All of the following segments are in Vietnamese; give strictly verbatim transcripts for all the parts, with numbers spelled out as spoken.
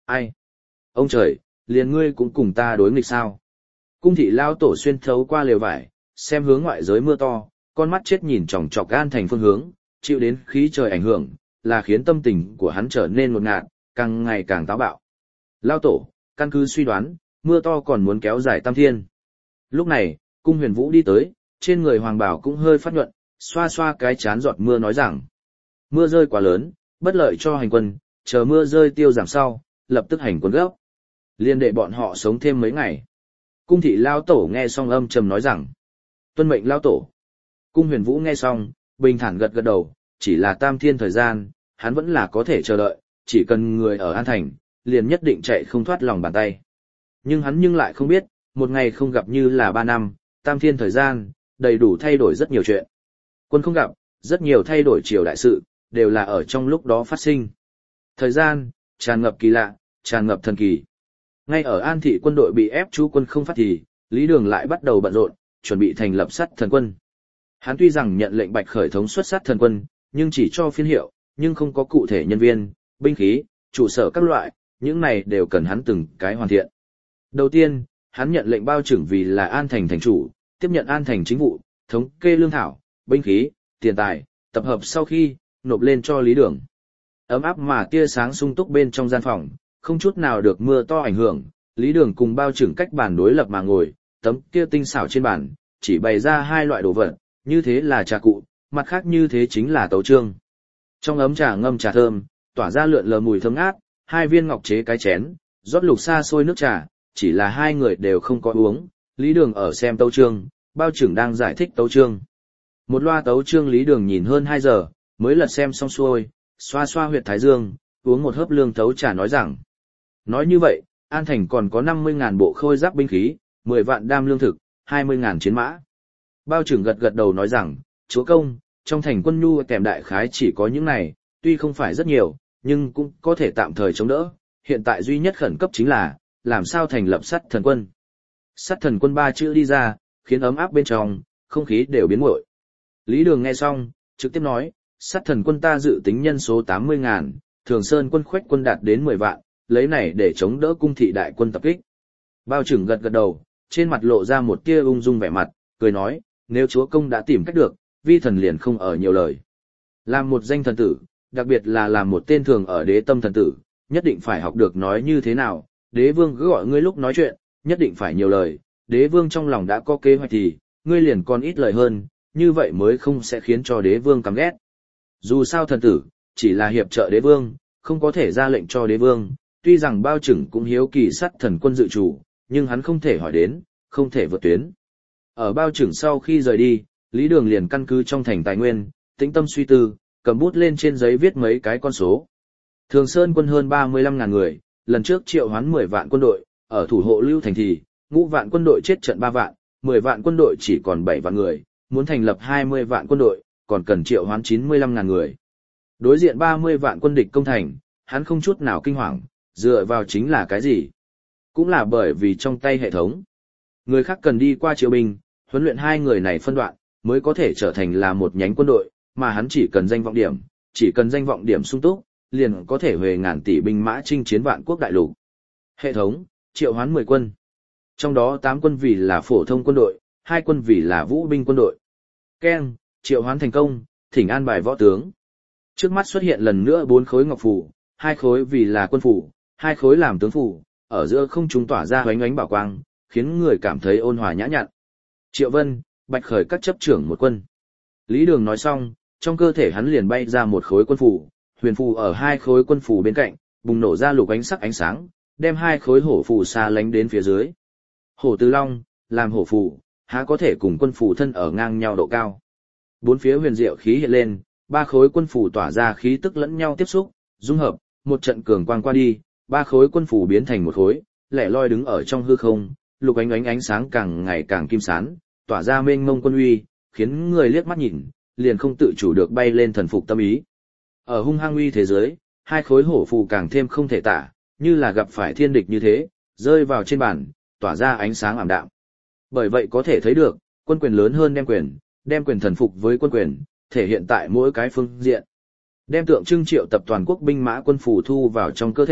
Ai? Ông trời, liền ngươi cũng cùng ta đối nghịch sao? Cung thị lao tổ xuyên thấu qua lều vải, xem hướng ngoại giới mưa to, con mắt chết nhìn chòng chọc An Thành phương hướng, chịu đến khí trời ảnh hưởng, là khiến tâm tình của hắn trở nên ngột ngạt, càng ngày càng táo bạo. Lao tổ, căn cứ suy đoán, mưa to còn muốn kéo dài tam thiên. Lúc này, cung huyền vũ đi tới, trên người hoàng bảo cũng hơi phát nhuận, xoa xoa cái chán giọt mưa nói rằng, mưa rơi quá lớn, bất lợi cho hành quân, chờ mưa rơi tiêu giảm sau, lập tức hành quân gấp. Liên đệ bọn họ sống thêm mấy ngày. Cung thị lao tổ nghe xong âm trầm nói rằng, tuân mệnh lao tổ. Cung huyền vũ nghe xong, bình thản gật gật đầu, chỉ là tam thiên thời gian, hắn vẫn là có thể chờ đợi, chỉ cần người ở An Thành, liền nhất định chạy không thoát lòng bàn tay. Nhưng hắn nhưng lại không biết, một ngày không gặp như là ba năm, tam thiên thời gian, đầy đủ thay đổi rất nhiều chuyện. Quân không gặp, rất nhiều thay đổi triều đại sự, đều là ở trong lúc đó phát sinh. Thời gian, tràn ngập kỳ lạ, tràn ngập thần kỳ. Ngay ở An thị quân đội bị ép chú quân không phát thì, Lý Đường lại bắt đầu bận rộn, chuẩn bị thành lập sát thần quân. Hắn tuy rằng nhận lệnh Bạch Khởi thống xuất sát thần quân, nhưng chỉ cho phiên hiệu, nhưng không có cụ thể nhân viên, binh khí, trụ sở các loại, những này đều cần hắn từng cái hoàn thiện. Đầu tiên, hắn nhận lệnh Bao Trưởng vì là An Thành thành chủ, tiếp nhận An Thành chính vụ, thống kê lương thảo, binh khí, tiền tài, tập hợp sau khi, nộp lên cho Lý Đường. Ấm áp mà tia sáng sung túc bên trong gian phòng, không chút nào được mưa to ảnh hưởng, Lý Đường cùng Bao Trưởng cách bàn đối lập mà ngồi, tấm kia tinh xảo trên bàn, chỉ bày ra hai loại đồ vật, như thế là trà cụ, mặt khác như thế chính là tấu chương. Trong ấm trà ngâm trà thơm, tỏa ra lượn lờ mùi thơm ngát, hai viên ngọc chế cái chén, rót lục xa xôi nước trà, chỉ là hai người đều không có uống, Lý Đường ở xem tấu chương, Bao Trưởng đang giải thích tấu chương. Một loa tấu chương Lý Đường nhìn hơn hai giờ, mới lật xem xong xuôi, xoa xoa huyệt thái dương, uống một hớp lương tấu trà nói rằng. Nói như vậy, An Thành còn có năm mươi ngàn bộ khôi giáp binh khí, mười vạn đam lương thực, hai mươi ngàn chiến mã. Bao Trưởng gật gật đầu nói rằng, chúa công, trong thành quân nhu kèm đại khái chỉ có những này, tuy không phải rất nhiều, nhưng cũng có thể tạm thời chống đỡ. Hiện tại duy nhất khẩn cấp chính là, làm sao thành lập sắt thần quân. Sắt thần quân ba chữ đi ra, khiến ấm áp bên trong, không khí đều biến nguội. Lý Đường nghe xong, trực tiếp nói, sắt thần quân ta dự tính nhân số tám mươi ngàn, Thường Sơn quân khoách quân đạt đến mười vạn, lấy này để chống đỡ cung thị đại quân tập kích. Bao Trưởng gật gật đầu, trên mặt lộ ra một tia ung dung vẻ mặt, cười nói, nếu chúa công đã tìm cách được, vi thần liền không ở nhiều lời. Làm một danh thần tử, đặc biệt là làm một tên thường ở đế tâm thần tử, nhất định phải học được nói như thế nào, đế vương cứ gọi ngươi lúc nói chuyện, nhất định phải nhiều lời, đế vương trong lòng đã có kế hoạch thì, ngươi liền còn ít lời hơn, như vậy mới không sẽ khiến cho đế vương căm ghét. Dù sao thần tử, chỉ là hiệp trợ đế vương, không có thể ra lệnh cho đế vương, tuy rằng Bao Trưởng cũng hiếu kỳ sắt thần quân dự chủ, nhưng hắn không thể hỏi đến, không thể vượt tuyến. Ở Bao Trưởng sau khi rời đi, Lý Đường liền căn cứ trong thành tài nguyên, tĩnh tâm suy tư, cầm bút lên trên giấy viết mấy cái con số. Thường Sơn quân hơn ba mươi lăm ngàn người, lần trước triệu hoán mười vạn quân đội, ở thủ hộ Lưu Thành thì, ngũ vạn quân đội chết trận ba vạn, mười vạn quân đội chỉ còn bảy vạn người, muốn thành lập hai mươi vạn quân đội, còn cần triệu hoán chín mươi lăm ngàn người. Đối diện ba mươi vạn quân địch công thành, hắn không chút nào kinh hoàng, dựa vào chính là cái gì? Cũng là bởi vì trong tay hệ thống. Người khác cần đi qua triệu binh, huấn luyện hai người này phân đoạn, mới có thể trở thành là một nhánh quân đội, mà hắn chỉ cần danh vọng điểm, chỉ cần danh vọng điểm sung túc, liền có thể huề ngàn tỷ binh mã chinh chiến vạn quốc đại lục. Hệ thống, triệu hoán mười quân. Trong đó tám quân vì là phổ thông quân đội, hai quân vì là vũ binh quân đội. Keng, triệu hoán thành công, thỉnh an bài võ tướng. Trước mắt xuất hiện lần nữa bốn khối ngọc phù, hai khối vì là quân phù, hai khối làm tướng phù, ở giữa không trung tỏa ra ánh ánh bảo quang, khiến người cảm thấy ôn hòa nhã nhặn. Triệu Vân, Bạch Khởi các chấp trưởng một quân. Lý Đường nói xong, trong cơ thể hắn liền bay ra một khối quân phù, huyền phù ở hai khối quân phù bên cạnh, bùng nổ ra lục ánh sắc ánh sáng, đem hai khối hổ phù xa lánh đến phía dưới. Hổ Tứ Long, làm hổ phù, há có thể cùng quân phù thân ở ngang nhau độ cao. Bốn phía huyền diệu khí hiện lên, ba khối quân phù tỏa ra khí tức lẫn nhau tiếp xúc, dung hợp, một trận cường quang qua đi, ba khối quân phù biến thành một khối, lẻ loi đứng ở trong hư không, lục ánh ánh ánh sáng càng ngày càng kim sán, tỏa ra mênh mông quân uy, khiến người liếc mắt nhìn, liền không tự chủ được bay lên thần phục tâm ý. Ở hung hăng uy thế giới, hai khối hổ phù càng thêm không thể tả, như là gặp phải thiên địch như thế, rơi vào trên bàn, tỏa ra ánh sáng ảm đạm. Bởi vậy có thể thấy được, quân quyền lớn hơn đem quyền, đem quyền thần phục với quân quyền, thể hiện tại mỗi cái phương diện. Đem tượng trưng triệu tập toàn quốc binh mã quân phù thu vào trong cơ thể,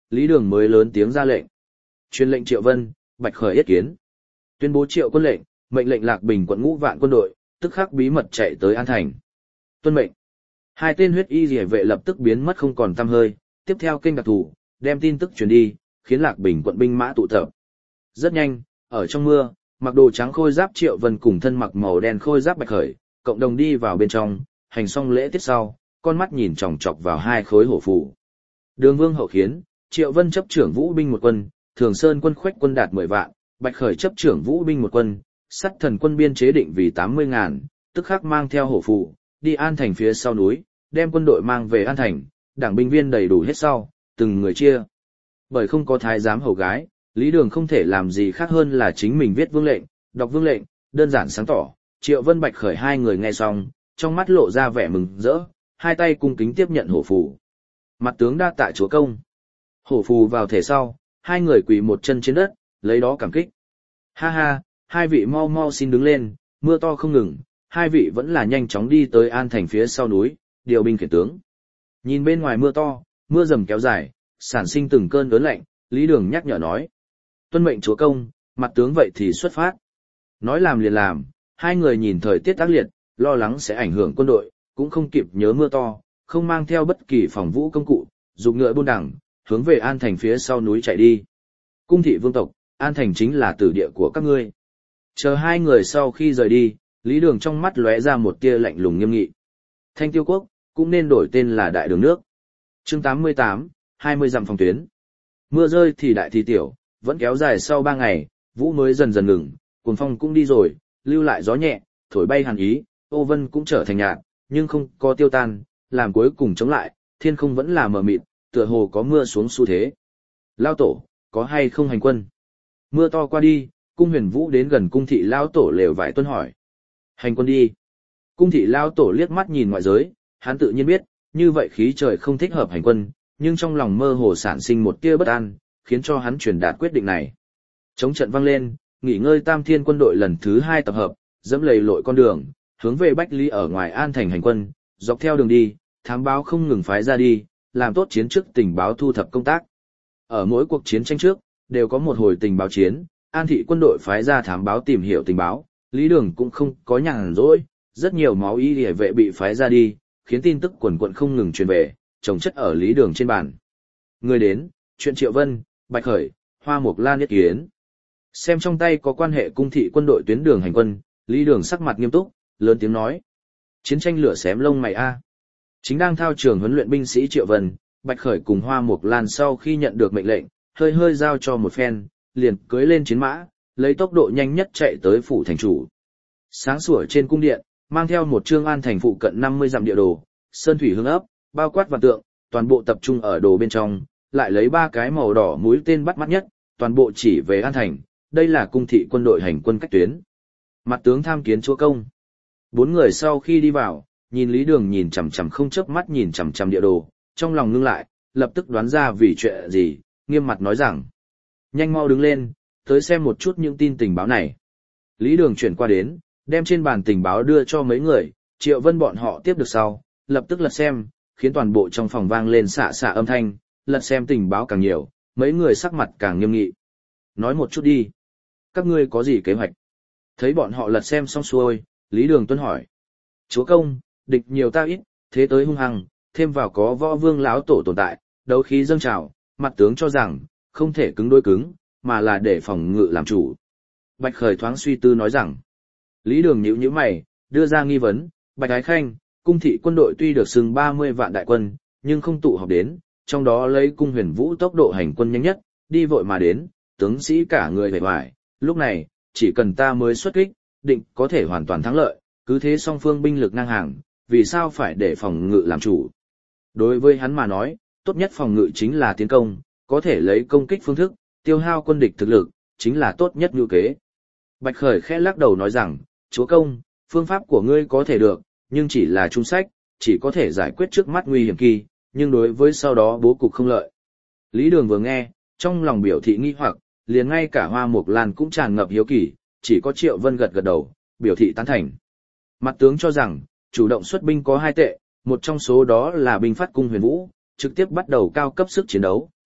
Lý Đường mới lớn tiếng ra lệnh. Truyền lệnh Triệu Vân, Bạch Khởi yết kiến. Tuyên bố Triệu quân lệnh, mệnh lệnh Lạc Bình quận ngũ vạn quân đội, tức khắc bí mật chạy tới An Thành. Tuân mệnh. Hai tên huyết y rỉa vệ lập tức biến mất không còn tăm hơi, tiếp theo kênh đặc thủ, đem tin tức truyền đi, khiến Lạc Bình quận binh mã tụ tập. Rất nhanh, ở trong mưa, mặc đồ trắng khôi giáp Triệu Vân cùng thân mặc màu đen khôi giáp Bạch Khởi, cộng đồng đi vào bên trong, hành xong lễ tiết sau, con mắt nhìn chòng chọc vào hai khối hổ phù. Đường Vương hậu khiến, Triệu Vân chấp trưởng vũ binh một quân, Thường Sơn quân khoách quân đạt mười vạn, Bạch Khởi chấp trưởng vũ binh một quân, Sắt Thần quân biên chế định vì tám mươi ngàn, tức khắc mang theo hổ phù, đi An Thành phía sau núi, đem quân đội mang về An Thành, đảng binh viên đầy đủ hết sau, từng người chia. Bởi không có thái giám hầu gái, Lý Đường không thể làm gì khác hơn là chính mình viết vương lệnh, đọc vương lệnh, đơn giản sáng tỏ. Triệu Vân Bạch Khởi hai người nghe xong, trong mắt lộ ra vẻ mừng rỡ, hai tay cung kính tiếp nhận hổ phù. Mặt tướng đa tạ chúa công. Hổ phù vào thể sau, hai người quỳ một chân trên đất, lấy đó cảm kích. Ha ha, hai vị mau mau xin đứng lên, mưa to không ngừng, hai vị vẫn là nhanh chóng đi tới An Thành phía sau núi, điều binh khiển tướng. Nhìn bên ngoài mưa to, mưa rầm kéo dài, sản sinh từng cơn ớn lạnh, Lý Đường nhắc nhở nói. Tuân mệnh chúa công, mặt tướng vậy thì xuất phát. Nói làm liền làm, hai người nhìn thời tiết tác liệt, lo lắng sẽ ảnh hưởng quân đội, cũng không kịp nhớ mưa to, không mang theo bất kỳ phòng vũ công cụ, dùng ngựa buôn đẳng, hướng về An Thành phía sau núi chạy đi. Cung thị vương tộc, An Thành chính là tử địa của các ngươi. Chờ hai người sau khi rời đi, Lý Đường trong mắt lóe ra một tia lạnh lùng nghiêm nghị. Thanh Tiêu Quốc, cũng nên đổi tên là Đại Đường Nước. Chương tám mươi tám, hai mươi dặm phòng tuyến. Mưa rơi thì đại thì tiểu, vẫn kéo dài sau ba ngày, vũ mới dần dần ngừng, cuồng phong cũng đi rồi, lưu lại gió nhẹ, thổi bay hàn ý, ô vân cũng trở thành nhạt, nhưng không có tiêu tan, làm cuối cùng chống lại, thiên không vẫn là mờ mịt, tựa hồ có mưa xuống xu thế. Lao tổ, có hay không hành quân? Mưa to qua đi, cung huyền vũ đến gần cung thị Lao tổ lều vải tuân hỏi. Hành quân đi. Cung thị Lao tổ liếc mắt nhìn ngoại giới, hắn tự nhiên biết, như vậy khí trời không thích hợp hành quân, nhưng trong lòng mơ hồ sản sinh một tia bất an, khiến cho hắn truyền đạt quyết định này. Chống trận vang lên, nghỉ ngơi Tam Thiên quân đội lần thứ hai tập hợp, dẫm lầy lội con đường, hướng về Bách Lý ở ngoài An Thành hành quân, dọc theo đường đi, thám báo không ngừng phái ra đi, làm tốt chiến trước tình báo thu thập công tác. Ở mỗi cuộc chiến tranh trước, đều có một hồi tình báo chiến, An thị quân đội phái ra thám báo tìm hiểu tình báo, Lý Đường cũng không có nhàn rỗi, rất nhiều máu y liề vệ bị phái ra đi, khiến tin tức quần quận không ngừng truyền về, chồng chất ở Lý Đường trên bàn. Người đến, chuyện Triệu Vân, Bạch Khởi, Hoa Mộc Lan nhất kiến. Xem trong tay có quan hệ cung thị quân đội tuyến đường hành quân, Lý Đường sắc mặt nghiêm túc, lớn tiếng nói. Chiến tranh lửa xém lông mày a. Chính đang thao trường huấn luyện binh sĩ Triệu Vân, Bạch Khởi cùng Hoa Mộc Lan sau khi nhận được mệnh lệnh, hơi hơi giao cho một phen, liền cưỡi lên chiến mã, lấy tốc độ nhanh nhất chạy tới phủ thành chủ. Sáng sủa trên cung điện, mang theo một trương An Thành phụ cận năm mươi dặm địa đồ, sơn thủy hương ấp, bao quát và tượng, toàn bộ tập trung ở đồ bên trong, lại lấy ba cái màu đỏ mũi tên bắt mắt nhất, toàn bộ chỉ về An Thành, đây là cung thị quân đội hành quân cách tuyến. Mặt tướng tham kiến chúa công. Bốn người sau khi đi vào, nhìn Lý Đường nhìn chằm chằm không chớp mắt nhìn chằm chằm địa đồ, trong lòng ngưng lại, lập tức đoán ra vì chuyện gì, nghiêm mặt nói rằng: nhanh mau đứng lên, tới xem một chút những tin tình báo này. Lý Đường chuyển qua đến, đem trên bàn tình báo đưa cho mấy người, Triệu Vân bọn họ tiếp được sau, lập tức lật xem, khiến toàn bộ trong phòng vang lên xạ xạ âm thanh, lật xem tình báo càng nhiều, mấy người sắc mặt càng nghiêm nghị. Nói một chút đi. Các ngươi có gì kế hoạch? Thấy bọn họ lật xem xong xuôi, Lý Đường tuân hỏi. Chúa công, địch nhiều ta ít, thế tới hung hăng, thêm vào có võ vương lão tổ tồn tại, đấu khí dâng trào, mặt tướng cho rằng, không thể cứng đối cứng, mà là để phòng ngự làm chủ. Bạch Khởi thoáng suy tư nói rằng. Lý Đường nhíu nhíu mày, đưa ra nghi vấn, Bạch Ái Khanh, cung thị quân đội tuy được xưng ba mươi vạn đại quân, nhưng không tụ họp đến, trong đó lấy cung huyền vũ tốc độ hành quân nhanh nhất, đi vội mà đến, tướng sĩ cả người vẻ vải, lúc này, chỉ cần ta mới xuất kích, định có thể hoàn toàn thắng lợi, cứ thế song phương binh lực ngang hàng, vì sao phải để phòng ngự làm chủ. Đối với hắn mà nói, tốt nhất phòng ngự chính là tiến công, có thể lấy công kích phương thức, tiêu hao quân địch thực lực, chính là tốt nhất ngữ kế. Bạch Khởi khẽ lắc đầu nói rằng, chúa công, phương pháp của ngươi có thể được, nhưng chỉ là trung sách, chỉ có thể giải quyết trước mắt nguy hiểm kỳ, nhưng đối với sau đó bố cục không lợi. Lý Đường vừa nghe, trong lòng biểu thị nghi hoặc, liền ngay cả Hoa Mộc Lan cũng tràn ngập hiếu kỳ, chỉ có Triệu Vân gật gật đầu, biểu thị tán thành. Mặt tướng cho rằng, chủ động xuất binh có hai tệ, một trong số đó là binh phát cung huyền vũ, trực tiếp bắt đầu cao cấp sức chiến đấu,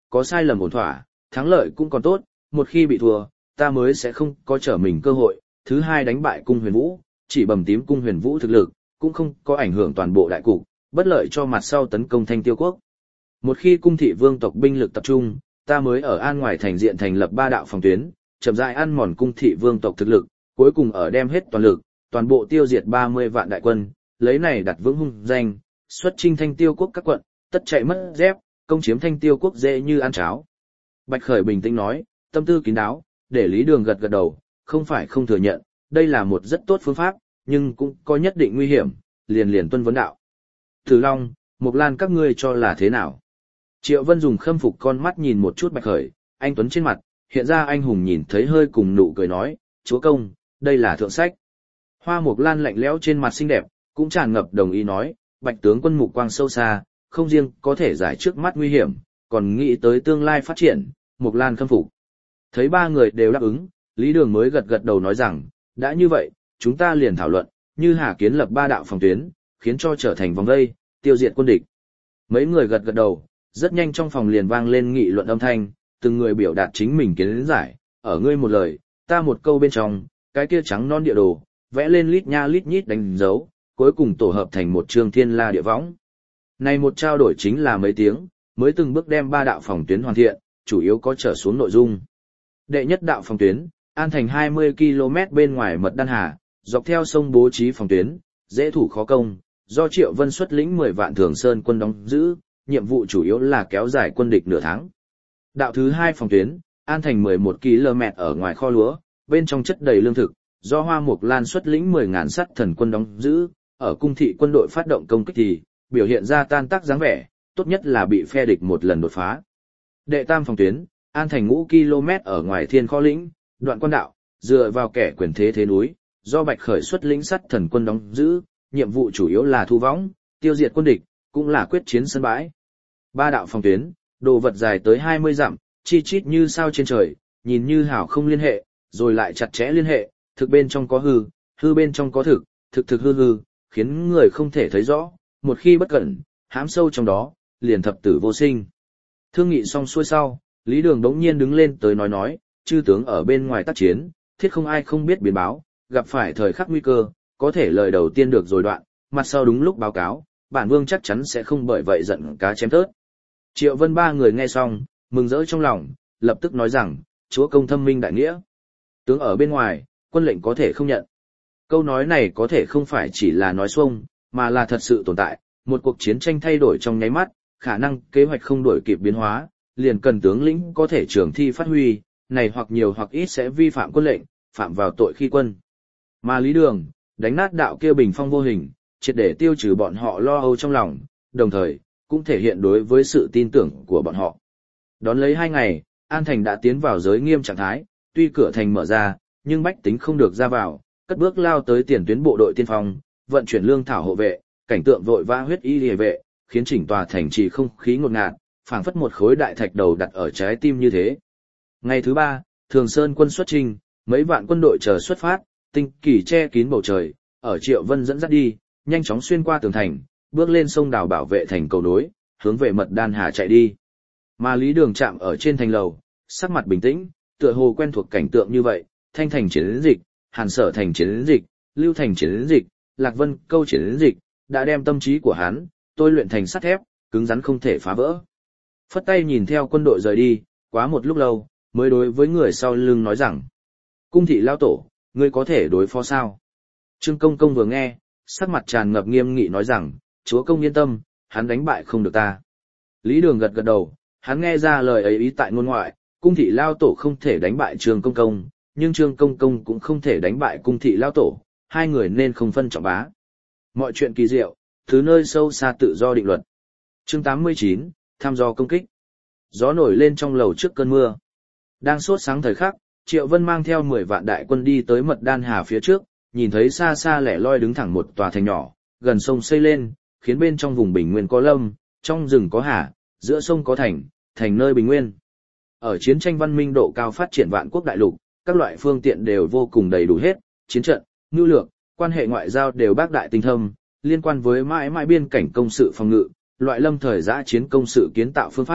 có sai lầm ổn thỏa, thắng lợi cũng còn tốt, một khi bị thua, ta mới sẽ không có trở mình cơ hội. Thứ hai, đánh bại cung huyền vũ, chỉ bầm tím cung huyền vũ thực lực, cũng không có ảnh hưởng toàn bộ đại cục, bất lợi cho mặt sau tấn công Thanh Tiêu quốc. Một khi cung thị vương tộc binh lực tập trung, ta mới ở an ngoài thành diện thành lập ba đạo phòng tuyến, chậm rãi ăn mòn cung thị vương tộc thực lực, cuối cùng ở đem hết toàn lực, toàn bộ tiêu diệt ba mươi vạn đại quân, lấy này đặt vững hung danh, xuất chinh Thanh Tiêu quốc các quận, tất chạy mất dép, công chiếm Thanh Tiêu quốc dễ như ăn cháo. Bạch Khởi bình tĩnh nói, tâm tư kín đáo, để Lý Đường gật gật đầu, không phải không thừa nhận, đây là một rất tốt phương pháp, nhưng cũng có nhất định nguy hiểm, liền liền tuân vấn đạo. Tử Long, Mộc Lan các ngươi cho là thế nào? Triệu Vân dùng khâm phục con mắt nhìn một chút Bạch Khởi, anh tuấn trên mặt, hiện ra anh hùng nhìn thấy hơi cùng nụ cười nói, chúa công, đây là thượng sách. Hoa Mộc Lan lạnh lẽo trên mặt xinh đẹp, cũng tràn ngập đồng ý nói, Bạch tướng quân mục quang sâu xa, không riêng có thể giải trước mắt nguy hiểm, còn nghĩ tới tương lai phát triển, Mộc Lan khâm phục. Thấy ba người đều đáp ứng, Lý Đường mới gật gật đầu nói rằng, đã như vậy, chúng ta liền thảo luận, như Hà kiến lập ba đạo phòng tuyến, khiến cho trở thành vòng vây, tiêu diệt quân địch. Mấy người gật gật đầu, rất nhanh trong phòng liền vang lên nghị luận âm thanh, từng người biểu đạt chính mình kiến giải, ở ngươi một lời, ta một câu bên trong, cái kia trắng non địa đồ, vẽ lên lít nha lít nhít đánh dấu, cuối cùng tổ hợp thành một chương thiên la địa võng. Này một trao đổi chính là mấy tiếng, mới từng bước đem ba đạo phòng tuyến hoàn thiện, chủ yếu có trở xuống nội dung. Đệ nhất đạo phòng tuyến, an thành hai mươi ki lô mét bên ngoài Mật Đan Hà, dọc theo sông bố trí phòng tuyến, dễ thủ khó công, do Triệu Vân xuất lĩnh mười vạn Thường Sơn quân đóng giữ, nhiệm vụ chủ yếu là kéo dài quân địch nửa tháng. Đạo thứ hai phòng tuyến, an thành mười một ki lô mét ở ngoài kho lúa, bên trong chất đầy lương thực, do Hoa Mộc Lan xuất lĩnh mười ngàn sắt thần quân đóng giữ, ở cung thị quân đội phát động công kích thì biểu hiện ra tan tác dáng vẻ, tốt nhất là bị phe địch một lần đột phá. Đệ tam phòng tuyến, an thành ngũ ki lô mét ở ngoài Thiên Kho lĩnh, đoạn quan đạo, dựa vào kẻ quyền thế thế núi, do Bạch Khởi xuất lĩnh sắt thần quân đóng giữ, nhiệm vụ chủ yếu là thu võng, tiêu diệt quân địch, cũng là quyết chiến sân bãi. Ba đạo phòng tuyến, đồ vật dài tới hai mươi dặm, chi chít như sao trên trời, nhìn như hảo không liên hệ, rồi lại chặt chẽ liên hệ, thực bên trong có hư, hư bên trong có thực, thực thực hư hư, khiến người không thể thấy rõ, một khi bất cẩn, hãm sâu trong đó, liền thập tử vô sinh. Thương nghị xong xuôi sau, Lý Đường đống nhiên đứng lên tới nói nói, chư tướng ở bên ngoài tác chiến, thiết không ai không biết biến báo, gặp phải thời khắc nguy cơ, có thể lời đầu tiên được rồi đoạn, mặt sau đúng lúc báo cáo, bản vương chắc chắn sẽ không bởi vậy giận cá chém thớt. Triệu Vân ba người nghe xong, mừng rỡ trong lòng, lập tức nói rằng, chúa công thâm minh đại nghĩa. Tướng ở bên ngoài, quân lệnh có thể không nhận. Câu nói này có thể không phải chỉ là nói xuông, mà là thật sự tồn tại, một cuộc chiến tranh thay đổi trong nháy mắt, khả năng kế hoạch không đổi kịp biến hóa, liền cần tướng lĩnh có thể trường thi phát huy, này hoặc nhiều hoặc ít sẽ vi phạm quân lệnh, phạm vào tội khi quân. Mà Lý Đường, đánh nát đạo kia bình phong vô hình, triệt để tiêu trừ bọn họ lo âu trong lòng, đồng thời, cũng thể hiện đối với sự tin tưởng của bọn họ. Đón lấy hai ngày, An Thành đã tiến vào giới nghiêm trạng thái, tuy cửa thành mở ra, nhưng bách tính không được ra vào, cất bước lao tới tiền tuyến bộ đội tiên phong, vận chuyển lương thảo hộ vệ, cảnh tượng vội vã huyết y liề vệ, khiến chỉnh tòa thành trì không khí ngột ngạt, phảng phất một khối đại thạch đầu đặt ở trái tim như thế. Ngày thứ ba, Thường Sơn quân xuất chinh, mấy vạn quân đội chờ xuất phát, tinh kỳ che kín bầu trời, ở Triệu Vân dẫn dắt đi, nhanh chóng xuyên qua tường thành, bước lên sông đào bảo vệ thành cầu nối, hướng về Mật Đan Hà chạy đi. Mà Lý Đường chạm ở trên thành lầu, sắc mặt bình tĩnh, tựa hồ quen thuộc cảnh tượng như vậy, Thanh thành chiến dịch, Hàn Sở thành chiến dịch, Lưu thành chiến dịch, Lạc Vân câu chiến dịch, đã đem tâm trí của hắn tôi luyện thành sắt thép, cứng rắn không thể phá vỡ. Phất tay nhìn theo quân đội rời đi, quá một lúc lâu, mới đối với người sau lưng nói rằng: "Cung thị lao tổ, ngươi có thể đối phó sao?" Trương Công Công vừa nghe, sắc mặt tràn ngập nghiêm nghị nói rằng: "Chúa công yên tâm, hắn đánh bại không được ta." Lý Đường gật gật đầu, hắn nghe ra lời ấy ý tại ngôn ngoại, cung thị lao tổ không thể đánh bại Trương Công Công, nhưng Trương Công Công cũng không thể đánh bại cung thị lao tổ, hai người nên không phân trọng bá. Mọi chuyện kỳ diệu, thứ nơi sâu xa tự do định luật. Chương tám mươi chín, thăm dò công kích. Gió nổi lên trong lầu trước cơn mưa. Đang sốt sáng thời khắc, Triệu Vân mang theo mười vạn đại quân đi tới Mật Đan Hà phía trước, nhìn thấy xa xa lẻ loi đứng thẳng một tòa thành nhỏ, gần sông xây lên, khiến bên trong vùng bình nguyên có lâm, trong rừng có hà, giữa sông có thành, thành nơi bình nguyên. Ở chiến tranh văn minh độ cao phát triển vạn quốc đại lục, các loại phương tiện đều vô cùng đầy đủ hết, chiến trận, nhu lược, quan hệ ngoại giao đều bác đại tinh thâm, liên quan với mãi mãi biên cảnh công sự phòng ngự, loại lâm thời giã chiến công sự kiến tạo phương pháp,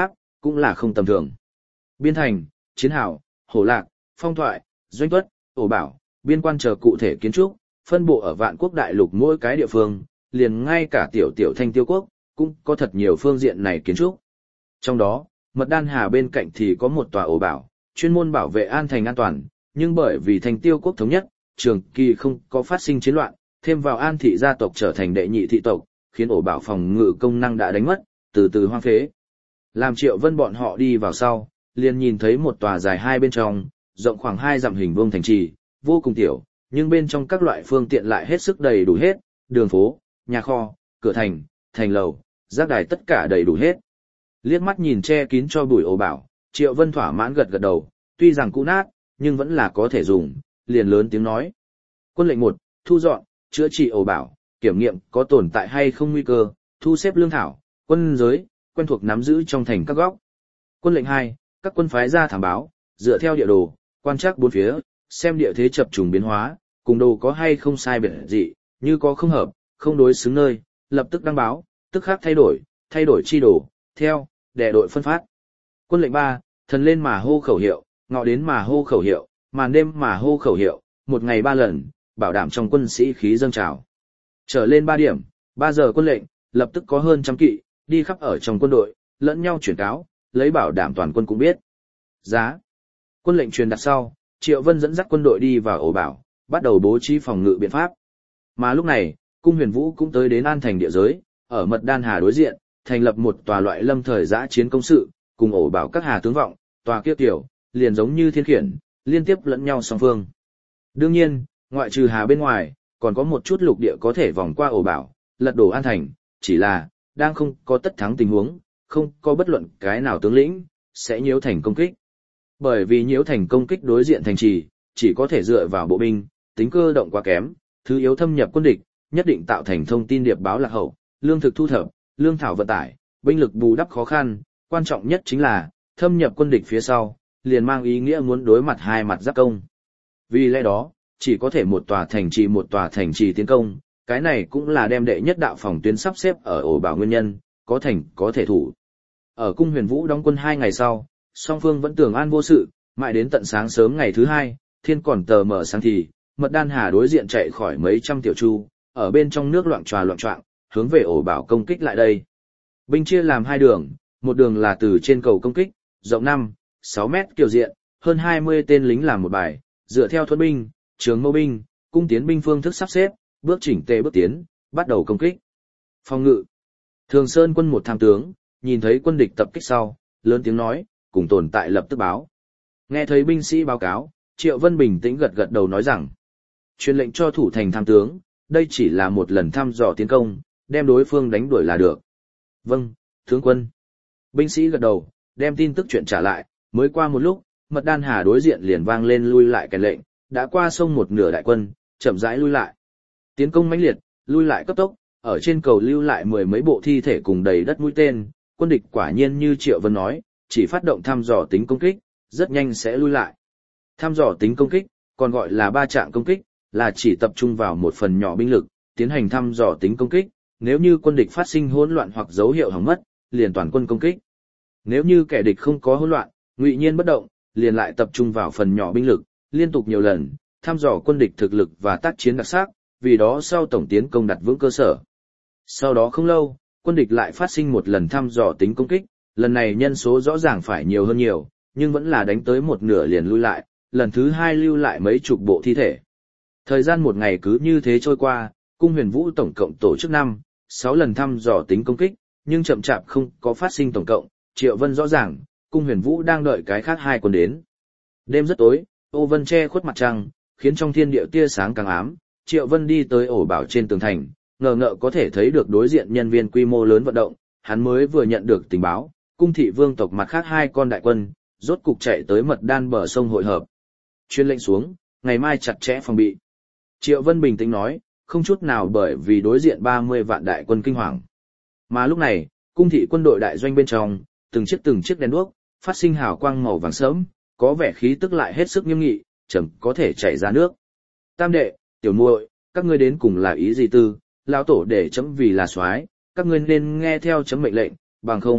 cũng là không tầm thường. Biên thành, chiến hào, hổ lạc, phong thoại, doanh tuất, ổ bảo, biên quan chờ cụ thể kiến trúc, phân bộ ở vạn quốc đại lục mỗi cái địa phương, liền ngay cả tiểu tiểu thanh tiêu quốc, cũng có thật nhiều phương diện này kiến trúc. Trong đó, mật đan hà bên cạnh thì có một tòa ổ bảo, chuyên môn bảo vệ an thành an toàn, nhưng bởi vì thanh tiêu quốc thống nhất, trường kỳ không có phát sinh chiến loạn, thêm vào an thị gia tộc trở thành đệ nhị thị tộc, khiến ổ bảo phòng ngự công năng đã đánh mất, từ từ hoang phế. Làm Triệu Vân bọn họ đi vào sau, liền nhìn thấy một tòa dài hai bên trong, rộng khoảng hai dặm hình vuông thành trì, vô cùng tiểu, nhưng bên trong các loại phương tiện lại hết sức đầy đủ hết, đường phố, nhà kho, cửa thành, thành lầu, giác đài tất cả đầy đủ hết. Liếc mắt nhìn che kín cho bụi ổ bảo, Triệu Vân thỏa mãn gật gật đầu, tuy rằng cũ nát, nhưng vẫn là có thể dùng, liền lớn tiếng nói. Quân lệnh một, thu dọn, chữa trị ổ bảo, kiểm nghiệm có tồn tại hay không nguy cơ, thu xếp lương thảo, quân giới, quen thuộc nắm giữ trong thành các góc. Quân lệnh hai, các quân phái ra thảm báo, dựa theo địa đồ, quan trắc bốn phía, xem địa thế chập trùng biến hóa, cùng đồ có hay không sai biệt dị, như có không hợp, không đối xứng nơi, lập tức đăng báo, tức khắc thay đổi, thay đổi chi đồ, theo, đệ đội phân phát. Quân lệnh ba, thần lên mà hô khẩu hiệu, ngọ đến mà hô khẩu hiệu, màn đêm mà hô khẩu hiệu, một ngày ba lần, bảo đảm trong quân sĩ khí dâng trào. Trở lên ba điểm, ba giờ quân lệnh, lập tức có hơn trăm kỵ, đi khắp ở trong quân đội, lẫn nhau chuyển cáo, lấy bảo đảm toàn quân cũng biết. Giá. Quân lệnh truyền đặt sau, Triệu Vân dẫn dắt quân đội đi vào ổ bảo, bắt đầu bố trí phòng ngự biện pháp. Mà lúc này, Cung Huyền Vũ cũng tới đến An Thành địa giới, ở Mật Đan Hà đối diện, thành lập một tòa loại lâm thời giã chiến công sự, cùng ổ bảo các hà tướng vọng, tòa kia tiểu, liền giống như thiên khiển, liên tiếp lẫn nhau song phương. Đương nhiên, ngoại trừ hà bên ngoài, còn có một chút lục địa có thể vòng qua ổ bảo, lật đổ An Thành, chỉ là, đang không có tất thắng tình huống, không có bất luận cái nào tướng lĩnh, sẽ nhiễu thành công kích. Bởi vì nhiễu thành công kích đối diện thành trì, chỉ có thể dựa vào bộ binh, tính cơ động quá kém, thứ yếu thâm nhập quân địch, nhất định tạo thành thông tin điệp báo lạc hậu, lương thực thu thập, lương thảo vận tải, binh lực bù đắp khó khăn, quan trọng nhất chính là, thâm nhập quân địch phía sau, liền mang ý nghĩa muốn đối mặt hai mặt giáp công. Vì lẽ đó, chỉ có thể một tòa thành trì một tòa thành trì tiến công, cái này cũng là đem đệ nhất đạo phòng tuyến sắp xếp ở ổ bảo nguyên nhân, có thành có thể thủ. Ở Cung Huyền Vũ đóng quân hai ngày sau, song phương vẫn tưởng an vô sự, mãi đến tận sáng sớm ngày thứ hai, thiên còn tờ mờ sáng thì, Mật Đan Hà đối diện chạy khỏi mấy trăm tiểu chu, ở bên trong nước loạn tròa loạn trọng, hướng về ổ bảo công kích lại đây. Binh chia làm hai đường, một đường là từ trên cầu công kích, rộng năm, sáu mét kiểu diện, hơn hai mươi tên lính làm một bài, dựa theo thuẫn binh, trường mâu binh, cung tiến binh phương thức sắp xếp, bước chỉnh tề bước tiến, bắt đầu công kích. Phòng ngự. Thường Sơn quân một tham tướng, nhìn thấy quân địch tập kích sau, lớn tiếng nói, cùng tồn tại lập tức báo. Nghe thấy binh sĩ báo cáo, Triệu Vân bình tĩnh gật gật đầu nói rằng, truyền lệnh cho thủ thành tham tướng, đây chỉ là một lần thăm dò tiến công, đem đối phương đánh đuổi là được. Vâng, tướng quân. Binh sĩ gật đầu, đem tin tức chuyện trả lại, mới qua một lúc, Mật Đan Hà đối diện liền vang lên lui lại cái lệnh, đã qua sông một nửa đại quân, chậm rãi lui lại. Tiến công mãnh liệt, lui lại cấp tốc, ở trên cầu lưu lại mười mấy bộ thi thể cùng đầy đất mũi tên, quân địch quả nhiên như Triệu Vân nói, chỉ phát động thăm dò tính công kích, rất nhanh sẽ lui lại. Thăm dò tính công kích, còn gọi là ba trạng công kích, là chỉ tập trung vào một phần nhỏ binh lực, tiến hành thăm dò tính công kích, nếu như quân địch phát sinh hỗn loạn hoặc dấu hiệu hỏng mất, liền toàn quân công kích. Nếu như kẻ địch không có hỗn loạn, ngụy nhiên bất động, liền lại tập trung vào phần nhỏ binh lực, liên tục nhiều lần, thăm dò quân địch thực lực và tác chiến đặc sắc, vì đó sau tổng tiến công đặt vững cơ sở. Sau đó không lâu, quân địch lại phát sinh một lần thăm dò tính công kích, lần này nhân số rõ ràng phải nhiều hơn nhiều, nhưng vẫn là đánh tới một nửa liền lui lại, lần thứ hai lưu lại mấy chục bộ thi thể. Thời gian một ngày cứ như thế trôi qua, Cung Huyền Vũ tổng cộng tổ chức năm, sáu lần thăm dò tính công kích, nhưng chậm chạp không có phát sinh tổng cộng, Triệu Vân rõ ràng, Cung Huyền Vũ đang đợi cái khác hai quân đến. Đêm rất tối, ô vân che khuất mặt trăng, khiến trong thiên địa tia sáng càng ám, Triệu Vân đi tới ổ bảo trên tường thành, ngờ ngợ có thể thấy được đối diện nhân viên quy mô lớn vận động, hắn mới vừa nhận được tình báo, cung thị vương tộc mặt khác hai con đại quân, rốt cục chạy tới Mật Đan bờ sông hội hợp. Chuyên lệnh xuống, ngày mai chặt chẽ phòng bị. Triệu Vân bình tĩnh nói, không chút nào bởi vì đối diện ba mươi vạn đại quân kinh hoàng. Mà lúc này, cung thị quân đội đại doanh bên trong, từng chiếc từng chiếc đèn đuốc, phát sinh hào quang màu vàng sớm, có vẻ khí tức lại hết sức nghiêm nghị, chẳng có thể chảy ra nước. Tam đệ, tiểu muội, các ngươi đến cùng là ý gì tư, lão tổ để chấm vì là soái, các ngươi nên nghe theo chấm mệnh lệnh, bằng không,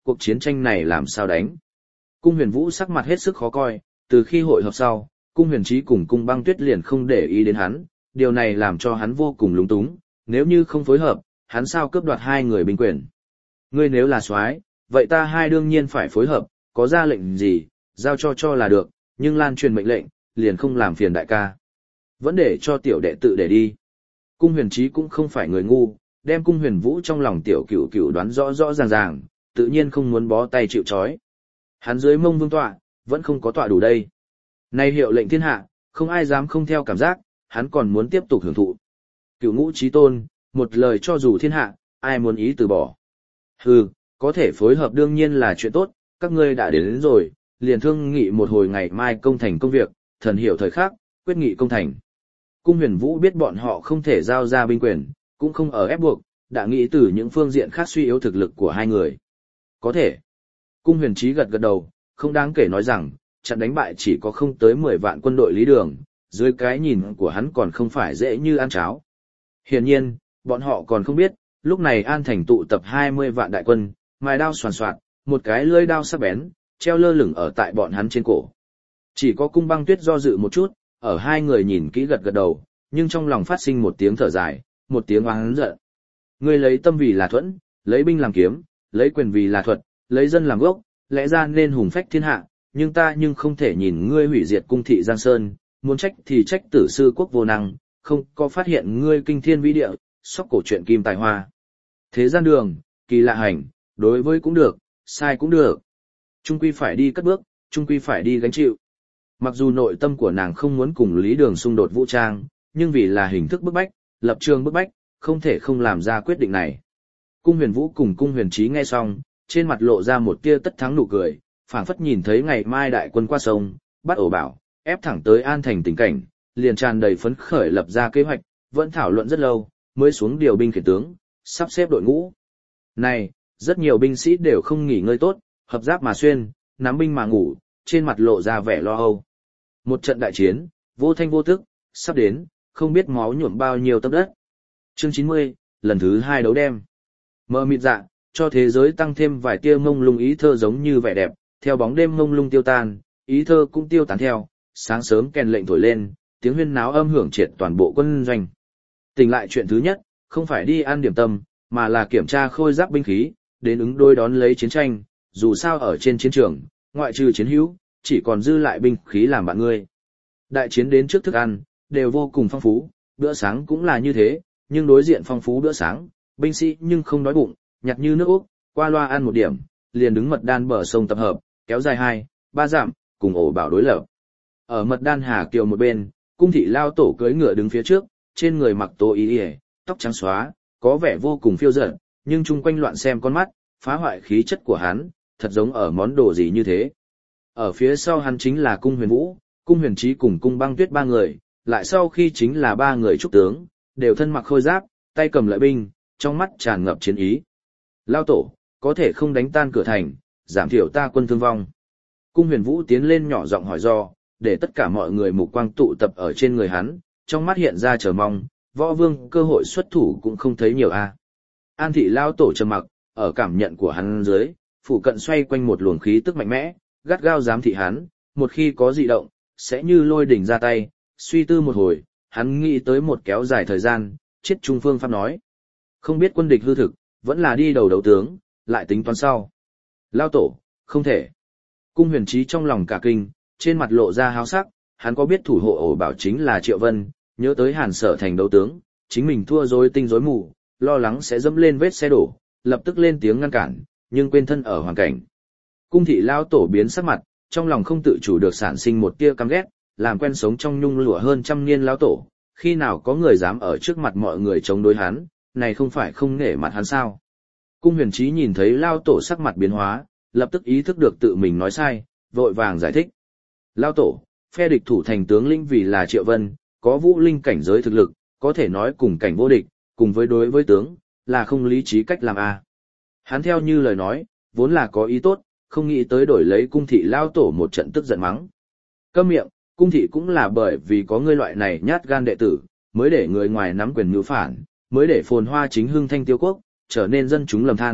cuộc chiến tranh này làm sao đánh. Cung Huyền Vũ sắc mặt hết sức khó coi, từ khi hội họp sau, Cung Huyền Trí cùng Cung Băng Tuyết liền không để ý đến hắn, điều này làm cho hắn vô cùng lúng túng, nếu như không phối hợp, hắn sao cướp đoạt hai người binh quyền. Ngươi nếu là soái, vậy ta hai đương nhiên phải phối hợp, có ra lệnh gì, giao cho cho là được, nhưng lan truyền mệnh lệnh, liền không làm phiền đại ca. Vẫn để cho tiểu đệ tự để đi. Cung Huyền Trí cũng không phải người ngu, đem Cung Huyền Vũ trong lòng tiểu cửu cửu đoán rõ rõ ràng ràng, tự nhiên không muốn bó tay chịu trói. Hắn dưới mông vương tọa, vẫn không có tọa đủ đây. Nay hiệu lệnh thiên hạ, không ai dám không theo cảm giác, hắn còn muốn tiếp tục hưởng thụ. Cửu ngũ chí tôn, một lời cho dù thiên hạ, ai muốn ý từ bỏ. Hừ, có thể phối hợp đương nhiên là chuyện tốt, các ngươi đã đến, đến rồi, liền thương nghị một hồi ngày mai công thành công việc, thần hiểu thời khắc, quyết nghị công thành. Cung Huyền Vũ biết bọn họ không thể giao ra binh quyền, cũng không ở ép buộc, đã nghĩ từ những phương diện khác suy yếu thực lực của hai người. Có thể. Cung Huyền Trí gật gật đầu, không đáng kể nói rằng, trận đánh bại chỉ có không tới mười vạn quân đội Lý Đường, dưới cái nhìn của hắn còn không phải dễ như ăn cháo. Hiển nhiên, bọn họ còn không biết, lúc này An Thành tụ tập hai mươi vạn đại quân, mài đao soàn soạt, một cái lưỡi đao sắc bén, treo lơ lửng ở tại bọn hắn trên cổ. Chỉ có Cung Băng Tuyết do dự một chút, ở hai người nhìn kỹ gật gật đầu, nhưng trong lòng phát sinh một tiếng thở dài, một tiếng oán giận. Ngươi lấy tâm vì là thuẫn, lấy binh làm kiếm, lấy quyền vì là thuật, lấy dân làm gốc, lẽ ra nên hùng phách thiên hạ, nhưng ta nhưng không thể nhìn ngươi hủy diệt cung thị Giang Sơn, muốn trách thì trách tử sư quốc vô năng, không có phát hiện ngươi kinh thiên vĩ địa, sóc cổ truyện kim tài hoa. Thế gian đường, kỳ lạ hành, đối với cũng được, sai cũng được. Trung quy phải đi cất bước, trung quy phải đi gánh chịu. Mặc dù nội tâm của nàng không muốn cùng Lý Đường xung đột vũ trang, nhưng vì là hình thức bức bách, lập trường bức bách, không thể không làm ra quyết định này. Cung Huyền Vũ cùng Cung Huyền Trí nghe xong, trên mặt lộ ra một tia tất thắng nụ cười, phảng phất nhìn thấy ngày mai đại quân qua sông, bắt ổ bảo, ép thẳng tới An Thành tình cảnh, liền tràn đầy phấn khởi lập ra kế hoạch, vẫn thảo luận rất lâu, mới xuống điều binh khiển tướng, sắp xếp đội ngũ. Này, rất nhiều binh sĩ đều không nghỉ ngơi tốt, hợp giáp mà xuyên, nắm binh mà ngủ, trên mặt lộ ra vẻ lo âu. Một trận đại chiến, vô thanh vô tức, sắp đến, không biết máu nhuộm bao nhiêu tấm đất. Chương chín mươi, lần thứ hai đấu đêm. Mờ mịt dạ, cho thế giới tăng thêm vài tia mông lung ý thơ giống như vẻ đẹp, theo bóng đêm mông lung tiêu tan, ý thơ cũng tiêu tán theo, sáng sớm kèn lệnh thổi lên, tiếng huyên náo âm hưởng triệt toàn bộ quân doanh. Tỉnh lại chuyện thứ nhất, không phải đi ăn điểm tâm, mà là kiểm tra khôi giáp binh khí, đến ứng đối đón lấy chiến tranh, dù sao ở trên chiến trường, ngoại trừ chiến hữu, chỉ còn dư lại binh khí làm bạn ngươi. Đại chiến đến trước thức ăn, đều vô cùng phong phú, bữa sáng cũng là như thế, nhưng đối diện phong phú bữa sáng, binh sĩ nhưng không đói bụng, nhặt như nước Úc, qua loa ăn một điểm, liền đứng mật đan bờ sông tập hợp, kéo dài hai, ba dặm, cùng ổ bảo đối lập. Ở mật đan Hà Kiều một bên, cung thị lao tổ cưỡi ngựa đứng phía trước, trên người mặc tô y y, tóc trắng xóa, có vẻ vô cùng phiêu dật, nhưng chung quanh loạn xem con mắt, phá hoại khí chất của hắn, thật giống ở món đồ gì như thế. Ở phía sau hắn chính là Cung Huyền Vũ, Cung Huyền Trí cùng Cung Băng Tuyết ba người, lại sau khi chính là ba người trúc tướng, đều thân mặc khôi giáp, tay cầm lợi binh, trong mắt tràn ngập chiến ý. Lao tổ, có thể không đánh tan cửa thành, giảm thiểu ta quân thương vong. Cung Huyền Vũ tiến lên nhỏ giọng hỏi do, để tất cả mọi người mục quang tụ tập ở trên người hắn, trong mắt hiện ra chờ mong, võ vương cơ hội xuất thủ cũng không thấy nhiều a. An thị lao tổ trầm mặc, ở cảm nhận của hắn dưới, phủ cận xoay quanh một luồng khí tức mạnh mẽ, gắt gao giám thị hắn, một khi có dị động, sẽ như lôi đỉnh ra tay. Suy tư một hồi, hắn nghĩ tới một kéo dài thời gian, chết trung phương pháp nói. Không biết quân địch hư thực, vẫn là đi đầu đấu tướng, lại tính toán sau. Lao tổ, không thể. Cung Huyền Trí trong lòng cả kinh, trên mặt lộ ra háo sắc, hắn có biết thủ hộ ổ bảo chính là Triệu Vân, nhớ tới Hàn Sở thành đấu tướng, chính mình thua rối tinh rối mù, lo lắng sẽ dẫm lên vết xe đổ, lập tức lên tiếng ngăn cản, nhưng quên thân ở hoàn cảnh. Cung thị lao tổ biến sắc mặt, trong lòng không tự chủ được sản sinh một tia căm ghét, làm quen sống trong nhung lụa hơn trăm niên lao tổ, khi nào có người dám ở trước mặt mọi người chống đối hắn, này không phải không nể mặt hắn sao. Cung Huyền Trí nhìn thấy lao tổ sắc mặt biến hóa, lập tức ý thức được tự mình nói sai, vội vàng giải thích. Lao tổ, phe địch thủ thành tướng lĩnh vì là Triệu Vân, có vũ linh cảnh giới thực lực, có thể nói cùng cảnh vô địch, cùng với đối với tướng, là không lý trí cách làm a. Hắn theo như lời nói, vốn là có ý tốt, không nghĩ tới đổi lấy cung thị lao tổ một trận tức giận mắng. Câm miệng, cung thị cũng là bởi vì có ngươi loại này nhát gan đệ tử, mới để người ngoài nắm quyền mưu phản, mới để phồn hoa chính hưng thanh tiêu quốc, trở nên dân chúng lầm than,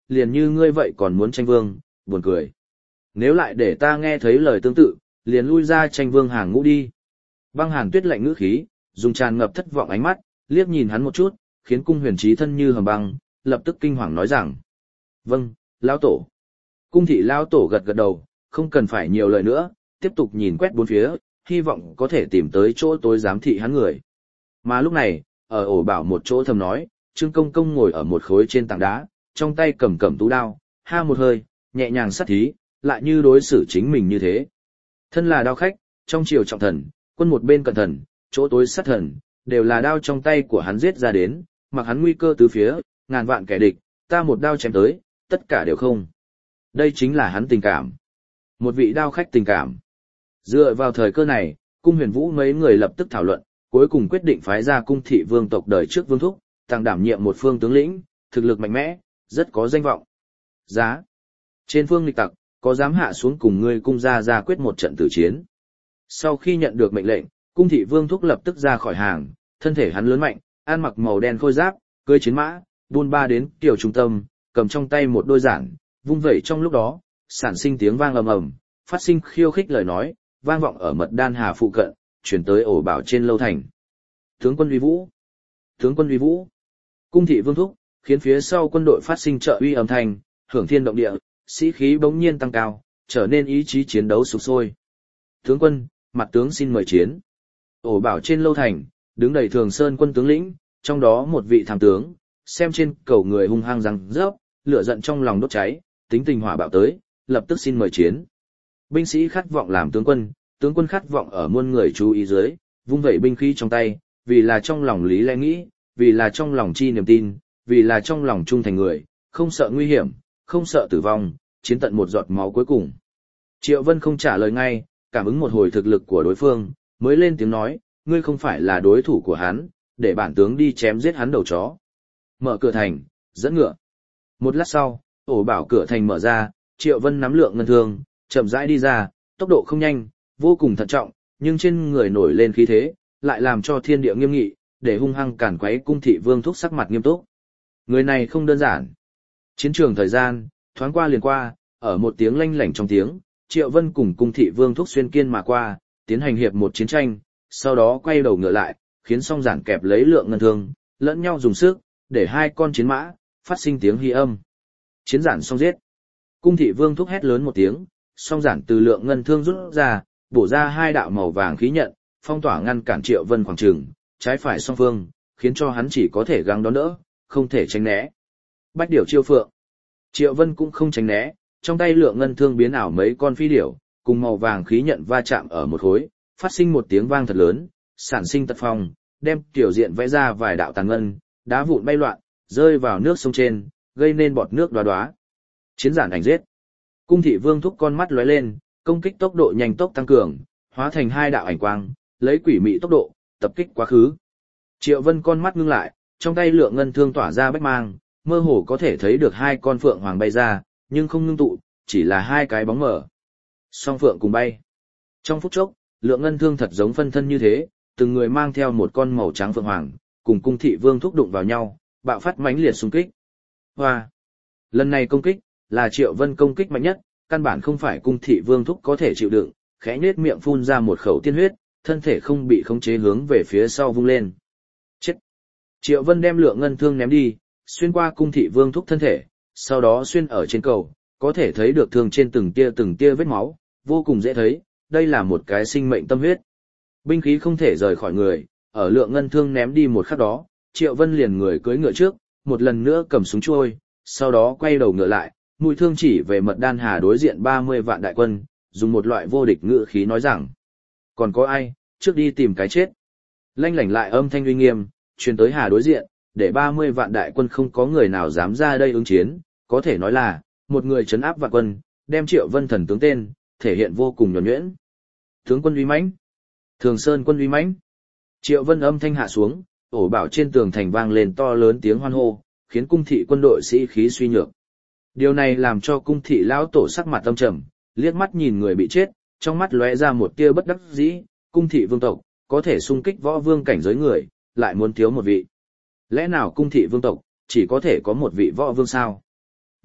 liền như ngươi vậy còn muốn tranh vương, buồn cười. Nếu lại để ta nghe thấy lời tương tự, liền lui ra tranh vương hàng ngũ đi. Băng Hàn Tuyết lạnh ngữ khí, dùng tràn ngập thất vọng ánh mắt, liếc nhìn hắn một chút, khiến Cung Huyền Trí thân như hầm băng, lập tức kinh hoàng nói rằng: "Vâng, lão tổ." Cung thị lão tổ gật gật đầu, không cần phải nhiều lời nữa, tiếp tục nhìn quét bốn phía, hy vọng có thể tìm tới chỗ tối giám thị hắn người. Mà lúc này, ở ổ bảo một chỗ thầm nói, Trương Công Công ngồi ở một khối trên tảng đá, trong tay cầm cầm tú đao, ha một hơi, nhẹ nhàng sát thí, lại như đối xử chính mình như thế. Thân là đao khách, trong triều trọng thần, quân một bên cẩn thần, chỗ tối sát thần, đều là đao trong tay của hắn giết ra đến, mặc hắn nguy cơ tứ phía, ngàn vạn kẻ địch, ta một đao chém tới, tất cả đều không. Đây chính là hắn tình cảm. Một vị đao khách tình cảm. Dựa vào thời cơ này, Cung Huyền Vũ mấy người lập tức thảo luận, cuối cùng quyết định phái ra cung thị vương tộc đời trước Vương Thúc, tăng đảm nhiệm một phương tướng lĩnh, thực lực mạnh mẽ, rất có danh vọng. Giá. Trên phương nghịch tặc, có dám hạ xuống cùng ngươi cung gia ra quyết một trận tử chiến. Sau khi nhận được mệnh lệnh, cung thị Vương Thúc lập tức ra khỏi hàng, thân thể hắn lớn mạnh, ăn mặc màu đen khôi giáp, cưỡi chiến mã, buôn ba đến tiểu trung tâm, cầm trong tay một đôi giản, vung vẩy trong lúc đó, sản sinh tiếng vang ầm ầm, phát sinh khiêu khích lời nói, vang vọng ở Mật Đan Hà phụ cận, chuyển tới ổ bảo trên lâu thành. Tướng quân uy vũ! Tướng quân uy vũ! Cung thị Vương Thúc, khiến phía sau quân đội phát sinh trợ uy âm thanh, hưởng thiên động địa, sĩ khí bỗng nhiên tăng cao, trở nên ý chí chiến đấu sục sôi. Tướng quân, mặt tướng xin mời chiến. Ổ bảo trên lâu thành, đứng đầy Thường Sơn quân tướng lĩnh, trong đó một vị tham tướng, xem trên cầu người hung hăng răng rớp, lửa giận trong lòng đốt cháy, tính tình hỏa bạo tới, lập tức xin mời chiến. Binh sĩ khát vọng làm tướng quân, tướng quân khát vọng ở muôn người chú ý dưới, vung vẩy binh khí trong tay, vì là trong lòng lý lẽ nghĩ, vì là trong lòng chi niềm tin, vì là trong lòng trung thành người, không sợ nguy hiểm, không sợ tử vong, chiến tận một giọt máu cuối cùng. Triệu Vân không trả lời ngay, cảm ứng một hồi thực lực của đối phương, mới lên tiếng nói, ngươi không phải là đối thủ của hắn, để bản tướng đi chém giết hắn đầu chó. Mở cửa thành, dẫn ngựa. Một lát sau, ổ bảo cửa thành mở ra, Triệu Vân nắm lượng ngân thương, chậm rãi đi ra, tốc độ không nhanh, vô cùng thận trọng, nhưng trên người nổi lên khí thế, lại làm cho thiên địa nghiêm nghị, để hung hăng cản quấy cung thị Vương Thúc sắc mặt nghiêm túc. Người này không đơn giản. Chiến trường thời gian, thoáng qua liền qua, ở một tiếng lanh lảnh trong tiếng, Triệu Vân cùng cung thị Vương Thúc xuyên kiên mà qua, tiến hành hiệp một chiến tranh, sau đó quay đầu ngựa lại, khiến song giản kẹp lấy lượng ngân thương, lẫn nhau dùng sức, để hai con chiến mã phát sinh tiếng hy âm. Chiến giản xong giết. Cung thị Vương Thúc hét lớn một tiếng, song giản từ lượng ngân thương rút ra, bổ ra hai đạo màu vàng khí nhận, phong tỏa ngăn cản Triệu Vân khoảng trường, trái phải song phương, khiến cho hắn chỉ có thể gắng đón đỡ, không thể tránh né. Bách điểu chiêu phượng. Triệu Vân cũng không tránh né, trong tay lượng ngân thương biến ảo mấy con phi điểu, cùng màu vàng khí nhận va chạm ở một khối, phát sinh một tiếng vang thật lớn, sản sinh tật phong, đem tiểu diện vẽ ra vài đạo tàn ngân, đá vụn bay loạn, rơi vào nước sông trên, gây nên bọt nước đóa đóa. Chiến giản ảnh giết. Cung thị Vương Thúc con mắt lóe lên, công kích tốc độ nhanh tốc tăng cường, hóa thành hai đạo ảnh quang, lấy quỷ mị tốc độ, tập kích quá khứ. Triệu Vân con mắt ngưng lại, trong tay lượng ngân thương tỏa ra bách mang, mơ hồ có thể thấy được hai con phượng hoàng bay ra, nhưng không ngưng tụ, chỉ là hai cái bóng mờ. Song phượng cùng bay. Trong phút chốc, lượng ngân thương thật giống phân thân như thế, từng người mang theo một con màu trắng phượng hoàng, cùng cung thị Vương Thúc đụng vào nhau, bạo phát mãnh liệt xung kích. Hoa! Lần này công kích, là Triệu Vân công kích mạnh nhất, căn bản không phải cung thị Vương Thúc có thể chịu đựng, khẽ nhếch miệng phun ra một khẩu tiên huyết, thân thể không bị khống chế hướng về phía sau vung lên. Chết! Triệu Vân đem lượng ngân thương ném đi, xuyên qua cung thị Vương Thúc thân thể, sau đó xuyên ở trên cầu, có thể thấy được thương trên từng tia từng tia vết máu, vô cùng dễ thấy, đây là một cái sinh mệnh tâm huyết. Binh khí không thể rời khỏi người, ở lượng ngân thương ném đi một khắc đó, Triệu Vân liền người cưỡi ngựa trước, một lần nữa cầm súng trôi, sau đó quay đầu ngựa lại, mũi thương chỉ về Mật Đan Hà đối diện ba mươi vạn đại quân, dùng một loại vô địch ngữ khí nói rằng: còn có ai, trước đi tìm cái chết. Lanh lảnh lại âm thanh uy nghiêm, truyền tới Hà đối diện, để ba mươi vạn đại quân không có người nào dám ra đây ứng chiến, có thể nói là, một người trấn áp vạn quân, đem Triệu Vân thần tướng tên, thể hiện vô cùng nhuần nhuyễn. Tướng quân uy mãnh, Thường Sơn quân uy mãnh. Triệu Vân âm thanh hạ xuống, ổ bảo trên tường thành vang lên to lớn tiếng hoan hô, khiến cung thị quân đội sĩ khí suy nhược. Điều này làm cho cung thị lão tổ sắc mặt âm trầm, liếc mắt nhìn người bị chết, trong mắt lóe ra một tia bất đắc dĩ, cung thị vương tộc, có thể xung kích võ vương cảnh giới người, lại muốn thiếu một vị. Lẽ nào cung thị vương tộc, chỉ có thể có một vị võ vương sao?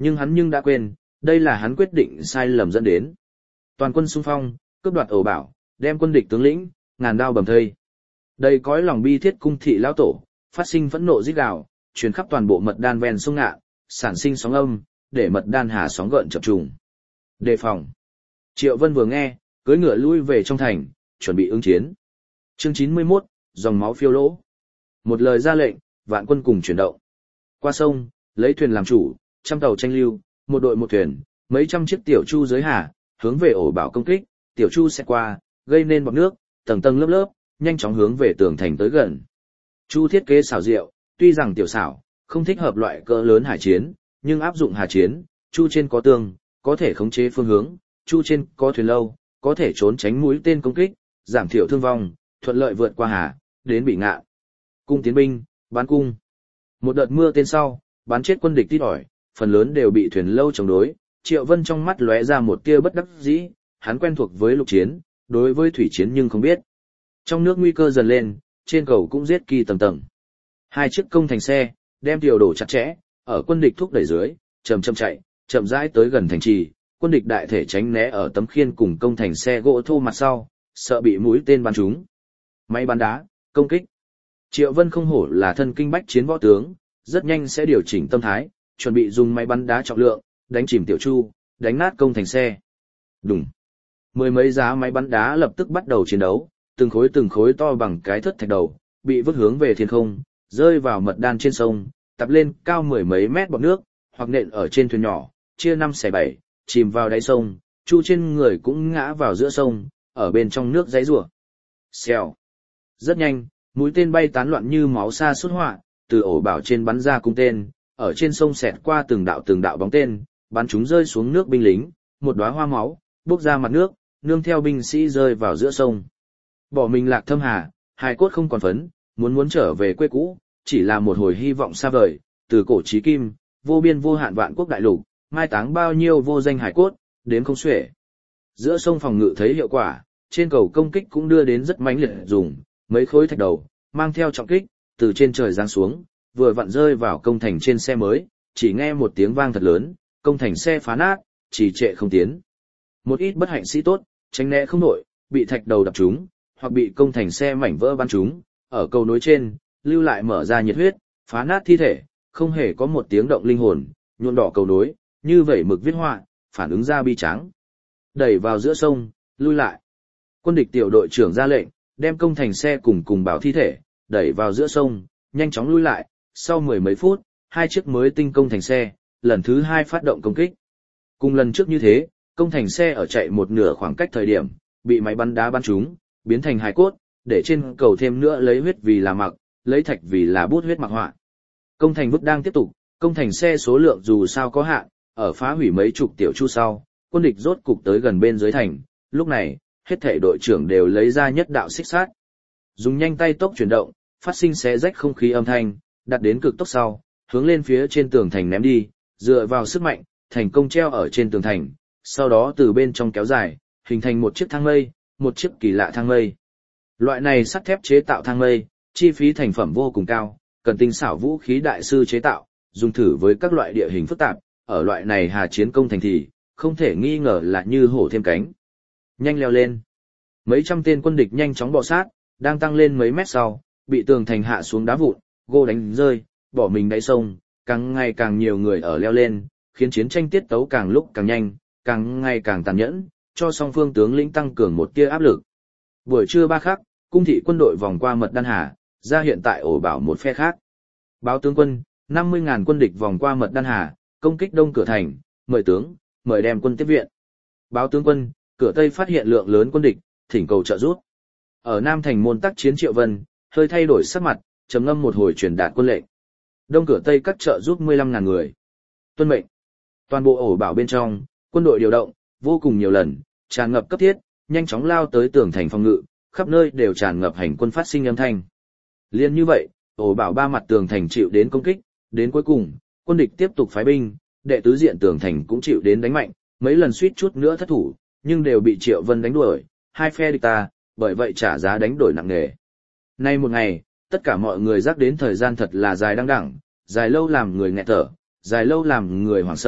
Nhưng hắn nhưng đã quên, đây là hắn quyết định sai lầm dẫn đến. Toàn quân xung phong, cướp đoạt ổ bảo, đem quân địch tướng lĩnh, ngàn đao bầm thây. Đầy cõi lòng bi thiết cung thị lão tổ, phát sinh phẫn nộ rít gào, truyền khắp toàn bộ mật đan ven sông Ngạn, sản sinh sóng âm, để mật đan hà sóng gợn chập trùng. Đề phòng. Triệu Vân vừa nghe, cưỡi ngựa lui về trong thành, chuẩn bị ứng chiến. Chương chín mươi mốt, dòng máu phiêu lỗ. Một lời ra lệnh, vạn quân cùng chuyển động. Qua sông, lấy thuyền làm chủ, trăm tàu tranh lưu, một đội một thuyền, mấy trăm chiếc tiểu chu dưới hà, hướng về ổ bảo công kích, tiểu chu sẽ qua, gây nên bọt nước, tầng tầng lớp lớp, nhanh chóng hướng về tường thành tới gần. Chu thiết kế xảo diệu, tuy rằng tiểu xảo, không thích hợp loại cỡ lớn hải chiến, nhưng áp dụng hà chiến, chu trên có tường, có thể khống chế phương hướng, chu trên có thuyền lâu, có thể trốn tránh mũi tên công kích, giảm thiểu thương vong, thuận lợi vượt qua hà, đến bị ngạn. Cung tiến binh, bán cung. Một đợt mưa tên sau, bắn chết quân địch tít ỏi, phần lớn đều bị thuyền lâu chống đối. Triệu Vân trong mắt lóe ra một tia bất đắc dĩ, hắn quen thuộc với lục chiến, đối với thủy chiến nhưng không biết. Trong nước nguy cơ dần lên, trên cầu cũng giết kỳ tầng tầng. Hai chiếc công thành xe, đem điều đổ chặt chẽ, ở quân địch thúc đẩy dưới, chậm chậm chạy, chậm rãi tới gần thành trì, quân địch đại thể tránh né ở tấm khiên cùng công thành xe gỗ thô mặt sau, sợ bị mũi tên bắn trúng. Máy bắn đá, công kích. Triệu Vân không hổ là thân kinh bách chiến võ tướng, rất nhanh sẽ điều chỉnh tâm thái, chuẩn bị dùng máy bắn đá trọng lượng, đánh chìm tiểu chu, đánh nát công thành xe. Đùng. Mười mấy giá máy bắn đá lập tức bắt đầu chiến đấu, từng khối từng khối to bằng cái thất thạch đầu, bị vứt hướng về thiên không, rơi vào mật đan trên sông, tập lên cao mười mấy mét bọt nước, hoặc nện ở trên thuyền nhỏ, chia năm xẻ bảy, chìm vào đáy sông, chu trên người cũng ngã vào giữa sông, ở bên trong nước giãy giụa. Xèo. Rất nhanh, mũi tên bay tán loạn như máu xa xuất họa, từ ổ bảo trên bắn ra cung tên, ở trên sông xẹt qua từng đạo từng đạo bóng tên, bắn chúng rơi xuống nước binh lính, một đóa hoa máu, bốc ra mặt nước, nương theo binh sĩ rơi vào giữa sông. Bỏ mình lạc thâm hà, hài cốt không còn phấn, muốn muốn trở về quê cũ, chỉ là một hồi hy vọng xa vời, từ cổ chí kim, vô biên vô hạn vạn quốc đại lục, mai táng bao nhiêu vô danh hài cốt, đến không xuể. Giữa sông phòng ngự thấy hiệu quả, trên cầu công kích cũng đưa đến rất mãnh liệt dùng, mấy khối thạch đầu, mang theo trọng kích, từ trên trời giáng xuống, vừa vặn rơi vào công thành trên xe mới, chỉ nghe một tiếng vang thật lớn, công thành xe phá nát, trì trệ không tiến. Một ít bất hạnh sĩ tốt, tránh né không nổi, bị thạch đầu đập trúng, hoặc bị công thành xe mảnh vỡ bắn trúng, ở cầu nối trên, lưu lại mở ra nhiệt huyết, phá nát thi thể, không hề có một tiếng động linh hồn, nhuộm đỏ cầu nối, như vậy mực viết họa, phản ứng ra bi tráng. Đẩy vào giữa sông, lui lại. Quân địch tiểu đội trưởng ra lệnh, đem công thành xe cùng cùng bảo thi thể, đẩy vào giữa sông, nhanh chóng lui lại, sau mười mấy phút, hai chiếc mới tinh công thành xe, lần thứ hai phát động công kích. Cùng lần trước như thế, công thành xe ở chạy một nửa khoảng cách thời điểm, bị máy bắn đá bắn trúng, biến thành hài cốt, để trên cầu thêm nữa lấy huyết vì là mặc, lấy thạch vì là bút huyết mặc họa. Công thành vức đang tiếp tục, công thành xe số lượng dù sao có hạn, ở phá hủy mấy chục tiểu chu sau, quân địch rốt cục tới gần bên dưới thành, lúc này, hết thảy đội trưởng đều lấy ra nhất đạo xích sát. Dùng nhanh tay tốc chuyển động, phát sinh xé rách không khí âm thanh, đặt đến cực tốc sau, hướng lên phía trên tường thành ném đi, dựa vào sức mạnh, thành công treo ở trên tường thành, sau đó từ bên trong kéo dài, hình thành một chiếc thang mây, một chiếc kỳ lạ thang mây. Loại này sắt thép chế tạo thang mây, chi phí thành phẩm vô cùng cao, cần tinh xảo vũ khí đại sư chế tạo, dùng thử với các loại địa hình phức tạp, ở loại này hà chiến công thành thì, không thể nghi ngờ là như hổ thêm cánh. Nhanh leo lên. Mấy trăm tên quân địch nhanh chóng bò sát, đang tăng lên mấy mét sau, bị tường thành hạ xuống đá vụn, gô đánh rơi, bỏ mình đáy sông, càng ngày càng nhiều người ở leo lên, khiến chiến tranh tiết tấu càng lúc càng nhanh, càng ngày càng tàn nhẫn, cho song phương tướng lĩnh tăng cường một tia áp lực. Buổi trưa ba khắc, cung thị quân đội vòng qua mật đan hà, ra hiện tại ổ bảo một phe khác. Báo tướng quân, năm mươi ngàn quân địch vòng qua mật đan hà, công kích đông cửa thành, mời tướng, mời đem quân tiếp viện. Báo tướng quân, cửa tây phát hiện lượng lớn quân địch, thỉnh cầu trợ giúp. Ở Nam thành môn tác chiến Triệu Vân, hơi thay đổi sắc mặt, trầm ngâm một hồi truyền đạt quân lệnh. Đông cửa tây các trợ giúp mười lăm ngàn người. Tuân mệnh. Toàn bộ ổ bảo bên trong, quân đội điều động, vô cùng nhiều lần, tràn ngập cấp thiết, nhanh chóng lao tới tường thành phòng ngự, khắp nơi đều tràn ngập hành quân phát sinh âm thanh. Liên như vậy, ổ bảo ba mặt tường thành chịu đến công kích, đến cuối cùng, quân địch tiếp tục phái binh, đệ tứ diện tường thành cũng chịu đến đánh mạnh, mấy lần suýt chút nữa thất thủ, nhưng đều bị Triệu Vân đánh đuổi, hai phe địch ta, bởi vậy trả giá đánh đổi nặng nề. Nay một ngày, tất cả mọi người giác đến thời gian thật là dài đăng đẳng, dài lâu làm người nghẹt thở, dài lâu làm người hoảng sợ,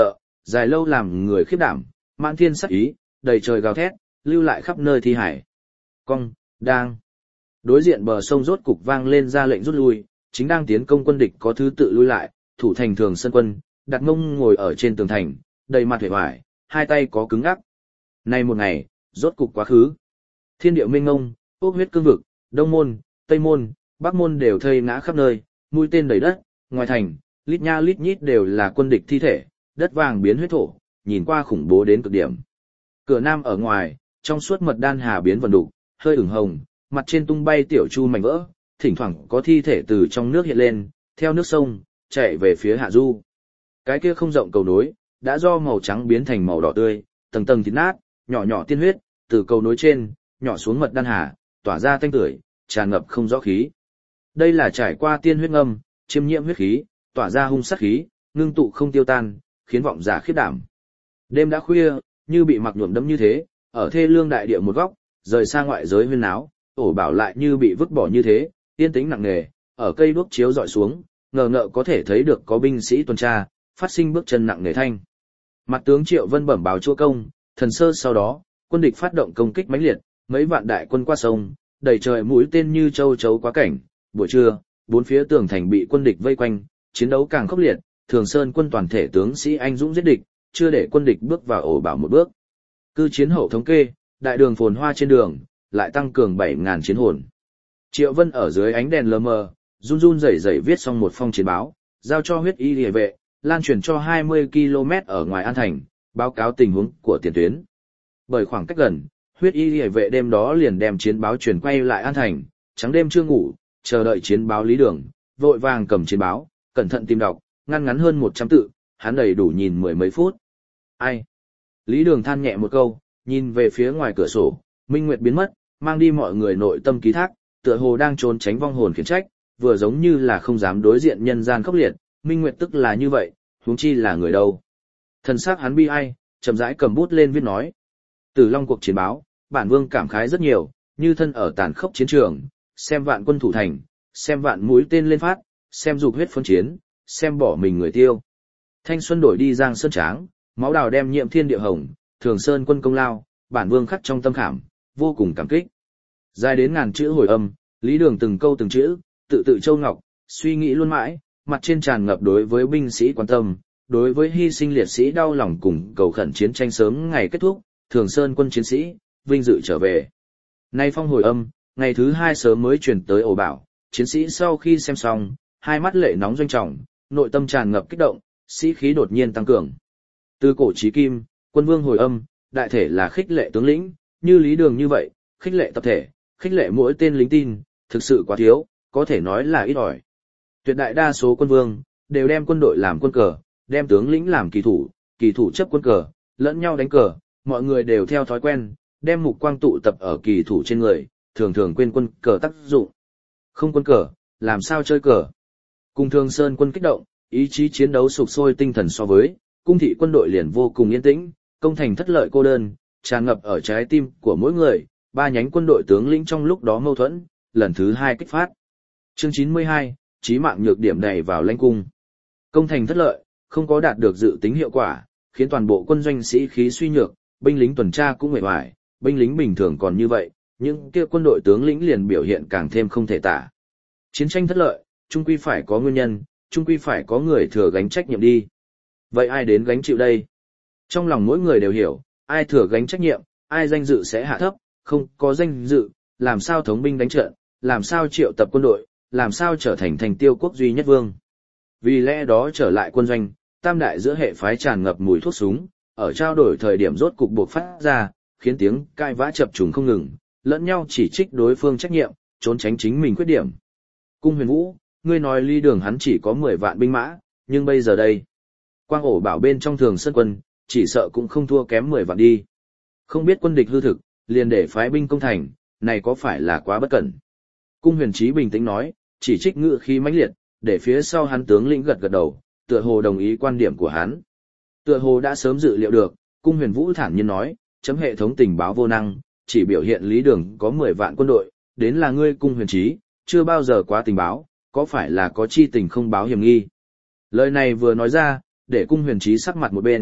dài lâu làm người khiếp đảm, mãn thiên sắc ý, đầy trời gào thét, lưu lại khắp nơi thi hải. Cong, đang. Đối diện bờ sông rốt cục vang lên ra lệnh rút lui, chính đang tiến công quân địch có thứ tự lui lại, thủ thành Thường Sơn quân, đặt mông ngồi ở trên tường thành, đầy mặt vẻ vải, hai tay có cứng ngắc. Nay một ngày, rốt cục quá khứ. Thiên địa mênh mông, ốc huyết cương vực, đông môn, tây môn, bắc môn đều thây ngã khắp nơi, mũi tên đầy đất, ngoài thành, lít nha lít nhít đều là quân địch thi thể, đất vàng biến huyết thổ, nhìn qua khủng bố đến cực điểm. Cửa nam ở ngoài, trong suốt mật đan hà biến vần đục, hơi ửng hồng, mặt trên tung bay tiểu chu mảnh vỡ, thỉnh thoảng có thi thể từ trong nước hiện lên, theo nước sông, chạy về phía hạ du. Cái kia không rộng cầu nối, đã do màu trắng biến thành màu đỏ tươi, tầng tầng thịt nát, nhỏ nhỏ tiên huyết, từ cầu nối trên, nhỏ xuống mật đan hà, tỏa ra tanh tưởi, tràn ngập không rõ khí. Đây là trải qua tiên huyết ngâm, chiêm nhiễm huyết khí, tỏa ra hung sát khí, ngưng tụ không tiêu tan, khiến vọng giả khiếp đảm. Đêm đã khuya, như bị mặc nhuộm đẫm như thế, ở thê lương đại địa một góc, rời xa ngoại giới huyên náo, ổ bảo lại như bị vứt bỏ như thế, yên tĩnh nặng nề, ở cây đuốc chiếu dọi xuống, ngờ ngợ có thể thấy được có binh sĩ tuần tra, phát sinh bước chân nặng nề thanh. Mặt tướng Triệu Vân bẩm báo chúa công, thần sơ sau đó, quân địch phát động công kích mãnh liệt, mấy vạn đại quân qua sông, đầy trời mũi tên như châu chấu quá cảnh, buổi trưa, bốn phía tường thành bị quân địch vây quanh, chiến đấu càng khốc liệt, Thường Sơn quân toàn thể tướng sĩ anh dũng giết địch, chưa để quân địch bước vào ổ bảo một bước. Cư chiến hậu thống kê, đại đường phồn hoa trên đường, lại tăng cường bảy ngàn chiến hồn. Triệu Vân ở dưới ánh đèn lờ mờ, run run rẩy rẩy viết xong một phong chiến báo, giao cho huyết y liề vệ, lan truyền cho hai mươi ki lô mét ở ngoài An Thành, báo cáo tình huống của tiền tuyến. Bởi khoảng cách gần, huyết y liề vệ đêm đó liền đem chiến báo truyền quay lại An Thành, trắng đêm chưa ngủ, chờ đợi chiến báo Lý Đường, vội vàng cầm chiến báo, cẩn thận tìm đọc, ngăn ngắn hơn một trăm tự, hắn đầy đủ nhìn mười mấy phút. Ai? Lý Đường than nhẹ một câu, nhìn về phía ngoài cửa sổ, minh nguyệt biến mất, mang đi mọi người nội tâm ký thác, tựa hồ đang trốn tránh vong hồn khiển trách, vừa giống như là không dám đối diện nhân gian khốc liệt, minh nguyệt tức là như vậy, huống chi là người đâu. Thần sắc hắn bi ai, chậm rãi cầm bút lên viết nói. Từ Long cuộc chiến báo, bản vương cảm khái rất nhiều, như thân ở tàn khốc chiến trường, xem vạn quân thủ thành, xem vạn mũi tên lên phát, xem dục huyết phân chiến, xem bỏ mình người tiêu. Thanh xuân đổi đi giang sơn tráng, máu đào đem nhiệm thiên địa hồng, Thường Sơn quân công lao, bản vương khắc trong tâm khảm, vô cùng cảm kích. Dài đến ngàn chữ hồi âm, Lý Đường từng câu từng chữ, tự tự châu ngọc, suy nghĩ luôn mãi, mặt trên tràn ngập đối với binh sĩ quan tâm, đối với hy sinh liệt sĩ đau lòng cùng cầu khẩn chiến tranh sớm ngày kết thúc, Thường Sơn quân chiến sĩ, vinh dự trở về. Nay phong hồi âm, ngày thứ hai sớm mới truyền tới ổ bảo, chiến sĩ sau khi xem xong, hai mắt lệ nóng doanh trọng, nội tâm tràn ngập kích động, sĩ khí đột nhiên tăng cường. Từ cổ chí kim, quân vương hồi âm, đại thể là khích lệ tướng lĩnh, như Lý Đường như vậy, khích lệ tập thể, khích lệ mỗi tên lính tin, thực sự quá thiếu, có thể nói là ít ỏi. Tuyệt đại đa số quân vương, đều đem quân đội làm quân cờ, đem tướng lĩnh làm kỳ thủ, kỳ thủ chấp quân cờ, lẫn nhau đánh cờ, mọi người đều theo thói quen, đem mục quang tụ tập ở kỳ thủ trên người, thường thường quên quân cờ tác dụng. Không quân cờ, làm sao chơi cờ? Cùng Thường Sơn quân kích động, ý chí chiến đấu sục sôi tinh thần so với, cung thị quân đội liền vô cùng yên tĩnh, công thành thất lợi cô đơn, tràn ngập ở trái tim của mỗi người, ba nhánh quân đội tướng lĩnh trong lúc đó mâu thuẫn, lần thứ hai kích phát. Chương chín mươi hai, chí mạng nhược điểm này vào lãnh cung. Công thành thất lợi, không có đạt được dự tính hiệu quả, khiến toàn bộ quân doanh sĩ khí suy nhược, binh lính tuần tra cũng mệt mỏi, binh lính bình thường còn như vậy, những kia quân đội tướng lĩnh liền biểu hiện càng thêm không thể tả. Chiến tranh thất lợi, chung quy phải có nguyên nhân, chung quy phải có người thừa gánh trách nhiệm đi. Vậy ai đến gánh chịu đây? Trong lòng mỗi người đều hiểu, ai thừa gánh trách nhiệm, ai danh dự sẽ hạ thấp, không có danh dự, làm sao thống binh đánh trận, làm sao triệu tập quân đội, làm sao trở thành thành tiêu quốc duy nhất vương. Vì lẽ đó trở lại quân doanh, tam đại giữa hệ phái tràn ngập mùi thuốc súng, ở trao đổi thời điểm rốt cục buộc phát ra, khiến tiếng cãi vã chập trùng không ngừng, lẫn nhau chỉ trích đối phương trách nhiệm, trốn tránh chính mình khuyết điểm. Cung Huyền Vũ, ngươi nói Lý Đường hắn chỉ có mười vạn binh mã, nhưng bây giờ đây, quang ổ bảo bên trong Thường Sơn quân, chỉ sợ cũng không thua kém mười vạn đi. Không biết quân địch hư thực, liền để phái binh công thành, này có phải là quá bất cẩn? Cung Huyền Chí bình tĩnh nói, chỉ trích ngự khí mãnh liệt, để phía sau hắn tướng lĩnh gật gật đầu, tựa hồ đồng ý quan điểm của hắn. Tựa hồ đã sớm dự liệu được, Cung Huyền Vũ thản nhiên nói, chấm hệ thống tình báo vô năng, chỉ biểu hiện Lý Đường có mười vạn quân đội, đến là ngươi Cung Huyền Chí, chưa bao giờ quá tình báo, có phải là có chi tình không báo hiểm nghi. Lời này vừa nói ra, để Cung Huyền Chí sắc mặt một bên,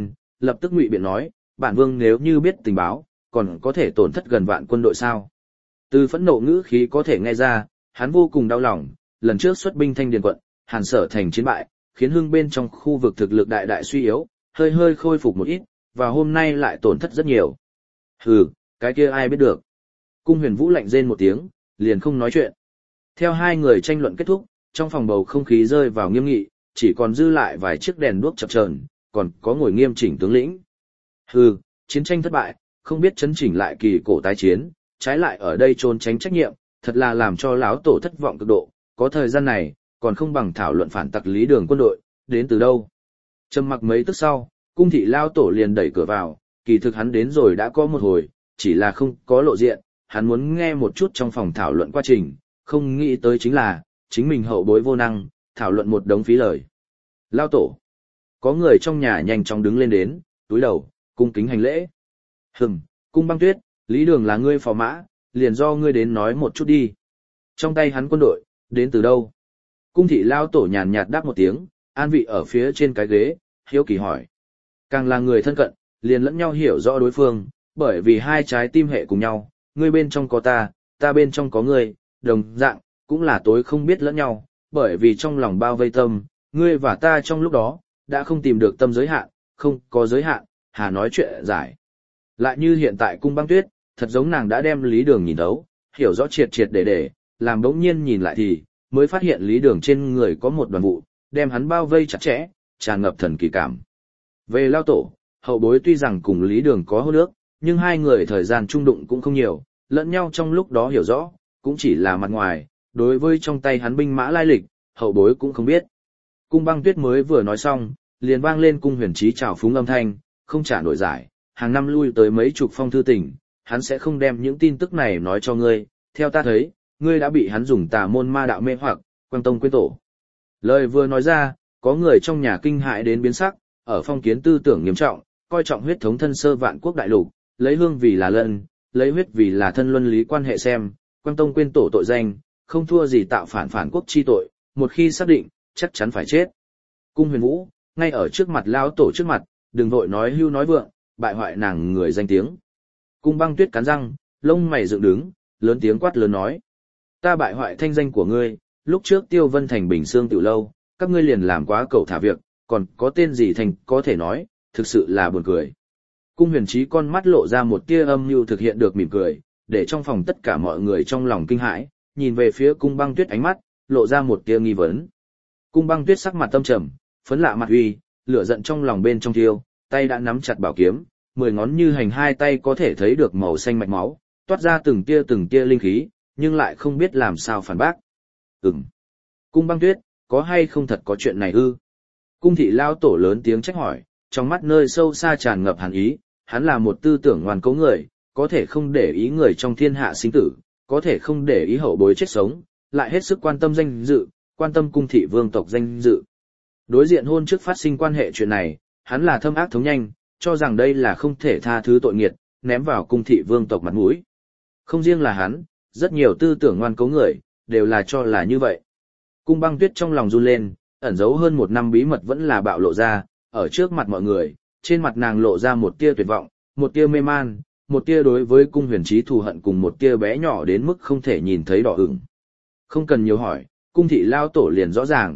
lập tức ngụy biện nói, bản vương nếu như biết tình báo, còn có thể tổn thất gần vạn quân đội sao. Từ phẫn nộ ngữ khí có thể nghe ra, hắn vô cùng đau lòng, lần trước xuất binh Thanh Điền quận, Hàn Sở thành chiến bại, khiến hưng bên trong khu vực thực lực đại đại suy yếu, hơi hơi khôi phục một ít, và hôm nay lại tổn thất rất nhiều. Hừ, cái kia ai biết được. Cung Huyền Vũ lạnh rên một tiếng, liền không nói chuyện. Theo hai người tranh luận kết thúc, trong phòng bầu không khí rơi vào nghiêm nghị, chỉ còn dư lại vài chiếc đèn đuốc chập chờn, còn có ngồi nghiêm chỉnh tướng lĩnh. Hừ, chiến tranh thất bại, không biết chấn chỉnh lại kỳ cổ tái chiến, trái lại ở đây trốn tránh trách nhiệm, thật là làm cho lão tổ thất vọng cực độ, có thời gian này, còn không bằng thảo luận phản tặc lý đường quân đội, đến từ đâu. Trầm mặc mấy tức sau, cung thị lao tổ liền đẩy cửa vào, kỳ thực hắn đến rồi đã có một hồi, chỉ là không có lộ diện, hắn muốn nghe một chút trong phòng thảo luận quá trình, không nghĩ tới chính là, chính mình hậu bối vô năng, thảo luận một đống phí lời. Lao tổ. Có người trong nhà nhanh chóng đứng lên đến, túi đầu, cung kính hành lễ. Hừm, cung băng tuyết, lý đường là ngươi phò mã, liền do ngươi đến nói một chút đi. Trong tay hắn quân đội, đến từ đâu? Cung thị lao tổ nhàn nhạt đáp một tiếng, an vị ở phía trên cái ghế, hiếu kỳ hỏi. Càng là người thân cận, liền lẫn nhau hiểu rõ đối phương, bởi vì hai trái tim hệ cùng nhau, ngươi bên trong có ta, ta bên trong có ngươi, đồng dạng, cũng là tối không biết lẫn nhau, bởi vì trong lòng bao vây tâm, ngươi và ta trong lúc đó, đã không tìm được tâm giới hạn, không có giới hạn, hà nói chuyện giải. Lại như hiện tại cung băng tuyết, thật giống nàng đã đem lý đường nhìn thấu, hiểu rõ triệt triệt để để, làm đống nhiên nhìn lại thì, mới phát hiện lý đường trên người có một đoàn vụ, đem hắn bao vây chặt chẽ, tràn ngập thần kỳ cảm. Về lao tổ, hậu bối tuy rằng cùng lý đường có hôn ước, nhưng hai người thời gian chung đụng cũng không nhiều, lẫn nhau trong lúc đó hiểu rõ, cũng chỉ là mặt ngoài, đối với trong tay hắn binh mã lai lịch, hậu bối cũng không biết. Cung băng tuyết mới vừa nói xong, liền vang lên cung huyền trí chào phúng âm thanh, không trả nổi giải, hàng năm lui tới mấy chục phong thư tình, hắn sẽ không đem những tin tức này nói cho ngươi, theo ta thấy, ngươi đã bị hắn dùng tà môn ma đạo mê hoặc, quang tông quên tổ. Lời vừa nói ra, có người trong nhà kinh hại đến biến sắc, ở phong kiến tư tưởng nghiêm trọng, coi trọng huyết thống thân sơ vạn quốc đại lục, lấy hương vì là lân, lấy huyết vì là thân luân lý quan hệ xem, quang tông quên tổ tội danh, không thua gì tạo phản phản quốc chi tội, một khi xác định, chắc chắn phải chết. Cung Huyền Vũ, ngay ở trước mặt lão tổ trước mặt, đừng vội nói hưu nói vượng, bại hoại nàng người danh tiếng. Cung băng tuyết cắn răng, lông mày dựng đứng, lớn tiếng quát lớn nói. Ta bại hoại thanh danh của ngươi, lúc trước Tiêu Vân Thành Bình Sương Tiểu Lâu, các ngươi liền làm quá cẩu thả việc, còn có tên gì thành có thể nói, thực sự là buồn cười. Cung huyền trí con mắt lộ ra một tia âm mưu thực hiện được mỉm cười, để trong phòng tất cả mọi người trong lòng kinh hãi, nhìn về phía cung băng tuyết ánh mắt, lộ ra một tia nghi vấn. Cung băng tuyết sắc mặt tâm trầm, phấn lạ mặt uy, lửa giận trong lòng bên trong thiêu, tay đã nắm chặt bảo kiếm, mười ngón như hành hai tay có thể thấy được màu xanh mạch máu, toát ra từng tia từng tia linh khí, nhưng lại không biết làm sao phản bác. Ừm. Cung băng tuyết, có hay không thật có chuyện này ư? Cung thị lao tổ lớn tiếng trách hỏi, trong mắt nơi sâu xa tràn ngập hàn ý, hắn là một tư tưởng ngoan cố người, có thể không để ý người trong thiên hạ sinh tử, có thể không để ý hậu bối chết sống, lại hết sức quan tâm danh dự, quan tâm cung thị vương tộc danh dự. Đối diện hôn trước phát sinh quan hệ chuyện này, hắn là thâm ác thống nhanh, cho rằng đây là không thể tha thứ tội nghiệt, ném vào cung thị vương tộc mặt mũi. Không riêng là hắn, rất nhiều tư tưởng ngoan cố người, đều là cho là như vậy. Cung băng tuyết trong lòng run lên, ẩn giấu hơn một năm bí mật vẫn là bạo lộ ra, ở trước mặt mọi người, trên mặt nàng lộ ra một tia tuyệt vọng, một tia mê man, một tia đối với cung huyền trí thù hận cùng một tia bé nhỏ đến mức không thể nhìn thấy đỏ ửng. Không cần nhiều hỏi, cung thị lao tổ liền rõ ràng.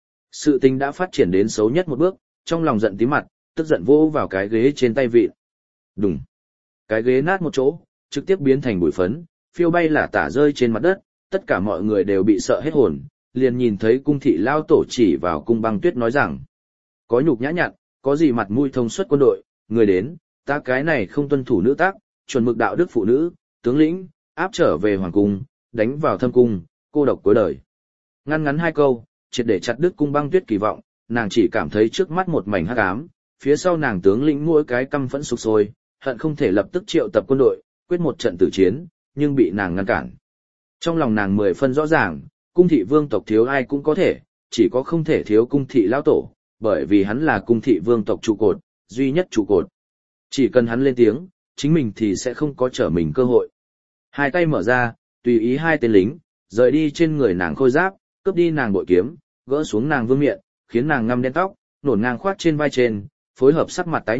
Sự tình đã phát triển đến xấu nhất một bước, trong lòng giận tí mặt, tức giận vỗ vào cái ghế trên tay vịn. Đùng. Cái ghế nát một chỗ, trực tiếp biến thành bụi phấn, phiêu bay lả tả rơi trên mặt đất, tất cả mọi người đều bị sợ hết hồn, liền nhìn thấy cung thị lao tổ chỉ vào cung băng tuyết nói rằng. Có nhục nhã nhặn, có gì mặt mũi thông suất quân đội, người đến, ta cái này không tuân thủ nữ tác, chuẩn mực đạo đức phụ nữ, tướng lĩnh, áp trở về hoàng cung, đánh vào thâm cung, cô độc cuối đời. Ngăn ngắn hai câu, triệt để chặt đứt cung băng tuyết kỳ vọng, nàng chỉ cảm thấy trước mắt một mảnh hắc ám, phía sau nàng tướng lĩnh mỗi cái căm phẫn sục sôi, hận không thể lập tức triệu tập quân đội, quyết một trận tử chiến, nhưng bị nàng ngăn cản. Trong lòng nàng mười phân rõ ràng, cung thị vương tộc thiếu ai cũng có thể, chỉ có không thể thiếu cung thị lão tổ, bởi vì hắn là cung thị vương tộc trụ cột, duy nhất trụ cột. Chỉ cần hắn lên tiếng, chính mình thì sẽ không có trở mình cơ hội. Hai tay mở ra, tùy ý hai tên lính, rời đi trên người nàng khôi giáp, cướp đi nàng bội kiếm, gỡ xuống nàng vương miện, khiến nàng ngăm đen tóc, nổn ngang khoát trên vai trên, phối hợp sắc mặt tái nhợt,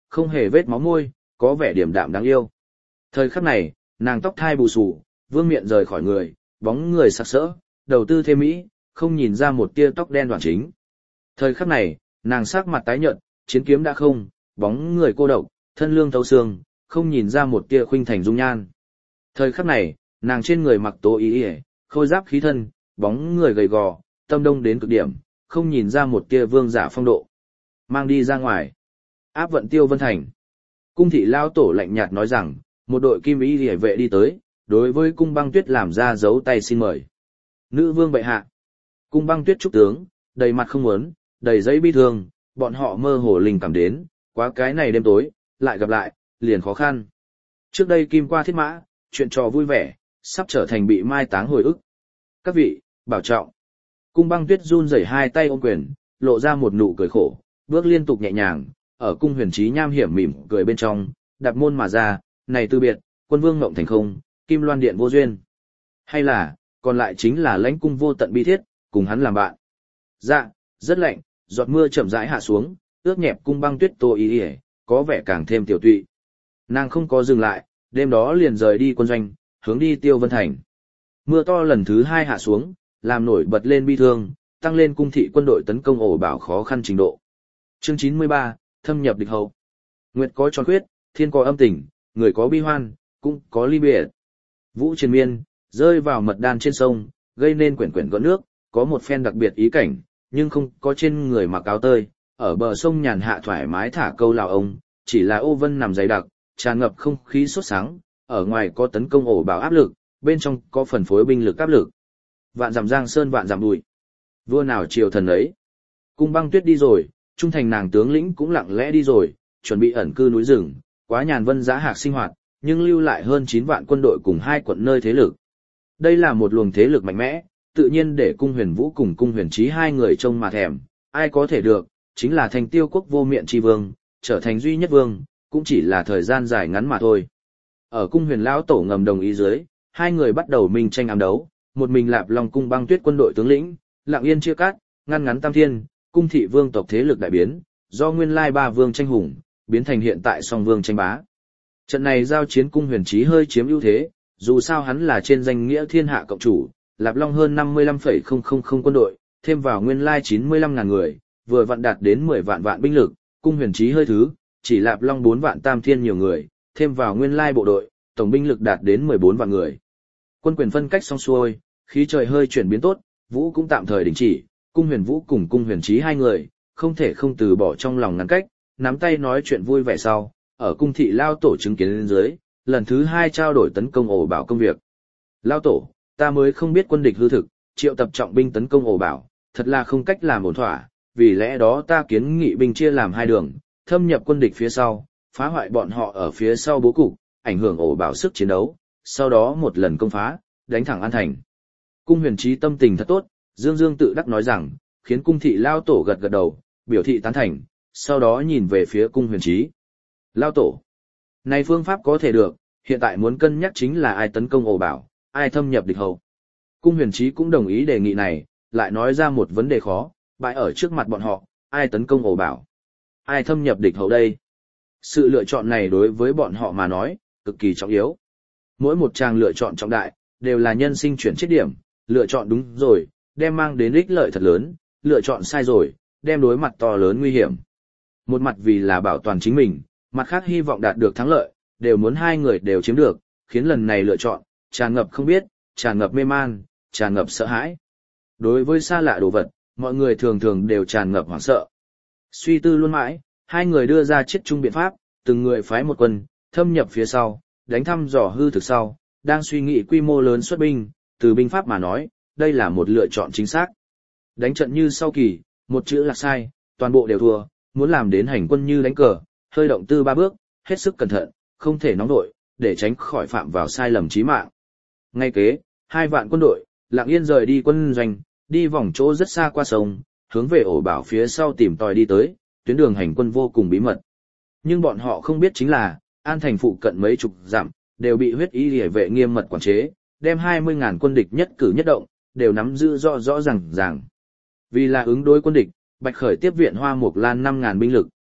không hề vết máu môi, có vẻ điềm đạm đáng yêu. Thời khắc này, nàng tóc thai bù xù, vương miện rời khỏi người, bóng người sặc sỡ, đầu tư thêm mỹ, không nhìn ra một tia tóc đen đoạn chính. Thời khắc này, nàng sắc mặt tái nhợt, chiến kiếm đã không, bóng người cô độc, thân lương thấu xương, không nhìn ra một tia khuynh thành dung nhan. Thời khắc này, nàng trên người mặc tố y y, khôi giáp khí thân, bóng người gầy gò, tâm đông đến cực điểm, không nhìn ra một tia vương giả phong độ. Mang đi ra ngoài. Áp vận Tiêu Vân Thành. Cung thị lao tổ lạnh nhạt nói rằng, một đội kim y liễu vệ đi tới, đối với cung băng tuyết làm ra dấu tay xin mời. Nữ vương bệ hạ. Cung băng tuyết trúc tướng, đầy mặt không muốn, đầy giấy bi thương, bọn họ mơ hồ linh cảm đến, quá cái này đêm tối, lại gặp lại, liền khó khăn. Trước đây kim qua thiết mã, chuyện trò vui vẻ, sắp trở thành bị mai táng hồi ức. Các vị, bảo trọng. Cung băng tuyết run rẩy hai tay ôm quyền, lộ ra một nụ cười khổ, bước liên tục nhẹ nhàng, ở cung huyền trí nham hiểm mỉm cười bên trong, đạp môn mà ra, này từ biệt, quân vương ngộng thành không, kim loan điện vô duyên. Hay là, còn lại chính là lãnh cung vô tận bi thiết, cùng hắn làm bạn. Dạ, rất lạnh, giọt mưa chậm rãi hạ xuống, ướt nhẹp cung băng tuyết tô ý ỉa, có vẻ càng thêm tiểu tụy. Nàng không có dừng lại, đêm đó liền rời đi quân doanh, hướng đi Tiêu Vân Thành. Mưa to lần thứ hai hạ xuống, làm nổi bật lên bi thương, tăng lên cung thị quân đội tấn công ổ bảo khó khăn trình độ. Chương chín mươi ba, thâm nhập địch hậu. Nguyệt có tròn khuyết, thiên có âm tình, người có bi hoan, cũng có ly biệt. Vũ triền miên, rơi vào mật đan trên sông, gây nên quyển quyển gợn nước, có một phen đặc biệt ý cảnh, nhưng không có trên người mặc áo tơi, ở bờ sông nhàn hạ thoải mái thả câu lào ông, chỉ là ô vân nằm dày đặc, tràn ngập không khí sốt sáng, ở ngoài có tấn công ổ bảo áp lực, bên trong có phần phối binh lực áp lực. Vạn dặm giang sơn vạn dặm bụi. Vua nào triều thần ấy. Cung băng tuyết đi rồi, trung thành nàng tướng lĩnh cũng lặng lẽ đi rồi, chuẩn bị ẩn cư núi rừng, quá nhàn vân dã hạc sinh hoạt, nhưng lưu lại hơn chín vạn quân đội cùng hai quận nơi thế lực. Đây là một luồng thế lực mạnh mẽ, tự nhiên để cung huyền vũ cùng cung huyền trí hai người trông mà thèm, ai có thể được, chính là thành tiêu quốc vô miện tri vương, trở thành duy nhất vương, cũng chỉ là thời gian dài ngắn mà thôi. Ở cung huyền lão tổ ngầm đồng ý dưới, hai người bắt đầu minh tranh ám đấu, một mình Lạp Long cung băng tuyết quân đội tướng lĩnh, lặng yên chia cắt, ngăn ngắn tam thiên, cung thị vương tộc thế lực đại biến, do nguyên lai ba vương tranh hùng, biến thành hiện tại song vương tranh bá. Trận này giao chiến cung huyền trí hơi chiếm ưu thế, dù sao hắn là trên danh nghĩa thiên hạ cộng chủ, Lạp Long hơn năm mươi lăm phẩy không không không quân đội, thêm vào nguyên lai chín mươi lăm ngàn người, vừa vặn đạt đến mười vạn vạn binh lực, cung huyền trí hơi thứ, chỉ Lạp Long bốn vạn tam thiên nhiều người, thêm vào nguyên lai bộ đội, tổng binh lực đạt đến mười bốn vạn người. Quân quyền phân cách xong xuôi, khí trời hơi chuyển biến tốt, vũ cũng tạm thời đình chỉ, cung huyền vũ cùng cung huyền trí hai người, không thể không từ bỏ trong lòng ngăn cách, nắm tay nói chuyện vui vẻ sau, ở cung thị lao tổ chứng kiến lên dưới, lần thứ hai trao đổi tấn công ổ bảo công việc. Lao tổ, ta mới không biết quân địch hư thực, triệu tập trọng binh tấn công ổ bảo, thật là không cách làm ổn thỏa, vì lẽ đó ta kiến nghị binh chia làm hai đường, thâm nhập quân địch phía sau, phá hoại bọn họ ở phía sau bố cục, ảnh hưởng ổ bảo sức chiến đấu, sau đó một lần công phá, đánh thẳng An Thành. Cung huyền trí tâm tình thật tốt, Dương Dương tự đắc nói rằng, khiến cung thị lao tổ gật gật đầu, biểu thị tán thành, sau đó nhìn về phía cung huyền trí. Lao tổ, này phương pháp có thể được, hiện tại muốn cân nhắc chính là ai tấn công ổ bảo, ai thâm nhập địch hậu. Cung huyền trí cũng đồng ý đề nghị này, lại nói ra một vấn đề khó, bại ở trước mặt bọn họ, ai tấn công ổ bảo, ai thâm nhập địch hậu đây. Sự lựa chọn này đối với bọn họ mà nói, cực kỳ trọng yếu. Mỗi một trang lựa chọn trọng đại, đều là nhân sinh chuyển chết điểm, lựa chọn đúng rồi, đem mang đến ích lợi thật lớn, lựa chọn sai rồi, đem đối mặt to lớn nguy hiểm. Một mặt vì là bảo toàn chính mình, mặt khác hy vọng đạt được thắng lợi, đều muốn hai người đều chiếm được, khiến lần này lựa chọn, tràn ngập không biết, tràn ngập mê man, tràn ngập sợ hãi. Đối với xa lạ đồ vật, mọi người thường thường đều tràn ngập hoảng sợ. Suy tư luôn mãi, hai người đưa ra chiết chung biện pháp, từng người phái một quân, thâm nhập phía sau, đánh thăm dò hư thực sau, đang suy nghĩ quy mô lớn xuất binh, từ binh pháp mà nói, đây là một lựa chọn chính xác. Đánh trận như sau kỳ, một chữ là sai, toàn bộ đều thua, muốn làm đến hành quân như đánh cờ, hơi động tư ba bước, hết sức cẩn thận, không thể nóng đội, để tránh khỏi phạm vào sai lầm chí mạng. Ngay kế, hai vạn quân đội, lặng yên rời đi quân doanh, đi vòng chỗ rất xa qua sông, hướng về ổ bảo phía sau tìm tòi đi tới, tuyến đường hành quân vô cùng bí mật. Nhưng bọn họ không biết chính là, An Thành phụ cận mấy chục dặm, đều bị huyết y liễu vệ nghiêm mật quản chế, đem hai mươi ngàn quân địch nhất cử nhất động, đều nắm giữ rõ rõ ràng ràng. Vì là ứng đối quân địch, Bạch Khởi tiếp viện Hoa Mộc Lan năm ngàn binh lực,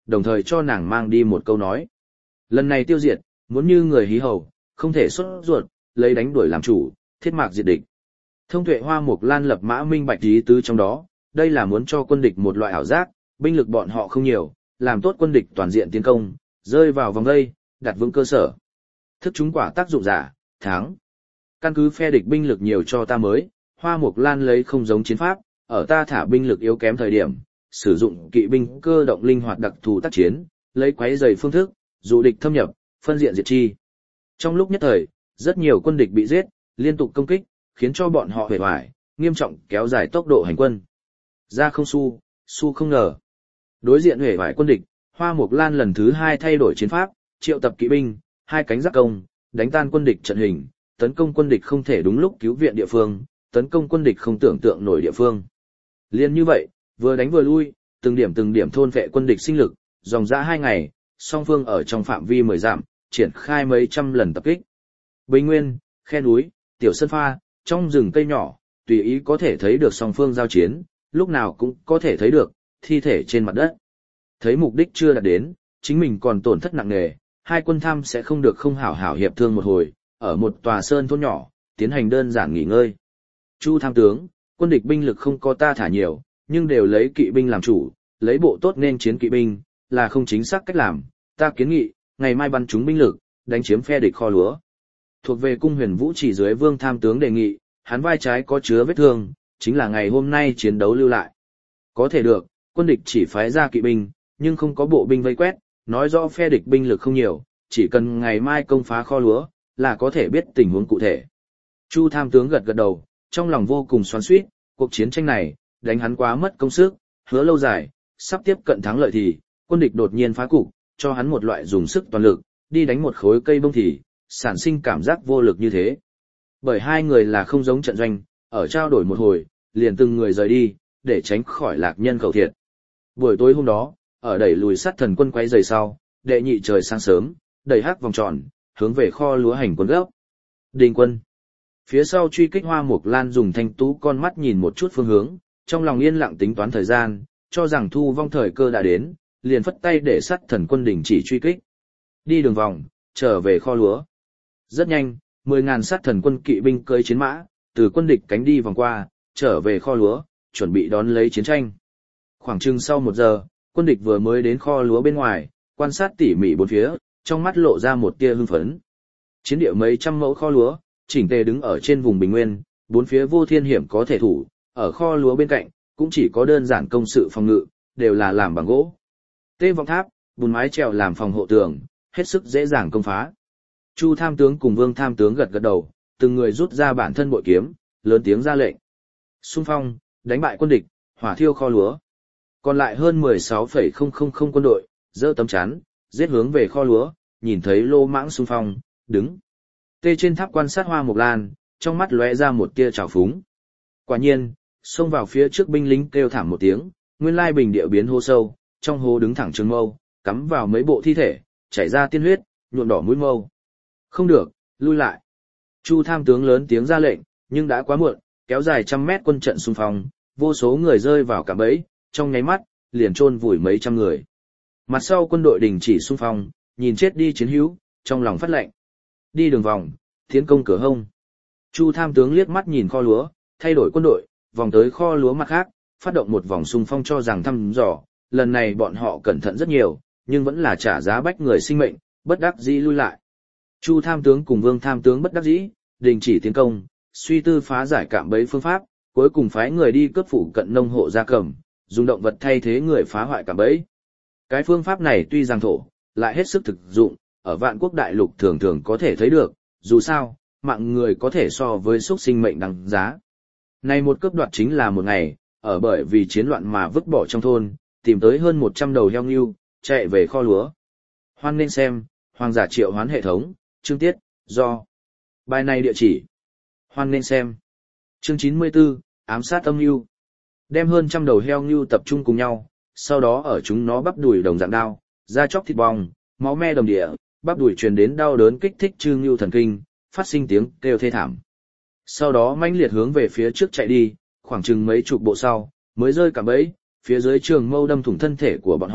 đồng thời cho nàng mang đi một câu nói. Lần này tiêu diệt, muốn như người hí hầu, không thể xuất ruột, lấy đánh đuổi làm chủ, thiết mạc diệt địch. Thông tuệ Hoa Mục Lan lập mã minh bạch ý tứ trong đó, đây là muốn cho quân địch một loại ảo giác, binh lực bọn họ không nhiều, làm tốt quân địch toàn diện tiến công, rơi vào vòng vây, đặt vững cơ sở. Thức chúng quả tác dụng giả, thắng. Căn cứ phe địch binh lực nhiều cho ta mới, Hoa Mục Lan lấy không giống chiến pháp, ở ta thả binh lực yếu kém thời điểm, sử dụng kỵ binh cơ động linh hoạt đặc thù tác chiến, lấy quấy rầy phương thức, dụ địch thâm nhập, phân diện diệt chi. Trong lúc nhất thời, rất nhiều quân địch bị giết, liên tục công kích, khiến cho bọn họ hề hoài, nghiêm trọng kéo dài tốc độ hành quân. Ra không su, su không ngờ. Đối diện hề hoài quân địch, Hoa Mục Lan lần thứ hai thay đổi chiến pháp, triệu tập kỵ binh, hai cánh giáp công, đánh tan quân địch trận hình, tấn công quân địch không thể đúng lúc cứu viện địa phương, tấn công quân địch không tưởng tượng nổi địa phương. Liên như vậy, vừa đánh vừa lui, từng điểm từng điểm thôn vệ quân địch sinh lực, dòng dã hai ngày, song phương ở trong phạm vi mười dặm, triển khai mấy trăm lần tập kích. Bình nguyên, khe núi, tiểu sơn pha, trong rừng cây nhỏ, tùy ý có thể thấy được song phương giao chiến, lúc nào cũng có thể thấy được thi thể trên mặt đất. Thấy mục đích chưa đạt đến, chính mình còn tổn thất nặng nề, hai quân tham sẽ không được không hảo hảo hiệp thương một hồi, ở một tòa sơn thôn nhỏ, tiến hành đơn giản nghỉ ngơi. Chu tham tướng, quân địch binh lực không có ta thả nhiều, nhưng đều lấy kỵ binh làm chủ, lấy bộ tốt nên chiến kỵ binh, là không chính xác cách làm, ta kiến nghị, ngày mai bắn chúng binh lực, đánh chiếm phe địch kho lúa. Thuộc về cung huyền vũ chỉ dưới vương tham tướng đề nghị, hắn vai trái có chứa vết thương, chính là ngày hôm nay chiến đấu lưu lại. Có thể được, quân địch chỉ phái ra kỵ binh, nhưng không có bộ binh vây quét, nói rõ phe địch binh lực không nhiều, chỉ cần ngày mai công phá kho lúa, là có thể biết tình huống cụ thể. Chu tham tướng gật gật đầu, trong lòng vô cùng xoắn xuýt, cuộc chiến tranh này, đánh hắn quá mất công sức, hứa lâu dài, sắp tiếp cận thắng lợi thì, quân địch đột nhiên phá cục, cho hắn một loại dùng sức toàn lực, đi đánh một khối cây bông thì, sản sinh cảm giác vô lực như thế. Bởi hai người là không giống trận doanh, ở trao đổi một hồi, liền từng người rời đi, để tránh khỏi lạc nhân khẩu thiệt. Buổi tối hôm đó, ở đẩy lùi sát thần quân quay giày sau, đệ nhị trời sáng sớm, đẩy hắc vòng tròn, hướng về kho lúa hành quân gấp. Đình quân. Phía sau truy kích Hoa Mục Lan dùng thanh tú con mắt nhìn một chút phương hướng, trong lòng yên lặng tính toán thời gian, cho rằng thu vong thời cơ đã đến, liền phất tay để sát thần quân đình chỉ truy kích. Đi đường vòng, trở về kho lúa. Rất nhanh, mười ngàn sát thần quân kỵ binh cưỡi chiến mã, từ quân địch cánh đi vòng qua, trở về kho lúa, chuẩn bị đón lấy chiến tranh. Khoảng chừng sau một giờ, quân địch vừa mới đến kho lúa bên ngoài, quan sát tỉ mỉ bốn phía, trong mắt lộ ra một tia hưng phấn. Chiến địa mấy trăm mẫu kho lúa, chỉnh tề đứng ở trên vùng bình nguyên, bốn phía vô thiên hiểm có thể thủ, ở kho lúa bên cạnh, cũng chỉ có đơn giản công sự phòng ngự, đều là làm bằng gỗ. Tê vọng tháp, bùn mái trèo làm phòng hộ tường, hết sức dễ dàng công phá. Chu tham tướng cùng Vương tham tướng gật gật đầu, từng người rút ra bản thân bội kiếm, lớn tiếng ra lệnh. Xung phong, đánh bại quân địch, hỏa thiêu kho lúa. Còn lại hơn mười sáu phẩy không không không quân đội, giơ tấm chắn, giết hướng về kho lúa, nhìn thấy Lô Mãng xung phong, đứng. Tê trên tháp quan sát Hoa Mục Lan, trong mắt lóe ra một tia trào phúng. Quả nhiên, xông vào phía trước binh lính kêu thảm một tiếng, nguyên lai bình địa biến hô sâu, trong hố đứng thẳng trường mâu, cắm vào mấy bộ thi thể, chảy ra tiên huyết, nhuộm đỏ mũi mâu. Không được, lui lại. Chu tham tướng lớn tiếng ra lệnh, nhưng đã quá muộn, kéo dài trăm mét quân trận xung phong, vô số người rơi vào cả bẫy, trong nháy mắt, liền chôn vùi mấy trăm người. Mặt sau quân đội đình chỉ xung phong, nhìn chết đi chiến hữu, trong lòng phát lệnh. Đi đường vòng, tiến công cửa hông. Chu tham tướng liếc mắt nhìn kho lúa, thay đổi quân đội, vòng tới kho lúa mặt khác, phát động một vòng xung phong cho rằng thăm dò, lần này bọn họ cẩn thận rất nhiều, nhưng vẫn là trả giá bách người sinh mệnh, bất đắc dĩ lui lại. Chu tham tướng cùng Vương tham tướng bất đắc dĩ, đình chỉ tiến công, suy tư phá giải cạm bẫy phương pháp, cuối cùng phái người đi cướp phủ cận nông hộ gia cầm, dùng động vật thay thế người phá hoại cạm bẫy. Cái phương pháp này tuy giang thổ, lại hết sức thực dụng, ở vạn quốc đại lục thường thường có thể thấy được, dù sao, mạng người có thể so với xuất sinh mệnh đằng giá. Này một cướp đoạt chính là một ngày, ở bởi vì chiến loạn mà vứt bỏ trong thôn, tìm tới hơn một trăm đầu heo ngưu, chạy về kho lúa. Hoan nên xem, Hoàng giả triệu hoán hệ thống, chương tiết, do. Bài này địa chỉ. Hoan nên xem. Chương chín mươi tư, ám sát âm ngưu. Đem hơn trăm đầu heo ngưu tập trung cùng nhau, sau đó ở chúng nó bắp đùi đồng dạng đao, da chóc thịt bong, máu me đồng địa, bắp đùi truyền đến đau đớn kích thích chư ngưu thần kinh, phát sinh tiếng kêu thê thảm. Sau đó mãnh liệt hướng về phía trước chạy đi, khoảng chừng mấy chục bộ sau, mới rơi cả bẫy, phía dưới trường mâu đâm thủng thân thể của bọn họ,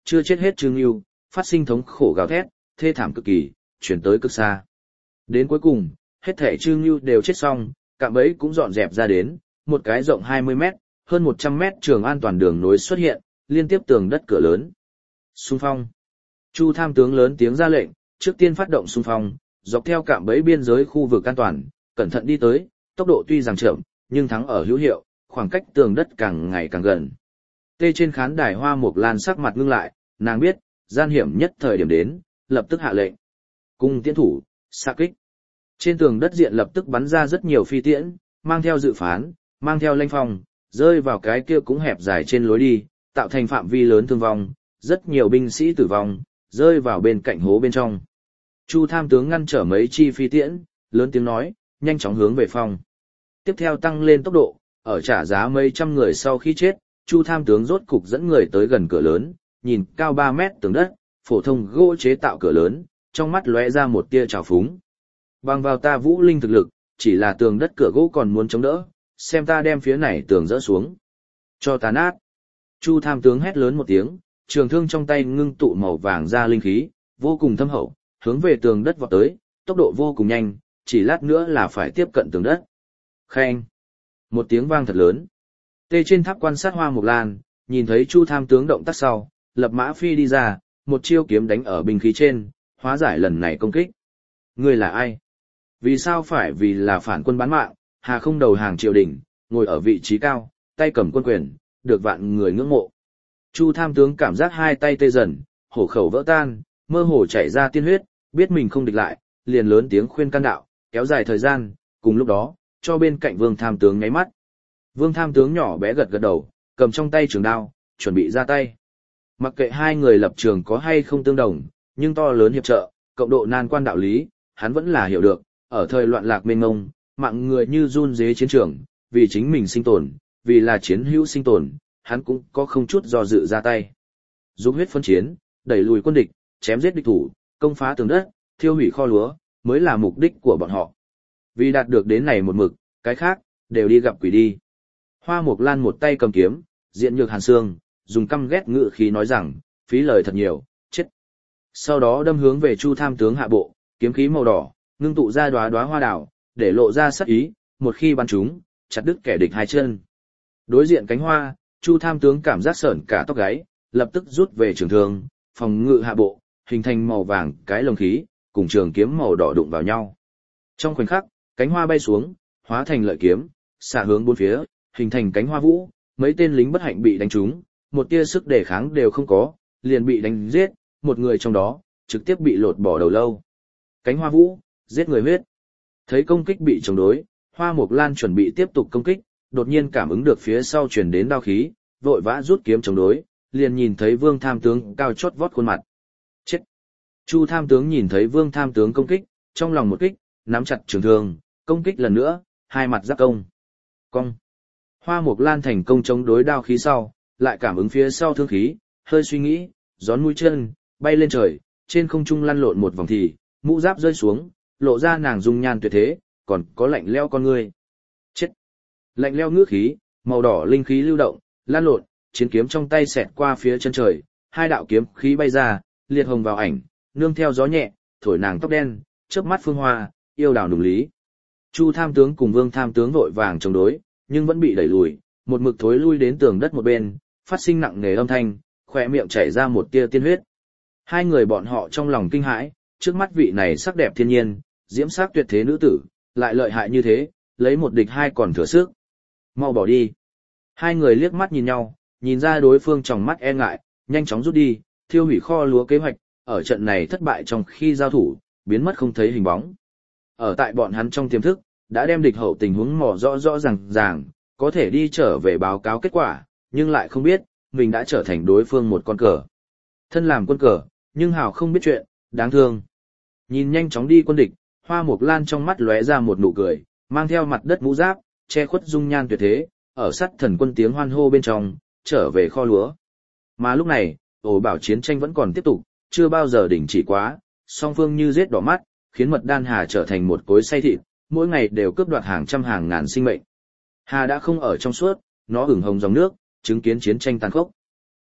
chưa chết hết Trương Yêu, phát sinh thống khổ gào thét, thê thảm cực kỳ, chuyển tới cực xa. Đến cuối cùng, hết thể Trương Yêu đều chết xong, cạm bẫy cũng dọn dẹp ra đến, một cái rộng hai mươi mét, hơn một trăm mét trường an toàn đường nối xuất hiện, liên tiếp tường đất cửa lớn. Xung phong. Chu tham tướng lớn tiếng ra lệnh, trước tiên phát động xung phong, dọc theo cạm bẫy biên giới khu vực an toàn, cẩn thận đi tới, tốc độ tuy rằng chậm, nhưng thắng ở hữu hiệu, khoảng cách tường đất càng ngày càng gần. Tê trên khán đài Hoa Mộc Lan sắc mặt ngưng lại, nàng biết, gian hiểm nhất thời điểm đến, lập tức hạ lệnh. Cung tiễn thủ, xạ kích. Trên tường đất diện lập tức bắn ra rất nhiều phi tiễn, mang theo dự phán, mang theo lanh phong, rơi vào cái kia cũng hẹp dài trên lối đi, tạo thành phạm vi lớn thương vong, rất nhiều binh sĩ tử vong, rơi vào bên cạnh hố bên trong. Chu tham tướng ngăn trở mấy chi phi tiễn, lớn tiếng nói, nhanh chóng hướng về phòng. Tiếp theo tăng lên tốc độ, ở trả giá mấy trăm người sau khi chết, Chu tham tướng rốt cục dẫn người tới gần cửa lớn, nhìn cao ba mét tường đất, phổ thông gỗ chế tạo cửa lớn, trong mắt lóe ra một tia trào phúng. Bằng vào ta Vũ Linh thực lực, chỉ là tường đất cửa gỗ còn muốn chống đỡ, xem ta đem phía này tường dỡ xuống. Cho ta nát. Chu tham tướng hét lớn một tiếng, trường thương trong tay ngưng tụ màu vàng ra linh khí, vô cùng thâm hậu, hướng về tường đất vọt tới, tốc độ vô cùng nhanh, chỉ lát nữa là phải tiếp cận tường đất. Khen. Một tiếng vang thật lớn. Tê trên tháp quan sát Hoa Mộc Lan, nhìn thấy Chu tham tướng động tác sau, lập mã phi đi ra, một chiêu kiếm đánh ở binh khí trên, hóa giải lần này công kích. Ngươi là ai? Vì sao phải vì là phản quân bán mạng, hà không đầu hàng triều đình, ngồi ở vị trí cao, tay cầm quân quyền, được vạn người ngưỡng mộ. Chu tham tướng cảm giác hai tay tê dần, hổ khẩu vỡ tan, mơ hồ chảy ra tiên huyết, biết mình không địch lại, liền lớn tiếng khuyên can đạo, kéo dài thời gian, cùng lúc đó, cho bên cạnh Vương tham tướng nháy mắt. Vương tham tướng nhỏ bé gật gật đầu, cầm trong tay trường đao, chuẩn bị ra tay. Mặc kệ hai người lập trường có hay không tương đồng, nhưng to lớn hiệp trợ, cộng độ nan quan đạo lý, hắn vẫn là hiểu được, ở thời loạn lạc mênh mông, mạng người như run rế chiến trường, vì chính mình sinh tồn, vì là chiến hữu sinh tồn, hắn cũng có không chút do dự ra tay. Dùng huyết phân chiến, đẩy lùi quân địch, chém giết địch thủ, công phá tường đất, thiêu hủy kho lúa, mới là mục đích của bọn họ. Vì đạt được đến này một mực, cái khác, đều đi gặp quỷ đi. Hoa Mộc Lan một tay cầm kiếm, diện nhược hàn xương, dùng căm ghét ngự khí nói rằng, phí lời thật nhiều, chết. Sau đó đâm hướng về Chu tham tướng hạ bộ, kiếm khí màu đỏ, ngưng tụ ra đóa đóa hoa đào, để lộ ra sát ý, một khi bắn trúng, chặt đứt kẻ địch hai chân. Đối diện cánh hoa, Chu tham tướng cảm giác sởn cả tóc gáy, lập tức rút về trường thương, phòng ngự hạ bộ, hình thành màu vàng cái lồng khí, cùng trường kiếm màu đỏ đụng vào nhau. Trong khoảnh khắc, cánh hoa bay xuống, hóa thành lợi kiếm, xạ hướng bốn phía, hình thành cánh hoa vũ, mấy tên lính bất hạnh bị đánh trúng, một tia sức đề kháng đều không có, liền bị đánh giết, một người trong đó, trực tiếp bị lột bỏ đầu lâu. Cánh hoa vũ, giết người huyết. Thấy công kích bị chống đối, Hoa Mộc Lan chuẩn bị tiếp tục công kích, đột nhiên cảm ứng được phía sau truyền đến đao khí, vội vã rút kiếm chống đối, liền nhìn thấy Vương tham tướng cao chót vót khuôn mặt. Chết! Chu tham tướng nhìn thấy Vương tham tướng công kích, trong lòng một kích, nắm chặt trường thương, công kích lần nữa, hai mặt giáp công. Cong! Hoa Mộc Lan thành công chống đối đao khí sau, lại cảm ứng phía sau thương khí, hơi suy nghĩ, gión mũi chân, bay lên trời, trên không trung lăn lộn một vòng thì, mũ giáp rơi xuống, lộ ra nàng dung nhan tuyệt thế, còn có lạnh leo con ngươi. Chết! Lạnh leo ngữ khí, màu đỏ linh khí lưu động, lan lộn, chiến kiếm trong tay xẹt qua phía chân trời, hai đạo kiếm khí bay ra, liệt hồng vào ảnh, nương theo gió nhẹ, thổi nàng tóc đen, chớp mắt phương hoa, yêu đào nùng lý. Chu tham tướng cùng Vương tham tướng vội vàng chống đối, nhưng vẫn bị đẩy lùi, một mực thối lui đến tường đất một bên, phát sinh nặng nề âm thanh, khỏe miệng chảy ra một tia tiên huyết. Hai người bọn họ trong lòng kinh hãi, trước mắt vị này sắc đẹp thiên nhiên, diễm sắc tuyệt thế nữ tử, lại lợi hại như thế, lấy một địch hai còn thừa sức. Mau bỏ đi. Hai người liếc mắt nhìn nhau, nhìn ra đối phương trong mắt e ngại, nhanh chóng rút đi, thiêu hủy kho lúa kế hoạch, ở trận này thất bại trong khi giao thủ, biến mất không thấy hình bóng. Ở tại bọn hắn trong tiềm thức, đã đem địch hậu tình huống mò rõ rõ ràng ràng, có thể đi trở về báo cáo kết quả, nhưng lại không biết, mình đã trở thành đối phương một con cờ. Thân làm quân cờ, nhưng hào không biết chuyện, đáng thương. Nhìn nhanh chóng đi quân địch, Hoa Mộc Lan trong mắt lóe ra một nụ cười, mang theo mặt đất mũ giáp, che khuất dung nhan tuyệt thế, ở sát thần quân tiếng hoan hô bên trong, trở về kho lúa. Mà lúc này, ổ bảo chiến tranh vẫn còn tiếp tục, chưa bao giờ đình chỉ quá, song phương như giết đỏ mắt, khiến Mật Đan Hà trở thành một cối xay thịt, mỗi ngày đều cướp đoạt hàng trăm hàng ngàn sinh mệnh. Hà đã không ở trong suốt, nó ửng hồng dòng nước, chứng kiến chiến tranh tàn khốc.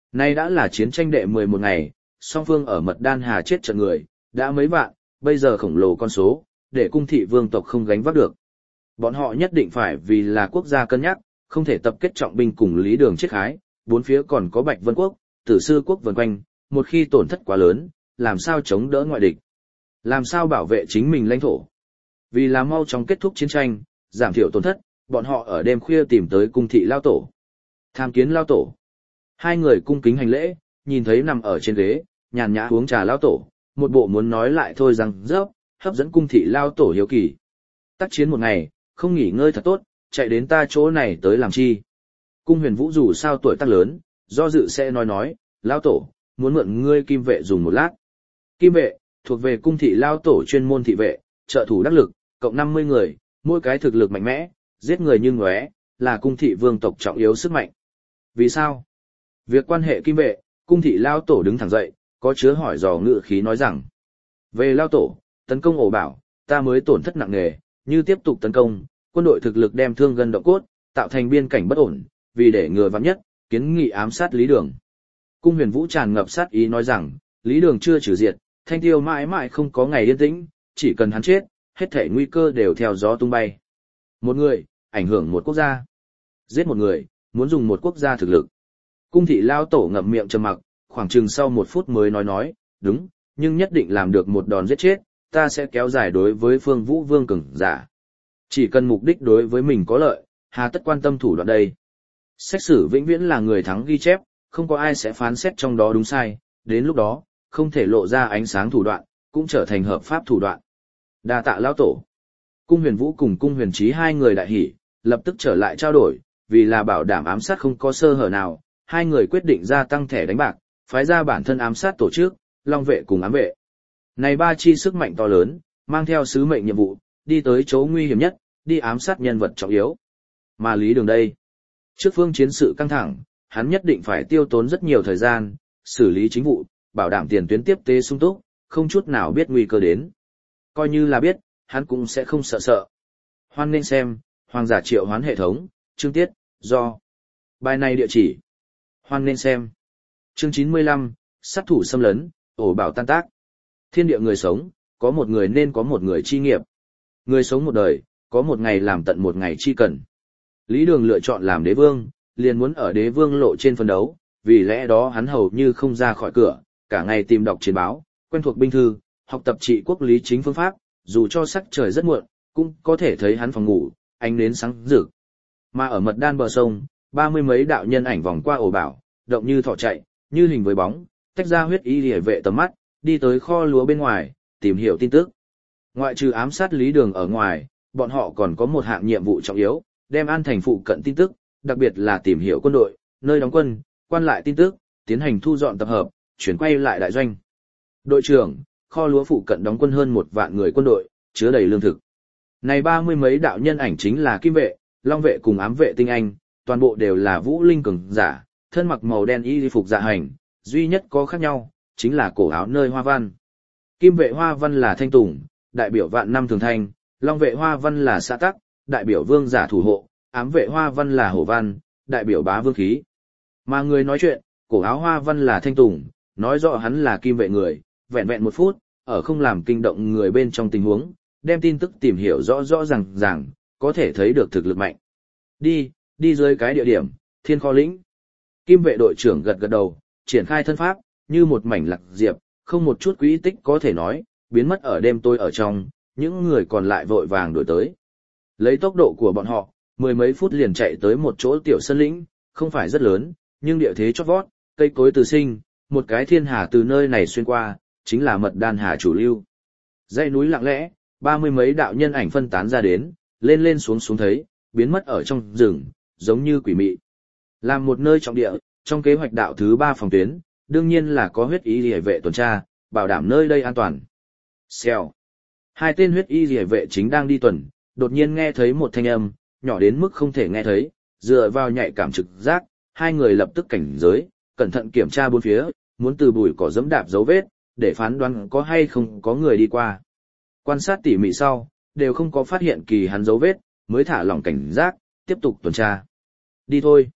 Nay đã là chiến tranh đệ mười một ngày, song phương ở Mật Đan Hà chết trận người, đã mấy vạn, bây giờ khổng lồ con số, để cung thị vương tộc không gánh vác được. Bọn họ nhất định phải vì là quốc gia cân nhắc, không thể tập kết trọng binh cùng Lý Đường chết khái, bốn phía còn có Bạch Vân Quốc, Tử Sư Quốc vần quanh, một khi tổn thất quá lớn, làm sao chống đỡ ngoại địch, làm sao bảo vệ chính mình lãnh thổ. Vì là mau chóng kết thúc chiến tranh, giảm thiểu tổn thất, bọn họ ở đêm khuya tìm tới cung thị lao tổ. Tham kiến lao tổ. Hai người cung kính hành lễ, nhìn thấy nằm ở trên ghế, nhàn nhã uống trà lao tổ, một bộ muốn nói lại thôi rằng rớp, hấp dẫn cung thị lao tổ hiếu kỳ. Tác chiến một ngày, không nghỉ ngơi thật tốt, chạy đến ta chỗ này tới làm chi. Cung Huyền Vũ dù sao tuổi tác lớn, do dự sẽ nói nói, lao tổ, muốn mượn ngươi kim vệ dùng một lát. Kim vệ, thuộc về cung thị lao tổ chuyên môn thị vệ, trợ thủ đắc lực, cộng năm mươi người, mỗi cái thực lực mạnh mẽ, giết người như ngóe, là cung thị vương tộc trọng yếu sức mạnh. Vì sao? Việc quan hệ kim vệ, cung thị lao tổ đứng thẳng dậy, có chứa hỏi dò ngự khí nói rằng. Về lao tổ, tấn công ổ bảo, ta mới tổn thất nặng nề, như tiếp tục tấn công, quân đội thực lực đem thương gần động cốt, tạo thành biên cảnh bất ổn, vì để ngừa vắng nhất, kiến nghị ám sát Lý Đường. Cung Huyền Vũ tràn ngập sát ý nói rằng, Lý Đường chưa trừ diệt, Thanh Tiêu mãi mãi không có ngày yên tĩnh, chỉ cần hắn chết, hết thể nguy cơ đều theo gió tung bay. Một người, ảnh hưởng một quốc gia. Giết một người, muốn dùng một quốc gia thực lực. Cung thị lao tổ ngậm miệng trầm mặc, khoảng chừng sau một phút mới nói nói, đúng, nhưng nhất định làm được một đòn giết chết, ta sẽ kéo dài đối với Phương Vũ Vương cường giả. Chỉ cần mục đích đối với mình có lợi, hà tất quan tâm thủ đoạn đây. Xét xử vĩnh viễn là người thắng ghi chép, không có ai sẽ phán xét trong đó đúng sai, đến lúc đó, không thể lộ ra ánh sáng thủ đoạn, cũng trở thành hợp pháp thủ đoạn. Đa tạ lão tổ. Cung Huyền Vũ cùng Cung Huyền Trí hai người đại hỉ, lập tức trở lại trao đổi, vì là bảo đảm ám sát không có sơ hở nào, hai người quyết định gia tăng thẻ đánh bạc, phái ra bản thân ám sát tổ chức, Long vệ cùng ám vệ. Này ba chi sức mạnh to lớn, mang theo sứ mệnh nhiệm vụ, đi tới chỗ nguy hiểm nhất, đi ám sát nhân vật trọng yếu. Mà Lý Đường đây, trước phương chiến sự căng thẳng, hắn nhất định phải tiêu tốn rất nhiều thời gian, xử lý chính vụ, bảo đảm tiền tuyến tiếp tế sung túc, không chút nào biết nguy cơ đến. Coi như là biết, hắn cũng sẽ không sợ sợ. Hoan nên xem, Hoàng giả triệu hoán hệ thống, chương tiết, do. Bài này địa chỉ. Hoan nên xem. Chương chín mươi lăm, sát thủ xâm lấn, ổ bảo tan tác. Thiên địa người sống, có một người nên có một người chi nghiệp. Người sống một đời, có một ngày làm tận một ngày chi cần. Lý Đường lựa chọn làm đế vương, liền muốn ở đế vương lộ trên phân đấu, vì lẽ đó hắn hầu như không ra khỏi cửa, cả ngày tìm đọc chiến báo, quen thuộc binh thư, học tập trị quốc lý chính phương pháp, dù cho sắc trời rất muộn, cũng có thể thấy hắn phòng ngủ, ánh nến sáng rực. Mà ở Mật Đan bờ sông, ba mươi mấy đạo nhân ảnh vòng qua ổ bảo, động như thỏ chạy, như hình với bóng, tách ra huyết y liễu vệ tầm mắt, đi tới kho lúa bên ngoài, tìm hiểu tin tức. Ngoại trừ ám sát Lý Đường ở ngoài, bọn họ còn có một hạng nhiệm vụ trọng yếu, đem An Thành phụ cận tin tức, đặc biệt là tìm hiểu quân đội, nơi đóng quân, quan lại tin tức, tiến hành thu dọn tập hợp, chuyển quay lại đại doanh. Đội trưởng, kho lúa phụ cận đóng quân hơn một vạn người quân đội, chứa đầy lương thực. Này ba mươi mấy đạo nhân ảnh chính là Kim vệ, Long vệ cùng ám vệ tinh anh, toàn bộ đều là vũ linh cường giả, thân mặc màu đen y phục dạ hành, duy nhất có khác nhau, chính là cổ áo nơi hoa văn. Kim vệ hoa văn là thanh tùng, đại biểu vạn năm thường thanh, Long vệ hoa văn là xã tắc, đại biểu vương giả thủ hộ, ám vệ hoa văn là hổ văn, đại biểu bá vương khí. Mà người nói chuyện, cổ áo hoa văn là thanh tùng, nói rõ hắn là kim vệ người, vẹn vẹn một phút, ở không làm kinh động người bên trong tình huống, đem tin tức tìm hiểu rõ rõ ràng ràng, có thể thấy được thực lực mạnh. Đi, đi dưới cái địa điểm, thiên kho lĩnh. Kim vệ đội trưởng gật gật đầu, triển khai thân pháp, như một mảnh lạc diệp, không một chút quỹ tích có thể nói, biến mất ở đêm tối ở trong, những người còn lại vội vàng đuổi tới. Lấy tốc độ của bọn họ, mười mấy phút liền chạy tới một chỗ tiểu sân lĩnh, không phải rất lớn, nhưng địa thế chót vót, cây cối từ sinh, một cái thiên hà từ nơi này xuyên qua, chính là Mật Đan Hà chủ lưu. Dãy núi lặng lẽ, ba mươi mấy đạo nhân ảnh phân tán ra đến, lên lên xuống xuống thấy, biến mất ở trong rừng, giống như quỷ mị. Làm một nơi trọng địa, trong kế hoạch đạo thứ ba phòng tuyến, đương nhiên là có huyết y liễu vệ tuần tra, bảo đảm nơi đây an toàn. Xèo. Hai tên huyết y liễu vệ chính đang đi tuần, đột nhiên nghe thấy một thanh âm, nhỏ đến mức không thể nghe thấy, dựa vào nhạy cảm trực giác, hai người lập tức cảnh giới, cẩn thận kiểm tra bốn phía, muốn từ bụi cỏ dẫm đạp dấu vết, để phán đoán có hay không có người đi qua. Quan sát tỉ mỉ sau, đều không có phát hiện kỳ hắn dấu vết, mới thả lỏng cảnh giác, tiếp tục tuần tra. Đi thôi.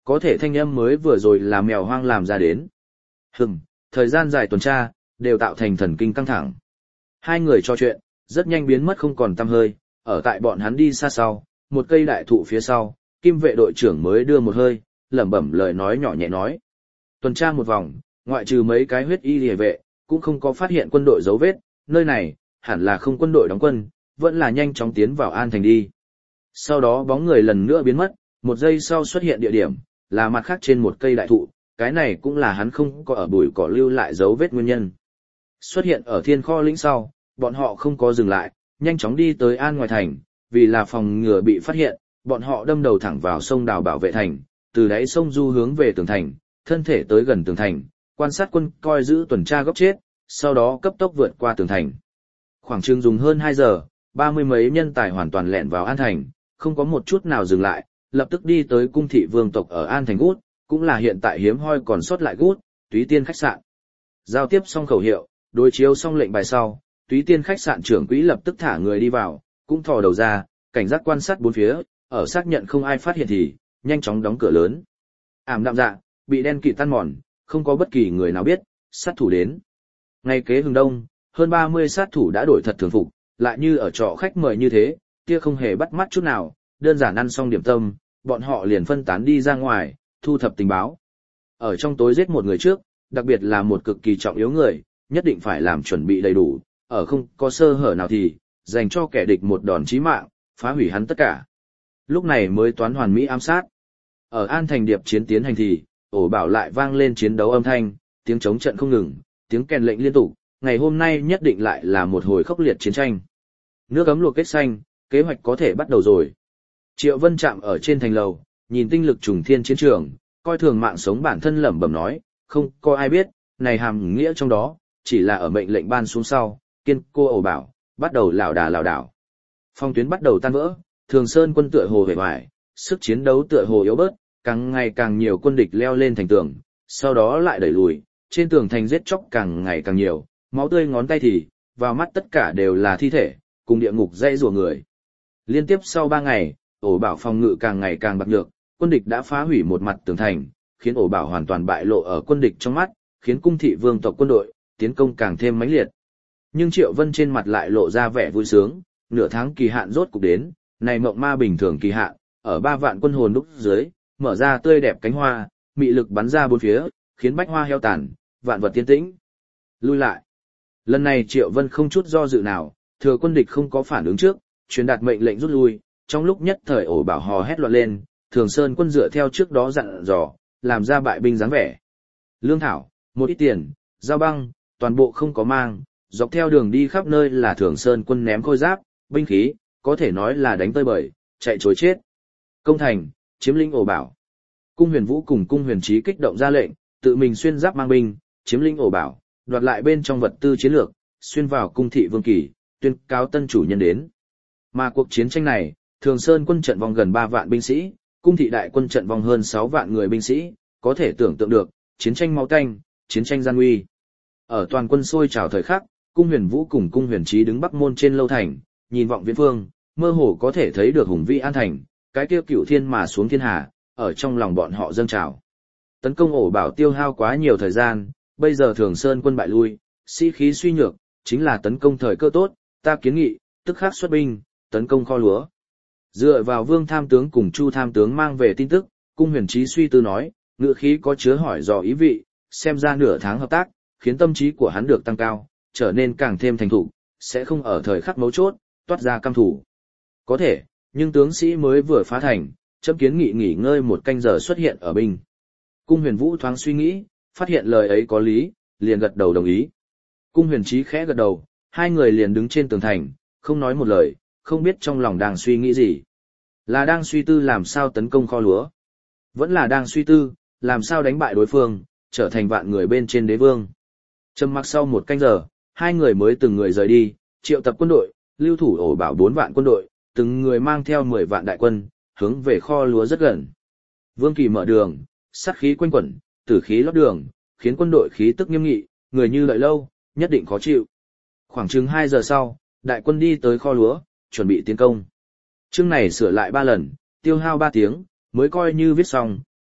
Có thể thanh âm mới vừa rồi là mèo hoang làm ra đến. Hừm, thời gian dài tuần tra, đều tạo thành thần kinh căng thẳng. Hai người trò chuyện, rất nhanh biến mất không còn tăm hơi, ở tại bọn hắn đi xa sau, một cây đại thụ phía sau, kim vệ đội trưởng mới đưa một hơi, lẩm bẩm lời nói nhỏ nhẹ nói. Tuần tra một vòng, ngoại trừ mấy cái huyết y liề vệ, cũng không có phát hiện quân đội dấu vết, nơi này, hẳn là không quân đội đóng quân, vẫn là nhanh chóng tiến vào An Thành đi. Sau đó bóng người lần nữa biến mất, một giây sau xuất hiện địa điểm, là mặt khác trên một cây đại thụ, cái này cũng là hắn không có ở bụi cỏ lưu lại dấu vết nguyên nhân. Xuất hiện ở thiên kho lĩnh sau, bọn họ không có dừng lại, nhanh chóng đi tới An ngoài thành, vì là phòng ngừa bị phát hiện, bọn họ đâm đầu thẳng vào sông đào bảo vệ thành, từ đáy sông du hướng về tường thành, thân thể tới gần tường thành, quan sát quân coi giữ tuần tra góc chết, sau đó cấp tốc vượt qua tường thành. Khoảng chừng dùng hơn hai giờ, ba mươi mấy nhân tài hoàn toàn lẹn vào An thành, không có một chút nào dừng lại, lập tức đi tới cung thị vương tộc ở An thành Gút, cũng là hiện tại hiếm hoi còn sót lại Gút, Túy Tiên khách sạn. Giao tiếp xong khẩu hiệu, đối chiếu xong lệnh bài sau, Túy Tiên khách sạn trưởng quỹ lập tức thả người đi vào, cũng thò đầu ra, cảnh giác quan sát bốn phía, ở xác nhận không ai phát hiện thì, nhanh chóng đóng cửa lớn. Ảm đạm dạ, bị đen kịt tan mòn, không có bất kỳ người nào biết, sát thủ đến. Ngày kế hừng đông, hơn ba mươi sát thủ đã đổi thật thường phục, lại như ở trọ khách mời như thế, kia không hề bắt mắt chút nào, đơn giản ăn xong điểm tâm, bọn họ liền phân tán đi ra ngoài, thu thập tình báo. Ở trong tối giết một người trước, đặc biệt là một cực kỳ trọng yếu người, nhất định phải làm chuẩn bị đầy đủ, ở không có sơ hở nào thì, dành cho kẻ địch một đòn chí mạng, phá hủy hắn tất cả. Lúc này mới toán hoàn mỹ ám sát. Ở An Thành điệp chiến tiến hành thì, ổ bảo lại vang lên chiến đấu âm thanh, tiếng chống trận không ngừng, tiếng kèn lệnh liên tục, ngày hôm nay nhất định lại là một hồi khốc liệt chiến tranh. Nước ấm luộc kết xanh, kế hoạch có thể bắt đầu rồi. Triệu Vân chạm ở trên thành lầu, nhìn tinh lực trùng thiên chiến trường, coi thường mạng sống bản thân lẩm bẩm nói, không có ai biết, này hàm nghĩa trong đó, chỉ là ở mệnh lệnh ban xuống sau, kiên cô ổ bảo, bắt đầu lảo đà lảo đảo. Phong tuyến bắt đầu tan vỡ, Thường Sơn quân tựa hồ vẻ vải, sức chiến đấu tựa hồ yếu bớt, càng ngày càng nhiều quân địch leo lên thành tường, sau đó lại đẩy lùi, trên tường thành giết chóc càng ngày càng nhiều, máu tươi ngón tay thì, vào mắt tất cả đều là thi thể, cùng địa ngục dãy rùa người. Liên tiếp sau ba ngày, ổ bảo phòng ngự càng ngày càng bạc nhược, quân địch đã phá hủy một mặt tường thành, khiến ổ bảo hoàn toàn bại lộ ở quân địch trong mắt, khiến cung thị vương tộc quân đội tiến công càng thêm mãnh liệt. Nhưng Triệu Vân trên mặt lại lộ ra vẻ vui sướng, nửa tháng kỳ hạn rốt cục đến, này mộng ma bình thường kỳ hạn, ở ba vạn quân hồn đúc dưới, mở ra tươi đẹp cánh hoa, mị lực bắn ra bốn phía, khiến bách hoa heo tàn, vạn vật tiên tĩnh. Lui lại. Lần này Triệu Vân không chút do dự nào, thừa quân địch không có phản ứng trước, truyền đạt mệnh lệnh rút lui, trong lúc nhất thời ổ bảo hò hét loạn lên, Thường Sơn quân dựa theo trước đó dặn dò, làm ra bại binh dáng vẻ. Lương thảo, một ít tiền, dao băng, toàn bộ không có mang, dọc theo đường đi khắp nơi là Thường Sơn quân ném khôi giáp, binh khí, có thể nói là đánh tơi bời, chạy trối chết. Công thành, chiếm lĩnh ổ bảo. Cung Huyền Vũ cùng Cung Huyền Trí kích động ra lệnh, tự mình xuyên giáp mang binh, chiếm lĩnh ổ bảo, đoạt lại bên trong vật tư chiến lược, xuyên vào cung thị vương kỳ, tuyên cáo tân chủ nhân đến. Mà cuộc chiến tranh này, Thường Sơn quân trận vong gần ba vạn binh sĩ, cung thị đại quân trận vong hơn sáu vạn người binh sĩ, có thể tưởng tượng được, chiến tranh máu tanh, chiến tranh gian nguy. Ở toàn quân sôi trào thời khắc, Cung Huyền Vũ cùng Cung Huyền Trí đứng bắc môn trên lâu thành, nhìn vọng viễn phương, mơ hồ có thể thấy được hùng vĩ An Thành, cái kia cửu thiên mà xuống thiên hà, ở trong lòng bọn họ dâng trào. Tấn công ổ bảo tiêu hao quá nhiều thời gian, bây giờ Thường Sơn quân bại lui, sĩ khí suy nhược, chính là tấn công thời cơ tốt, ta kiến nghị, tức khắc xuất binh, tấn công kho lúa. Dựa vào Vương Tham tướng cùng Chu Tham tướng mang về tin tức, Cung Huyền Trí suy tư nói, ngữ khí có chứa hỏi dò ý vị, xem ra nửa tháng hợp tác, khiến tâm trí của hắn được tăng cao, trở nên càng thêm thành thục, sẽ không ở thời khắc mấu chốt, toát ra căm thủ. Có thể, nhưng tướng sĩ mới vừa phá thành, chấm kiến nghị nghỉ ngơi một canh giờ xuất hiện ở binh. Cung Huyền Vũ thoáng suy nghĩ, phát hiện lời ấy có lý, liền gật đầu đồng ý. Cung Huyền Trí khẽ gật đầu, hai người liền đứng trên tường thành, không nói một lời, không biết trong lòng đang suy nghĩ gì. Là đang suy tư làm sao tấn công kho lúa, vẫn là đang suy tư làm sao đánh bại đối phương, trở thành vạn người bên trên đế vương. Trầm mặc sau một canh giờ, hai người mới từng người rời đi, triệu tập quân đội, lưu thủ ổ bảo bốn vạn quân đội, từng người mang theo mười vạn đại quân, hướng về kho lúa rất gần. Vương Kỳ mở đường, sát khí quanh quẩn, tử khí lót đường, khiến quân đội khí tức nghiêm nghị, người như đợi lâu, nhất định khó chịu. Khoảng chừng hai giờ sau, đại quân đi tới kho lúa, chuẩn bị tiến công. Chương này sửa lại ba lần, tiêu hao ba tiếng, mới coi như viết xong,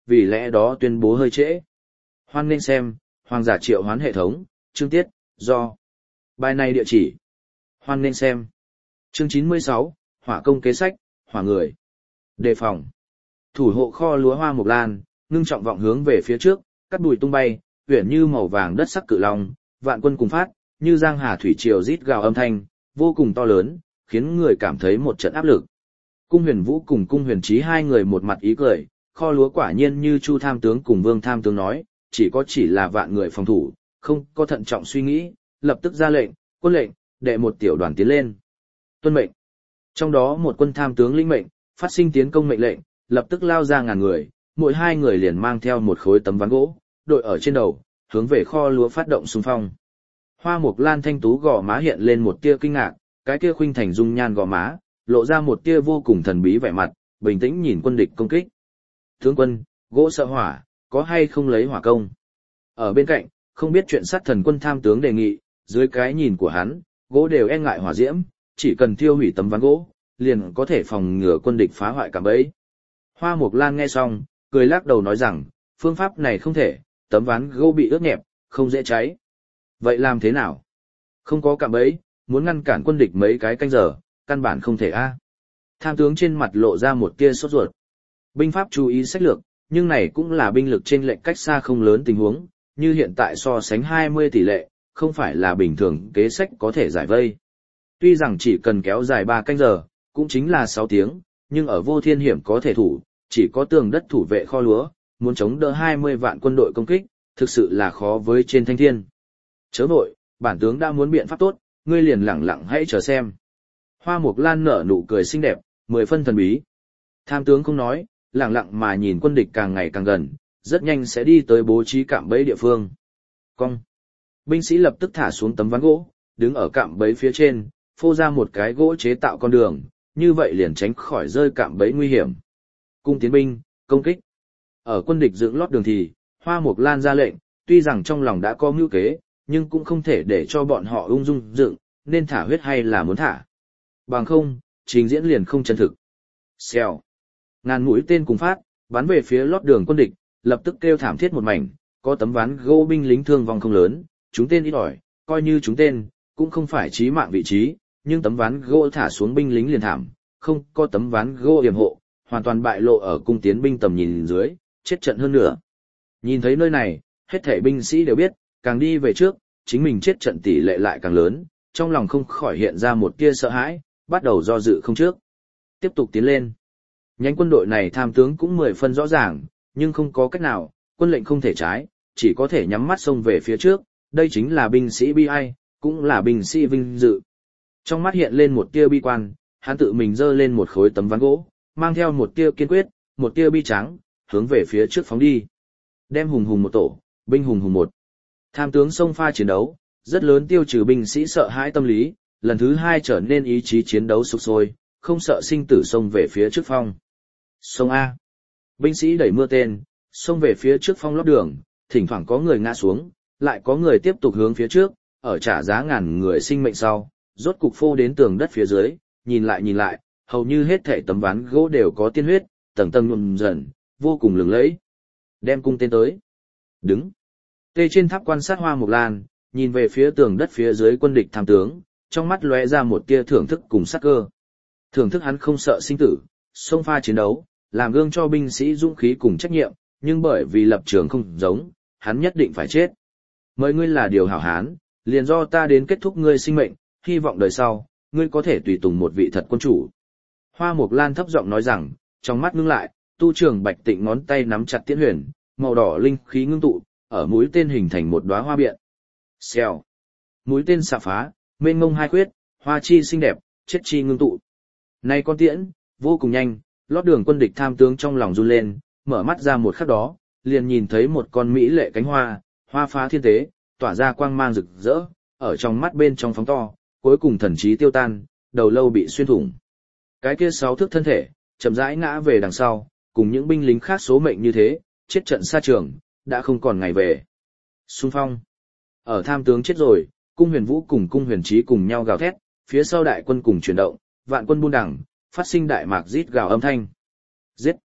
vì lẽ đó tuyên bố hơi trễ. Hoan nên xem, Hoàng giả triệu hoán hệ thống, chương tiết, do. Bài này địa chỉ. Hoan nên xem. Chương chín mươi sáu, Hỏa công kế sách, Hỏa người. Đề phòng. Thủ hộ kho lúa Hoa Mộc Lan, ngưng trọng vọng hướng về phía trước, cắt bụi tung bay, uyển như màu vàng đất sắc cự long, vạn quân cùng phát, như giang hà thủy triều rít gào âm thanh, vô cùng to lớn, khiến người cảm thấy một trận áp lực. Cung Huyền Vũ cùng Cung Huyền Trí hai người một mặt ý cười, kho lúa quả nhiên như Chu Tham tướng cùng Vương Tham tướng nói, chỉ có chỉ là vạn người phòng thủ, không có thận trọng suy nghĩ, lập tức ra lệnh, quân lệnh, đệ một tiểu đoàn tiến lên. Tuân mệnh. Trong đó một quân tham tướng lĩnh mệnh, phát sinh tiến công mệnh lệnh, lập tức lao ra ngàn người, mỗi hai người liền mang theo một khối tấm ván gỗ, đội ở trên đầu, hướng về kho lúa phát động xung phong. Hoa Mộc Lan thanh tú gò má hiện lên một tia kinh ngạc, cái kia khuynh thành dung nhan gò má, lộ ra một tia vô cùng thần bí vẻ mặt, bình tĩnh nhìn quân địch công kích. Tướng quân, gỗ sợ hỏa, có hay không lấy hỏa công? Ở bên cạnh, không biết chuyện sát thần quân tham tướng đề nghị, dưới cái nhìn của hắn, gỗ đều e ngại hỏa diễm, chỉ cần tiêu hủy tấm ván gỗ, liền có thể phòng ngừa quân địch phá hoại cạm bẫy. Hoa Mộc Lan nghe xong, cười lắc đầu nói rằng, phương pháp này không thể, tấm ván gỗ bị ướt nhẹp, không dễ cháy. Vậy làm thế nào? Không có cạm bẫy, muốn ngăn cản quân địch mấy cái canh giờ, căn bản không thể a. Tham tướng trên mặt lộ ra một tia sốt ruột. Binh pháp chú ý sách lược, nhưng này cũng là binh lực trên lệnh cách xa không lớn tình huống, như hiện tại so sánh hai mươi tỷ lệ, không phải là bình thường kế sách có thể giải vây. Tuy rằng chỉ cần kéo dài ba canh giờ, cũng chính là sáu tiếng, nhưng ở vô thiên hiểm có thể thủ, chỉ có tường đất thủ vệ kho lúa, muốn chống đỡ hai mươi vạn quân đội công kích, thực sự là khó với trên thanh thiên. Chớ vội, bản tướng đã muốn biện pháp tốt, ngươi liền lẳng lặng hãy chờ xem. Hoa Mộc Lan nở nụ cười xinh đẹp, mười phân thần bí. Tham tướng không nói, lẳng lặng mà nhìn quân địch càng ngày càng gần, rất nhanh sẽ đi tới bố trí cạm bẫy địa phương. Cong. Binh sĩ lập tức thả xuống tấm ván gỗ, đứng ở cạm bẫy phía trên, phô ra một cái gỗ chế tạo con đường, như vậy liền tránh khỏi rơi cạm bẫy nguy hiểm. Cung tiến binh, công kích. Ở quân địch dựng lót đường thì, Hoa Mộc Lan ra lệnh, tuy rằng trong lòng đã có mưu kế, nhưng cũng không thể để cho bọn họ ung dung dựng, nên thả huyết hay là muốn thả. Bằng không, trình diễn liền không chân thực. Xèo. Ngàn mũi tên cùng phát, bắn về phía lót đường quân địch, lập tức kêu thảm thiết một mảnh, có tấm ván gỗ binh lính thương vong không lớn, chúng tên ít ỏi, coi như chúng tên, cũng không phải chí mạng vị trí, nhưng tấm ván gỗ thả xuống binh lính liền thảm, không có tấm ván gỗ yểm hộ, hoàn toàn bại lộ ở cung tiến binh tầm nhìn dưới, chết trận hơn nữa. Nhìn thấy nơi này, hết thảy binh sĩ đều biết, càng đi về trước, chính mình chết trận tỷ lệ lại càng lớn, trong lòng không khỏi hiện ra một tia sợ hãi, bắt đầu do dự không trước. Tiếp tục tiến lên. Nhánh quân đội này tham tướng cũng mười phân rõ ràng, nhưng không có cách nào, quân lệnh không thể trái, chỉ có thể nhắm mắt xông về phía trước, đây chính là binh sĩ bi ai, cũng là binh sĩ vinh dự. Trong mắt hiện lên một tia bi quan, hắn tự mình giơ lên một khối tấm ván gỗ, mang theo một tia kiên quyết, một tia bi trắng, hướng về phía trước phóng đi. Đem hùng hùng một tổ, binh hùng hùng một. Tham tướng xông pha chiến đấu, rất lớn tiêu trừ binh sĩ sợ hãi tâm lý, lần thứ hai trở nên ý chí chiến đấu sục sôi, không sợ sinh tử xông về phía trước phong. Sông A. Binh sĩ đẩy mưa tên, xông về phía trước phong lót đường, thỉnh thoảng có người ngã xuống, lại có người tiếp tục hướng phía trước, ở trả giá ngàn người sinh mệnh sau, rốt cục phô đến tường đất phía dưới, nhìn lại nhìn lại, hầu như hết thảy tấm ván gỗ đều có tiên huyết, tầng tầng nhuộm dần, vô cùng lừng lẫy. Đem cung tên tới. Đứng. Tê trên tháp quan sát Hoa Mộc Lan, nhìn về phía tường đất phía dưới quân địch tham tướng, trong mắt lóe ra một tia thưởng thức cùng sắc cơ. Thưởng thức hắn không sợ sinh tử, xông pha chiến đấu, làm gương cho binh sĩ dũng khí cùng trách nhiệm, nhưng bởi vì lập trường không giống, hắn nhất định phải chết. Mời ngươi là điều hảo hán, liền do ta đến kết thúc ngươi sinh mệnh, hy vọng đời sau, ngươi có thể tùy tùng một vị thật quân chủ. Hoa Mộc Lan thấp giọng nói rằng, trong mắt ngưng lại, tu trường Bạch Tịnh ngón tay nắm chặt tiễn huyền, màu đỏ linh khí ngưng tụ, ở mũi tên hình thành một đóa hoa biện. Xèo. Mũi tên xạ phá, mênh mông hai khuyết, hoa chi xinh đẹp, chết chi ngưng tụ. Này con tiễn, vô cùng nhanh, lót đường quân địch tham tướng trong lòng run lên, mở mắt ra một khắc đó, liền nhìn thấy một con mỹ lệ cánh hoa, hoa phá thiên tế, tỏa ra quang mang rực rỡ, ở trong mắt bên trong phóng to, cuối cùng thần trí tiêu tan, đầu lâu bị xuyên thủng. Cái kia sáu thước thân thể, chậm rãi ngã về đằng sau, cùng những binh lính khác số mệnh như thế, chết trận xa trường, đã không còn ngày về. Xung phong. Ở tham tướng chết rồi, Cung Huyền Vũ cùng Cung Huyền Trí cùng nhau gào thét, phía sau đại quân cùng chuyển động, vạn quân buôn đẳng, phát sinh đại mạc rít gào âm thanh. Giết!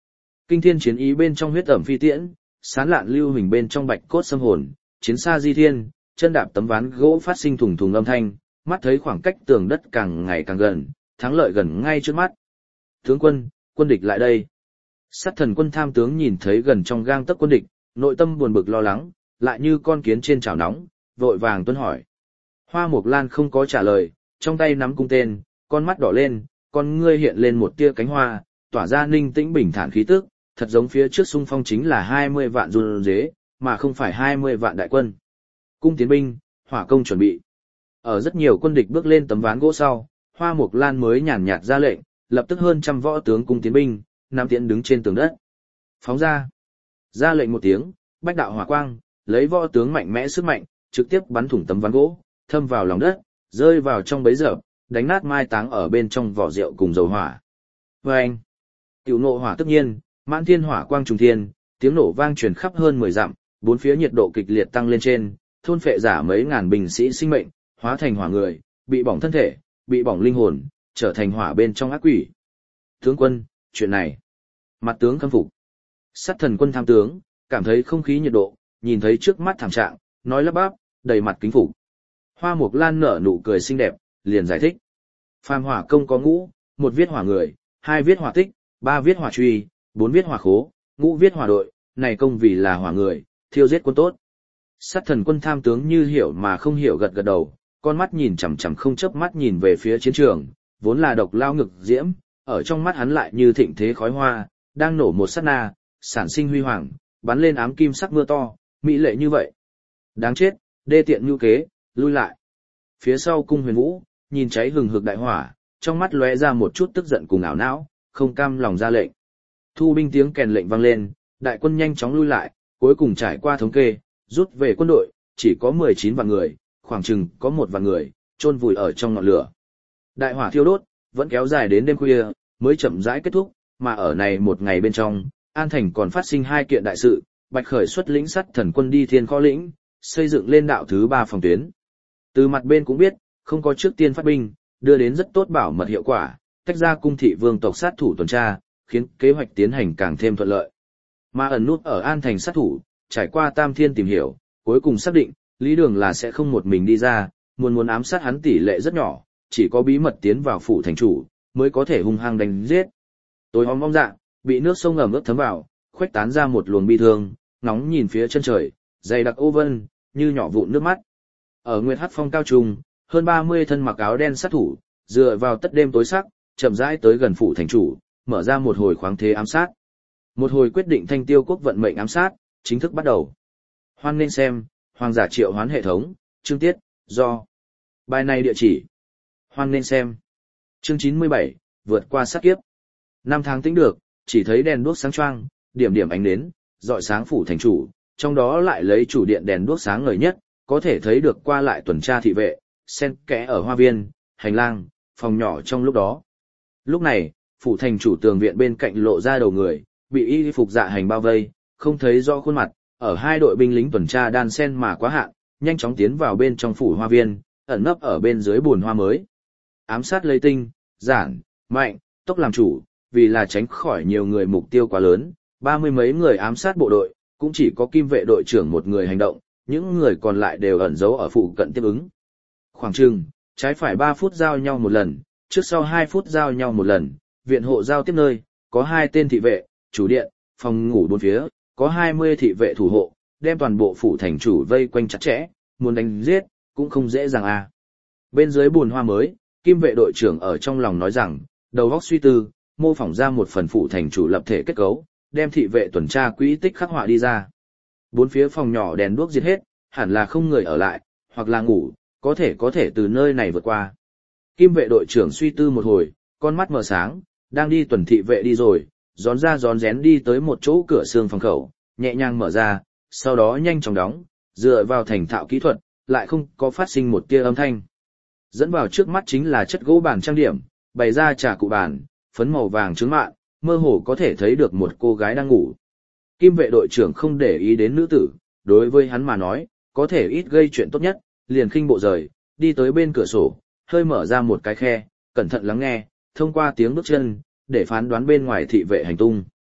Kinh thiên chiến ý bên trong huyết ẩm phi tiễn, sán lạn lưu hình bên trong bạch cốt xâm hồn, chiến xa di thiên, chân đạp tấm ván gỗ phát sinh thùng thùng âm thanh, mắt thấy khoảng cách tường đất càng ngày càng gần, thắng lợi gần ngay trước mắt. Tướng quân, quân địch lại đây. Sát thần quân tham tướng nhìn thấy gần trong gang tấc quân địch, nội tâm buồn bực lo lắng, lại như con kiến trên chảo nóng, vội vàng tuân hỏi. Hoa Mộc Lan không có trả lời, trong tay nắm cung tên, con mắt đỏ lên, con ngươi hiện lên một tia cánh hoa, tỏa ra ninh tĩnh bình thản khí tức, thật giống phía trước xung phong chính là hai mươi vạn run dế, mà không phải hai mươi vạn đại quân. Cung tiến binh, hỏa công chuẩn bị. Ở rất nhiều quân địch bước lên tấm ván gỗ sau, Hoa Mộc Lan mới nhàn nhạt ra lệnh, lập tức hơn trăm võ tướng cung tiến binh, nam tiễn đứng trên tường đất. Phóng ra. Ra lệnh một tiếng, bách đạo hỏa quang, lấy võ tướng mạnh mẽ sức mạnh, trực tiếp bắn thủng tấm ván gỗ, thâm vào lòng đất, rơi vào trong bấy giờ, đánh nát mai táng ở bên trong vỏ rượu cùng dầu hỏa. Vâng! Tiểu nộ hỏa tất nhiên, mãn thiên hỏa quang trùng thiên, tiếng nổ vang truyền khắp hơn mười dặm, bốn phía nhiệt độ kịch liệt tăng lên trên, thôn phệ giả mấy ngàn binh sĩ sinh mệnh, hóa thành hỏa người, bị bỏng thân thể, bị bỏng linh hồn, trở thành hỏa bên trong ác quỷ. Tướng quân, chuyện này. Mặt tướng khâm phục. Sát thần quân tham tướng, cảm thấy không khí nhiệt độ, nhìn thấy trước mắt thảm trạng, nói lắp bắp, đầy mặt kính phục. Hoa Mộc Lan nở nụ cười xinh đẹp, liền giải thích. Phàm hỏa công có ngũ, một viết hỏa người, hai viết hỏa tích, ba viết hỏa truy, bốn viết hỏa khố, ngũ viết hỏa đội, này công vì là hỏa người, thiêu giết quân tốt. Sát thần quân tham tướng như hiểu mà không hiểu gật gật đầu, con mắt nhìn chằm chằm không chớp mắt nhìn về phía chiến trường, vốn là độc lao ngực diễm, ở trong mắt hắn lại như thịnh thế khói hoa, đang nổ một sát na, sản sinh huy hoàng, bắn lên ám kim sắc mưa to, mỹ lệ như vậy. Đáng chết, đê tiện nhu kế, lui lại. Phía sau cung huyền vũ, nhìn cháy hừng hực đại hỏa, trong mắt lóe ra một chút tức giận cùng ảo não, không cam lòng ra lệnh. Thu binh tiếng kèn lệnh vang lên, đại quân nhanh chóng lui lại, cuối cùng trải qua thống kê, rút về quân đội, chỉ có mười chín vạn người, khoảng chừng có một vạn người, chôn vùi ở trong ngọn lửa. Đại hỏa thiêu đốt, vẫn kéo dài đến đêm khuya, mới chậm rãi kết thúc, mà ở này một ngày bên trong, An Thành còn phát sinh hai kiện đại sự, Bạch Khởi xuất lĩnh sắt thần quân đi thiên kho lĩnh, xây dựng lên đạo thứ ba phòng tuyến. Từ mặt bên cũng biết, không có trước tiên phát binh, đưa đến rất tốt bảo mật hiệu quả, tách ra cung thị vương tộc sát thủ tuần tra, khiến kế hoạch tiến hành càng thêm thuận lợi. Mà ẩn nút ở An Thành sát thủ, trải qua tam thiên tìm hiểu, cuối cùng xác định, Lý Đường là sẽ không một mình đi ra, muốn muốn ám sát hắn tỷ lệ rất nhỏ, chỉ có bí mật tiến vào phủ thành chủ, mới có thể hung hăng đánh giết. Tối om om dạ, bị nước sông ẩm ướt thấm vào, khuếch tán ra một luồng bi thương, ngóng nhìn phía chân trời, dày đặc ô vân, như nhỏ vụn nước mắt. Ở Nguyệt Hắc Phong cao trùng, hơn ba mươi thân mặc áo đen sát thủ, dựa vào tất đêm tối sắc, chậm rãi tới gần phủ thành chủ, mở ra một hồi khoáng thế ám sát. Một hồi quyết định thanh tiêu quốc vận mệnh ám sát, chính thức bắt đầu. Hoan nên xem, Hoàng giả triệu hoán hệ thống, chương tiết, do. Bài này địa chỉ. Hoan nên xem. Chương chín mươi bảy, vượt qua sát kiếp. Năm tháng tính được, chỉ thấy đèn đuốc sáng choang, điểm điểm ánh nến, rọi sáng phủ thành chủ, trong đó lại lấy chủ điện đèn đuốc sáng ngời nhất, có thể thấy được qua lại tuần tra thị vệ, xen kẽ ở hoa viên, hành lang, phòng nhỏ trong lúc đó. Lúc này, phủ thành chủ tường viện bên cạnh lộ ra đầu người, bị y phục dạ hành bao vây, không thấy rõ khuôn mặt, ở hai đội binh lính tuần tra đan sen mà quá hạn, nhanh chóng tiến vào bên trong phủ hoa viên, ẩn nấp ở bên dưới bùn hoa mới. Ám sát lấy tinh, giản, mạnh, tốc làm chủ, vì là tránh khỏi nhiều người mục tiêu quá lớn, ba mươi mấy người ám sát bộ đội, cũng chỉ có kim vệ đội trưởng một người hành động, những người còn lại đều ẩn giấu ở phụ cận tiếp ứng. Khoảng chừng, trái phải ba phút giao nhau một lần, trước sau hai phút giao nhau một lần, viện hộ giao tiếp nơi, có hai tên thị vệ, chủ điện, phòng ngủ bốn phía, có hai mươi thị vệ thủ hộ, đem toàn bộ phủ thành chủ vây quanh chặt chẽ, muốn đánh giết, cũng không dễ dàng à. Bên dưới bùn hoa mới, kim vệ đội trưởng ở trong lòng nói rằng, đầu óc suy tư, mô phỏng ra một phần phủ thành chủ lập thể kết cấu, đem thị vệ tuần tra quỹ tích khắc họa đi ra. Bốn phía phòng nhỏ đèn đuốc diệt hết, hẳn là không người ở lại, hoặc là ngủ, có thể có thể từ nơi này vượt qua. Kim vệ đội trưởng suy tư một hồi, con mắt mở sáng, đang đi tuần thị vệ đi rồi, gión ra gión rén đi tới một chỗ cửa xương phòng khẩu, nhẹ nhàng mở ra, sau đó nhanh chóng đóng, dựa vào thành thạo kỹ thuật, lại không có phát sinh một tia âm thanh. Dẫn vào trước mắt chính là chất gỗ bàn trang điểm, bày ra trà cụ bàn, phấn màu vàng trướng mạn, mơ hồ có thể thấy được một cô gái đang ngủ. Kim vệ đội trưởng không để ý đến nữ tử, đối với hắn mà nói, có thể ít gây chuyện tốt nhất, liền khinh bộ rời, đi tới bên cửa sổ, hơi mở ra một cái khe, cẩn thận lắng nghe, thông qua tiếng bước chân, để phán đoán bên ngoài thị vệ hành tung.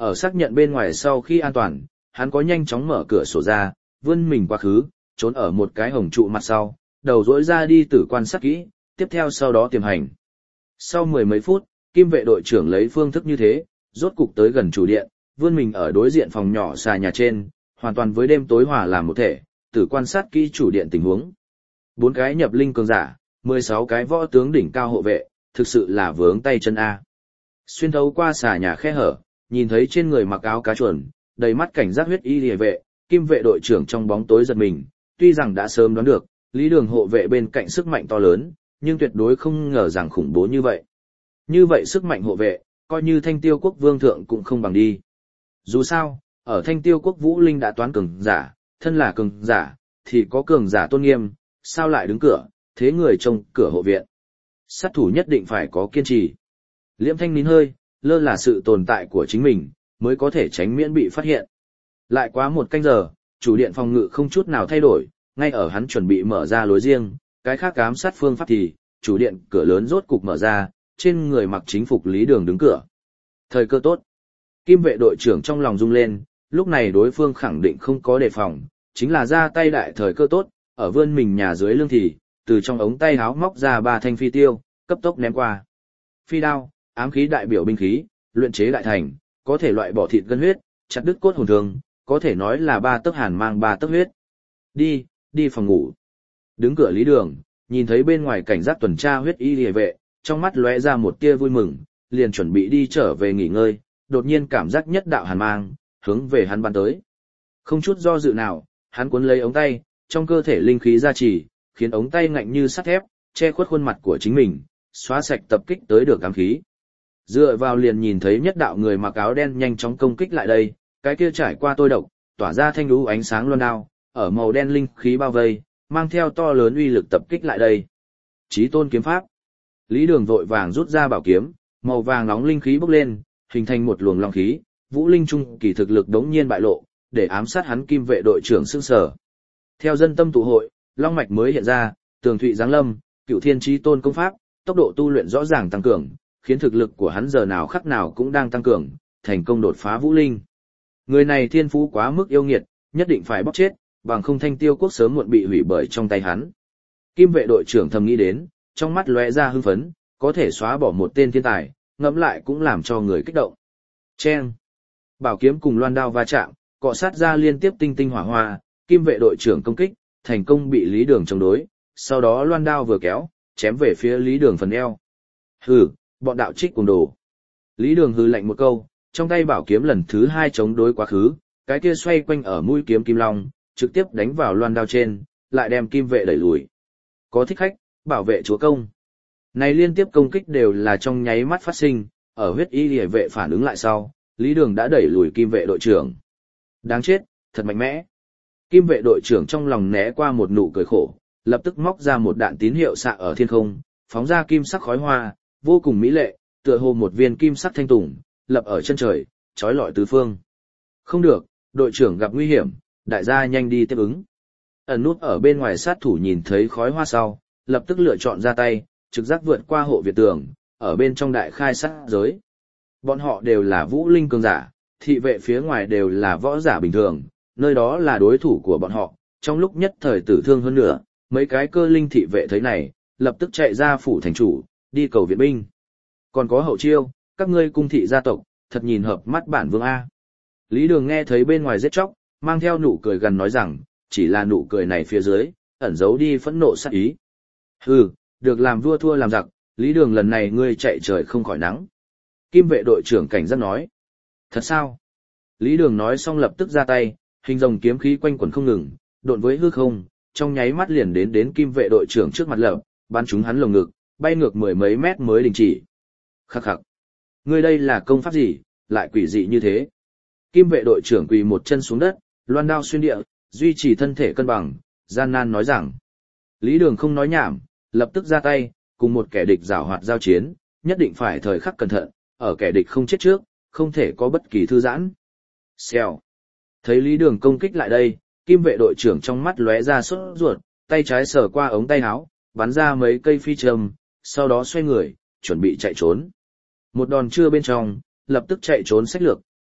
Ở xác nhận bên ngoài sau khi an toàn, hắn có nhanh chóng mở cửa sổ ra, vươn mình qua khứ, trốn ở một cái hồng trụ mặt sau, đầu rỗi ra đi tử quan sát kỹ, tiếp theo sau đó tiềm hành. Sau mười mấy phút, Kim vệ đội trưởng lấy phương thức như thế, rốt cục tới gần chủ điện, vươn mình ở đối diện phòng nhỏ xà nhà trên, hoàn toàn với đêm tối hòa làm một thể, tử quan sát kỹ chủ điện tình huống. Bốn cái nhập linh cường giả, mười sáu cái võ tướng đỉnh cao hộ vệ, thực sự là vướng tay chân A. Xuyên thấu qua xà nhà khe hở, nhìn thấy trên người mặc áo cá chuồn, đầy mắt cảnh giác huyết y liề vệ, Kim vệ đội trưởng trong bóng tối giật mình, tuy rằng đã sớm đoán được, Lý Đường hộ vệ bên cạnh sức mạnh to lớn, nhưng tuyệt đối không ngờ rằng khủng bố như vậy. Như vậy sức mạnh hộ vệ, coi như Thanh Tiêu quốc vương thượng cũng không bằng đi. Dù sao, ở Thanh Tiêu quốc Vũ Linh đã toán cường giả, thân là cường giả, thì có cường giả tôn nghiêm, sao lại đứng cửa, thế người trông cửa hộ viện. Sát thủ nhất định phải có kiên trì. Liễm Thanh nín hơi, lơ là sự tồn tại của chính mình, mới có thể tránh miễn bị phát hiện. Lại quá một canh giờ, chủ điện phòng ngự không chút nào thay đổi, ngay ở hắn chuẩn bị mở ra lối riêng, cái khác ám sát phương pháp thì, chủ điện cửa lớn rốt cục mở ra, trên người mặc chính phục Lý Đường đứng cửa. Thời cơ tốt. Kim vệ đội trưởng trong lòng rung lên, lúc này đối phương khẳng định không có đề phòng, chính là ra tay đại thời cơ tốt, ở vươn mình nhà dưới lưng thì, từ trong ống tay háo móc ra ba thanh phi tiêu, cấp tốc ném qua. Phi đao, ám khí đại biểu binh khí, luyện chế đại thành, có thể loại bỏ thịt gân huyết, chặt đứt cốt hồn thương, có thể nói là ba tấc hàn mang ba tấc huyết. Đi, đi phòng ngủ. Đứng cửa Lý Đường, nhìn thấy bên ngoài cảnh giác tuần tra huyết y liề vệ, trong mắt lóe ra một tia vui mừng, liền chuẩn bị đi trở về nghỉ ngơi, đột nhiên cảm giác nhất đạo hàn mang, hướng về hắn bắn tới. Không chút do dự nào, hắn cuốn lấy ống tay, trong cơ thể linh khí gia trì, khiến ống tay ngạnh như sắt thép, che khuất khuôn mặt của chính mình, xóa sạch tập kích tới được ám khí. Dựa vào liền nhìn thấy nhất đạo người mặc áo đen nhanh chóng công kích lại đây, cái kia trải qua tôi độc, tỏa ra thanh lũ ánh sáng loan đao, ở màu đen linh khí bao vây, mang theo to lớn uy lực tập kích lại đây. Chí tôn kiếm pháp. Lý Đường vội vàng rút ra bảo kiếm, màu vàng nóng linh khí bốc lên, hình thành một luồng long khí, Vũ Linh trung kỳ thực lực đống nhiên bại lộ, để ám sát hắn Kim vệ đội trưởng sương sở. Theo dân tâm tụ hội, long mạch mới hiện ra, tường thụy giáng lâm, cựu thiên chí tôn công pháp, tốc độ tu luyện rõ ràng tăng cường, khiến thực lực của hắn giờ nào khắc nào cũng đang tăng cường, thành công đột phá Vũ Linh. Người này thiên phú quá mức yêu nghiệt, nhất định phải bóc chết, bằng không Thanh Tiêu quốc sớm muộn bị hủy bởi trong tay hắn. Kim vệ đội trưởng thầm nghĩ đến, trong mắt lóe ra hưng phấn, có thể xóa bỏ một tên thiên tài, ngẫm lại cũng làm cho người kích động. Chen. Bảo kiếm cùng loan đao va chạm, cọ sát ra liên tiếp tinh tinh hỏa hoa, Kim vệ đội trưởng công kích, thành công bị Lý Đường chống đối, sau đó loan đao vừa kéo, chém về phía Lý Đường phần eo. Hừ, bọn đạo trích cùng đồ. Lý Đường hừ lạnh một câu, trong tay bảo kiếm lần thứ hai chống đối quá khứ, cái kia xoay quanh ở mũi kiếm kim long, trực tiếp đánh vào loan đao trên, lại đem Kim vệ đẩy lùi. Có thích khách, bảo vệ chúa công. Này liên tiếp công kích đều là trong nháy mắt phát sinh, ở huyết y liề vệ phản ứng lại sau, Lý Đường đã đẩy lùi Kim vệ đội trưởng. Đáng chết, thật mạnh mẽ. Kim vệ đội trưởng trong lòng né qua một nụ cười khổ, lập tức móc ra một đạn tín hiệu xạ ở thiên không, phóng ra kim sắc khói hoa, vô cùng mỹ lệ, tựa hồ một viên kim sắc thanh tùng, lập ở chân trời, chói lọi tứ phương. Không được, đội trưởng gặp nguy hiểm, đại gia nhanh đi tiếp ứng. Ẩn nút ở bên ngoài sát thủ nhìn thấy khói hoa sau, lập tức lựa chọn ra tay, trực giác vượt qua hộ việt tường, ở bên trong đại khai sát giới. Bọn họ đều là vũ linh cường giả, thị vệ phía ngoài đều là võ giả bình thường, nơi đó là đối thủ của bọn họ, trong lúc nhất thời tử thương hơn nữa, mấy cái cơ linh thị vệ thấy này, lập tức chạy ra phủ thành chủ, đi cầu viện binh. Còn có hậu chiêu, các ngươi cung thị gia tộc, thật nhìn hợp mắt bản vương A. Lý Đường nghe thấy bên ngoài giết chóc, mang theo nụ cười gần nói rằng, chỉ là nụ cười này phía dưới, ẩn giấu đi phẫn nộ sát ý. Hừ, được làm vua thua làm giặc, Lý Đường lần này ngươi chạy trời không khỏi nắng. Kim vệ đội trưởng cảnh giác nói. Thật sao? Lý Đường nói xong lập tức ra tay, hình rồng kiếm khí quanh quẩn không ngừng, độn với hư không, trong nháy mắt liền đến đến Kim vệ đội trưởng trước mặt lập, bắn trúng hắn lồng ngực, bay ngược mười mấy mét mới đình chỉ. Khắc khắc. Ngươi đây là công pháp gì, lại quỷ dị như thế? Kim vệ đội trưởng quỳ một chân xuống đất, loan đao xuyên địa, duy trì thân thể cân bằng, gian nan nói rằng. Lý Đường không nói nhảm, lập tức ra tay, cùng một kẻ địch giảo hoạt giao chiến, nhất định phải thời khắc cẩn thận, ở kẻ địch không chết trước, không thể có bất kỳ thư giãn. Xèo. Thấy Lý Đường công kích lại đây, Kim vệ đội trưởng trong mắt lóe ra sốt ruột, tay trái sờ qua ống tay áo, bắn ra mấy cây phi châm, sau đó xoay người, chuẩn bị chạy trốn. Một đòn chưa bên trong, lập tức chạy trốn sách lược,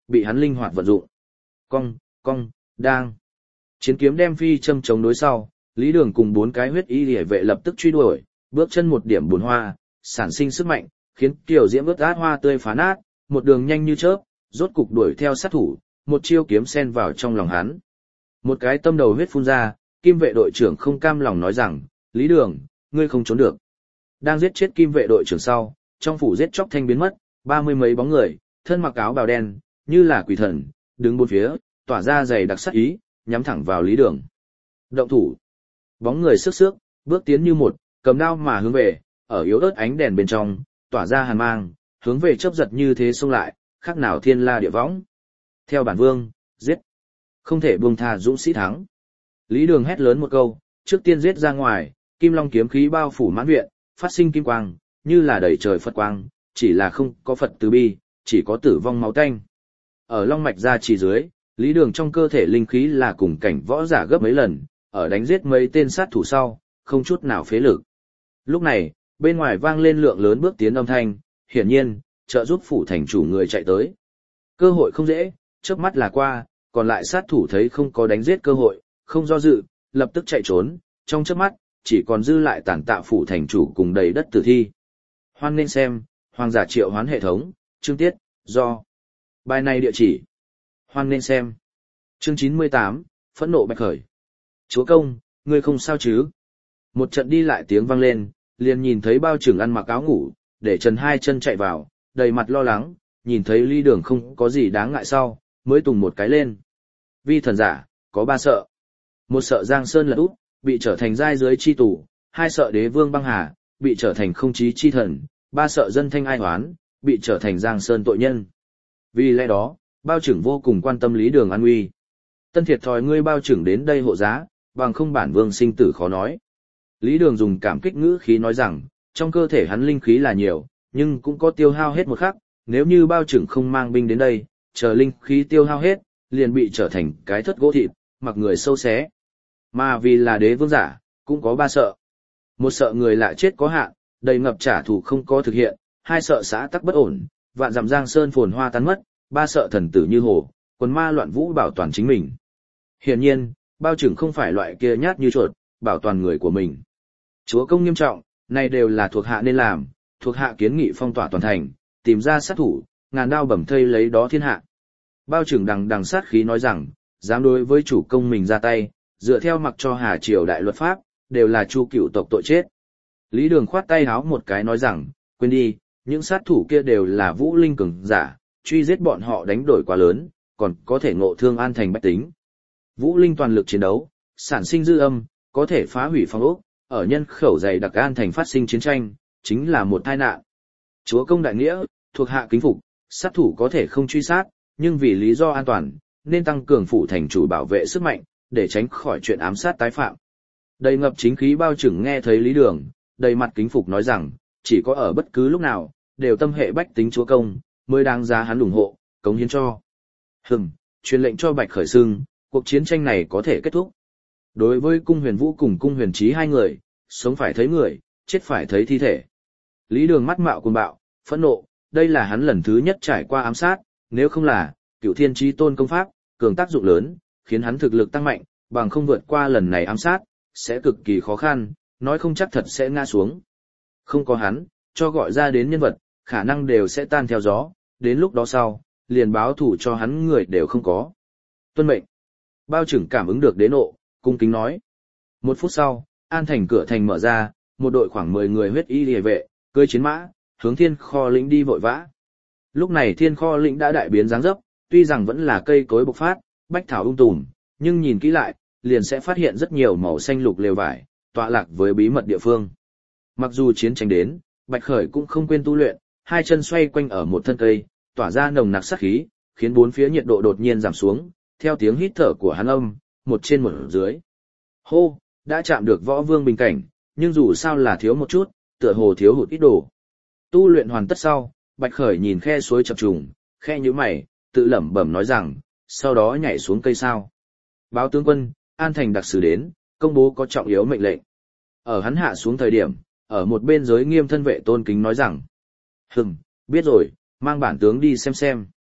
bị hắn linh hoạt vận dụng. Cong, cong, đang. Chiến kiếm đem phi châm chống đối sau, Lý Đường cùng bốn cái huyết y liễu vệ lập tức truy đuổi, bước chân một điểm bốn hoa, sản sinh sức mạnh, khiến Kiều Diễm ướt át hoa tươi phá nát, một đường nhanh như chớp, rốt cục đuổi theo sát thủ, một chiêu kiếm xen vào trong lòng hắn. Một cái tâm đầu huyết phun ra, Kim vệ đội trưởng không cam lòng nói rằng, Lý Đường, ngươi không trốn được. Đang giết chết Kim vệ đội trưởng sau, trong phủ giết chóc thanh biến mất, ba mươi mấy bóng người, thân mặc áo bào đen, như là quỷ thần, đứng bốn phía, tỏa ra dày đặc sát ý, nhắm thẳng vào Lý Đường. Động thủ. Bóng người sức sước, bước tiến như một, cầm đao mà hướng về, ở yếu ớt ánh đèn bên trong, tỏa ra hàn mang, hướng về chớp giật như thế xông lại, khác nào thiên la địa võng. Theo bản vương, giết. Không thể buông tha dũng sĩ thắng. Lý Đường hét lớn một câu, trước tiên giết ra ngoài, kim long kiếm khí bao phủ mãn viện, phát sinh kim quang, như là đầy trời Phật quang, chỉ là không có Phật từ bi, chỉ có tử vong máu tanh. Ở long mạch ra chỉ dưới, Lý Đường trong cơ thể linh khí là cùng cảnh võ giả gấp mấy lần, ở đánh giết mấy tên sát thủ sau, không chút nào phế lực. Lúc này, bên ngoài vang lên lượng lớn bước tiến âm thanh, hiển nhiên, trợ giúp phủ thành chủ người chạy tới. Cơ hội không dễ, chớp mắt là qua, còn lại sát thủ thấy không có đánh giết cơ hội, không do dự, lập tức chạy trốn, trong chớp mắt, chỉ còn dư lại tàn tạ phủ thành chủ cùng đầy đất tử thi. Hoan nên xem, hoàng giả triệu hoán hệ thống, chương tiết, do. Bài này địa chỉ. Hoan nên xem. Chương chín mươi tám, phẫn nộ bạch khởi. Chúa công, ngươi không sao chứ? Một trận đi lại tiếng vang lên, liền nhìn thấy bao trưởng ăn mặc áo ngủ, để trần hai chân chạy vào, đầy mặt lo lắng, nhìn thấy Lý Đường không có gì đáng ngại sau, mới tùng một cái lên. Vi thần giả, có ba sợ. Một sợ Giang Sơn lật úp, bị trở thành giai dưới chi tù, hai sợ đế vương băng hà, bị trở thành không chí chi thần, ba sợ dân thanh ai hoán, bị trở thành Giang Sơn tội nhân. Vì lẽ đó, bao trưởng vô cùng quan tâm Lý Đường an nguy. Tân thiệt thòi ngươi bao trưởng đến đây hộ giá, bằng không bản vương sinh tử khó nói. Lý Đường dùng cảm kích ngữ khí nói rằng, trong cơ thể hắn linh khí là nhiều, nhưng cũng có tiêu hao hết một khắc, nếu như bao trưởng không mang binh đến đây, chờ linh khí tiêu hao hết, liền bị trở thành cái thất gỗ thịt, mặc người sâu xé. Mà vì là đế vương giả, cũng có ba sợ. Một sợ người lạ chết có hạn, đầy ngập trả thù không có thực hiện, hai sợ xã tắc bất ổn, vạn dặm Giang Sơn phồn hoa tan mất, ba sợ thần tử như hồ, quần ma loạn vũ bảo toàn chính mình. Hiển nhiên, bao trưởng không phải loại kia nhát như chuột, bảo toàn người của mình. Chúa công nghiêm trọng, này đều là thuộc hạ nên làm, thuộc hạ kiến nghị phong tỏa toàn thành, tìm ra sát thủ, ngàn đao bẩm thây lấy đó thiên hạ. Bao trưởng đằng đằng sát khí nói rằng, dám đối với chủ công mình ra tay, dựa theo mặc cho Hà Triều đại luật pháp, đều là chu cựu tộc tội chết. Lý Đường khoát tay háo một cái nói rằng, quên đi, những sát thủ kia đều là vũ linh cường giả, truy giết bọn họ đánh đổi quá lớn, còn có thể ngộ thương an thành bách tính. Vũ linh toàn lực chiến đấu, sản sinh dư âm, có thể phá hủy phong ốc, ở nhân khẩu dày đặc an thành phát sinh chiến tranh, chính là một tai nạn. Chúa công đại nghĩa, thuộc hạ kính phục, sát thủ có thể không truy sát, nhưng vì lý do an toàn, nên tăng cường phủ thành chủ bảo vệ sức mạnh, để tránh khỏi chuyện ám sát tái phạm. Đầy ngập chính khí bao trưởng nghe thấy Lý Đường, đầy mặt kính phục nói rằng, chỉ có ở bất cứ lúc nào, đều tâm hệ bách tính chúa công, mới đáng giá hắn ủng hộ, cống hiến cho. Hừm, truyền lệnh cho Bạch Khởi Sưng, cuộc chiến tranh này có thể kết thúc. Đối với cung huyền vũ cùng cung huyền trí hai người, sống phải thấy người, chết phải thấy thi thể. Lý Đường mắt mạo cuồng bạo, phẫn nộ, đây là hắn lần thứ nhất trải qua ám sát, nếu không là, cựu thiên chí tôn công pháp, cường tác dụng lớn, khiến hắn thực lực tăng mạnh, bằng không vượt qua lần này ám sát, sẽ cực kỳ khó khăn, nói không chắc thật sẽ ngã xuống. Không có hắn, cho gọi ra đến nhân vật, khả năng đều sẽ tan theo gió, đến lúc đó sau, liền báo thủ cho hắn người đều không có. Tuân mệnh. Bao trưởng cảm ứng được đế nộ, cung kính nói. Một phút sau, an thành cửa thành mở ra, một đội khoảng mười người huyết y liề vệ, cưỡi chiến mã, hướng thiên kho lĩnh đi vội vã. Lúc này thiên kho lĩnh đã đại biến dáng dấp, tuy rằng vẫn là cây cối bộc phát, bách thảo ung tùm, nhưng nhìn kỹ lại, liền sẽ phát hiện rất nhiều màu xanh lục lều vải, tọa lạc với bí mật địa phương. Mặc dù chiến tranh đến, Bạch Khởi cũng không quên tu luyện, hai chân xoay quanh ở một thân cây, tỏa ra nồng nặc sát khí, khiến bốn phía nhiệt độ đột nhiên giảm xuống, theo tiếng hít thở của hắn âm, một trên một dưới. Hô, đã chạm được võ vương bình cảnh, nhưng dù sao là thiếu một chút, tựa hồ thiếu hụt ít đồ. Tu luyện hoàn tất sau, Bạch Khởi nhìn khe suối chập trùng, khe nhíu mày, tự lẩm bẩm nói rằng, sau đó nhảy xuống cây sao. Báo tướng quân, An Thành đặc sứ đến, công bố có trọng yếu mệnh lệnh. Ở hắn hạ xuống thời điểm, ở một bên giới nghiêm thân vệ tôn kính nói rằng, hừm, biết rồi, mang bản tướng đi xem xem.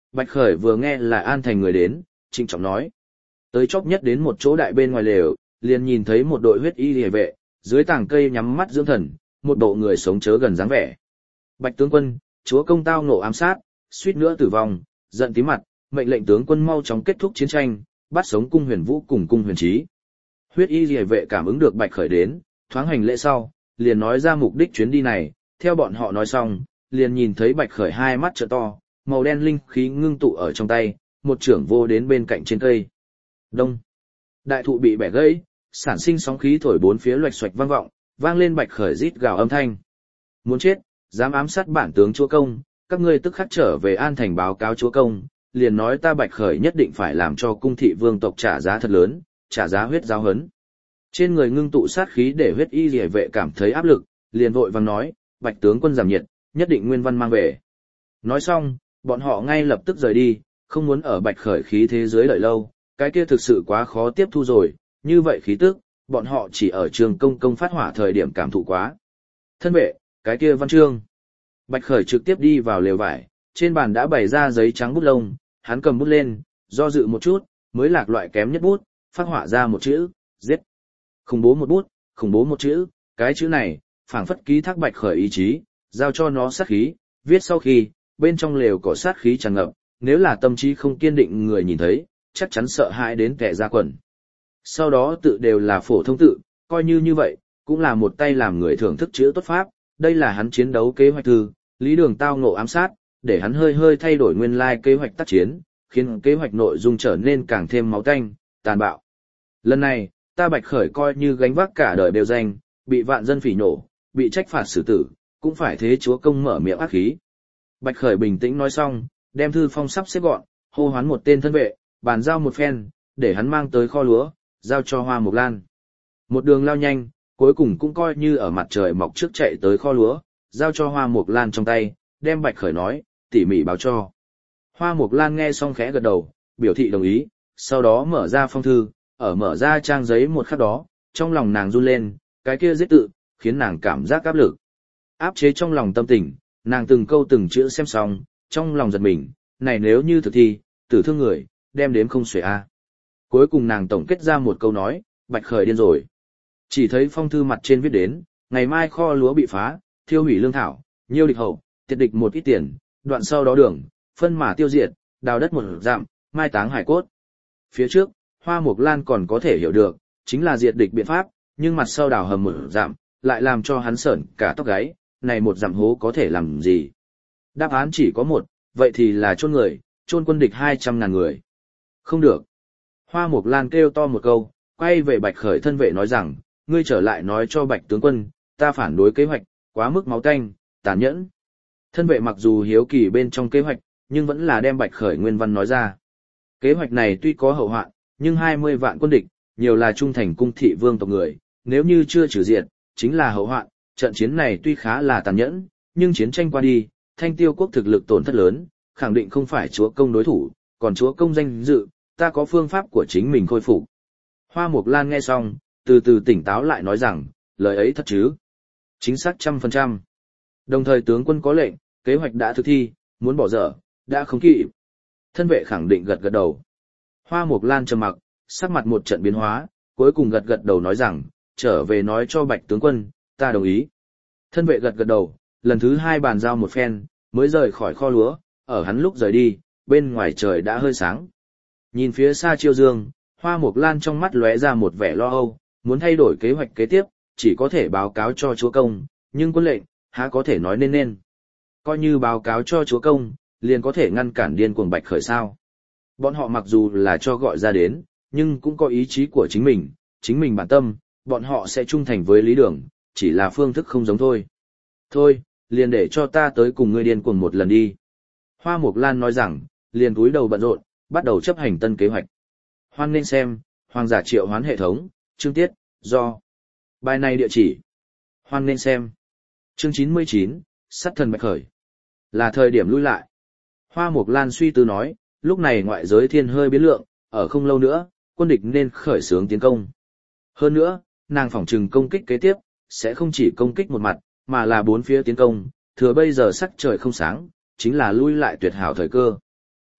Bạch Khởi vừa nghe là An Thành người đến, trịnh trọng nói. Tới chóp nhất đến một chỗ đại bên ngoài lều, liền nhìn thấy một đội huyết y liề vệ, dưới tảng cây nhắm mắt dưỡng thần, một bộ người sống chớ gần dáng vẻ. Bạch tướng quân, chúa công tao nộ ám sát, suýt nữa tử vong, giận tím mặt, mệnh lệnh tướng quân mau chóng kết thúc chiến tranh, bắt sống cung huyền vũ cùng cung huyền trí. Huyết y liề vệ cảm ứng được Bạch Khởi đến, thoáng hành lễ sau, liền nói ra mục đích chuyến đi này, theo bọn họ nói xong, liền nhìn thấy Bạch Khởi hai mắt trợ to, màu đen linh khí ngưng tụ ở trong tay, một trưởng vô đến bên cạnh trên cây. Đông. Đại thụ bị bẻ gãy, sản sinh sóng khí thổi bốn phía loạch xoạch vang vọng, vang lên Bạch Khởi rít gào âm thanh. Muốn chết, dám ám sát bản tướng chúa công, các ngươi tức khắc trở về An Thành báo cáo chúa công, liền nói ta Bạch Khởi nhất định phải làm cho cung thị vương tộc trả giá thật lớn, trả giá huyết giáo hấn. Trên người ngưng tụ sát khí để huyết y liề vệ cảm thấy áp lực, liền vội vàng nói, Bạch tướng quân giảm nhiệt, nhất định nguyên văn mang về. Nói xong, bọn họ ngay lập tức rời đi, không muốn ở Bạch Khởi khí thế giới đợi lâu, cái kia thực sự quá khó tiếp thu rồi, như vậy khí tức, bọn họ chỉ ở trường công công phát hỏa thời điểm cảm thụ quá. Thân vệ, cái kia văn chương. Bạch Khởi trực tiếp đi vào lều vải, trên bàn đã bày ra giấy trắng bút lông, hắn cầm bút lên, do dự một chút, mới lạc loại kém nhất bút, phát họa ra một chữ, giết. Khủng bố một bút, khủng bố một chữ, cái chữ này, phảng phất ký thác Bạch Khởi ý chí, giao cho nó sát khí, viết sau khi, bên trong lều có sát khí tràn ngập, nếu là tâm trí không kiên định người nhìn thấy, chắc chắn sợ hãi đến kẻ ra quần. Sau đó tự đều là phổ thông tự, coi như như vậy, cũng là một tay làm người thưởng thức chữ tốt pháp, đây là hắn chiến đấu kế hoạch thư, lý đường tao ngộ ám sát, để hắn hơi hơi thay đổi nguyên lai kế hoạch tác chiến, khiến kế hoạch nội dung trở nên càng thêm máu tanh, tàn bạo. Lần này, ta Bạch Khởi coi như gánh vác cả đời đều danh, bị vạn dân phỉ nổ, bị trách phạt xử tử, cũng phải thế chúa công mở miệng ác khí. Bạch Khởi bình tĩnh nói xong, đem thư phong sắp xếp gọn, hô hoán một tên thân vệ, bàn giao một phen, để hắn mang tới kho lúa, giao cho Hoa Mộc Lan. Một đường lao nhanh, cuối cùng cũng coi như ở mặt trời mọc trước chạy tới kho lúa, giao cho Hoa Mộc Lan trong tay, đem Bạch Khởi nói, tỉ mỉ báo cho. Hoa Mộc Lan nghe xong khẽ gật đầu, biểu thị đồng ý, sau đó mở ra phong thư, ở mở ra trang giấy một khắc đó, trong lòng nàng run lên, cái kia giết tự, khiến nàng cảm giác áp lực. Áp chế trong lòng tâm tình, nàng từng câu từng chữ xem xong, trong lòng giật mình, này nếu như thực thi, tử thương người, đem đếm không xuể a. Cuối cùng nàng tổng kết ra một câu nói, Bạch Khởi điên rồi. Chỉ thấy phong thư mặt trên viết đến, ngày mai kho lúa bị phá, thiêu hủy lương thảo, nhiêu địch hậu, tiệt địch một ít tiền, đoạn sau đó đường, phân mà tiêu diệt, đào đất một dặm, mai táng hải cốt. Phía trước, Hoa Mộc Lan còn có thể hiểu được, chính là diệt địch biện pháp, nhưng mặt sau đào hầm một dặm, lại làm cho hắn sởn cả tóc gáy, này một dặm hố có thể làm gì? Đáp án chỉ có một, vậy thì là chôn người, chôn quân địch hai trăm ngàn người. Không được. Hoa Mộc Lan kêu to một câu, quay về Bạch Khởi thân vệ nói rằng, ngươi trở lại nói cho Bạch tướng quân, ta phản đối kế hoạch, quá mức máu tanh, tàn nhẫn. Thân vệ mặc dù hiếu kỳ bên trong kế hoạch, nhưng vẫn là đem Bạch Khởi nguyên văn nói ra. Kế hoạch này tuy có hậu hoạn, nhưng hai mươi vạn quân địch, nhiều là trung thành cung thị vương tộc người, nếu như chưa trừ diệt, chính là hậu hoạn. Trận chiến này tuy khá là tàn nhẫn, nhưng chiến tranh qua đi, Thanh Tiêu quốc thực lực tổn thất lớn, khẳng định không phải chúa công đối thủ, còn chúa công danh dự, ta có phương pháp của chính mình khôi phục. Hoa Mộc Lan nghe xong, từ từ tỉnh táo lại nói rằng, lời ấy thật chứ? Chính xác trăm phần trăm. Đồng thời tướng quân có lệnh, kế hoạch đã thực thi, muốn bỏ dở, đã không kịp. Thân vệ khẳng định gật gật đầu. Hoa Mộc Lan trầm mặc, sắc mặt một trận biến hóa, cuối cùng gật gật đầu nói rằng, trở về nói cho Bạch tướng quân, ta đồng ý. Thân vệ gật gật đầu, lần thứ hai bàn giao một phen, mới rời khỏi kho lúa, ở hắn lúc rời đi, bên ngoài trời đã hơi sáng. Nhìn phía xa chiêu dương, Hoa Mộc Lan trong mắt lóe ra một vẻ lo âu, muốn thay đổi kế hoạch kế tiếp, chỉ có thể báo cáo cho chúa công, nhưng quân lệnh, há có thể nói nên nên. Coi như báo cáo cho chúa công, liền có thể ngăn cản điên cuồng Bạch Khởi sao. Bọn họ mặc dù là cho gọi ra đến, nhưng cũng có ý chí của chính mình, chính mình bản tâm, bọn họ sẽ trung thành với lý đường, chỉ là phương thức không giống thôi. Thôi, liền để cho ta tới cùng ngươi điên cuồng một lần đi. Hoa Mộc Lan nói rằng, liền cúi đầu bận rộn, bắt đầu chấp hành tân kế hoạch. Hoan nên xem, Hoàng giả triệu hoán hệ thống, chương tiết, do. Bài này địa chỉ. Hoan nên xem. Chương chín mươi chín, sát thần Bạch Khởi. Là thời điểm lui lại. Hoa Mộc Lan suy tư nói, lúc này ngoại giới thiên hơi biến lượng, ở không lâu nữa, quân địch nên khởi xướng tiến công. Hơn nữa, nàng phỏng trừng công kích kế tiếp, sẽ không chỉ công kích một mặt, mà là bốn phía tiến công, thừa bây giờ sắc trời không sáng, chính là lui lại tuyệt hảo thời cơ.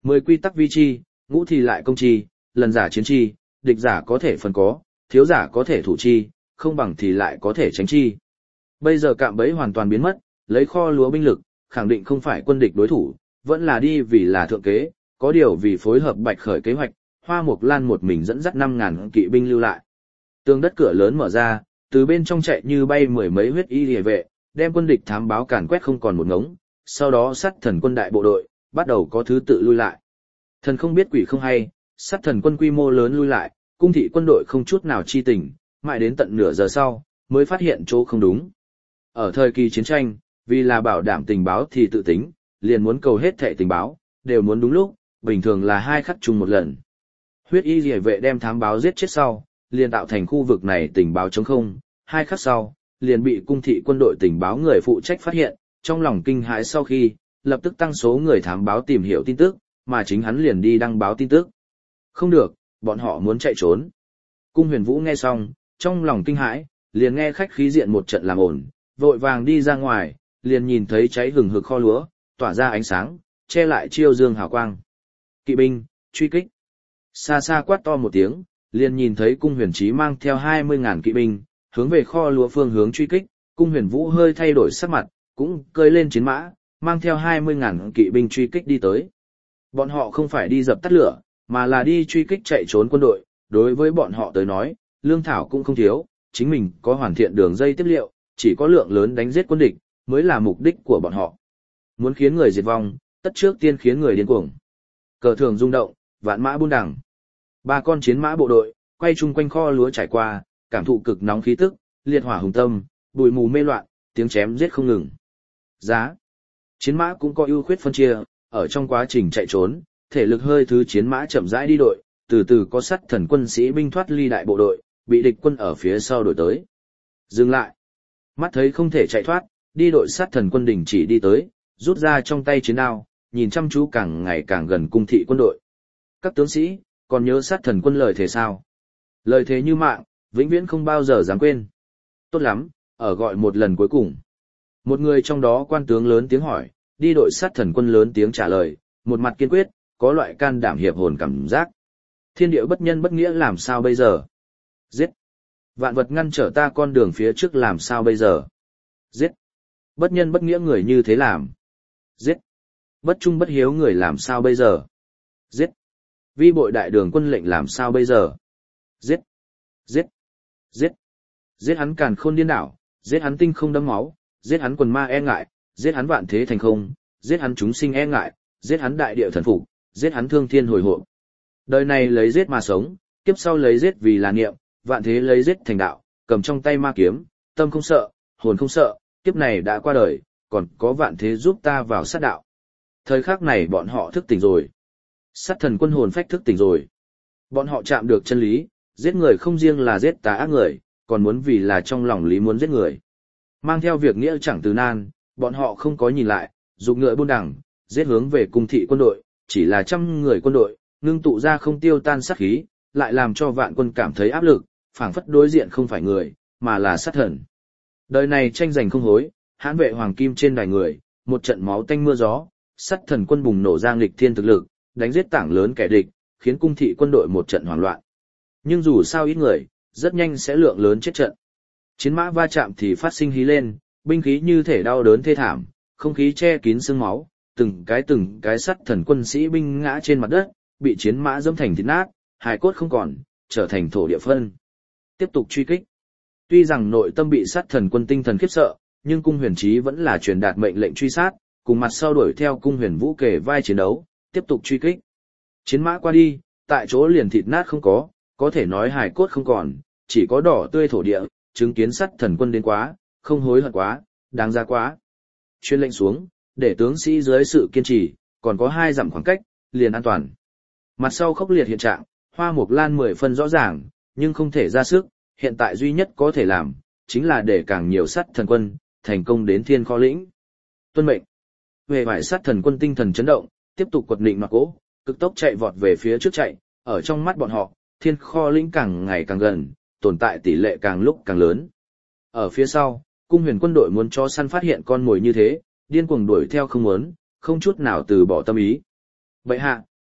Mười quy tắc vi chi, ngũ thì lại công chi, lần giả chiến chi, địch giả có thể phần có, thiếu giả có thể thủ chi, không bằng thì lại có thể tránh chi. Bây giờ cạm bẫy hoàn toàn biến mất, lấy kho lúa binh lực, khẳng định không phải quân địch đối thủ, vẫn là đi vì là thượng kế, có điều vì phối hợp Bạch Khởi kế hoạch, Hoa Mộc Lan một mình dẫn dắt năm ngàn kỵ binh lưu lại. Tường đất cửa lớn mở ra, từ bên trong chạy như bay mười mấy huyết y liề vệ, đem quân địch thám báo càn quét không còn một ngống, sau đó sát thần quân đại bộ đội, bắt đầu có thứ tự lui lại. Thần không biết quỷ không hay, sát thần quân quy mô lớn lui lại, cung thị quân đội không chút nào chi tình, mãi đến tận nửa giờ sau, mới phát hiện chỗ không đúng. Ở thời kỳ chiến tranh, vì là bảo đảm tình báo thì tự tính, liền muốn cầu hết thệ tình báo, đều muốn đúng lúc, bình thường là hai khắc chung một lần. Huyết y liề vệ đem thám báo giết chết sau, liền tạo thành khu vực này tình báo trống không, hai khắc sau, liền bị cung thị quân đội tình báo người phụ trách phát hiện, trong lòng kinh hãi sau khi, lập tức tăng số người thám báo tìm hiểu tin tức, mà chính hắn liền đi đăng báo tin tức. Không được, bọn họ muốn chạy trốn. Cung Huyền Vũ nghe xong, trong lòng kinh hãi, liền nghe khách khí diện một trận làm ổn, vội vàng đi ra ngoài, liền nhìn thấy cháy hừng hực kho lúa, tỏa ra ánh sáng, che lại chiêu dương hào quang. Kỵ binh, truy kích. Xa xa quát to một tiếng, liền nhìn thấy Cung Huyền Chí mang theo hai mươi ngàn kỵ binh, hướng về kho lúa phương hướng truy kích. Cung Huyền Vũ hơi thay đổi sắc mặt, cũng cơi lên chiến mã, mang theo hai mươi ngàn kỵ binh truy kích đi tới. Bọn họ không phải đi dập tắt lửa, mà là đi truy kích chạy trốn quân đội. Đối với bọn họ tới nói, lương thảo cũng không thiếu, chính mình có hoàn thiện đường dây tiếp liệu, chỉ có lượng lớn đánh giết quân địch, mới là mục đích của bọn họ. Muốn khiến người diệt vong, tất trước tiên khiến người điên cuồng. Cờ thường rung động, vạn mã buôn đằng. Ba con chiến mã bộ đội, quay chung quanh kho lúa trải qua, cảm thụ cực nóng khí tức, liệt hỏa hùng tâm, bụi mù mê loạn, tiếng chém giết không ngừng. Giá. Chiến mã cũng có ưu khuyết phân chia, ở trong quá trình chạy trốn, thể lực hơi thứ chiến mã chậm rãi đi đội, từ từ có sắt thần quân sĩ binh thoát ly đại bộ đội, bị địch quân ở phía sau đuổi tới. Dừng lại. Mắt thấy không thể chạy thoát, đi đội sát thần quân đình chỉ đi tới, rút ra trong tay chiến đao, nhìn chăm chú càng ngày càng gần cung thị quân đội. Các tướng sĩ, còn nhớ sát thần quân lời thề sao? Lời thề như mạng, vĩnh viễn không bao giờ dám quên. Tốt lắm, ở gọi một lần cuối cùng. Một người trong đó quan tướng lớn tiếng hỏi, đi đội sát thần quân lớn tiếng trả lời, một mặt kiên quyết, có loại can đảm hiệp hồn cảm giác. Thiên địa bất nhân bất nghĩa làm sao bây giờ? Giết! Vạn vật ngăn trở ta con đường phía trước làm sao bây giờ? Giết! Bất nhân bất nghĩa người như thế làm. Giết! Bất trung bất hiếu người làm sao bây giờ? Giết! Vi bội đại đường quân lệnh làm sao bây giờ? Giết! Giết! Giết! Giết hắn càn khôn điên đảo, giết hắn tinh không đẫm máu, giết hắn quần ma e ngại, giết hắn vạn thế thành không, giết hắn chúng sinh e ngại, giết hắn đại địa thần phục, giết hắn thương thiên hồi hộp. Đời này lấy giết mà sống, kiếp sau lấy giết vì là niệm, vạn thế lấy giết thành đạo, cầm trong tay ma kiếm, tâm không sợ, hồn không sợ, kiếp này đã qua đời, còn có vạn thế giúp ta vào sát đạo. Thời khắc này bọn họ thức tỉnh rồi. Sát thần quân hồn phách thức tỉnh rồi. Bọn họ chạm được chân lý, giết người không riêng là giết tà ác người, còn muốn vì là trong lòng lý muốn giết người. Mang theo việc nghĩa chẳng từ nan, bọn họ không có nhìn lại, dục ngựa buôn đẳng, giết hướng về cung thị quân đội, chỉ là trăm người quân đội, ngưng tụ ra không tiêu tan sát khí, lại làm cho vạn quân cảm thấy áp lực, phảng phất đối diện không phải người, mà là sát thần. Đời này tranh giành không hối, hãn vệ hoàng kim trên đài người, một trận máu tanh mưa gió, sát thần quân bùng nổ ra nghịch thiên thực lực, đánh giết tảng lớn kẻ địch, khiến cung thị quân đội một trận hoảng loạn. Nhưng dù sao ít người, rất nhanh sẽ lượng lớn chết trận. Chiến mã va chạm thì phát sinh hí lên, binh khí như thể đau đớn thê thảm, không khí che kín sương máu, từng cái từng cái sắt thần quân sĩ binh ngã trên mặt đất, bị chiến mã dẫm thành thịt nát, hài cốt không còn, trở thành thổ địa phân. Tiếp tục truy kích. Tuy rằng nội tâm bị sát thần quân tinh thần khiếp sợ, nhưng cung huyền trí vẫn là truyền đạt mệnh lệnh truy sát, cùng mặt sau đuổi theo cung huyền vũ kề vai chiến đấu, tiếp tục truy kích. Chiến mã qua đi, tại chỗ liền thịt nát không có, có thể nói hài cốt không còn, chỉ có đỏ tươi thổ địa, chứng kiến sát thần quân đến quá, không hối hận quá, đáng ra quá. Chuyên lệnh xuống, để tướng sĩ dưới sự kiên trì, còn có hai dặm khoảng cách, liền an toàn. Mặt sau khốc liệt hiện trạng, Hoa Mộc Lan mười phân rõ ràng, nhưng không thể ra sức, hiện tại duy nhất có thể làm, chính là để càng nhiều sát thần quân, thành công đến thiên kho lĩnh. Tuân mệnh. Về vải sát thần quân tinh thần chấn động, tiếp tục quật định mặc cỗ, cực tốc chạy vọt về phía trước chạy, ở trong mắt bọn họ, thiên kho lĩnh càng ngày càng gần, tồn tại tỷ lệ càng lúc càng lớn. Ở phía sau, cung huyền quân đội muốn cho săn phát hiện con mồi như thế, điên cuồng đuổi theo không muốn, không chút nào từ bỏ tâm ý. Vậy hạ,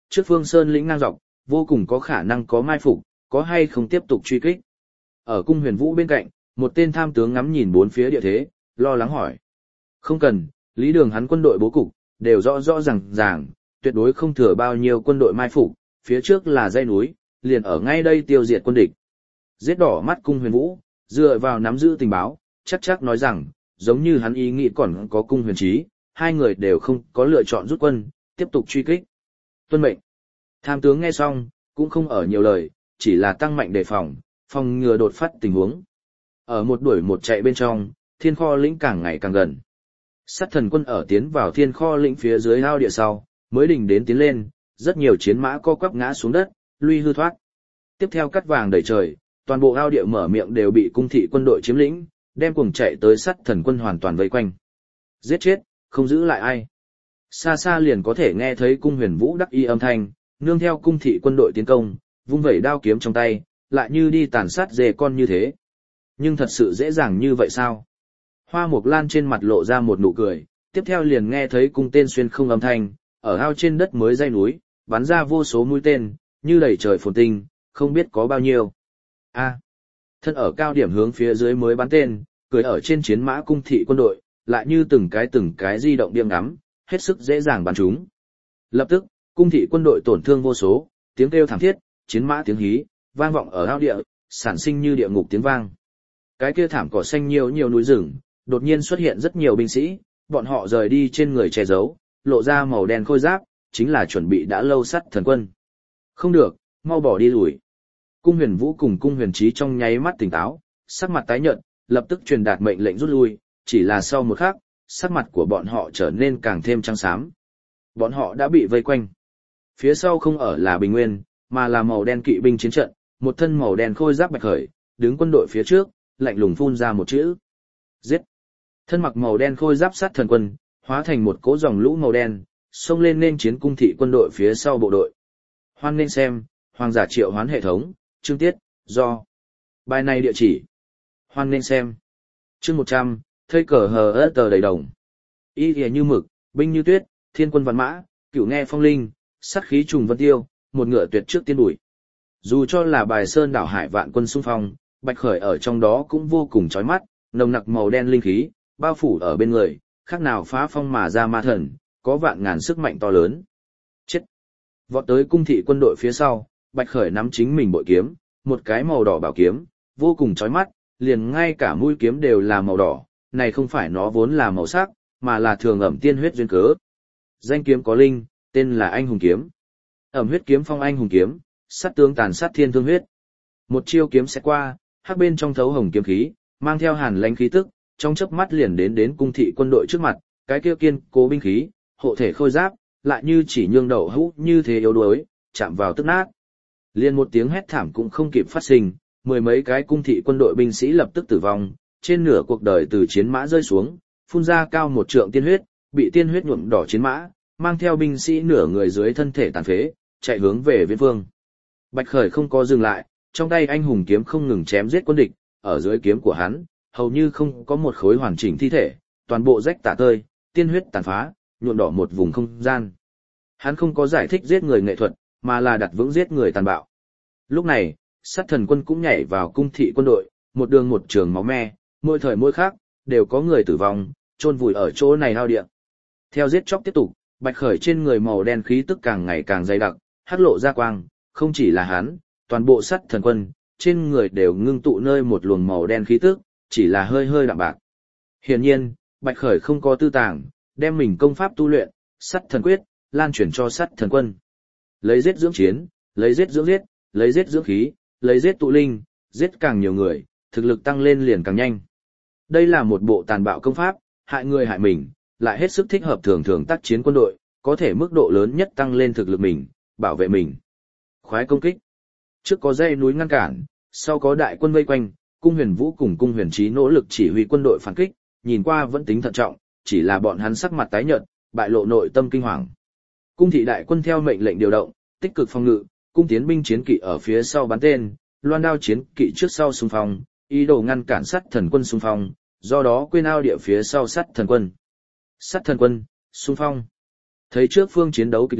Trước phương sơn lĩnh ngang dọc, vô cùng có khả năng có mai phục, có hay không tiếp tục truy kích. Ở cung huyền vũ bên cạnh, một tên tham tướng ngắm nhìn bốn phía địa thế, lo lắng hỏi. Không cần, lý đường hắn quân đội bố cục, đều rõ rõ ràng ràng, tuyệt đối không thừa bao nhiêu quân đội mai phục, phía trước là dãy núi, liền ở ngay đây tiêu diệt quân địch. Giết đỏ mắt cung huyền vũ, dựa vào nắm giữ tình báo, chắc chắc nói rằng, giống như hắn ý nghĩ còn có cung huyền trí, hai người đều không có lựa chọn rút quân, tiếp tục truy kích. Tuân mệnh. Tham tướng nghe xong, cũng không ở nhiều lời, chỉ là tăng mạnh đề phòng, phòng ngừa đột phát tình huống. Ở một đuổi một chạy bên trong, thiên kho lĩnh càng ngày càng gần. Sắt thần quân ở tiến vào thiên kho lĩnh phía dưới ao địa sau, mới đỉnh đến tiến lên, rất nhiều chiến mã co quắp ngã xuống đất, lui hư thoát. Tiếp theo cắt vàng đầy trời, toàn bộ ao địa mở miệng đều bị cung thị quân đội chiếm lĩnh, đem cùng chạy tới sắt thần quân hoàn toàn vây quanh. Giết chết, không giữ lại ai. Xa xa liền có thể nghe thấy cung huyền vũ đắc y âm thanh, nương theo cung thị quân đội tiến công, vung vẩy đao kiếm trong tay, lại như đi tàn sát dê con như thế. Nhưng thật sự dễ dàng như vậy sao? Hoa Mộc Lan trên mặt lộ ra một nụ cười, tiếp theo liền nghe thấy cung tên xuyên không âm thanh, ở ao trên đất mới dây núi, bắn ra vô số mũi tên, như đầy trời phồn tinh, không biết có bao nhiêu. A. Thân ở cao điểm hướng phía dưới mới bắn tên, cười ở trên chiến mã cung thị quân đội, lại như từng cái từng cái di động điểm ngắm, hết sức dễ dàng bắn chúng. Lập tức, cung thị quân đội tổn thương vô số, tiếng kêu thảm thiết, chiến mã tiếng hí, vang vọng ở ao địa, sản sinh như địa ngục tiếng vang. Cái kia thảm cỏ xanh nhiều nhiều núi rừng, đột nhiên xuất hiện rất nhiều binh sĩ, bọn họ rời đi trên người che giấu, lộ ra màu đen khôi giáp, chính là chuẩn bị đã lâu sắt thần quân. Không được, mau bỏ đi lùi. Cung huyền vũ cùng cung huyền trí trong nháy mắt tỉnh táo, sắc mặt tái nhợt, lập tức truyền đạt mệnh lệnh rút lui, chỉ là sau một khắc, sắc mặt của bọn họ trở nên càng thêm trắng xám. Bọn họ đã bị vây quanh. Phía sau không ở là bình nguyên, mà là màu đen kỵ binh chiến trận, một thân màu đen khôi giáp bạch khởi, đứng quân đội phía trước, lạnh lùng phun ra một chữ. Giết. Thân mặc màu đen khôi giáp sát thần quân, hóa thành một cỗ dòng lũ màu đen, xông lên nên chiến cung thị quân đội phía sau bộ đội. Hoan nên xem, hoàng giả triệu hoán hệ thống, chương tiết, do. Bài này địa chỉ. Hoan nên xem. Chương một trăm, thây cờ hờ ớt tờ đầy đồng. Y kìa như mực, binh như tuyết, thiên quân văn mã, cửu nghe phong linh, sát khí trùng vân tiêu, một ngựa tuyệt trước tiên đuổi. Dù cho là bài sơn đảo hải vạn quân xung phong, bạch khởi ở trong đó cũng vô cùng chói mắt, nồng nặc màu đen linh khí, bao phủ ở bên người, khác nào phá phong mà ra ma thần, có vạn ngàn sức mạnh to lớn. Chết! Vọt tới cung thị quân đội phía sau, bạch khởi nắm chính mình bội kiếm, một cái màu đỏ bảo kiếm, vô cùng chói mắt, liền ngay cả mũi kiếm đều là màu đỏ, này không phải nó vốn là màu sắc, mà là thường ẩm tiên huyết duyên cớ. Danh kiếm có linh, tên là anh hùng kiếm. Ẩm huyết kiếm phong anh hùng kiếm, sát tướng tàn sát thiên thương huyết. Một chiêu kiếm sẽ qua, hắc bên trong thấu hồng kiếm khí, mang theo hàn lãnh khí tức, trong chớp mắt liền đến đến cung thị quân đội trước mặt, cái kia kiên cố binh khí, hộ thể khôi giáp, lại như chỉ nhương đậu hũ như thế yếu đuối, chạm vào tức nát. Liên một tiếng hét thảm cũng không kịp phát sinh, mười mấy cái cung thị quân đội binh sĩ lập tức tử vong, trên nửa cuộc đời từ chiến mã rơi xuống, phun ra cao một trượng tiên huyết, bị tiên huyết nhuộm đỏ chiến mã, mang theo binh sĩ nửa người dưới thân thể tàn phế, chạy hướng về viễn phương. Bạch Khởi không có dừng lại, trong tay anh hùng kiếm không ngừng chém giết quân địch, ở dưới kiếm của hắn, hầu như không có một khối hoàn chỉnh thi thể, toàn bộ rách tả tơi, tiên huyết tàn phá, nhuộm đỏ một vùng không gian. Hắn không có giải thích giết người nghệ thuật, mà là đặt vững giết người tàn bạo. Lúc này, sát thần quân cũng nhảy vào cung thị quân đội, một đường một trường máu me, mỗi thời mỗi khác, đều có người tử vong, chôn vùi ở chỗ này hao địa. Theo giết chóc tiếp tục, Bạch Khởi trên người màu đen khí tức càng ngày càng dày đặc, hắc lộ ra quang, không chỉ là hắn, toàn bộ sát thần quân, trên người đều ngưng tụ nơi một luồng màu đen khí tức, chỉ là hơi hơi đạm bạc. Hiển nhiên, Bạch Khởi không có tư tàng, đem mình công pháp tu luyện, sát thần quyết, lan truyền cho sát thần quân. Lấy giết dưỡng chiến, lấy giết dưỡng giết, lấy giết dưỡng khí, lấy giết tụ linh, giết càng nhiều người, thực lực tăng lên liền càng nhanh. Đây là một bộ tàn bạo công pháp, hại người hại mình, lại hết sức thích hợp thường thường tác chiến quân đội, có thể mức độ lớn nhất tăng lên thực lực mình, bảo vệ mình. Khoái công kích. Trước có dãy núi ngăn cản, sau có đại quân vây quanh, cung huyền vũ cùng cung huyền trí nỗ lực chỉ huy quân đội phản kích, nhìn qua vẫn tính thận trọng, chỉ là bọn hắn sắc mặt tái nhợt, bại lộ nội tâm kinh hoàng. Cung thị đại quân theo mệnh lệnh điều động, tích cực phòng ngự, cung tiến binh chiến kỵ ở phía sau bắn tên, loan đao chiến kỵ trước sau xung phong, ý đồ ngăn cản sát thần quân xung phong, do đó quên ao địa phía sau sát thần quân. Sát thần quân, xung phong. Thấy trước phương chiến đấu kịch liệt,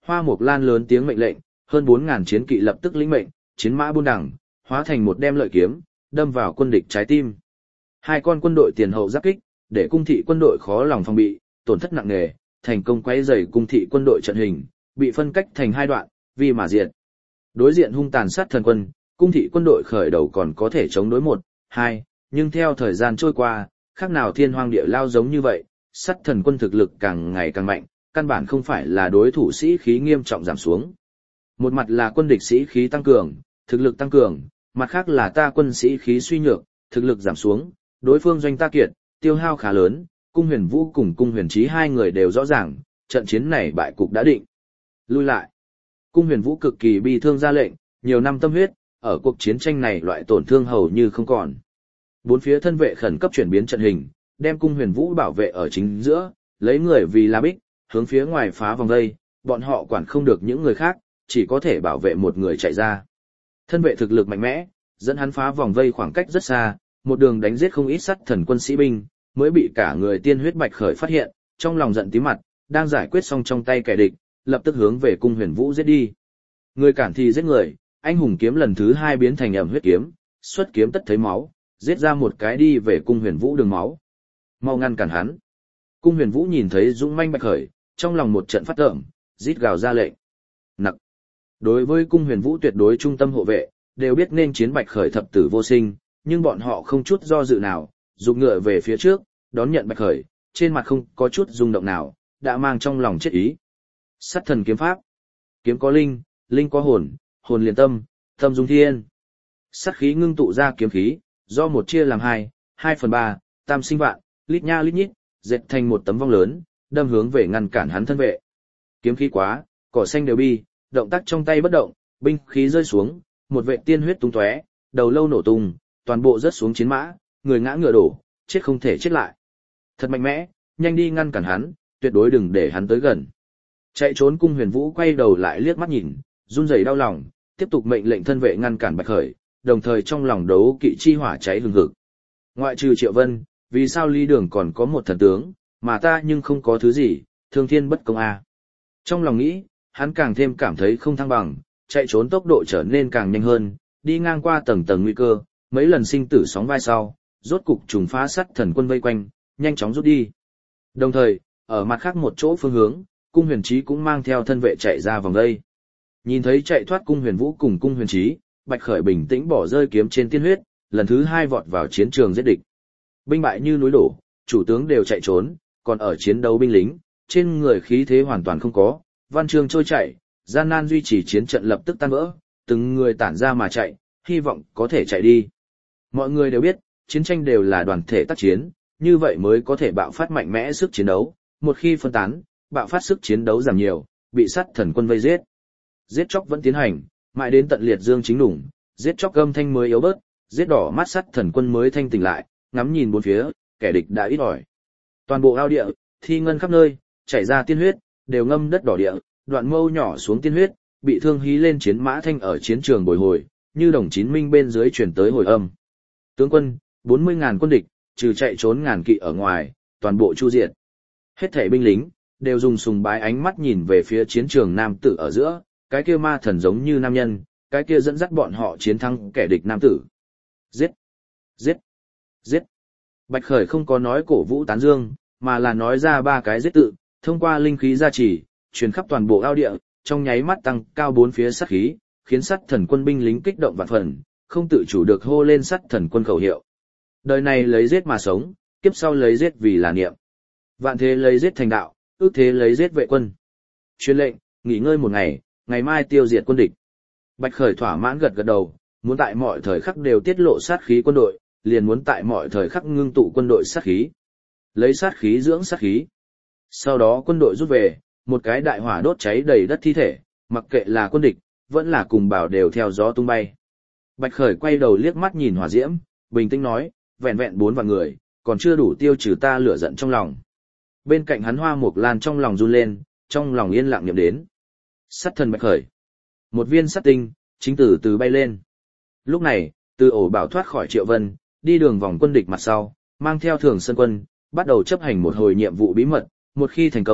Hoa Mộc Lan lớn tiếng mệnh lệnh, hơn bốn ngàn chiến kỵ lập tức lĩnh mệnh, chiến mã buôn đẳng, hóa thành một đem lợi kiếm, đâm vào quân địch trái tim. Hai con quân đội tiền hậu giáp kích, để cung thị quân đội khó lòng phòng bị, tổn thất nặng nề, thành công quấy rầy cung thị quân đội trận hình, bị phân cách thành hai đoạn, vì mà diệt. Đối diện hung tàn sát thần quân, cung thị quân đội khởi đầu còn có thể chống đối một, hai, nhưng theo thời gian trôi qua, khác nào thiên hoang địa lao giống như vậy, sát thần quân thực lực càng ngày càng mạnh, căn bản không phải là đối thủ sĩ khí nghiêm trọng giảm xuống. Một mặt là quân địch sĩ khí tăng cường, thực lực tăng cường, mặt khác là ta quân sĩ khí suy nhược, thực lực giảm xuống, đối phương doanh ta kiệt, tiêu hao khá lớn, cung huyền vũ cùng cung huyền trí hai người đều rõ ràng, trận chiến này bại cục đã định. Lui lại. Cung huyền vũ cực kỳ bi thương ra lệnh, nhiều năm tâm huyết, ở cuộc chiến tranh này loại tổn thương hầu như không còn. Bốn phía thân vệ khẩn cấp chuyển biến trận hình, đem cung huyền vũ bảo vệ ở chính giữa, lấy người vì là bích, hướng phía ngoài phá vòng vây, bọn họ quản không được những người khác, chỉ có thể bảo vệ một người chạy ra. Thân vệ thực lực mạnh mẽ, dẫn hắn phá vòng vây khoảng cách rất xa, một đường đánh giết không ít sắt thần quân sĩ binh, mới bị cả người tiên huyết Bạch Khởi phát hiện, trong lòng giận tím mặt, đang giải quyết xong trong tay kẻ địch, lập tức hướng về cung huyền vũ giết đi. Người cản thì giết người, anh hùng kiếm lần thứ hai biến thành ẩm huyết kiếm, xuất kiếm tất thấy máu, giết ra một cái đi về cung huyền vũ đường máu. Mau ngăn cản hắn. Cung huyền vũ nhìn thấy dũng manh Bạch Khởi, trong lòng một trận phát tởm, rít gào ra lệnh. Nặc. Đối với cung huyền vũ tuyệt đối trung tâm hộ vệ, đều biết nên chiến Bạch Khởi thập tử vô sinh, nhưng bọn họ không chút do dự nào, dục ngựa về phía trước, đón nhận Bạch Khởi, trên mặt không có chút rung động nào, đã mang trong lòng chết ý. Sát thần kiếm pháp. Kiếm có linh, linh có hồn, hồn liền tâm, tâm dung thiên. Sát khí ngưng tụ ra kiếm khí, do một chia làm hai, hai phần ba, tam sinh vạn, lít nha lít nhít, dệt thành một tấm vong lớn, đâm hướng về ngăn cản hắn thân vệ. Kiếm khí quá, cỏ xanh đều bi, động tác trong tay bất động, binh khí rơi xuống, một vệ tiên huyết tung tóe, đầu lâu nổ tung, toàn bộ rớt xuống chiến mã, người ngã ngựa đổ, chết không thể chết lại. Thật mạnh mẽ, nhanh đi ngăn cản hắn, tuyệt đối đừng để hắn tới gần. Chạy trốn cung huyền vũ quay đầu lại liếc mắt nhìn, run rẩy đau lòng, tiếp tục mệnh lệnh thân vệ ngăn cản Bạch Khởi, đồng thời trong lòng đấu kỵ chi hỏa cháy hừng hực. Ngoại trừ Triệu Vân, vì sao Lý Đường còn có một thần tướng, mà ta nhưng không có thứ gì, thương thiên bất công a. Trong lòng nghĩ, hắn càng thêm cảm thấy không thăng bằng, chạy trốn tốc độ trở nên càng nhanh hơn, đi ngang qua tầng tầng nguy cơ, mấy lần sinh tử sóng vai sau, rốt cục trùng phá sắt thần quân vây quanh, nhanh chóng rút đi. Đồng thời, ở mặt khác một chỗ phương hướng, cung huyền trí cũng mang theo thân vệ chạy ra vòng đây. Nhìn thấy chạy thoát cung huyền vũ cùng cung huyền trí, Bạch Khởi bình tĩnh bỏ rơi kiếm trên tiên huyết, lần thứ hai vọt vào chiến trường giết địch. Binh bại như núi đổ, chủ tướng đều chạy trốn, còn ở chiến đấu binh lính, trên người khí thế hoàn toàn không có, văn chương trôi chảy, gian nan duy trì chiến trận lập tức tan vỡ, từng người tản ra mà chạy, hy vọng có thể chạy đi. Mọi người đều biết, chiến tranh đều là đoàn thể tác chiến, như vậy mới có thể bạo phát mạnh mẽ sức chiến đấu, một khi phân tán, bạo phát sức chiến đấu giảm nhiều, bị sát thần quân vây giết. Giết chóc vẫn tiến hành, mãi đến tận liệt dương chính đủng, giết chóc gâm thanh mới yếu bớt, giết đỏ mắt sát thần quân mới thanh tỉnh lại, ngắm nhìn bốn phía, kẻ địch đã ít ỏi. Toàn bộ ao địa, thi ngân khắp nơi, chảy ra tiên huyết, đều ngâm đất đỏ địa, đoạn mâu nhỏ xuống tiên huyết, bị thương hí lên chiến mã thanh ở chiến trường bồi hồi, như đồng chín minh bên dưới truyền tới hồi âm. Tướng quân, bốn mươi ngàn quân địch, trừ chạy trốn ngàn kỵ ở ngoài, toàn bộ chu diệt. Hết thảy binh lính, đều dùng sùng bái ánh mắt nhìn về phía chiến trường nam tử ở giữa, cái kia ma thần giống như nam nhân, cái kia dẫn dắt bọn họ chiến thắng kẻ địch nam tử. Giết! Giết! Giết! Bạch Khởi không có nói cổ vũ tán dương, mà là nói ra ba cái giết tự, thông qua linh khí gia trì, truyền khắp toàn bộ ao địa, trong nháy mắt tăng cao bốn phía sát khí, khiến sát thần quân binh lính kích động vạn phần, không tự chủ được hô lên sát thần quân khẩu hiệu. Đời này lấy giết mà sống, kiếp sau lấy giết vì là niệm. Vạn thế lấy giết thành đạo, ước thế lấy giết vệ quân. Truyền lệnh, nghỉ ngơi một ngày, ngày mai tiêu diệt quân địch. Bạch Khởi thỏa mãn gật gật đầu, muốn tại mọi thời khắc đều tiết lộ sát khí quân đội, liền muốn tại mọi thời khắc ngưng tụ quân đội sát khí. Lấy sát khí dưỡng sát khí. Sau đó quân đội rút về, một cái đại hỏa đốt cháy đầy đất thi thể, mặc kệ là quân địch, vẫn là cùng bảo đều theo gió tung bay. Bạch Khởi quay đầu liếc mắt nhìn hỏa diễm, bình tĩnh nói, vẹn vẹn bốn vạn người, còn chưa đủ tiêu trừ ta lửa giận trong lòng. Bên cạnh hắn Hoa Mộc Lan trong lòng run lên, trong lòng yên lặng niệm đến. Sắt thần Bạch Khởi. Một viên sắt tinh, chính từ từ bay lên. Lúc này, từ ổ bảo thoát khỏi Triệu Vân, đi đường vòng quân địch mặt sau, mang theo Thường Sơn quân, bắt đầu chấp hành một hồi nhiệm vụ bí mật, một khi thành công,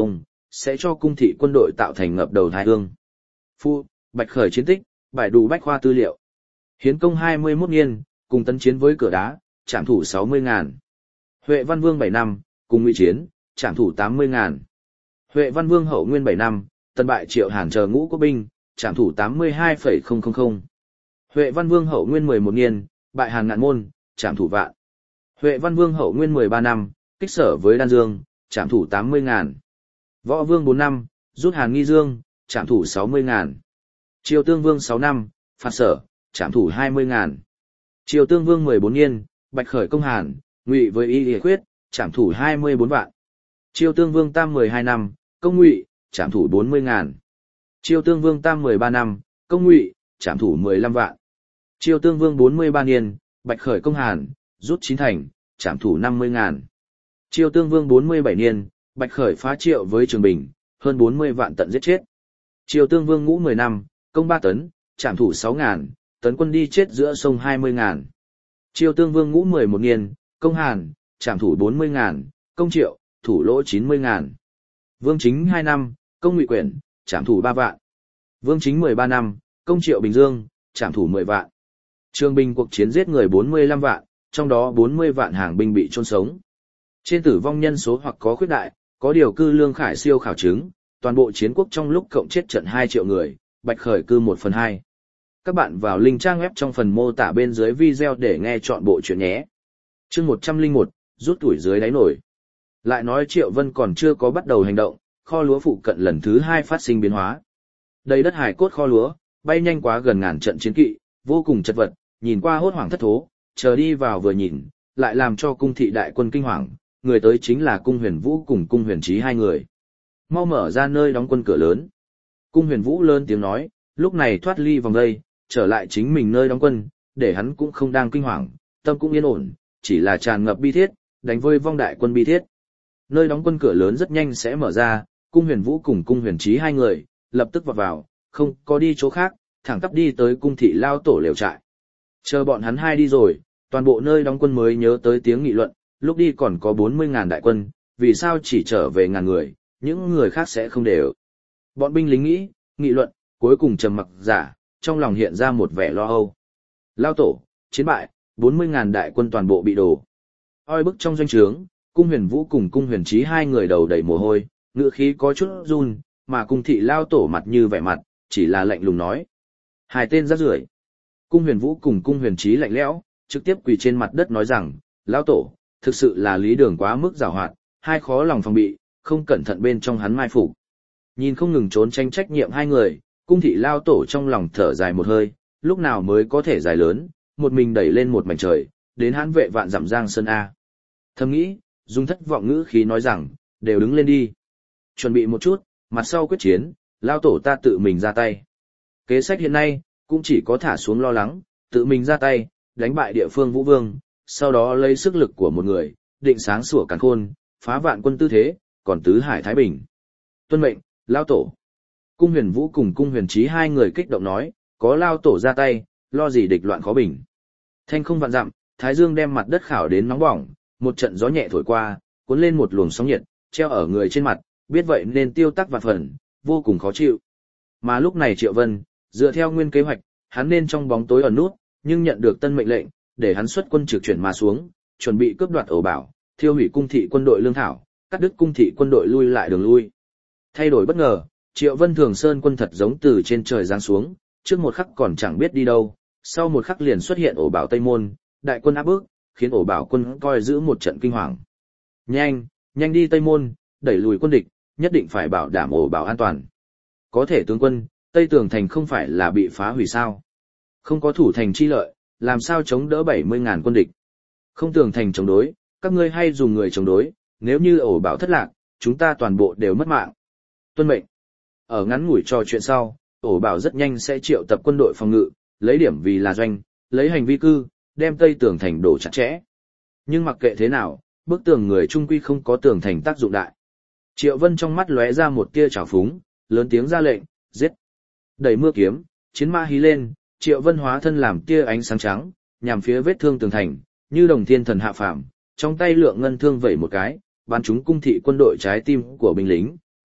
sẽ cho cung thị quân đội tạo thành ngập đầu tai ương. Phu, Bạch Khởi chiến tích, bài đủ bách khoa tư liệu. Hiến công hai mươi mốt niên, cùng tấn chiến với Cửa Đá, trảm thủ sáu mươi ngàn. Huệ Văn Vương bảy năm, cùng Ngụy chiến, trảm thủ tám mươi ngàn. Huệ Văn Vương hậu nguyên bảy năm, tần bại Triệu Hàn chờ ngũ quốc binh, trảm thủ tám mươi hai phẩy không không không. Huệ Văn Vương hậu nguyên mười một niên, bại Hàn Ngạn Môn, trảm thủ vạn. Huệ Văn Vương hậu nguyên mười ba năm, kích sở với Đan Dương, trảm thủ tám mươi ngàn. Võ Vương bốn năm, rút Hàn Nghi Dương, trảm thủ sáu mươi ngàn. Triều Tương Vương sáu năm, phạt sở, trảm thủ hai mươi ngàn. Triều Tương Vương mười bốn niên, Bạch Khởi công Hàn, Ngụy với Y Liệt Khuyết, trảm thủ hai mươi bốn vạn. Triều Tương Vương Tam mười hai năm, công Ngụy, trảm thủ bốn mươi ngàn. Triều Tương Vương Tam mười ba năm, công Ngụy, trảm thủ mười lăm vạn. Triều Tương Vương bốn mươi ba niên, Bạch Khởi công Hàn, rút chín thành, trảm thủ năm mươi ngàn. Triều Tương Vương bốn mươi bảy niên, Bạch Khởi phá Triệu với Trường Bình, hơn bốn mươi vạn tận giết chết. Triều Tương Vương ngũ mười năm, công ba tấn, trảm thủ sáu ngàn, tấn quân đi chết giữa sông hai mươi ngàn. Triều Tương Vương ngũ mười một niên, công Hàn, trảm thủ bốn mươi ngàn, công Triệu, thủ lỗ chín mươi ngàn. Vương Chính hai năm, công Ngụy Quyển, trảm thủ ba vạn. Vương Chính mười ba năm, công Triệu Bình Dương, trảm thủ mười vạn. Trường Bình cuộc chiến giết người bốn mươi lăm vạn, trong đó bốn mươi vạn hàng binh bị chôn sống. Trên tử vong nhân số hoặc có khuyết đại, có điều cư Lương Khải siêu khảo chứng, toàn bộ chiến quốc trong lúc cộng chết trận hai triệu người, Bạch Khởi cư một phần hai. Các bạn vào link trang web trong phần mô tả bên dưới video để nghe chọn bộ chuyện nhé. Chương một trăm lẻ một, rút tuổi dưới đáy nổi. Lại nói Triệu Vân còn chưa có bắt đầu hành động, kho lúa phụ cận lần thứ hai phát sinh biến hóa. Đầy đất hải cốt kho lúa, bay nhanh quá gần ngàn trận chiến kỵ, vô cùng chật vật, nhìn qua hốt hoảng thất thố, chờ đi vào vừa nhìn, lại làm cho cung thị đại quân kinh hoàng, người tới chính là cung Huyền Vũ cùng cung Huyền Trí hai người. Mau mở ra nơi đóng quân cửa lớn. Cung Huyền Vũ lớn tiếng nói, lúc này thoát ly vòng vây, trở lại chính mình nơi đóng quân, để hắn cũng không đang kinh hoàng, tâm cũng yên ổn, chỉ là tràn ngập bi thiết, đánh vơi vong đại quân bi thiết. Nơi đóng quân cửa lớn rất nhanh sẽ mở ra, cung Huyền Vũ cùng cung Huyền Trí hai người, lập tức vọt vào, không có đi chỗ khác, thẳng tắp đi tới cung thị lao tổ lều trại. Chờ bọn hắn hai đi rồi, toàn bộ nơi đóng quân mới nhớ tới tiếng nghị luận, lúc đi còn có bốn mươi ngàn đại quân, vì sao chỉ trở về ngàn người, những người khác sẽ không đều. Bọn binh lính nghĩ, nghị luận, cuối cùng trầm mặc giả, trong lòng hiện ra một vẻ lo âu. Lao tổ, chiến bại, bốn mươi ngàn đại quân toàn bộ bị đổ. Oi bức trong doanh trướng, cung Huyền Vũ cùng cung Huyền Trí hai người đầu đầy mồ hôi, ngữ khí có chút run, mà cung thị lao tổ mặt như vẻ mặt, chỉ là lạnh lùng nói. Hai tên rác rưởi. Cung Huyền Vũ cùng cung Huyền Trí lạnh lẽo, trực tiếp quỳ trên mặt đất nói rằng, lao tổ, thực sự là lý đường quá mức giàu hoạt, hai khó lòng phòng bị, không cẩn thận bên trong hắn mai phục. Nhìn không ngừng trốn tranh trách nhiệm hai người, cung thị lao tổ trong lòng thở dài một hơi, lúc nào mới có thể dài lớn, một mình đẩy lên một mảnh trời, đến hãn vệ vạn dặm giang sơn A. Thầm nghĩ, dùng thất vọng ngữ khí nói rằng, đều đứng lên đi. Chuẩn bị một chút, mặt sau quyết chiến, lao tổ ta tự mình ra tay. Kế sách hiện nay, cũng chỉ có thả xuống lo lắng, tự mình ra tay, đánh bại địa phương Vũ Vương, sau đó lấy sức lực của một người, định sáng sủa càn khôn, phá vạn quân tư thế, còn tứ hải thái bình. Tuân mệnh, lao tổ. Cung Huyền Vũ cùng cung Huyền Trí hai người kích động nói, có lao tổ ra tay, lo gì địch loạn khó bình. Thanh không vạn dặm, thái dương đem mặt đất khảo đến nóng bỏng, một trận gió nhẹ thổi qua, cuốn lên một luồng sóng nhiệt, treo ở người trên mặt, biết vậy nên tiêu tắc vạn phần, vô cùng khó chịu. Mà lúc này Triệu Vân, dựa theo nguyên kế hoạch, hắn nên trong bóng tối ẩn nút, nhưng nhận được tân mệnh lệnh, để hắn xuất quân trực chuyển mà xuống, chuẩn bị cướp đoạt ổ bảo, thiêu hủy cung thị quân đội lương thảo, cắt đứt cung thị quân đội lui lại đường lui. Thay đổi bất ngờ, Triệu Vân Thường Sơn quân thật giống từ trên trời giáng xuống, trước một khắc còn chẳng biết đi đâu, sau một khắc liền xuất hiện ổ bảo Tây Môn, đại quân áp bức, khiến ổ bảo quân coi giữ một trận kinh hoàng. Nhanh, nhanh đi Tây Môn, đẩy lùi quân địch, nhất định phải bảo đảm ổ bảo an toàn. Có thể tướng quân, Tây Tường Thành không phải là bị phá hủy sao? Không có thủ thành chi lợi, làm sao chống đỡ bảy mươi ngàn quân địch? Không tường thành chống đối, các ngươi hay dùng người chống đối, nếu như ổ bảo thất lạc, chúng ta toàn bộ đều mất mạng. Tuân mệnh. Ở ngắn ngủi trò chuyện sau, ổ bảo rất nhanh sẽ triệu tập quân đội phòng ngự, lấy điểm vì là doanh, lấy hành vi cư, đem Tây Tường Thành đổ chặt chẽ. Nhưng mặc kệ thế nào, bức tường người trung quy không có tường thành tác dụng đại. Triệu Vân trong mắt lóe ra một tia trào phúng, lớn tiếng ra lệnh, giết. Đẩy mưa kiếm, chiến mã hí lên, Triệu Vân hóa thân làm tia ánh sáng trắng, nhằm phía vết thương tường thành, như đồng thiên thần hạ phàm, trong tay lượng ngân thương vẩy một cái, bắn trúng cung thị quân đội trái tim của binh lính,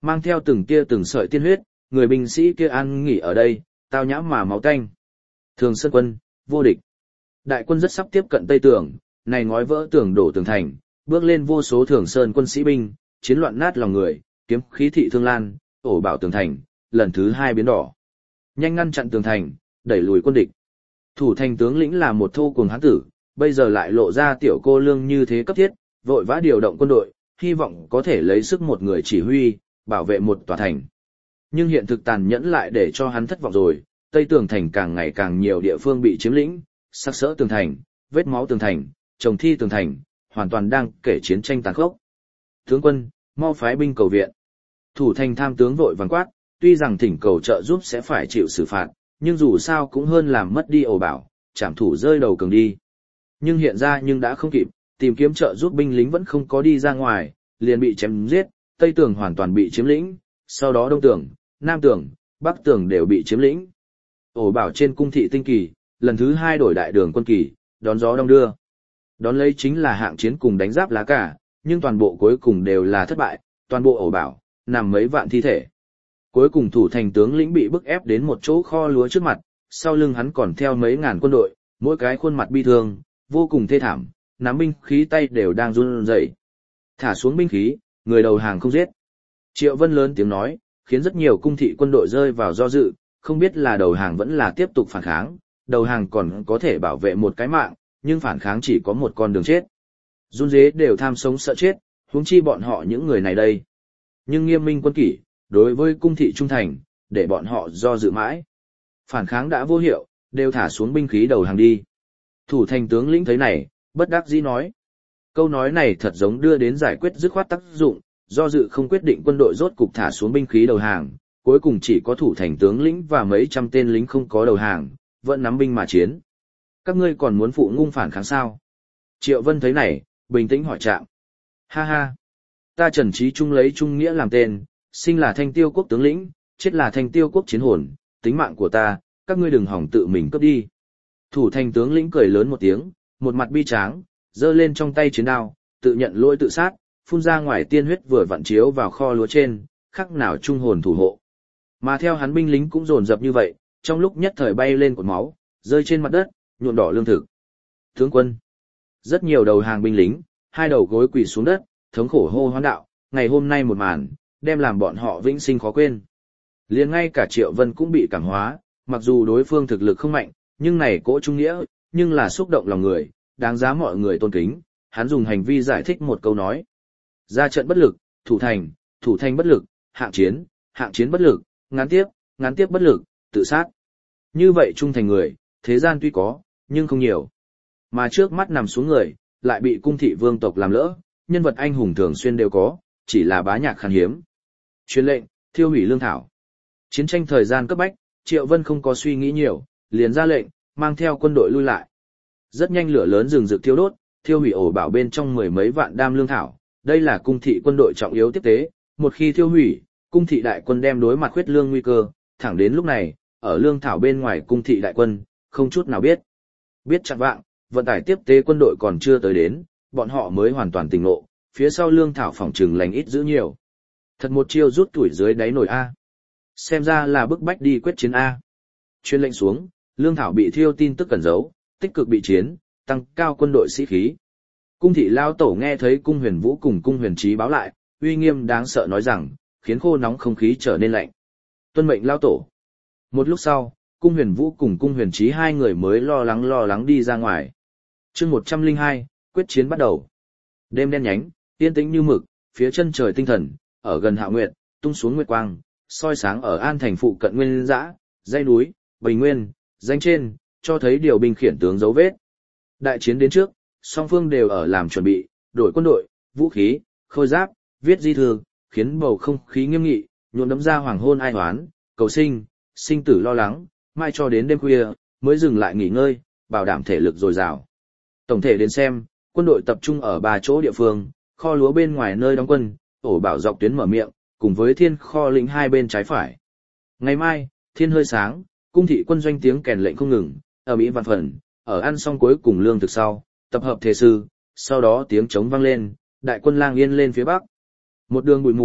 mang theo từng tia từng sợi tiên huyết, người binh sĩ kia an nghỉ ở đây, tao nhã mà máu tanh. Thường Sơn quân, vô địch. Đại quân rất sắp tiếp cận Tây Tường, này ngói vỡ tường đổ tường thành, bước lên vô số Thường Sơn quân sĩ binh, chiến loạn nát lòng người, kiếm khí thị thương lan, ổ bảo tường thành, lần thứ hai biến đỏ. Nhanh ngăn chặn tường thành, đẩy lùi quân địch. Thủ thành tướng lĩnh là một thô cuồng hán tử, bây giờ lại lộ ra tiểu cô lương như thế cấp thiết, vội vã điều động quân đội, hy vọng có thể lấy sức một người chỉ huy, bảo vệ một tòa thành. Nhưng hiện thực tàn nhẫn lại để cho hắn thất vọng rồi, Tây Tường thành càng ngày càng nhiều địa phương bị chiếm lĩnh, sắc sỡ tường thành, vết máu tường thành, trồng thi tường thành, hoàn toàn đang kể chiến tranh tàn khốc. Tướng quân, mau phái binh cầu viện. Thủ thành tham tướng vội vàng quát, tuy rằng thỉnh cầu trợ giúp sẽ phải chịu xử phạt, nhưng dù sao cũng hơn làm mất đi ổ bảo, trảm thủ rơi đầu cường đi. Nhưng hiện ra nhưng đã không kịp, tìm kiếm trợ giúp binh lính vẫn không có đi ra ngoài, liền bị chém giết, Tây Tường hoàn toàn bị chiếm lĩnh, sau đó Đông Tường, Nam Tường, Bắc Tường đều bị chiếm lĩnh. Ổ bảo trên cung thị tinh kỳ, lần thứ hai đổi đại đường quân kỳ, đón gió đông đưa. Đón lấy chính là hạng chiến cùng đánh giáp lá cả, nhưng toàn bộ cuối cùng đều là thất bại, toàn bộ ổ bảo, nằm mấy vạn thi thể. Cuối cùng thủ thành tướng lĩnh bị bức ép đến một chỗ kho lúa trước mặt, sau lưng hắn còn theo mấy ngàn quân đội, mỗi cái khuôn mặt bi thương, vô cùng thê thảm, nắm binh khí tay đều đang run rẩy. Thả xuống binh khí, người đầu hàng không giết. Triệu Vân lớn tiếng nói, khiến rất nhiều cung thị quân đội rơi vào do dự, không biết là đầu hàng vẫn là tiếp tục phản kháng, đầu hàng còn có thể bảo vệ một cái mạng, nhưng phản kháng chỉ có một con đường chết. Run rế đều tham sống sợ chết, huống chi bọn họ những người này đây. Nhưng nghiêm minh quân kỷ, đối với cung thị trung thành, để bọn họ do dự mãi. Phản kháng đã vô hiệu, đều thả xuống binh khí đầu hàng đi. Thủ thành tướng lĩnh thấy này, bất đắc dĩ nói. Câu nói này thật giống đưa đến giải quyết dứt khoát tác dụng, do dự không quyết định quân đội rốt cục thả xuống binh khí đầu hàng, cuối cùng chỉ có thủ thành tướng lĩnh và mấy trăm tên lính không có đầu hàng, vẫn nắm binh mà chiến. Các ngươi còn muốn phụ ngung phản kháng sao? Triệu Vân thấy này, bình tĩnh hỏi Trạm. Ha ha! Ta Trần Trí Trung lấy Trung Nghĩa làm tên, sinh là Thanh Tiêu quốc tướng lĩnh, chết là Thanh Tiêu quốc chiến hồn, tính mạng của ta, các ngươi đừng hỏng tự mình cướp đi. Thủ thành tướng lĩnh cười lớn một tiếng, một mặt bi tráng, giơ lên trong tay chiến đao, tự nhận lỗi tự sát, phun ra ngoài tiên huyết vừa vặn chiếu vào kho lúa trên, khắc nào trung hồn thủ hộ. Mà theo hắn binh lính cũng dồn dập như vậy, trong lúc nhất thời bay lên cột máu, rơi trên mặt đất, nhuộm đỏ lương thực. Tướng quân, rất nhiều đầu hàng binh lính, hai đầu gối quỳ xuống đất, thống khổ hô hoán đạo, ngày hôm nay một màn, đem làm bọn họ vĩnh sinh khó quên. Liền ngay cả Triệu Vân cũng bị cảm hóa, mặc dù đối phương thực lực không mạnh, nhưng này cỗ trung nghĩa, nhưng là xúc động lòng người, đáng giá mọi người tôn kính, hắn dùng hành vi giải thích một câu nói. Ra trận bất lực, thủ thành, thủ thành bất lực, hạng chiến, hạng chiến bất lực, ngán tiếp, ngán tiếp bất lực, tự sát. Như vậy trung thành người, thế gian tuy có, nhưng không nhiều. Mà trước mắt nằm xuống người, lại bị cung thị vương tộc làm lỡ, nhân vật anh hùng thường xuyên đều có, chỉ là bá nhạc khan hiếm. Truyền lệnh, thiêu hủy lương thảo. Chiến tranh thời gian cấp bách, Triệu Vân không có suy nghĩ nhiều, liền ra lệnh, mang theo quân đội lui lại. Rất nhanh lửa lớn rừng rực thiêu đốt, thiêu hủy ổ bảo bên trong mười mấy vạn đam lương thảo. Đây là cung thị quân đội trọng yếu tiếp tế, một khi thiêu hủy, cung thị đại quân đem đối mặt khuyết lương nguy cơ, thẳng đến lúc này, ở lương thảo bên ngoài cung thị đại quân, không chút nào biết. Biết chặt vạng, vận tải tiếp tế quân đội còn chưa tới đến, bọn họ mới hoàn toàn tỉnh ngộ, phía sau lương thảo phòng trừng lành ít giữ nhiều. Thật một chiêu rút tuổi dưới đáy nồi A. Xem ra là bức bách đi quyết chiến A. Chuyên lệnh xuống, lương thảo bị thiêu tin tức cẩn giấu, tích cực bị chiến, tăng cao quân đội sĩ khí. Cung thị lao tổ nghe thấy cung huyền vũ cùng cung huyền trí báo lại, uy nghiêm đáng sợ nói rằng, khiến khô nóng không khí trở nên lạnh. Tuân mệnh lao tổ. Một lúc sau, cung huyền vũ cùng cung huyền trí hai người mới lo lắng lo lắng đi ra ngoài. chương một trăm lẻ hai, quyết chiến bắt đầu. Đêm đen nhánh, yên tĩnh như mực, phía chân trời tinh thần, ở gần Hạ Nguyệt, tung xuống nguyệt quang, soi sáng ở An thành phụ cận nguyên dã, dãy núi, bình nguyên, danh trên, cho thấy điều binh khiển tướng dấu vết. Đại chiến đến trước, song phương đều ở làm chuẩn bị, đổi quân đội, vũ khí, khôi giáp, viết di thư, khiến bầu không khí nghiêm nghị, nhuộm đẫm ra hoàng hôn ai hoán, cầu sinh, sinh tử lo lắng, mai cho đến đêm khuya, mới dừng lại nghỉ ngơi, bảo đảm thể lực dồi dào. Tổng thể đến xem, quân đội tập trung ở ba chỗ địa phương, kho lúa bên ngoài nơi đóng quân, ổ bảo dọc tuyến mở miệng, cùng với thiên kho lĩnh hai bên trái phải. Ngày mai, thiên hơi sáng, cung thị quân doanh tiếng kèn lệnh không ngừng, ở Mỹ vạn phần, ở ăn xong cuối cùng lương thực sau, tập hợp thể sư, sau đó tiếng trống vang lên, đại quân lang yên lên phía bắc. Một đường bụi mù,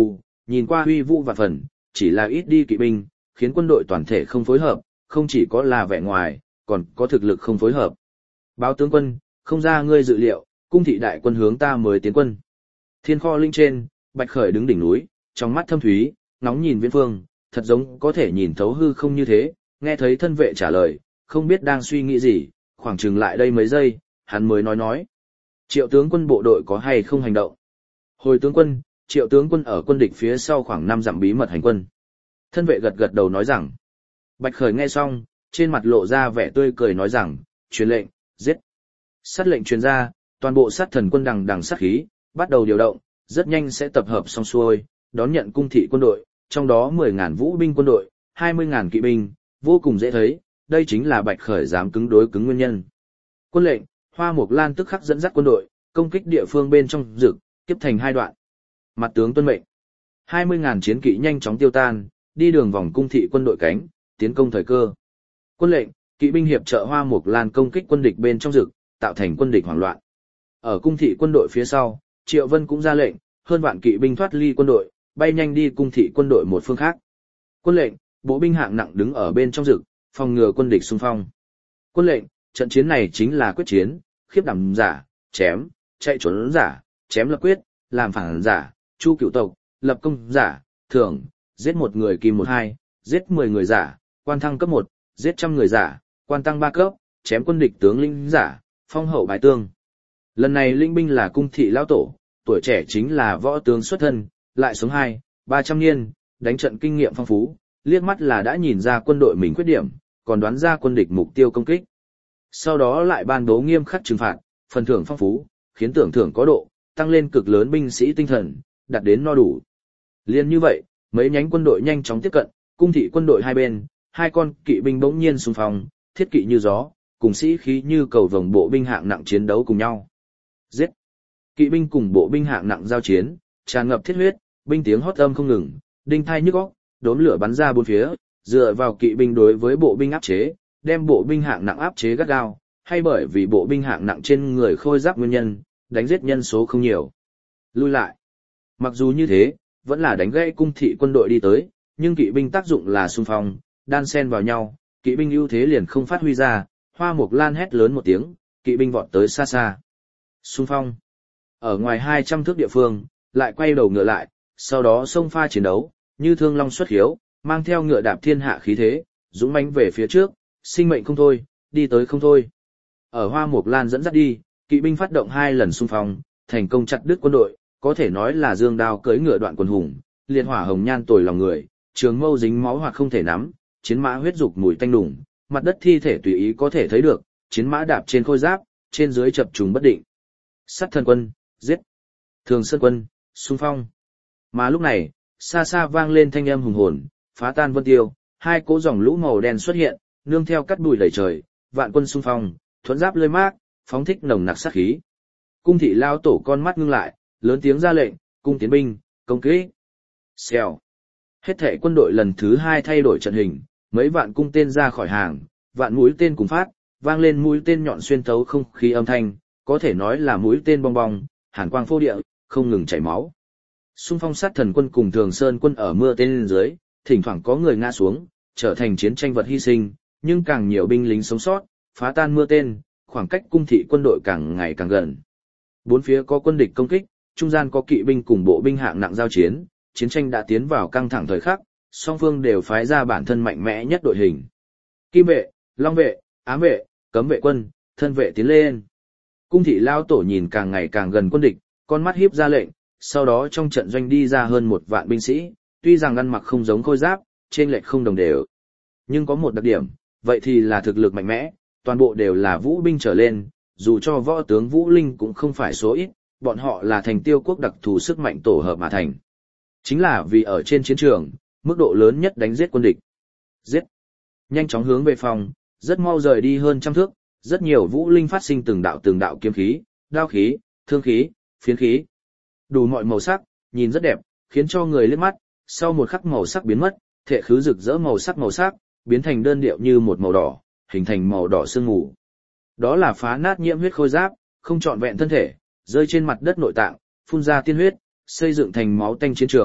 Nhìn qua huy vũ vạn phần, chỉ là ít đi kỵ binh, khiến quân đội toàn thể không phối hợp, không chỉ có là vẻ ngoài, còn có thực lực không phối hợp. Báo tướng quân, không ra ngươi dự liệu, cung thị đại quân hướng ta mới tiến quân. Thiên kho linh trên, Bạch Khởi đứng đỉnh núi, trong mắt thâm thúy, nóng nhìn viễn phương, thật giống có thể nhìn thấu hư không như thế, nghe thấy thân vệ trả lời, không biết đang suy nghĩ gì, khoảng chừng lại đây mấy giây, hắn mới nói nói. Triệu tướng quân bộ đội có hay không hành động? Hồi tướng quân, Triệu tướng quân ở quân địch phía sau khoảng năm dặm bí mật hành quân. Thân vệ gật gật đầu nói rằng. Bạch Khởi nghe xong, trên mặt lộ ra vẻ tươi cười nói rằng, truyền lệnh, giết. Sát lệnh truyền ra, toàn bộ sát thần quân đằng đằng sát khí, bắt đầu điều động, rất nhanh sẽ tập hợp xong xuôi, đón nhận cung thị quân đội, trong đó mười ngàn vũ binh quân đội, hai mươi ngàn kỵ binh, vô cùng dễ thấy, đây chính là Bạch Khởi dám cứng đối cứng nguyên nhân. Quân lệnh, Hoa Mộc Lan tức khắc dẫn dắt quân đội, công kích địa phương bên trong rực, kiếp thành hai đoạn. Mặt tướng tuân mệnh. hai mươi ngàn chiến kỵ nhanh chóng tiêu tan, đi đường vòng cung thị quân đội cánh, tiến công thời cơ. Quân lệnh, kỵ binh hiệp trợ Hoa Mộc Lan công kích quân địch bên trong rực, tạo thành quân địch hoảng loạn. Ở cung thị quân đội phía sau, Triệu Vân cũng ra lệnh, hơn vạn kỵ binh thoát ly quân đội, bay nhanh đi cung thị quân đội một phương khác. Quân lệnh, bộ binh hạng nặng đứng ở bên trong rực, phòng ngừa quân địch xung phong. Quân lệnh, trận chiến này chính là quyết chiến, khiếp đảm giả, chém, chạy trốn giả, chém lập quyết, làm phản giả, chu cựu tộc, lập công giả, thưởng, giết một người kim một hai, giết mười người giả, quan thăng cấp một, giết trăm người giả, quan tăng ba cấp, chém quân địch tướng lĩnh giả, phong hậu bài tương. Lần này linh binh là cung thị lão tổ, tuổi trẻ chính là võ tướng xuất thân, lại sống hai, ba trăm niên, đánh trận kinh nghiệm phong phú, liếc mắt là đã nhìn ra quân đội mình khuyết điểm, còn đoán ra quân địch mục tiêu công kích. Sau đó lại ban bố nghiêm khắc trừng phạt, phần thưởng phong phú, khiến tưởng thưởng có độ, tăng lên cực lớn binh sĩ tinh thần, đạt đến no đủ. Liên như vậy, mấy nhánh quân đội nhanh chóng tiếp cận, cung thị quân đội hai bên, hai con kỵ binh bỗng nhiên xung phong, thiết kỵ như gió, cùng sĩ khí như cầu vồng bộ binh hạng nặng chiến đấu cùng nhau. Giết! Kỵ binh cùng bộ binh hạng nặng giao chiến, tràn ngập thiết huyết, binh tiếng hót âm không ngừng, đinh thai nhức óc, đốm lửa bắn ra bốn phía, dựa vào kỵ binh đối với bộ binh áp chế, đem bộ binh hạng nặng áp chế gắt gao, hay bởi vì bộ binh hạng nặng trên người khôi giáp nguyên nhân, đánh giết nhân số không nhiều. Lui lại. Mặc dù như thế, vẫn là đánh gãy cung thị quân đội đi tới, nhưng kỵ binh tác dụng là xung phong, đan xen vào nhau, kỵ binh ưu thế liền không phát huy ra, Hoa Mộc Lan hét lớn một tiếng, kỵ binh vọt tới xa xa. Xung phong. Ở ngoài hai trăm thước địa phương, lại quay đầu ngựa lại, sau đó xông pha chiến đấu, như thương long xuất hiếu, mang theo ngựa đạp thiên hạ khí thế, dũng mãnh về phía trước, sinh mệnh không thôi, đi tới không thôi. Ở Hoa Mộc Lan dẫn dắt đi, kỵ binh phát động hai lần xung phong, thành công chặt đứt quân đội, có thể nói là dương đao cưỡi ngựa đoạn quần hùng, liệt hỏa hồng nhan tồi lòng người, trường mâu dính máu hoặc không thể nắm, chiến mã huyết dục mùi tanh đùng, mặt đất thi thể tùy ý có thể thấy được, chiến mã đạp trên khôi giáp, trên dưới chập trùng bất định. Sát thần quân, giết. Thường Sơn quân, xung phong. Mà lúc này, xa xa vang lên thanh âm hùng hồn, phá tan vân tiêu, hai cỗ dòng lũ màu đen xuất hiện, nương theo cắt bụi đầy trời, vạn quân xung phong, thuẫn giáp lơi mát, phóng thích nồng nặc sát khí. Cung thị lao tổ con mắt ngưng lại, lớn tiếng ra lệnh, cung tiến binh, công kích. Xèo. Hết thể quân đội lần thứ hai thay đổi trận hình, mấy vạn cung tên ra khỏi hàng, vạn mũi tên cùng phát, vang lên mũi tên nhọn xuyên thấu không khí âm thanh, có thể nói là mũi tên bong bong, hàn quang phô địa, không ngừng chảy máu. Xung phong sát thần quân cùng Thường Sơn quân ở mưa tên dưới, thỉnh thoảng có người ngã xuống, trở thành chiến tranh vật hy sinh, nhưng càng nhiều binh lính sống sót, phá tan mưa tên, khoảng cách cung thị quân đội càng ngày càng gần. Bốn phía có quân địch công kích, trung gian có kỵ binh cùng bộ binh hạng nặng giao chiến, chiến tranh đã tiến vào căng thẳng thời khắc, song phương đều phái ra bản thân mạnh mẽ nhất đội hình. Kim vệ, long vệ, ám vệ, cấm vệ quân, thân vệ tiến lên. Cung thị lao tổ nhìn càng ngày càng gần quân địch, con mắt hiếp ra lệnh, sau đó trong trận doanh đi ra hơn một vạn binh sĩ, tuy rằng ăn mặc không giống khôi giáp, trên lệch không đồng đều. Nhưng có một đặc điểm, vậy thì là thực lực mạnh mẽ, toàn bộ đều là vũ binh trở lên, dù cho võ tướng vũ linh cũng không phải số ít, bọn họ là thành Tiêu quốc đặc thù sức mạnh tổ hợp mà thành. Chính là vì ở trên chiến trường, mức độ lớn nhất đánh giết quân địch. Giết! Nhanh chóng hướng về phòng, rất mau rời đi hơn trăm thước, rất nhiều vũ linh phát sinh từng đạo từng đạo kiếm khí, đao khí, thương khí, phiến khí. Đủ mọi màu sắc, nhìn rất đẹp, khiến cho người liếc mắt, sau một khắc màu sắc biến mất, thể khứ rực rỡ màu sắc màu sắc, biến thành đơn điệu như một màu đỏ, hình thành màu đỏ sương mù. Đó là phá nát nhiễm huyết khôi giáp, không trọn vẹn thân thể, rơi trên mặt đất nội tạng, phun ra tiên huyết, xây dựng thành máu tanh chiến trường,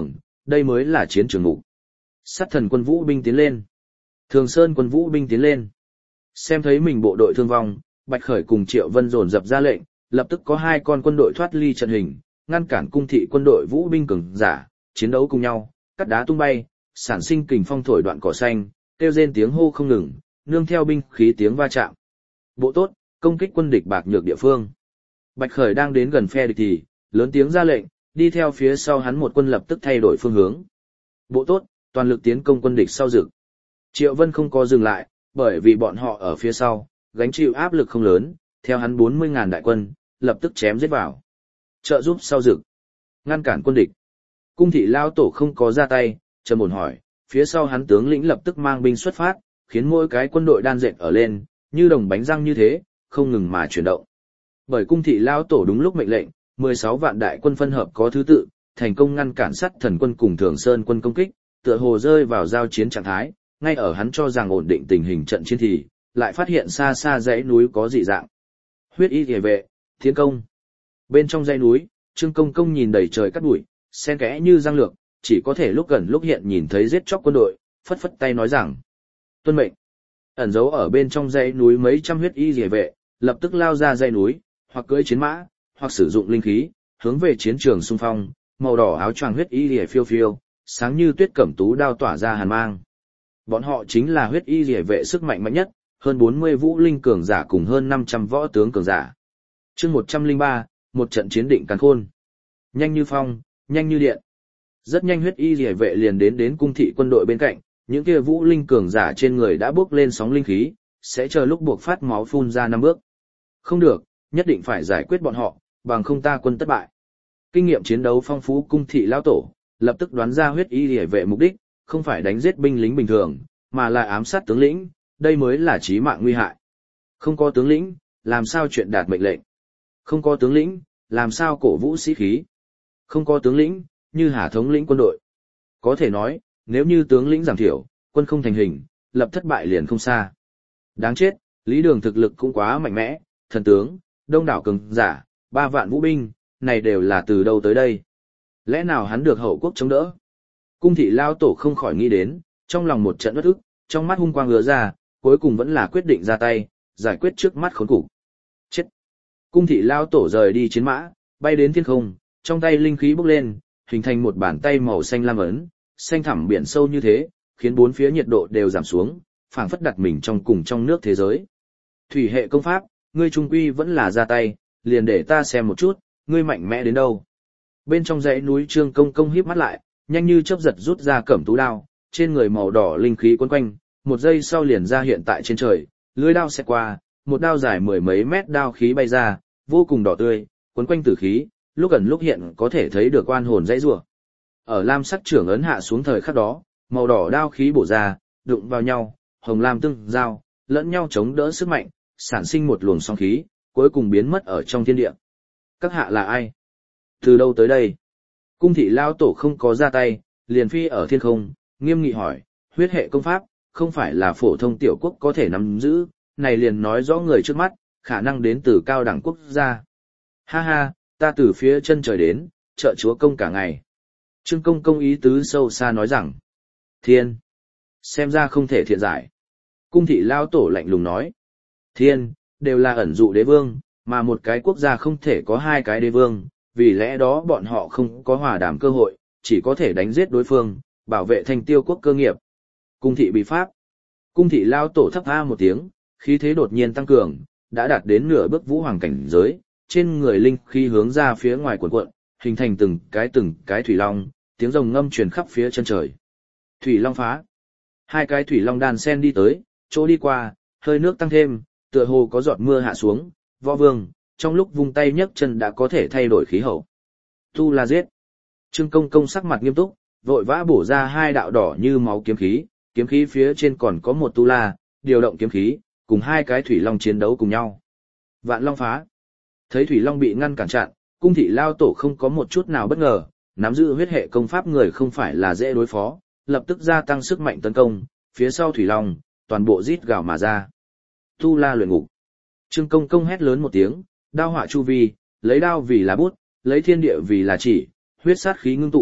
đây mới là chiến trường ngục. Sát thần quân vũ binh tiến lên. Thường Sơn quân vũ binh tiến lên. Xem thấy mình bộ đội thương vong, Bạch Khởi cùng Triệu Vân dồn dập ra lệnh, lập tức có hai con quân đội thoát ly trận hình, ngăn cản cung thị quân đội vũ binh cường giả, chiến đấu cùng nhau, cắt đá tung bay, sản sinh kình phong thổi đoạn cỏ xanh, kêu rên tiếng hô không ngừng, nương theo binh khí tiếng va chạm. Bộ tốt, công kích quân địch bạc nhược địa phương. Bạch Khởi đang đến gần phe địch thì, lớn tiếng ra lệnh, đi theo phía sau hắn một quân lập tức thay đổi phương hướng. Bộ tốt, toàn lực tiến công quân địch sau rực. Triệu Vân không có dừng lại, bởi vì bọn họ ở phía sau, gánh chịu áp lực không lớn, theo hắn bốn mươi ngàn đại quân, lập tức chém giết vào. Trợ giúp sau rực. Ngăn cản quân địch. Cung thị lao tổ không có ra tay, trầm ổn hỏi, phía sau hắn tướng lĩnh lập tức mang binh xuất phát, khiến mỗi cái quân đội đan dệt ở lên, như đồng bánh răng như thế, không ngừng mà chuyển động. Bởi cung thị lao tổ đúng lúc mệnh lệnh, mười sáu vạn đại quân phân hợp có thứ tự, thành công ngăn cản Sắt Thần quân cùng Thường Sơn quân công kích, tựa hồ rơi vào giao chiến trạng thái, ngay ở hắn cho rằng ổn định tình hình trận chiến thì, lại phát hiện xa xa dãy núi có dị dạng. Huyết y liề vệ, tiến công. Bên trong dãy núi, Trương Công Công nhìn đầy trời cát bụi, xen kẽ như răng lược, chỉ có thể lúc gần lúc hiện nhìn thấy giết chóc quân đội, phất phất tay nói rằng: "Tuân mệnh." Ẩn giấu ở bên trong dãy núi mấy trăm huyết y liề vệ, lập tức lao ra dãy núi, hoặc cưỡi chiến mã, hoặc sử dụng linh khí, hướng về chiến trường xung phong, màu đỏ áo choàng huyết y liề phiêu phiêu, sáng như tuyết cẩm tú đao tỏa ra hàn mang. Bọn họ chính là huyết y liề vệ sức mạnh mạnh nhất, hơn bốn mươi vũ linh cường giả cùng hơn năm trăm võ tướng cường giả. Chương một trăm lẻ ba, một trận chiến định càn khôn. Nhanh như phong, nhanh như điện. Rất nhanh huyết y liề vệ liền đến đến cung thị quân đội bên cạnh, những kia vũ linh cường giả trên người đã bước lên sóng linh khí, sẽ chờ lúc buộc phát máu phun ra năm bước. Không được, nhất định phải giải quyết bọn họ, bằng không ta quân thất bại. Kinh nghiệm chiến đấu phong phú cung thị lão tổ, lập tức đoán ra huyết y liề vệ mục đích, không phải đánh giết binh lính bình thường, mà là ám sát tướng lĩnh, đây mới là chí mạng nguy hại. Không có tướng lĩnh, làm sao chuyện đạt mệnh lệnh? Không có tướng lĩnh, làm sao cổ vũ sĩ khí? Không có tướng lĩnh, như hà thống lĩnh quân đội. Có thể nói, nếu như tướng lĩnh giảm thiểu, quân không thành hình, lập thất bại liền không xa. Đáng chết, Lý Đường thực lực cũng quá mạnh mẽ, thần tướng, đông đảo cường giả, ba vạn vũ binh, này đều là từ đâu tới đây? Lẽ nào hắn được hậu quốc chống đỡ? Cung thị lao tổ không khỏi nghĩ đến, trong lòng một trận uất ức, trong mắt hung quang ngứa ra, cuối cùng vẫn là quyết định ra tay, giải quyết trước mắt khốn cục. Chết! Cung thị lao tổ rời đi chiến mã, bay đến thiên không, trong tay linh khí bốc lên, hình thành một bàn tay màu xanh lam ấn, xanh thẳm biển sâu như thế, khiến bốn phía nhiệt độ đều giảm xuống, phảng phất đặt mình trong cùng trong nước thế giới. Thủy hệ công pháp, ngươi trung quy vẫn là ra tay, liền để ta xem một chút, ngươi mạnh mẽ đến đâu. Bên trong dãy núi Trương Công Công híp mắt lại, nhanh như chớp giật rút ra cẩm tú đao, trên người màu đỏ linh khí quấn quanh, một giây sau liền ra hiện tại trên trời, lưỡi đao xẹt qua, một đao dài mười mấy mét đao khí bay ra, vô cùng đỏ tươi, quấn quanh tử khí, lúc ẩn lúc hiện có thể thấy được oan hồn dãy rủa. Ở lam sắc trưởng ấn hạ xuống thời khắc đó, màu đỏ đao khí bổ ra, đụng vào nhau, hồng lam tương giao, lẫn nhau chống đỡ sức mạnh, sản sinh một luồng sóng khí, cuối cùng biến mất ở trong thiên địa. Các hạ là ai? Từ đâu tới đây? Cung thị lao tổ không có ra tay, liền phi ở thiên không, nghiêm nghị hỏi, huyết hệ công pháp, không phải là phổ thông tiểu quốc có thể nắm giữ, này liền nói rõ người trước mắt, khả năng đến từ cao đẳng quốc gia. Ha ha, ta từ phía chân trời đến, trợ chúa công cả ngày. Trương Công Công ý tứ sâu xa nói rằng, thiên, xem ra không thể thiện giải. Cung thị lao tổ lạnh lùng nói, thiên, đều là ẩn dụ đế vương, mà một cái quốc gia không thể có hai cái đế vương, vì lẽ đó bọn họ không có hòa đàm cơ hội, chỉ có thể đánh giết đối phương, bảo vệ thành tiêu quốc cơ nghiệp. Cung thị bị pháp. Cung thị lao tổ thấp tha một tiếng, khí thế đột nhiên tăng cường, đã đạt đến nửa bước vũ hoàng cảnh giới, trên người linh khí hướng ra phía ngoài cuộn cuộn, hình thành từng cái từng cái thủy long, tiếng rồng ngâm truyền khắp phía chân trời. Thủy long phá. Hai cái thủy long đàn sen đi tới, chỗ đi qua, hơi nước tăng thêm, tựa hồ có giọt mưa hạ xuống, võ vương, trong lúc vung tay nhấc chân đã có thể thay đổi khí hậu. Tu La giết. Trương Công Công sắc mặt nghiêm túc, vội vã bổ ra hai đạo đỏ như máu kiếm khí, kiếm khí phía trên còn có một Tu La, điều động kiếm khí, cùng hai cái thủy long chiến đấu cùng nhau. Vạn long phá. Thấy thủy long bị ngăn cản chặn, cung thị lao tổ không có một chút nào bất ngờ, nắm giữ huyết hệ công pháp người không phải là dễ đối phó, lập tức gia tăng sức mạnh tấn công, phía sau thủy long, toàn bộ rít gào mà ra. Tu La luyện ngục. Trương Công Công hét lớn một tiếng, đao họa chu vi, lấy đao vì là bút, lấy thiên địa vì là chỉ, huyết sát khí ngưng tụ,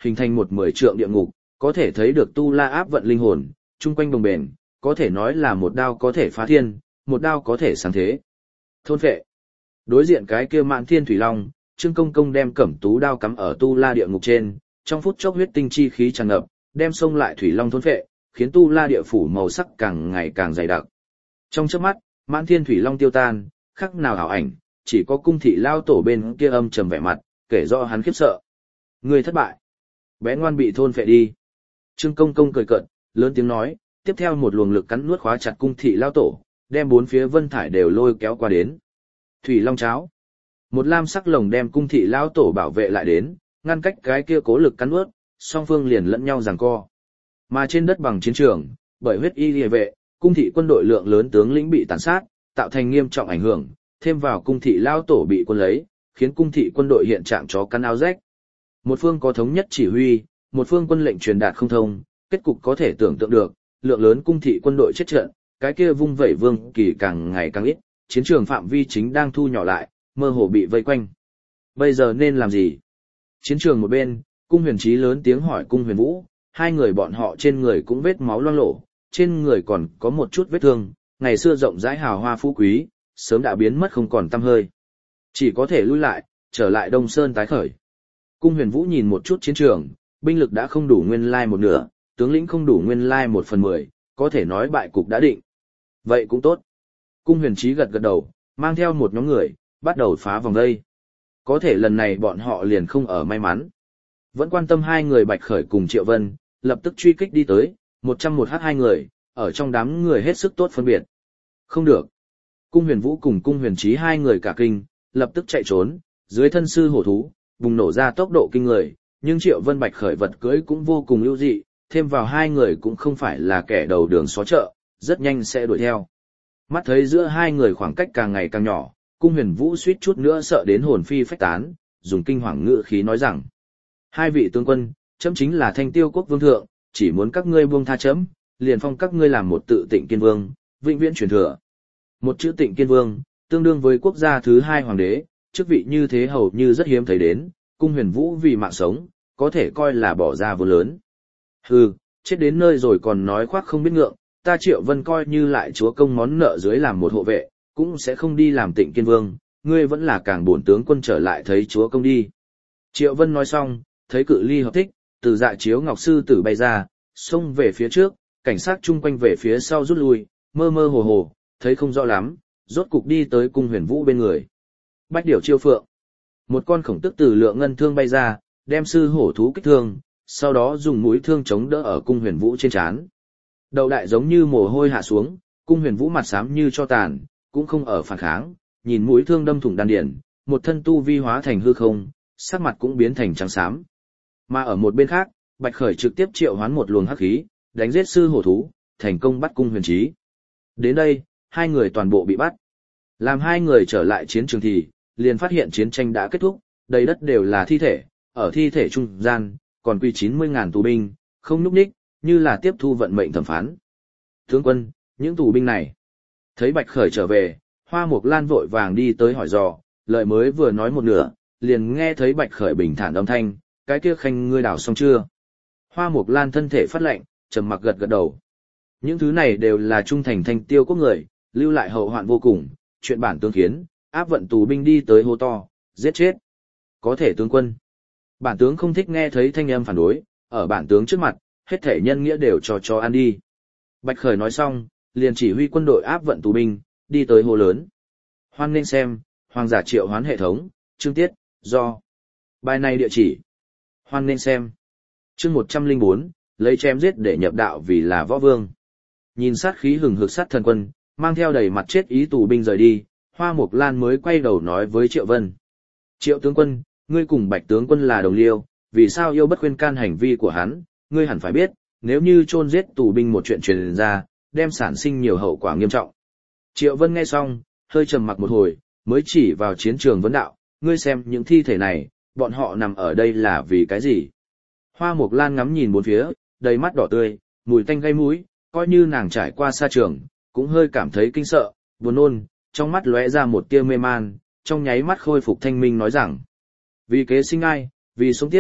hình thành một mười trượng địa ngục, có thể thấy được Tu La áp vận linh hồn, chung quanh đồng bền, có thể nói là một đao có thể phá thiên, một đao có thể sáng thế. Thôn phệ. Đối diện cái kia Mạn Thiên Thủy Long, Trương Công Công đem cẩm tú đao cắm ở Tu La địa ngục trên, trong phút chốc huyết tinh chi khí tràn ngập, đem xông lại Thủy Long thôn phệ, khiến Tu La địa phủ màu sắc càng ngày càng dày đặc. Trong chớp mắt, Mạn Thiên Thủy Long tiêu tan, khắc nào ảo ảnh, chỉ có Cung thị lao tổ bên kia âm trầm vẻ mặt, kể rõ hắn khiếp sợ. Người thất bại. Bé ngoan bị thôn phệ đi. Trương Công Công cười cợt, lớn tiếng nói, tiếp theo một luồng lực cắn nuốt khóa chặt Cung thị lao tổ, đem bốn phía vân thải đều lôi kéo qua đến. Thủy Long cháo. Một lam sắc lồng đem Cung thị lao tổ bảo vệ lại đến, ngăn cách cái kia cố lực cắn nuốt, song phương liền lẫn nhau giằng co. Mà trên đất bằng chiến trường, bởi huyết y liề vệ, Cung thị quân đội lượng lớn tướng lĩnh bị tàn sát, tạo thành nghiêm trọng ảnh hưởng, thêm vào Cung thị lao tổ bị quân lấy, khiến Cung thị quân đội hiện trạng chó cắn áo rách. Một phương có thống nhất chỉ huy, một phương quân lệnh truyền đạt không thông, kết cục có thể tưởng tượng được, lượng lớn Cung thị quân đội chết trận, cái kia vung vẩy vương kỳ càng ngày càng ít, chiến trường phạm vi chính đang thu nhỏ lại, mơ hồ bị vây quanh. Bây giờ nên làm gì? Chiến trường một bên, Cung Huyền Chí lớn tiếng hỏi Cung Huyền Vũ, hai người bọn họ trên người cũng vết máu loang lổ, trên người còn có một chút vết thương, ngày xưa rộng rãi hào hoa phú quý, sớm đã biến mất không còn tăm hơi. Chỉ có thể lui lại, trở lại Đông Sơn tái khởi. Cung Huyền Vũ nhìn một chút chiến trường, binh lực đã không đủ nguyên lai một nửa, tướng lĩnh không đủ nguyên lai một phần mười, có thể nói bại cục đã định. Vậy cũng tốt. Cung Huyền Chí gật gật đầu, mang theo một nhóm người, bắt đầu phá vòng vây. Có thể lần này bọn họ liền không ở may mắn. Vẫn quan tâm hai người Bạch Khởi cùng Triệu Vân, lập tức truy kích đi tới, một trăm một h hai người, ở trong đám người hết sức tốt phân biệt. Không được. Cung Huyền Vũ cùng Cung Huyền Chí hai người cả kinh, lập tức chạy trốn, dưới thân sư hổ thú, bùng nổ ra tốc độ kinh người, nhưng Triệu Vân Bạch Khởi vật cưỡi cũng vô cùng ưu dị, thêm vào hai người cũng không phải là kẻ đầu đường xó chợ, rất nhanh sẽ đuổi theo. Mắt thấy giữa hai người khoảng cách càng ngày càng nhỏ, Cung Huyền Vũ suýt chút nữa sợ đến hồn phi phách tán, dùng kinh hoàng ngữ khí nói rằng: hai vị tướng quân, chấm chính là Thanh Tiêu quốc vương thượng, chỉ muốn các ngươi buông tha chấm, liền phong các ngươi làm một tự Tịnh Kiên vương, vĩnh viễn truyền thừa. Một chữ Tịnh Kiên vương, tương đương với quốc gia thứ hai hoàng đế, chức vị như thế hầu như rất hiếm thấy đến, Cung Huyền Vũ vì mạng sống, có thể coi là bỏ ra vô lớn. Hừ, chết đến nơi rồi còn nói khoác không biết ngượng, ta Triệu Vân coi như lại chúa công món nợ dưới làm một hộ vệ, cũng sẽ không đi làm Tịnh Kiên vương, ngươi vẫn là càng bổn tướng quân trở lại thấy chúa công đi. Triệu Vân nói xong, thấy cự ly hợp thích, từ dạ chiếu ngọc sư tử bay ra, xông về phía trước, cảnh sát chung quanh về phía sau rút lui, mơ mơ hồ hồ, thấy không rõ lắm, rốt cục đi tới Cung Huyền Vũ bên người. Bách điểu chiêu phượng. Một con khổng tức từ lượng ngân thương bay ra, đem sư hổ thú kích thương, sau đó dùng mũi thương chống đỡ ở Cung Huyền Vũ trên trán. Đầu đại giống như mồ hôi hạ xuống, Cung Huyền Vũ mặt xám như cho tàn, cũng không ở phản kháng, nhìn mũi thương đâm thủng đan điền, một thân tu vi hóa thành hư không, sắc mặt cũng biến thành trắng xám. Mà ở một bên khác, Bạch Khởi trực tiếp triệu hoán một luồng hắc khí, đánh giết sư hổ thú, thành công bắt Cung Huyền Chí. Đến đây, hai người toàn bộ bị bắt. Làm hai người trở lại chiến trường thì, liền phát hiện chiến tranh đã kết thúc, đầy đất đều là thi thể, ở thi thể trung gian, còn quy chín mươi ngàn tù binh, không núp ních, như là tiếp thu vận mệnh thẩm phán. Tướng quân, những tù binh này. Thấy Bạch Khởi trở về, Hoa Mộc Lan vội vàng đi tới hỏi dò, lời mới vừa nói một nửa, liền nghe thấy Bạch Khởi bình thản âm thanh, cái kia khanh ngươi đào xong chưa? Hoa Mộc Lan thân thể phát lạnh, trầm mặc gật gật đầu. Những thứ này đều là trung thành Thanh Tiêu quốc người, lưu lại hậu hoạn vô cùng, chuyện bản tướng khiến, áp vận tù binh đi tới hô to, giết chết. Có thể tướng quân. Bản tướng không thích nghe thấy thanh âm phản đối, ở bản tướng trước mặt, hết thể nhân nghĩa đều cho cho ăn đi. Bạch Khởi nói xong, liền chỉ huy quân đội áp vận tù binh, đi tới hồ lớn. Hoan nên xem, hoàng giả triệu hoán hệ thống, chương tiết, do. Bài này địa chỉ. Hoan nên xem. Chương một trăm lẻ bốn, lấy chém giết để nhập đạo vì là võ vương. Nhìn sát khí hừng hực sát thần quân, mang theo đầy mặt chết ý tù binh rời đi, Hoa Mộc Lan mới quay đầu nói với Triệu Vân. Triệu tướng quân, ngươi cùng Bạch tướng quân là đồng liêu, vì sao yêu bất khuyên can hành vi của hắn, ngươi hẳn phải biết, nếu như chôn giết tù binh một chuyện truyền ra, đem sản sinh nhiều hậu quả nghiêm trọng. Triệu Vân nghe xong, hơi trầm mặc một hồi, mới chỉ vào chiến trường vấn đạo, ngươi xem những thi thể này, bọn họ nằm ở đây là vì cái gì? Hoa Mộc Lan ngắm nhìn bốn phía, đầy mắt đỏ tươi, mùi tanh gây mũi, coi như nàng trải qua xa trường, cũng hơi cảm thấy kinh sợ, buồn nôn, trong mắt lóe ra một tia mê man, trong nháy mắt khôi phục thanh minh nói rằng, vì kế sinh ai, vì sống tiếp,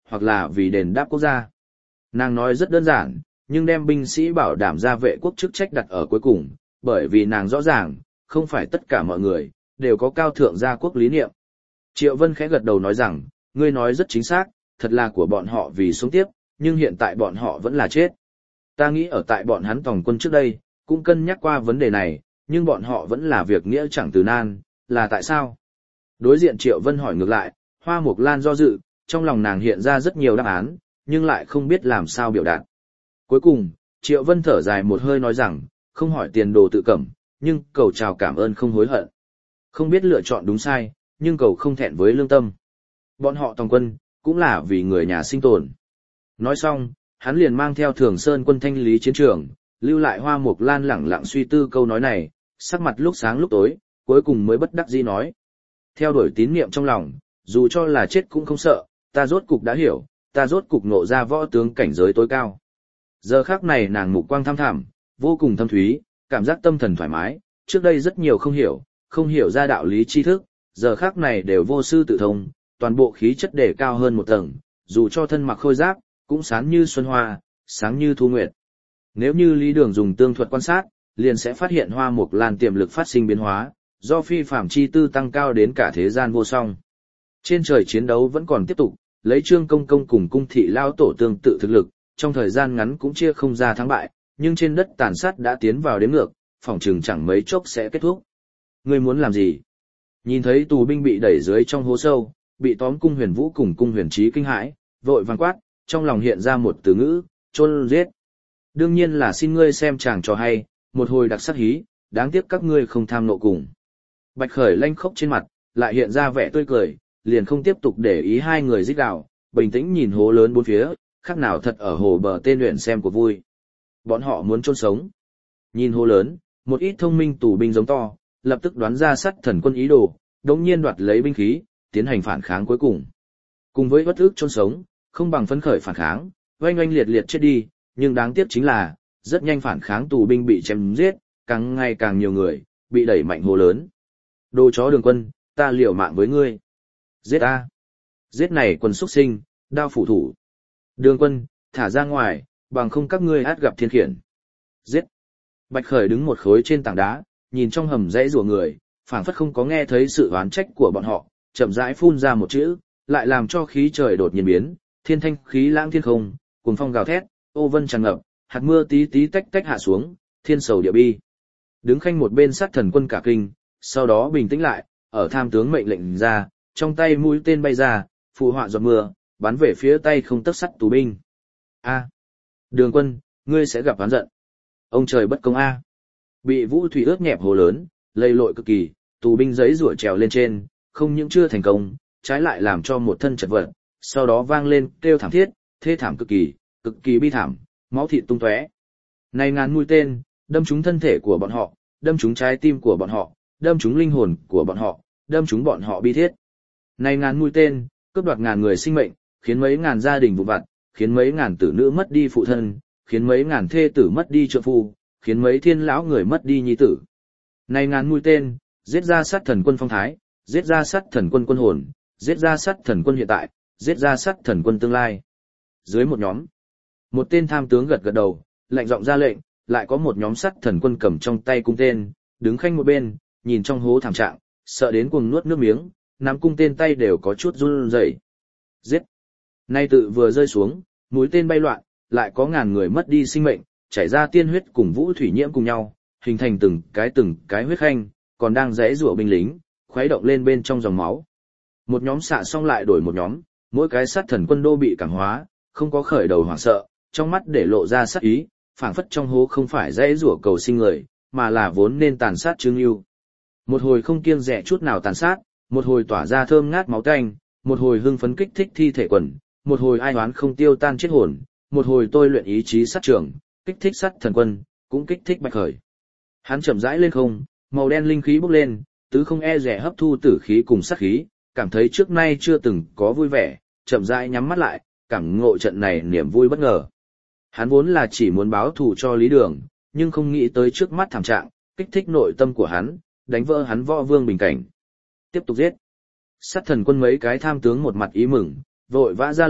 hoặc là vì đền đáp quốc gia. Nàng nói rất đơn giản, nhưng đem binh sĩ bảo đảm gia vệ quốc chức trách đặt ở cuối cùng, bởi vì nàng rõ ràng, không phải tất cả mọi người, đều có cao thượng gia quốc lý niệm. Triệu Vân khẽ gật đầu nói rằng, ngươi nói rất chính xác, thật là của bọn họ vì sống tiếp, nhưng hiện tại bọn họ vẫn là chết. Ta nghĩ ở tại bọn hắn tòng quân trước đây, cũng cân nhắc qua vấn đề này, nhưng bọn họ vẫn là việc nghĩa chẳng từ nan, là tại sao? Đối diện Triệu Vân hỏi ngược lại, Hoa Mộc Lan do dự, trong lòng nàng hiện ra rất nhiều đáp án, nhưng lại không biết làm sao biểu đạt. Cuối cùng, Triệu Vân thở dài một hơi nói rằng, không hỏi tiền đồ tự cẩm, nhưng cầu chào cảm ơn không hối hận. Không biết lựa chọn đúng sai, nhưng cầu không thẹn với lương tâm. Bọn họ tòng quân, cũng là vì người nhà sinh tồn. Nói xong, hắn liền mang theo Thường Sơn quân thanh lý chiến trường, lưu lại Hoa Mộc Lan lẳng lặng suy tư câu nói này, sắc mặt lúc sáng lúc tối, cuối cùng mới bất đắc dĩ nói. Theo đuổi tín niệm trong lòng, dù cho là chết cũng không sợ, ta rốt cục đã hiểu, ta rốt cục ngộ ra võ tướng cảnh giới tối cao. Giờ khắc này nàng mục quang thăm thẳm, vô cùng thâm thúy, cảm giác tâm thần thoải mái, trước đây rất nhiều không hiểu, không hiểu ra đạo lý tri thức, giờ khắc này đều vô sư tự thông, toàn bộ khí chất đề cao hơn một tầng, dù cho thân mặc khôi giáp, cũng sáng như xuân hoa, sáng như thu nguyệt. Nếu như Lý Đường dùng tương thuật quan sát, liền sẽ phát hiện Hoa Mộc Lan tiềm lực phát sinh biến hóa, do phi phàm chi tư tăng cao đến cả thế gian vô song. Trên trời chiến đấu vẫn còn tiếp tục, lấy Trương Công Công cùng Cung thị lao tổ tương tự thực lực, trong thời gian ngắn cũng chia không ra thắng bại, nhưng trên đất tàn sát đã tiến vào đếm ngược, phòng trường chẳng mấy chốc sẽ kết thúc. Ngươi muốn làm gì? Nhìn thấy tù binh bị đẩy dưới trong hố sâu, bị tóm Cung Huyền Vũ cùng Cung Huyền Trí kinh hãi, vội vàng quát, trong lòng hiện ra một từ ngữ, chôn giết. Đương nhiên là xin ngươi xem chàng trò hay, một hồi đặc sắc hí, đáng tiếc các ngươi không tham nộ cùng. Bạch Khởi lanh khốc trên mặt, lại hiện ra vẻ tươi cười, liền không tiếp tục để ý hai người rít gào, bình tĩnh nhìn hố lớn bốn phía, khác nào thật ở hồ bờ tên luyện xem của vui. Bọn họ muốn chôn sống. Nhìn hố lớn, một ít thông minh tù binh giống to, lập tức đoán ra Sắt Thần Quân ý đồ, đống nhiên đoạt lấy binh khí, tiến hành phản kháng cuối cùng. Cùng với bất ức chôn sống, không bằng phấn khởi phản kháng, oanh oanh liệt liệt chết đi, nhưng đáng tiếc chính là, rất nhanh phản kháng tù binh bị chém giết, càng ngày càng nhiều người, bị đẩy mạnh hố lớn. Đồ chó Đường Quân, ta liều mạng với ngươi. Giết a! Giết này quần xuất sinh, đao phủ thủ. Đường Quân, thả ra ngoài, bằng không các ngươi át gặp thiên khiển. Giết! Bạch Khởi đứng một khối trên tảng đá, nhìn trong hầm rãy rủa người, phảng phất không có nghe thấy sự oán trách của bọn họ, chậm rãi phun ra một chữ, lại làm cho khí trời đột nhiên biến, thiên thanh khí lãng thiên không, cuồng phong gào thét, ô vân tràn ngập, hạt mưa tí tí tách tách hạ xuống, thiên sầu địa bi. Đứng khanh một bên Sát Thần Quân cả kinh, sau đó bình tĩnh lại, ở tham tướng mệnh lệnh ra, trong tay mũi tên bay ra, phù họa giọt mưa, bắn về phía tay không tấc sắt tù binh. A, Đường Quân, ngươi sẽ gặp oán giận. Ông trời bất công a. Bị vũ thủy ướt nhẹp hồ lớn, lầy lội cực kỳ, tù binh giấy rủa trèo lên trên, không những chưa thành công, trái lại làm cho một thân chật vật, sau đó vang lên kêu thảm thiết, thê thảm cực kỳ, cực kỳ bi thảm, máu thịt tung tóe. Này ngàn mũi tên, đâm trúng thân thể của bọn họ, đâm trúng trái tim của bọn họ, đâm trúng linh hồn của bọn họ, đâm trúng bọn họ bi thiết. Này ngàn mũi tên, cướp đoạt ngàn người sinh mệnh, khiến mấy ngàn gia đình vụn vặt, khiến mấy ngàn tử nữ mất đi phụ thân, khiến mấy ngàn thê tử mất đi trợ phu, khiến mấy thiên lão người mất đi nhi tử. Này ngàn mũi tên, giết ra Sát Thần Quân phong thái, giết ra Sát Thần Quân quân hồn, giết ra Sát Thần Quân hiện tại, giết ra Sát Thần Quân tương lai. Dưới một nhóm, một tên tham tướng gật gật đầu, lạnh giọng ra lệnh, lại có một nhóm Sát Thần Quân cầm trong tay cung tên, đứng khanh một bên, nhìn trong hố thảm trạng, sợ đến cuồng nuốt nước miếng, nắm cung tên tay đều có chút run rẩy. Giết! Nay tự vừa rơi xuống, mũi tên bay loạn, lại có ngàn người mất đi sinh mệnh, chảy ra tiên huyết cùng vũ thủy nhiễm cùng nhau, hình thành từng cái từng cái huyết khanh, còn đang rẽ rủa binh lính, khuấy động lên bên trong dòng máu. Một nhóm xạ xong lại đổi một nhóm, mỗi cái Sát Thần Quân đô bị cảm hóa, không có khởi đầu hoảng sợ, trong mắt để lộ ra sát ý, phảng phất trong hố không phải rẽ rủa cầu sinh người, mà là vốn nên tàn sát Trương Ưu. Một hồi không kiêng dè chút nào tàn sát, một hồi tỏa ra thơm ngát máu tanh, một hồi hưng phấn kích thích thi thể quần, một hồi ai oán không tiêu tan chết hồn, một hồi tôi luyện ý chí sát trưởng, kích thích Sát Thần Quân, cũng kích thích Bạch Khởi. Hắn chậm rãi lên không, màu đen linh khí bốc lên, tứ không e dè hấp thu tử khí cùng sát khí, cảm thấy trước nay chưa từng có vui vẻ, chậm rãi nhắm mắt lại, cảm ngộ trận này niềm vui bất ngờ. Hắn vốn là chỉ muốn báo thù cho Lý Đường, nhưng không nghĩ tới trước mắt thảm trạng, kích thích nội tâm của hắn, đánh vỡ hắn võ vương bình cảnh. Tiếp tục giết. Sát Thần Quân mấy cái tham tướng một mặt ý mừng, vội vã ra lệnh,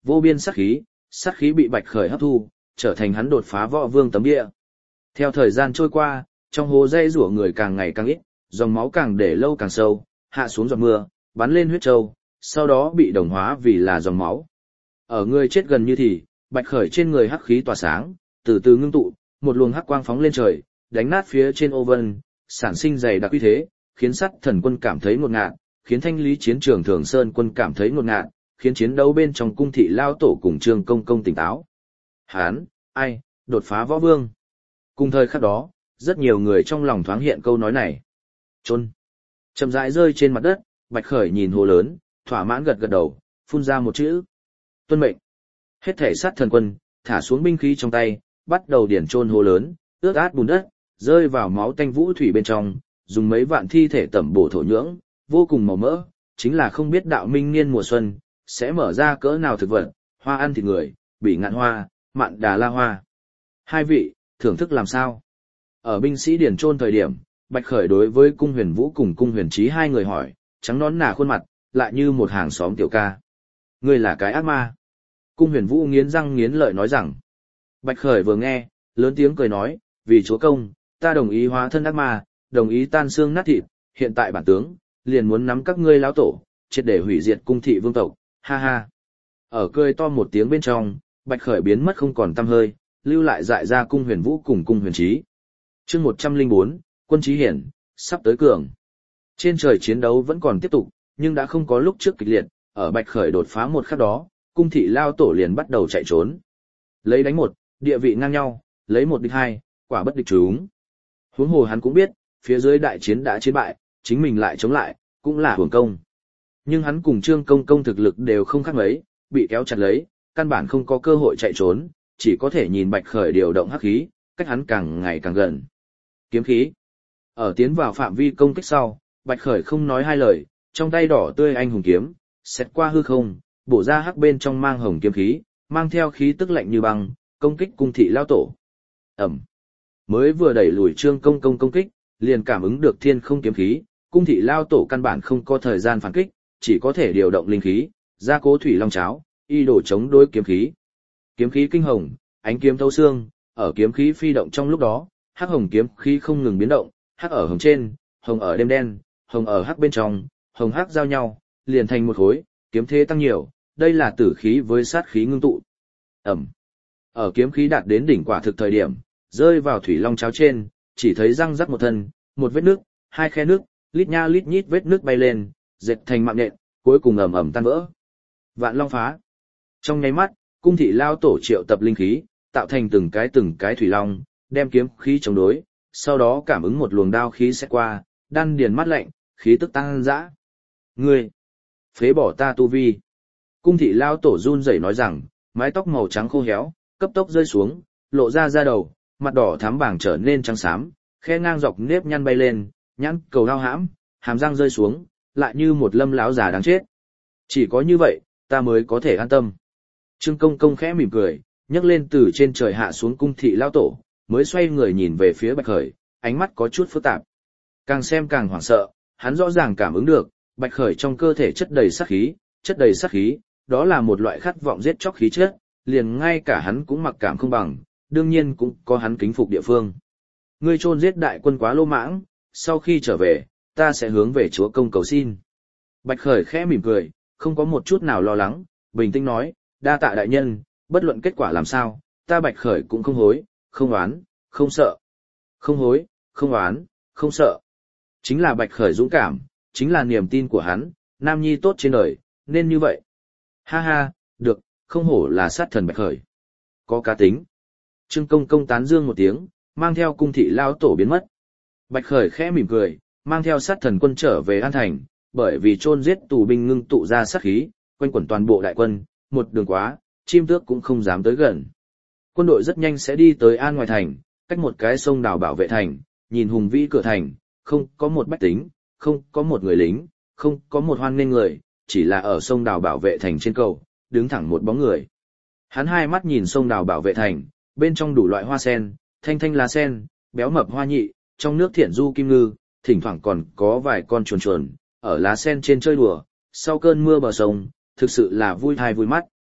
vô biên sát khí, sát khí bị Bạch Khởi hấp thu, trở thành hắn đột phá võ vương tấm địa. Theo thời gian trôi qua, trong hố dây rủa người càng ngày càng ít, dòng máu càng để lâu càng sâu, hạ xuống giọt mưa, bắn lên huyết châu, sau đó bị đồng hóa vì là dòng máu. Ở người chết gần như thì, Bạch Khởi trên người hắc khí tỏa sáng, từ từ ngưng tụ, một luồng hắc quang phóng lên trời, đánh nát phía trên ô vân, sản sinh dày đặc uy thế, khiến Sắt Thần Quân cảm thấy ngột ngạt, khiến thanh lý chiến trường Thường Sơn Quân cảm thấy ngột ngạt, khiến chiến đấu bên trong cung thị lao tổ cùng Trương Công Công tỉnh táo. Hán, ai, đột phá võ vương. Cùng thời khắc đó, rất nhiều người trong lòng thoáng hiện câu nói này. Chôn. Chậm rãi rơi trên mặt đất, Bạch Khởi nhìn hồ lớn, thỏa mãn gật gật đầu, phun ra một chữ. Tuân mệnh. Hết thể Sát Thần Quân, thả xuống binh khí trong tay, bắt đầu điển chôn hồ lớn, ướt át bùn đất, rơi vào máu tanh vũ thủy bên trong, dùng mấy vạn thi thể tẩm bổ thổ nhưỡng, vô cùng màu mỡ, chính là không biết đạo minh niên mùa xuân, sẽ mở ra cỡ nào thực vật, hoa ăn thịt người, bị ngạn hoa, mạn đà la hoa. Hai vị, thưởng thức làm sao? Ở binh sĩ điển chôn thời điểm, Bạch Khởi đối với Cung Huyền Vũ cùng Cung Huyền Trí hai người hỏi, trắng nón nà khuôn mặt, lại như một hàng xóm tiểu ca. Ngươi là cái ác ma. Cung Huyền Vũ nghiến răng nghiến lợi nói rằng. Bạch Khởi vừa nghe, lớn tiếng cười nói, vì chúa công, ta đồng ý hóa thân ác ma, đồng ý tan xương nát thịt, hiện tại bản tướng, liền muốn nắm các ngươi lão tổ, triệt để hủy diệt cung thị vương tộc, ha ha. Ở cười to một tiếng bên trong, Bạch Khởi biến mất không còn tăm hơi, lưu lại dại ra Cung Huyền Vũ cùng Cung Huyền Trí. Chương một trăm lẻ bốn, Quân Trí Hiển, sắp tới cường. Trên trời chiến đấu vẫn còn tiếp tục, nhưng đã không có lúc trước kịch liệt, ở Bạch Khởi đột phá một khắc đó, cung thị lao tổ liền bắt đầu chạy trốn. Lấy đánh một, địa vị ngang nhau, lấy một địch hai, quả bất địch chúng. Huống hồ hắn cũng biết, phía dưới đại chiến đã chiến bại, chính mình lại chống lại, cũng là hưởng công. Nhưng hắn cùng Trương Công Công thực lực đều không khác mấy, bị kéo chặt lấy, căn bản không có cơ hội chạy trốn, chỉ có thể nhìn Bạch Khởi điều động hắc khí, cách hắn càng ngày càng gần. Kiếm khí. Ở tiến vào phạm vi công kích sau, Bạch Khởi không nói hai lời, trong tay đỏ tươi anh hùng kiếm, xét qua hư không, bổ ra hắc bên trong mang hồng kiếm khí, mang theo khí tức lạnh như băng, công kích cung thị lao tổ. Ẩm. Mới vừa đẩy lùi Trương Công Công công kích, liền cảm ứng được thiên không kiếm khí, cung thị lao tổ căn bản không có thời gian phản kích, chỉ có thể điều động linh khí, gia cố thủy long cháo, y đổ chống đối kiếm khí. Kiếm khí kinh hồng, ánh kiếm thấu xương, ở kiếm khí phi động trong lúc đó, hắc hồng kiếm khí không ngừng biến động, hắc ở hồng trên, hồng ở đêm đen, hồng ở hắc bên trong, hồng hắc giao nhau, liền thành một khối, kiếm thế tăng nhiều, đây là tử khí với sát khí ngưng tụ. Ẩm. Ở kiếm khí đạt đến đỉnh quả thực thời điểm, rơi vào thủy long cháo trên, chỉ thấy răng rắc một thân, một vết nước, hai khe nước, lít nha lít nhít vết nước bay lên, dệt thành mạng nhện, cuối cùng ầm ầm tan vỡ. Vạn long phá. Trong nháy mắt, cung thị lao tổ triệu tập linh khí, tạo thành từng cái từng cái thủy long, đem kiếm khí chống đối, sau đó cảm ứng một luồng đao khí sẽ qua, đan điền mắt lạnh, khí tức tăng dã. Ngươi, phế bỏ ta tu vi. Cung thị lao tổ run rẩy nói rằng, mái tóc màu trắng khô héo, cấp tốc rơi xuống, lộ ra da đầu, mặt đỏ thắm bảng trở nên trắng xám, khe ngang dọc nếp nhăn bay lên, nhãn cầu đau hãm, hàm răng rơi xuống, lại như một lâm lão già đáng chết. Chỉ có như vậy, ta mới có thể an tâm. Trương Công Công khẽ mỉm cười, nhấc lên từ trên trời hạ xuống cung thị lao tổ, mới xoay người nhìn về phía Bạch Khởi, ánh mắt có chút phức tạp. Càng xem càng hoảng sợ, hắn rõ ràng cảm ứng được, Bạch Khởi trong cơ thể chất đầy sát khí, chất đầy sát khí, đó là một loại khát vọng giết chóc khí chất, liền ngay cả hắn cũng mặc cảm không bằng, đương nhiên cũng có hắn kính phục địa phương. Ngươi chôn giết đại quân quá lô mãng, sau khi trở về, ta sẽ hướng về chúa công cầu xin. Bạch Khởi khẽ mỉm cười, không có một chút nào lo lắng, bình tĩnh nói, đa tạ đại nhân, bất luận kết quả làm sao, ta Bạch Khởi cũng không hối, không oán, không sợ. Không hối, không oán, không sợ. Chính là Bạch Khởi dũng cảm, chính là niềm tin của hắn, nam nhi tốt trên đời, nên như vậy. Ha ha, được, không hổ là sát thần Bạch Khởi. Có cá tính. Trương Công Công tán dương một tiếng, mang theo cung thị lao tổ biến mất. Bạch Khởi khẽ mỉm cười, mang theo sát thần quân trở về An Thành, bởi vì chôn giết tù binh ngưng tụ ra sát khí, quanh quẩn toàn bộ đại quân, một đường quá, chim tước cũng không dám tới gần. Quân đội rất nhanh sẽ đi tới An ngoài thành, cách một cái sông đào bảo vệ thành, nhìn hùng vĩ cửa thành, không có một bách tính, không có một người lính, không có một hoan nghênh người, chỉ là ở sông đào bảo vệ thành trên cầu, đứng thẳng một bóng người. Hắn hai mắt nhìn sông đào bảo vệ thành, bên trong đủ loại hoa sen, thanh thanh lá sen, béo mập hoa nhị, trong nước thiện du kim ngư, thỉnh thoảng còn có vài con chuồn chuồn, ở lá sen trên chơi đùa, sau cơn mưa bờ sông, thực sự là vui thai vui mắt.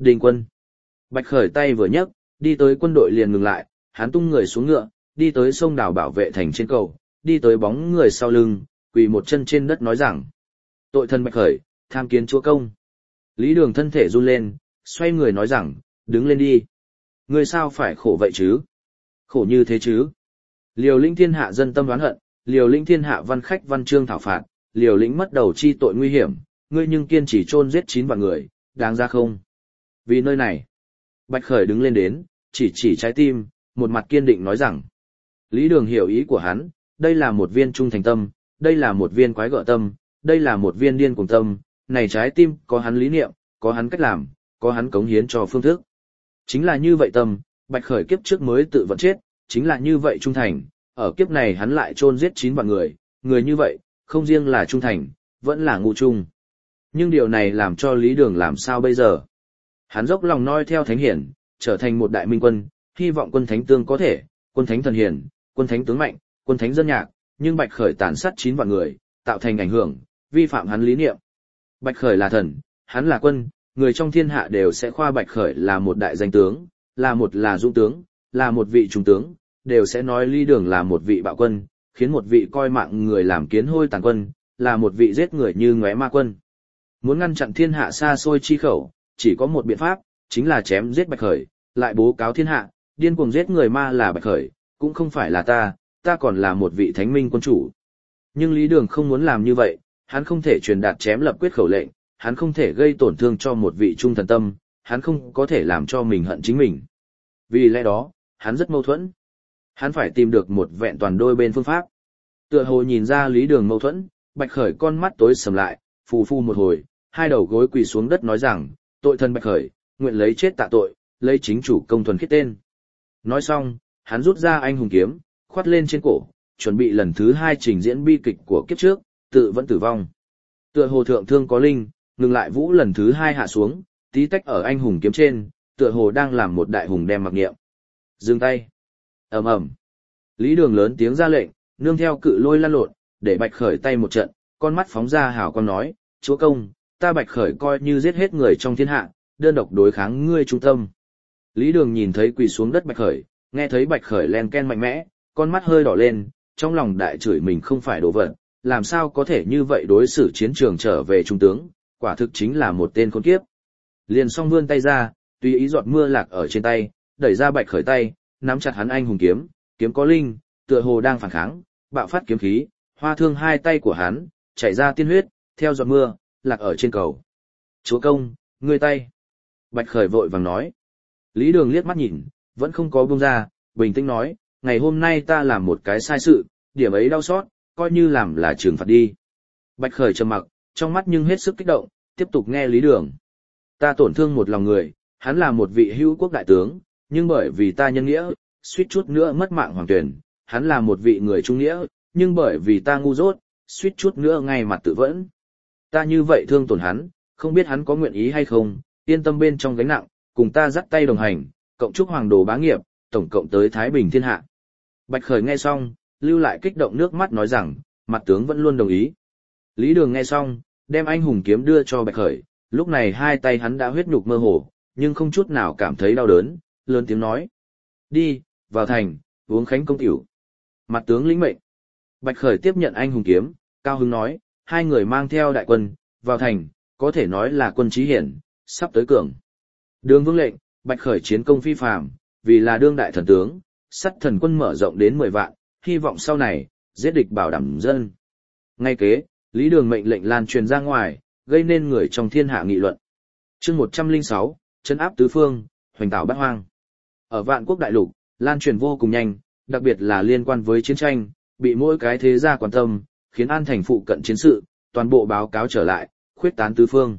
Đình quân. Bạch Khởi tay vừa nhấc, đi tới quân đội liền ngừng lại, hắn tung người xuống ngựa, đi tới sông đảo bảo vệ thành trên cầu, đi tới bóng người sau lưng, quỳ một chân trên đất nói rằng: tội thần Bạch Khởi, tham kiến chúa công. Lý Đường thân thể run lên, xoay người nói rằng: đứng lên đi. Ngươi sao phải khổ vậy chứ? Khổ như thế chứ? Liều lĩnh thiên hạ dân tâm đoán hận, liều lĩnh thiên hạ văn khách văn chương thảo phạt, liều lĩnh mất đầu chi tội nguy hiểm, ngươi nhưng kiên trì chôn giết chín vạn người, đáng ra không? Vì nơi này. Bạch Khởi đứng lên đến, chỉ chỉ trái tim, một mặt kiên định nói rằng: Lý Đường hiểu ý của hắn, đây là một viên trung thành tâm, đây là một viên quái gở tâm, đây là một viên điên cuồng tâm, này trái tim có hắn lý niệm, có hắn cách làm, có hắn cống hiến cho phương thức. Chính là như vậy tâm, Bạch Khởi kiếp trước mới tự vận chết, chính là như vậy trung thành, ở kiếp này hắn lại chôn giết chín vạn người, người như vậy, không riêng là trung thành, vẫn là ngu trung. Nhưng điều này làm cho Lý Đường làm sao bây giờ? Hắn dốc lòng noi theo Thánh Hiển, trở thành một đại minh quân, hy vọng quân thánh tương có thể, quân thánh thần hiển, quân thánh tướng mạnh, quân thánh dân nhạc, nhưng Bạch Khởi tàn sát chín vạn người, tạo thành ảnh hưởng, vi phạm hắn lý niệm. Bạch Khởi là thần, hắn là quân, người trong thiên hạ đều sẽ khoa Bạch Khởi là một đại danh tướng, là một là dũng tướng, là một vị trung tướng, đều sẽ nói Lý Đường là một vị bạo quân, khiến một vị coi mạng người làm kiến hôi tàn quân, là một vị giết người như ngóe ma quân. Muốn ngăn chặn thiên hạ xa xôi chi khẩu, chỉ có một biện pháp, chính là chém giết Bạch Khởi, lại bố cáo thiên hạ, điên cuồng giết người ma là Bạch Khởi, cũng không phải là ta, ta còn là một vị thánh minh quân chủ. Nhưng Lý Đường không muốn làm như vậy, hắn không thể truyền đạt chém lập quyết khẩu lệnh, hắn không thể gây tổn thương cho một vị trung thần tâm, hắn không có thể làm cho mình hận chính mình. Vì lẽ đó, hắn rất mâu thuẫn. Hắn phải tìm được một vẹn toàn đôi bên phương pháp. Tựa hồ nhìn ra Lý Đường mâu thuẫn, Bạch Khởi con mắt tối sầm lại, phù phu một hồi, hai đầu gối quỳ xuống đất nói rằng: tội thần Bạch Khởi, nguyện lấy chết tạ tội, lấy chính chủ công thuần khiết tên. Nói xong, hắn rút ra anh hùng kiếm, khoát lên trên cổ, chuẩn bị lần thứ hai trình diễn bi kịch của kiếp trước, tự vẫn tử vong. Tựa hồ thượng thương có linh, ngừng lại vũ lần thứ hai hạ xuống, tí tách ở anh hùng kiếm trên, tựa hồ đang làm một đại hùng đem mặc niệm. Dừng tay. Ầm ầm. Lý Đường lớn tiếng ra lệnh, nương theo cự lôi lăn lộn, để Bạch Khởi tay một trận, con mắt phóng ra hào quang nói: chúa công, ta Bạch Khởi coi như giết hết người trong thiên hạ, đơn độc đối kháng ngươi trung tâm. Lý Đường nhìn thấy quỳ xuống đất Bạch Khởi, nghe thấy Bạch Khởi len ken mạnh mẽ, con mắt hơi đỏ lên, trong lòng đại chửi mình không phải đồ vật, làm sao có thể như vậy đối xử chiến trường trở về trung tướng, quả thực chính là một tên khốn kiếp. Liền song vươn tay ra, tùy ý giọt mưa lạc ở trên tay, đẩy ra Bạch Khởi tay, nắm chặt hắn anh hùng kiếm, kiếm có linh, tựa hồ đang phản kháng, bạo phát kiếm khí, hoa thương hai tay của hắn, chảy ra tiên huyết, theo giọt mưa, lạc ở trên cầu. Chúa công, ngươi tay. Bạch Khởi vội vàng nói. Lý Đường liếc mắt nhìn, vẫn không có buông ra, bình tĩnh nói: ngày hôm nay ta làm một cái sai sự, điểm ấy đau xót, coi như làm là trừng phạt đi. Bạch Khởi trầm mặc, trong mắt nhưng hết sức kích động, tiếp tục nghe Lý Đường. Ta tổn thương một lòng người, hắn là một vị hữu quốc đại tướng, nhưng bởi vì ta nhân nghĩa, suýt chút nữa mất mạng hoàng tuyển, hắn là một vị người trung nghĩa, nhưng bởi vì ta ngu dốt, suýt chút nữa ngay mặt tự vẫn. Ta như vậy thương tổn hắn, không biết hắn có nguyện ý hay không, yên tâm bên trong gánh nặng, cùng ta dắt tay đồng hành, cộng chúc hoàng đồ bá nghiệp, tổng cộng tới Thái Bình thiên hạ. Bạch Khởi nghe xong, lưu lại kích động nước mắt nói rằng, mặt tướng vẫn luôn đồng ý. Lý Đường nghe xong, đem anh hùng kiếm đưa cho Bạch Khởi, lúc này hai tay hắn đã huyết nhục mơ hồ, nhưng không chút nào cảm thấy đau đớn, lớn tiếng nói: đi, vào thành, uống khánh công tiểu. Mặt tướng lĩnh mệnh. Bạch Khởi tiếp nhận anh hùng kiếm, cao hứng nói: hai người mang theo đại quân, vào thành, có thể nói là quân chí hiển, sắp tới cường. Đường Vương lệnh, Bạch Khởi chiến công phi phàm, vì là đương đại thần tướng, sắt thần quân mở rộng đến mười vạn, hy vọng sau này, giết địch bảo đảm dân. Ngay kế, Lý Đường mệnh lệnh lan truyền ra ngoài, gây nên người trong thiên hạ nghị luận. Chương một trăm lẻ sáu, trấn áp tứ phương, hoành tạo bát hoang. Ở Vạn Quốc đại lục, lan truyền vô cùng nhanh, đặc biệt là liên quan với chiến tranh, bị mỗi cái thế gia quan tâm, khiến An Thành phụ cận chiến sự, toàn bộ báo cáo trở lại, khuyết tán tứ phương.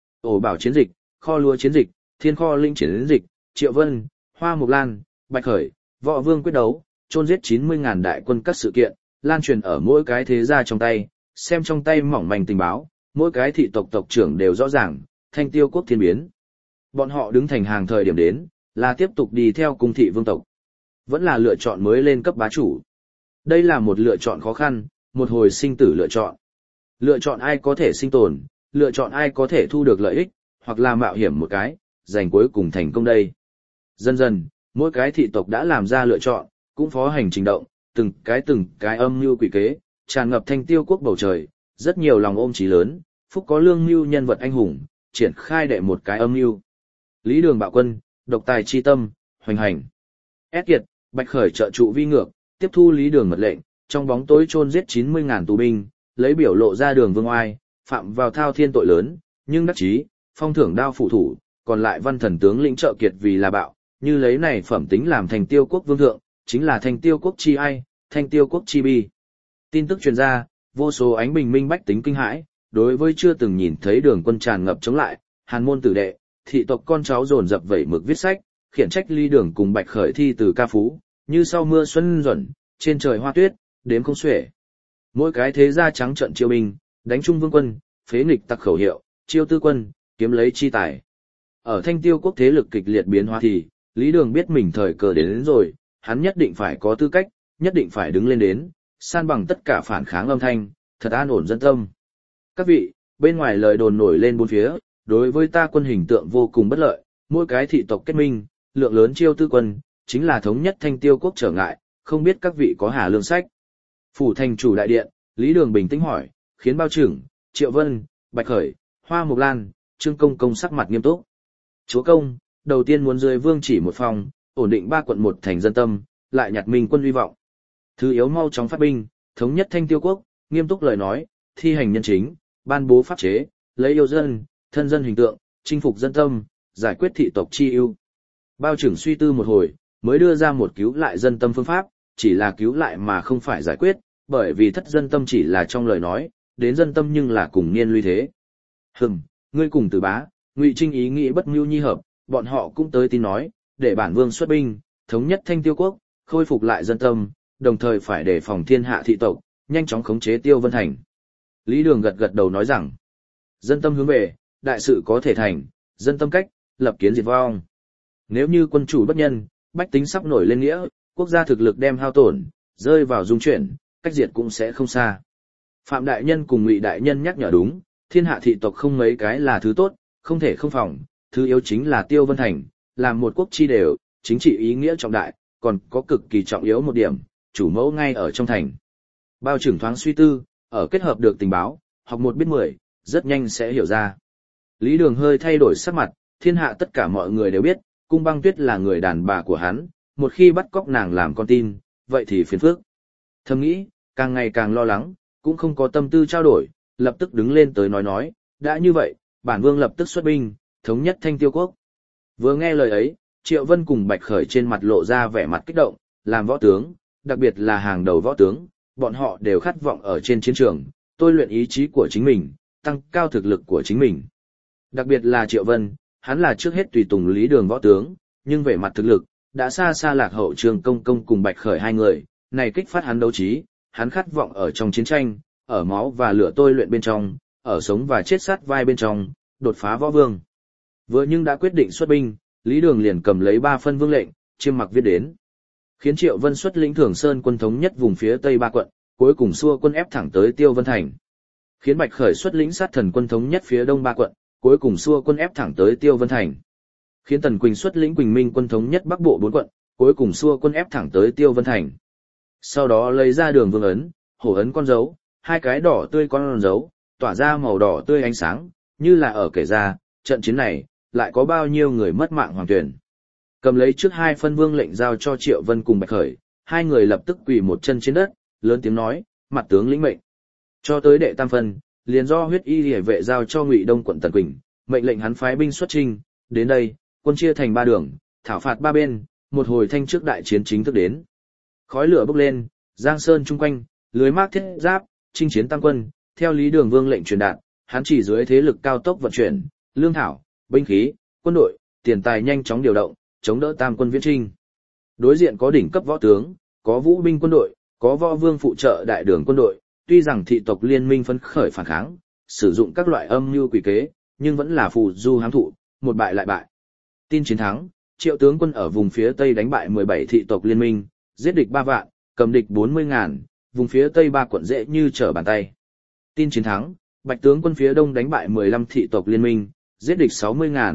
Ổ Bảo chiến dịch, Kho Lúa chiến dịch, Thiên Kho Linh chiến dịch, Triệu Vân, Hoa Mục Lan, Bạch Khởi, Võ Vương quyết đấu, chôn giết chín mươi ngàn đại quân các sự kiện, lan truyền ở mỗi cái thế gia trong tay, xem trong tay mỏng manh tình báo, mỗi cái thị tộc tộc trưởng đều rõ ràng, thanh tiêu quốc thiên biến. Bọn họ đứng thành hàng thời điểm đến, là tiếp tục đi theo cung thị vương tộc, vẫn là lựa chọn mới lên cấp bá chủ. Đây là một lựa chọn khó khăn, một hồi sinh tử lựa chọn. Lựa chọn ai có thể sinh tồn, lựa chọn ai có thể thu được lợi ích, hoặc là mạo hiểm một cái, giành cuối cùng thành công đây. Dần dần, mỗi cái thị tộc đã làm ra lựa chọn, cũng phó hành trình động, từng cái từng cái âm mưu quỷ kế, tràn ngập Thanh Tiêu quốc bầu trời, rất nhiều lòng ôm chí lớn, phúc có lương mưu nhân vật anh hùng, triển khai đệ một cái âm mưu. Lý Đường bạo quân, độc tài chi tâm, hoành hành. Ét Kiệt, Bạch Khởi trợ trụ vi ngược, tiếp thu Lý Đường mật lệnh, trong bóng tối chôn giết chín mươi ngàn tù binh, lấy biểu lộ ra Đường vương oai, phạm vào thao thiên tội lớn, nhưng đắc chí, phong thưởng đao phụ thủ, còn lại văn thần tướng lĩnh trợ kiệt vì là bạo, như lấy này phẩm tính làm Thanh Tiêu quốc vương thượng, chính là Thanh Tiêu quốc chi ai, Thanh Tiêu quốc chi bi. Tin tức truyền ra, vô số ánh bình minh bách tính kinh hãi, đối với chưa từng nhìn thấy Đường quân tràn ngập chống lại, hàn môn tử đệ, thị tộc con cháu dồn dập vẩy mực viết sách, khiển trách Lý Đường cùng Bạch Khởi thi từ ca phú, như sau mưa xuân duẩn, trên trời hoa tuyết, đếm không xuể. Mỗi cái thế gia trắng trận chiêu binh, đánh trung vương quân, phế nghịch tặc khẩu hiệu, chiêu tư quân, kiếm lấy chi tài. Ở Thanh Tiêu quốc thế lực kịch liệt biến hóa thì, Lý Đường biết mình thời cờ đến, đến rồi, hắn nhất định phải có tư cách, nhất định phải đứng lên đến, san bằng tất cả phản kháng âm thanh, thật an ổn dân tâm. Các vị, bên ngoài lời đồn nổi lên bốn phía, đối với ta quân hình tượng vô cùng bất lợi, mỗi cái thị tộc kết minh, lượng lớn chiêu tư quân, chính là thống nhất Thanh Tiêu quốc trở ngại, không biết các vị có hà lương sách. Phủ thành chủ đại điện, Lý Đường bình tĩnh hỏi, khiến Bao Trưởng, Triệu Vân, Bạch Khởi, Hoa Mộc Lan, Trương Công Công sắc mặt nghiêm túc. Chúa công, đầu tiên muốn dưới vương chỉ một phòng, ổn định ba quận một thành dân tâm, lại nhặt minh quân hy vọng. Thứ yếu mau chóng phát binh, thống nhất Thanh Tiêu quốc, nghiêm túc lời nói, thi hành nhân chính, ban bố pháp chế, lấy yêu dân, thân dân hình tượng, chinh phục dân tâm, giải quyết thị tộc chi ưu. Bao Trưởng suy tư một hồi, mới đưa ra một cứu lại dân tâm phương pháp, chỉ là cứu lại mà không phải giải quyết, bởi vì thất dân tâm chỉ là trong lời nói, đến dân tâm nhưng là cùng niên luy thế. Hừm, ngươi cùng Từ Bá, Ngụy Trinh ý nghĩ bất mưu nhi hợp, bọn họ cũng tới tin nói, để bản vương xuất binh, thống nhất Thanh Tiêu quốc, khôi phục lại dân tâm, đồng thời phải đề phòng thiên hạ thị tộc, nhanh chóng khống chế Tiêu Vân Thành. Lý Đường gật gật đầu nói rằng, dân tâm hướng về, đại sự có thể thành, dân tâm cách, lập kiến diệt vong. Nếu như quân chủ bất nhân, bách tính sắp nổi lên nghĩa, quốc gia thực lực đem hao tổn, rơi vào dung chuyển, cách diệt cũng sẽ không xa. Phạm đại nhân cùng Ngụy đại nhân nhắc nhở đúng, thiên hạ thị tộc không mấy cái là thứ tốt, không thể không phòng, thứ yếu chính là Tiêu Vân Thành, làm một quốc chi đều, chính trị ý nghĩa trọng đại, còn có cực kỳ trọng yếu một điểm, chủ mẫu ngay ở trong thành. Bao Trưởng thoáng suy tư, ở kết hợp được tình báo, học một biết mười, rất nhanh sẽ hiểu ra. Lý Đường hơi thay đổi sắc mặt, thiên hạ tất cả mọi người đều biết, Cung Băng Tuyết là người đàn bà của hắn, một khi bắt cóc nàng làm con tin, vậy thì phiền phức. Thầm nghĩ, càng ngày càng lo lắng, cũng không có tâm tư trao đổi, lập tức đứng lên tới nói nói, đã như vậy, bản vương lập tức xuất binh, thống nhất Thanh Tiêu quốc. Vừa nghe lời ấy, Triệu Vân cùng Bạch Khởi trên mặt lộ ra vẻ mặt kích động, làm võ tướng, đặc biệt là hàng đầu võ tướng, bọn họ đều khát vọng ở trên chiến trường, tôi luyện ý chí của chính mình, tăng cao thực lực của chính mình. Đặc biệt là Triệu Vân, hắn là trước hết tùy tùng Lý Đường võ tướng, nhưng về mặt thực lực, đã xa xa lạc hậu Trương Công Công cùng Bạch Khởi hai người, này kích phát hắn đấu trí, hắn khát vọng ở trong chiến tranh, ở máu và lửa tôi luyện bên trong, ở sống và chết sát vai bên trong, đột phá võ vương. Vừa nhưng đã quyết định xuất binh, Lý Đường liền cầm lấy ba phân vương lệnh, chiêm mặc viết đến. Khiến Triệu Vân xuất lĩnh Thường Sơn quân thống nhất vùng phía tây ba quận, cuối cùng xua quân ép thẳng tới Tiêu Vân Thành. Khiến Bạch Khởi xuất lĩnh sát thần quân thống nhất phía đông ba quận, cuối cùng xua quân ép thẳng tới Tiêu Vân Thành. Khiến Tần Quỳnh xuất lĩnh Quỳnh Minh quân thống nhất bắc bộ bốn quận, cuối cùng xua quân ép thẳng tới Tiêu Vân Thành. Sau đó lấy ra Đường vương ấn, hổ ấn con dấu, hai cái đỏ tươi con dấu, tỏa ra màu đỏ tươi ánh sáng, như là ở kể ra, trận chiến này, lại có bao nhiêu người mất mạng hoàng tuyển. Cầm lấy trước hai phân vương lệnh giao cho Triệu Vân cùng Bạch Khởi, hai người lập tức quỳ một chân trên đất, lớn tiếng nói, mặt tướng lĩnh mệnh. Cho tới đệ tam phân, liền do huyết y liễu vệ giao cho Ngụy Đông quận Tần Quỳnh, mệnh lệnh hắn phái binh xuất chinh, đến đây, quân chia thành ba đường, thảo phạt ba bên, một hồi thanh trước đại chiến chính thức đến. Khói lửa bốc lên, giang sơn chung quanh, lưới mác thiết giáp, chinh chiến tam quân, theo Lý Đường vương lệnh truyền đạt, hắn chỉ dưới thế lực cao tốc vận chuyển, lương thảo, binh khí, quân đội, tiền tài nhanh chóng điều động, chống đỡ tam quân viễn chinh. Đối diện có đỉnh cấp võ tướng, có vũ binh quân đội, có võ vương phụ trợ đại đường quân đội, tuy rằng thị tộc liên minh phấn khởi phản kháng, sử dụng các loại âm mưu quỷ kế, nhưng vẫn là phù du hám thụ, một bại lại bại. Tin chiến thắng, Triệu tướng quân ở vùng phía tây đánh bại mười bảy thị tộc liên minh, giết địch ba vạn, cầm địch bốn mươi ngàn, vùng phía tây ba quận dễ như trở bàn tay. Tin chiến thắng, Bạch tướng quân phía đông đánh bại mười lăm thị tộc liên minh, giết địch sáu mươi ngàn,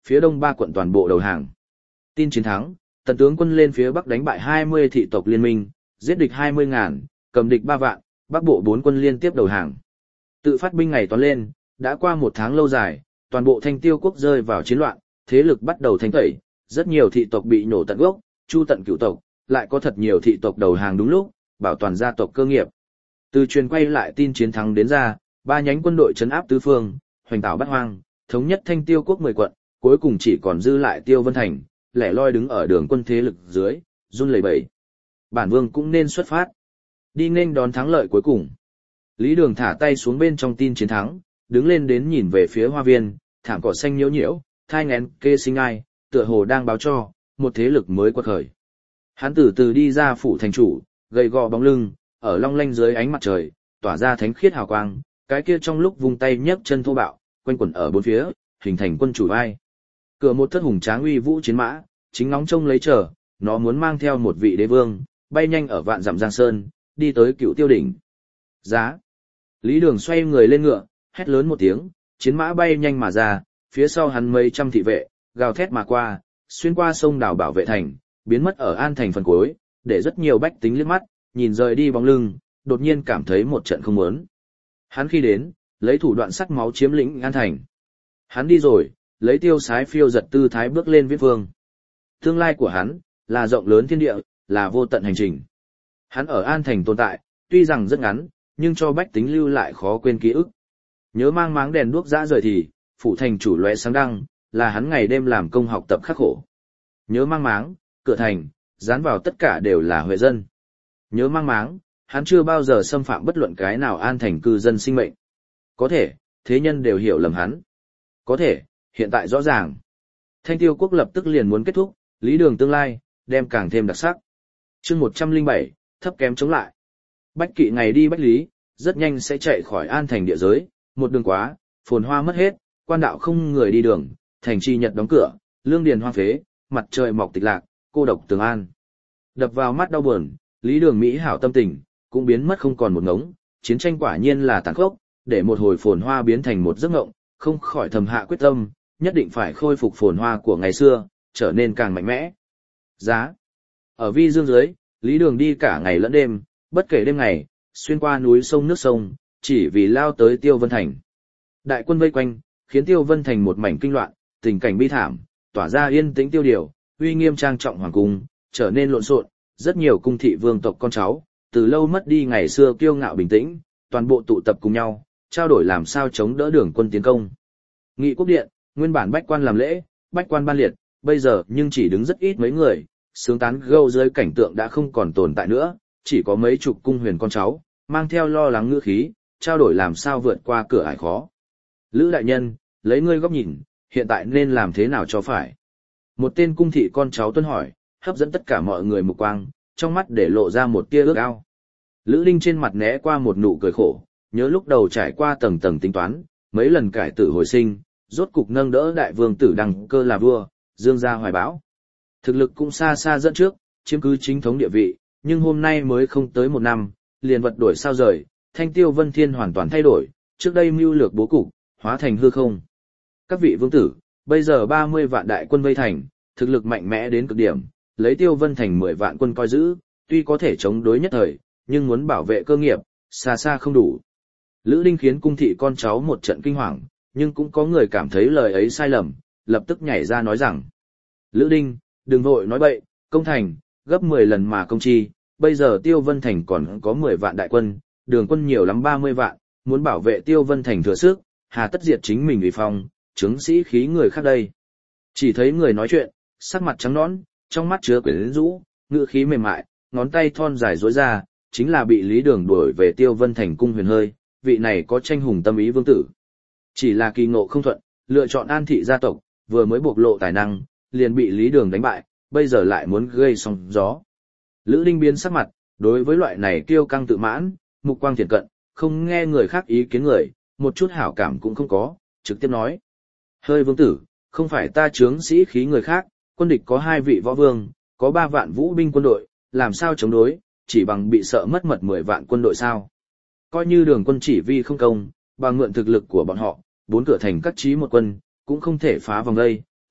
phía đông ba quận toàn bộ đầu hàng. Tin chiến thắng, tần tướng quân lên phía bắc đánh bại hai mươi thị tộc liên minh, giết địch hai mươi ngàn, cầm địch ba vạn, bắc bộ bốn quân liên tiếp đầu hàng. Tự phát binh ngày toán lên, đã qua một tháng lâu dài, toàn bộ Thanh Tiêu quốc rơi vào chiến loạn, thế lực bắt đầu thanh tẩy, rất nhiều thị tộc bị nổ tận gốc, chu tận cửu tộc, lại có thật nhiều thị tộc đầu hàng đúng lúc, bảo toàn gia tộc cơ nghiệp. Từ truyền quay lại tin chiến thắng đến ra, ba nhánh quân đội trấn áp tứ phương, hoành tạo bát hoang, thống nhất Thanh Tiêu quốc mười quận, cuối cùng chỉ còn dư lại Tiêu Vân Thành, lẻ loi đứng ở đường quân thế lực dưới, run lẩy bẩy. Bản vương cũng nên xuất phát, đi nghênh đón thắng lợi cuối cùng. Lý Đường thả tay xuống bên trong tin chiến thắng, đứng lên đến nhìn về phía hoa viên, thảm cỏ xanh nhiễu nhiễu, thai nghén kê sinh ai, tựa hồ đang báo cho một thế lực mới quật khởi. Hắn từ từ đi ra phủ thành chủ, gầy gò bóng lưng, ở long lanh dưới ánh mặt trời, tỏa ra thánh khiết hào quang, cái kia trong lúc vung tay nhấc chân thô bạo, quanh quẩn ở bốn phía, hình thành quân chủ vai. Cửa một thất hùng tráng uy vũ chiến mã, chính nóng trông lấy chờ, nó muốn mang theo một vị đế vương, bay nhanh ở vạn dặm giang sơn, đi tới Cựu Tiêu đỉnh. Giá. Lý Đường xoay người lên ngựa, hét lớn một tiếng, chiến mã bay nhanh mà ra, phía sau hắn mấy trăm thị vệ, gào thét mà qua, xuyên qua sông đảo bảo vệ thành, biến mất ở An Thành phần cuối, để rất nhiều bách tính liếc mắt, nhìn rời đi bóng lưng, đột nhiên cảm thấy một trận không muốn. Hắn khi đến, lấy thủ đoạn sắc máu chiếm lĩnh An Thành. Hắn đi rồi, lấy tiêu sái phiêu giật tư thái bước lên viết vương. Tương lai của hắn, là rộng lớn thiên địa, là vô tận hành trình. Hắn ở An Thành tồn tại, tuy rằng rất ngắn, nhưng cho bách tính lưu lại khó quên ký ức. Nhớ mang máng đèn đuốc dã rời thì, phủ thành chủ lóe sáng đăng, là hắn ngày đêm làm công học tập khắc khổ. Nhớ mang máng, cửa thành, dán vào tất cả đều là huệ dân. Nhớ mang máng, hắn chưa bao giờ xâm phạm bất luận cái nào An Thành cư dân sinh mệnh. Có thể, thế nhân đều hiểu lầm hắn. Có thể, hiện tại rõ ràng. Thanh Tiêu quốc lập tức liền muốn kết thúc, Lý Đường tương lai, đem càng thêm đặc sắc. chương một trăm lẻ bảy, thấp kém chống lại. Bách kỵ ngày đi bách lý, rất nhanh sẽ chạy khỏi An Thành địa giới, một đường quá, phồn hoa mất hết, quan đạo không người đi đường, thành trì nhật đóng cửa, lương điền hoang phế, mặt trời mọc tịch lạc, cô độc tường an. Đập vào mắt đau buồn, Lý Đường Mỹ hảo tâm tình, cũng biến mất không còn một ngống, chiến tranh quả nhiên là tàn khốc, để một hồi phồn hoa biến thành một giấc ngộng, không khỏi thầm hạ quyết tâm, nhất định phải khôi phục phồn hoa của ngày xưa, trở nên càng mạnh mẽ. Giá. Ở vi dương dưới, Lý Đường đi cả ngày lẫn đêm, bất kể đêm ngày, xuyên qua núi sông nước sông, chỉ vì lao tới Tiêu Vân Thành. Đại quân vây quanh, khiến Tiêu Vân Thành một mảnh kinh loạn, tình cảnh bi thảm, tỏa ra yên tĩnh tiêu điều, uy nghiêm trang trọng hoàng cung, trở nên lộn xộn, rất nhiều cung thị vương tộc con cháu, từ lâu mất đi ngày xưa kiêu ngạo bình tĩnh, toàn bộ tụ tập cùng nhau, trao đổi làm sao chống đỡ đường quân tiến công. Nghị quốc điện, nguyên bản bách quan làm lễ, bách quan ban liệt, bây giờ nhưng chỉ đứng rất ít mấy người, sướng tán gẫu dưới cảnh tượng đã không còn tồn tại nữa, chỉ có mấy chục cung huyền con cháu, mang theo lo lắng ngữ khí, trao đổi làm sao vượt qua cửa ải khó. Lữ đại nhân, lấy ngươi góc nhìn, hiện tại nên làm thế nào cho phải? Một tên cung thị con cháu tuân hỏi, hấp dẫn tất cả mọi người mục quang, trong mắt để lộ ra một tia ước ao. Lữ Linh trên mặt né qua một nụ cười khổ, nhớ lúc đầu trải qua tầng tầng tính toán, mấy lần cải tử hồi sinh, rốt cục nâng đỡ đại vương tử đăng cơ là vua, dương gia hoài bão. Thực lực cũng xa xa dẫn trước, chiếm cứ chính thống địa vị, nhưng hôm nay mới không tới một năm, liền vật đổi sao rời, Thanh Tiêu Vân Thiên hoàn toàn thay đổi, trước đây mưu lược bố cục, hóa thành hư không. Các vị vương tử, bây giờ ba mươi vạn đại quân vây thành, thực lực mạnh mẽ đến cực điểm, lấy Tiêu Vân Thành mười vạn quân coi giữ, tuy có thể chống đối nhất thời, nhưng muốn bảo vệ cơ nghiệp, xa xa không đủ. Lữ Linh khiến cung thị con cháu một trận kinh hoàng, nhưng cũng có người cảm thấy lời ấy sai lầm, lập tức nhảy ra nói rằng: Lữ Linh, đừng vội nói bậy, công thành, gấp mười lần mà công chi, bây giờ Tiêu Vân Thành còn có mười vạn đại quân, đường quân nhiều lắm ba mươi vạn, muốn bảo vệ Tiêu Vân Thành thừa sức, hà tất diệt chính mình vì phong, chứng sĩ khí người khác đây. Chỉ thấy người nói chuyện, sắc mặt trắng nõn, trong mắt chứa quyến rũ, ngữ khí mềm mại, ngón tay thon dài duỗi ra, chính là bị Lý Đường đuổi về Tiêu Vân Thành cung huyền hơi, vị này có tranh hùng tâm ý vương tử. Chỉ là kỳ ngộ không thuận, lựa chọn An thị gia tộc, vừa mới bộc lộ tài năng, liền bị Lý Đường đánh bại, bây giờ lại muốn gây sóng gió. Lữ Linh biến sắc mặt, đối với loại này kiêu căng tự mãn, mục quang thiện cận, không nghe người khác ý kiến người, một chút hảo cảm cũng không có, trực tiếp nói: Hơi vương tử, không phải ta chướng sĩ khí người khác, quân địch có hai vị võ vương, có ba vạn vũ binh quân đội, làm sao chống đối, chỉ bằng bị sợ mất mật mười vạn quân đội sao? Coi như đường quân chỉ vi không công, bằng mượn thực lực của bọn họ, bốn cửa thành cắt trí một quân, cũng không thể phá vòng đây,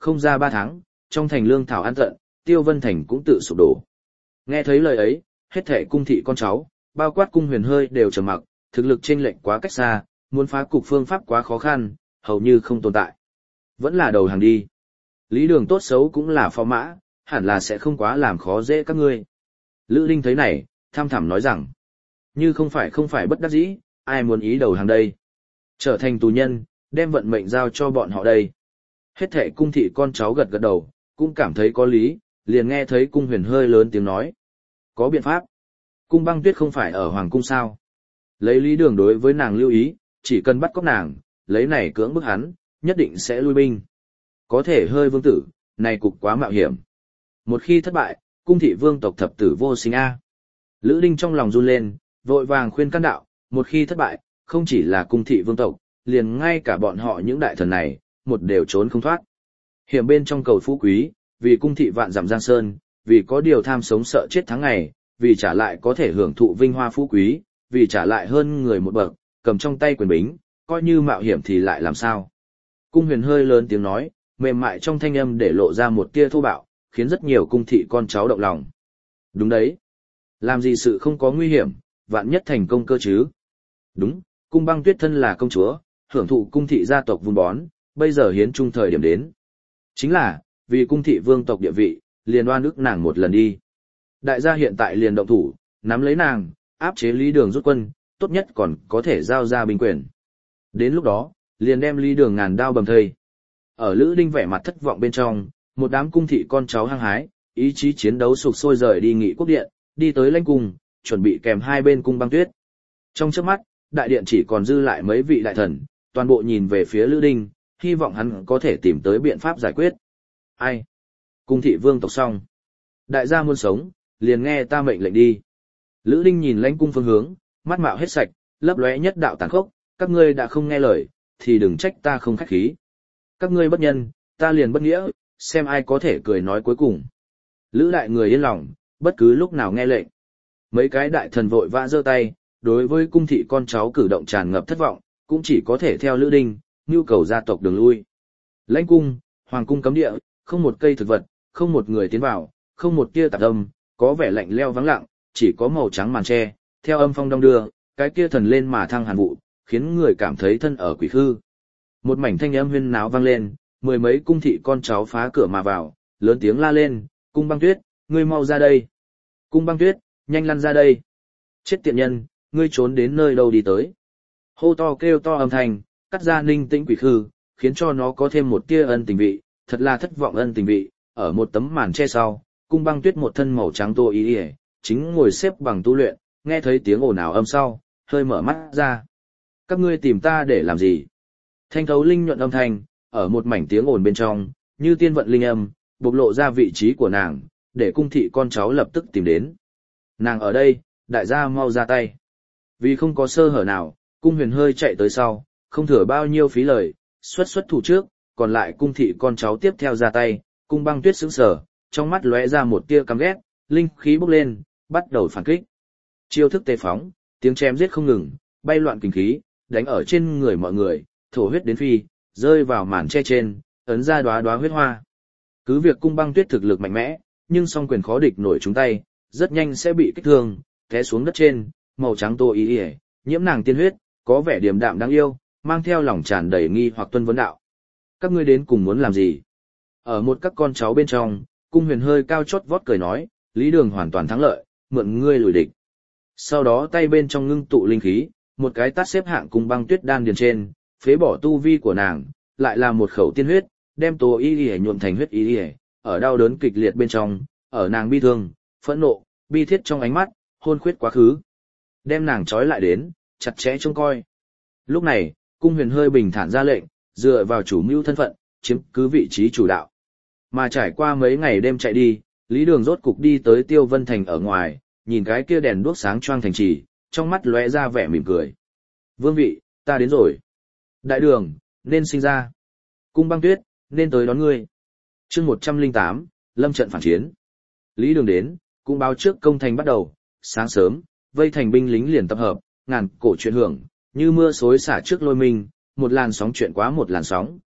không ra ba tháng, trong thành lương thảo ăn tận, Tiêu Vân Thành cũng tự sụp đổ. Nghe thấy lời ấy, hết thảy cung thị con cháu, bao quát cung huyền hơi đều trầm mặc, thực lực chênh lệch quá cách xa, muốn phá cục phương pháp quá khó khăn, hầu như không tồn tại. Vẫn là đầu hàng đi. Lý Đường tốt xấu cũng là phó mã, hẳn là sẽ không quá làm khó dễ các ngươi. Lữ Linh thấy này, tham thẳm nói rằng, như không phải không phải bất đắc dĩ, ai muốn ý đầu hàng đây. Trở thành tù nhân, đem vận mệnh giao cho bọn họ đây. Hết thảy cung thị con cháu gật gật đầu, cũng cảm thấy có lý, liền nghe thấy cung huyền hơi lớn tiếng nói. Có biện pháp. Cung Băng Tuyết không phải ở hoàng cung sao. Lấy Lý Đường đối với nàng lưu ý, chỉ cần bắt cóc nàng, lấy này cưỡng bức hắn, nhất định sẽ lui binh. Có thể hơi vương tử, này cục quá mạo hiểm. Một khi thất bại, cung thị vương tộc thập tử vô sinh A. Lữ Đinh trong lòng run lên, vội vàng khuyên can đạo, một khi thất bại, không chỉ là cung thị vương tộc, liền ngay cả bọn họ những đại thần này, một đều trốn không thoát. Hiểm bên trong cầu phú quý, vì cung thị vạn dặm giang sơn, vì có điều tham sống sợ chết tháng ngày, vì trả lại có thể hưởng thụ vinh hoa phú quý, vì trả lại hơn người một bậc, cầm trong tay quyền bính, coi như mạo hiểm thì lại làm sao. Cung huyền hơi lớn tiếng nói, mềm mại trong thanh âm để lộ ra một tia thô bạo, khiến rất nhiều cung thị con cháu động lòng. Đúng đấy. Làm gì sự không có nguy hiểm, vạn nhất thành công cơ chứ. Đúng, cung Băng Tuyết thân là công chúa, hưởng thụ cung thị gia tộc vun bón, bây giờ hiến trung thời điểm đến. Chính là, vì cung thị vương tộc địa vị, liền oan ức nàng một lần đi. Đại gia hiện tại liền động thủ, nắm lấy nàng, áp chế Lý Đường rút quân, tốt nhất còn có thể giao ra binh quyền. Đến lúc đó, liền đem Lý Đường ngàn đao bầm thây. Ở Lữ Đinh vẻ mặt thất vọng bên trong, một đám cung thị con cháu hăng hái, ý chí chiến đấu sục sôi rời đi Nghị Quốc điện, đi tới lãnh cung, chuẩn bị kèm hai bên cung Băng Tuyết. Trong chớp mắt, đại điện chỉ còn dư lại mấy vị đại thần, toàn bộ nhìn về phía Lữ Đinh, hy vọng hắn có thể tìm tới biện pháp giải quyết. Ai? Cung thị vương tộc xong. Đại gia muốn sống, liền nghe ta mệnh lệnh đi. Lữ Đinh nhìn lãnh cung phương hướng, mắt mạo hết sạch, lấp lóe nhất đạo tàn khốc, các ngươi đã không nghe lời, thì đừng trách ta không khách khí. Các ngươi bất nhân, ta liền bất nghĩa, xem ai có thể cười nói cuối cùng. Lữ đại người yên lòng, bất cứ lúc nào nghe lệnh. Mấy cái đại thần vội vã giơ tay, đối với cung thị con cháu cử động tràn ngập thất vọng, cũng chỉ có thể theo Lữ Đinh, nhu cầu gia tộc đường lui. Lãnh cung, hoàng cung cấm địa, không một cây thực vật, không một người tiến vào, không một tia tạp âm, có vẻ lạnh lẽo vắng lặng, chỉ có màu trắng màn tre, theo âm phong đong đưa, cái kia thần lên mà thăng hàn vụ, khiến người cảm thấy thân ở quỷ khư. Một mảnh thanh âm huyên náo vang lên, mười mấy cung thị con cháu phá cửa mà vào, lớn tiếng la lên, Cung Băng Tuyết, ngươi mau ra đây. Cung Băng Tuyết, nhanh lăn ra đây. Chết tiện nhân, ngươi trốn đến nơi đâu đi tới. Hô to kêu to âm thanh, cắt ra ninh tĩnh quỷ khư, khiến cho nó có thêm một tia ân tình vị, thật là thất vọng ân tình vị. Ở một tấm màn che sau, Cung Băng Tuyết một thân màu trắng tô y y, chính ngồi xếp bằng tu luyện, nghe thấy tiếng ồn ào âm sau, hơi mở mắt ra. Các ngươi tìm ta để làm gì? Thanh thấu linh nhuận âm thanh, ở một mảnh tiếng ồn bên trong, như tiên vận linh âm, bộc lộ ra vị trí của nàng, để cung thị con cháu lập tức tìm đến. Nàng ở đây, đại gia mau ra tay. Vì không có sơ hở nào, cung huyền hơi chạy tới sau, không thừa bao nhiêu phí lời, xuất xuất thủ trước, còn lại cung thị con cháu tiếp theo ra tay, Cung Băng Tuyết sững sờ, trong mắt lóe ra một tia căm ghét, linh khí bốc lên, bắt đầu phản kích. Chiêu thức tê phóng, tiếng chém giết không ngừng, bay loạn kinh khí, đánh ở trên người mọi người, thổ huyết đến phi, rơi vào màn che trên, ấn ra đóa đóa huyết hoa. Cứ việc Cung Băng Tuyết thực lực mạnh mẽ, nhưng song quyền khó địch nổi chúng tay, rất nhanh sẽ bị kích thương, té xuống đất trên, màu trắng tô y y, nhiễm nàng tiên huyết, có vẻ điềm đạm đáng yêu, mang theo lòng tràn đầy nghi hoặc tuân vấn đạo. Các ngươi đến cùng muốn làm gì? Ở một các con cháu bên trong, Cung huyền hơi cao chót vót cười nói, Lý Đường hoàn toàn thắng lợi, mượn ngươi lùi địch. Sau đó tay bên trong ngưng tụ linh khí, một cái tát xếp hạng Cung Băng Tuyết đan điền trên, phế bỏ tu vi của nàng, lại là một khẩu tiên huyết, đem tô y y nhuộm thành huyết y y, ở đau đớn kịch liệt bên trong, ở nàng bi thương, phẫn nộ, bi thiết trong ánh mắt, hôn khuyết quá khứ. Đem nàng trói lại đến, chặt chẽ trông coi. Lúc này, Cung huyền hơi bình thản ra lệnh, dựa vào chủ mưu thân phận, chiếm cứ vị trí chủ đạo. Mà trải qua mấy ngày đêm chạy đi, Lý Đường rốt cục đi tới Tiêu Vân Thành ở ngoài, nhìn cái kia đèn đuốc sáng choang thành trì, trong mắt lóe ra vẻ mỉm cười. Vương vị, ta đến rồi. Đại Đường, nên sinh ra. Cung Băng Tuyết, nên tới đón ngươi. Chương một trăm lẻ tám, lâm trận phản chiến. Lý Đường đến, cũng báo trước công thành bắt đầu, sáng sớm, vây thành binh lính liền tập hợp, ngàn cổ chuyện hưởng, như mưa xối xả trước lôi mình, một làn sóng chuyện quá một làn sóng,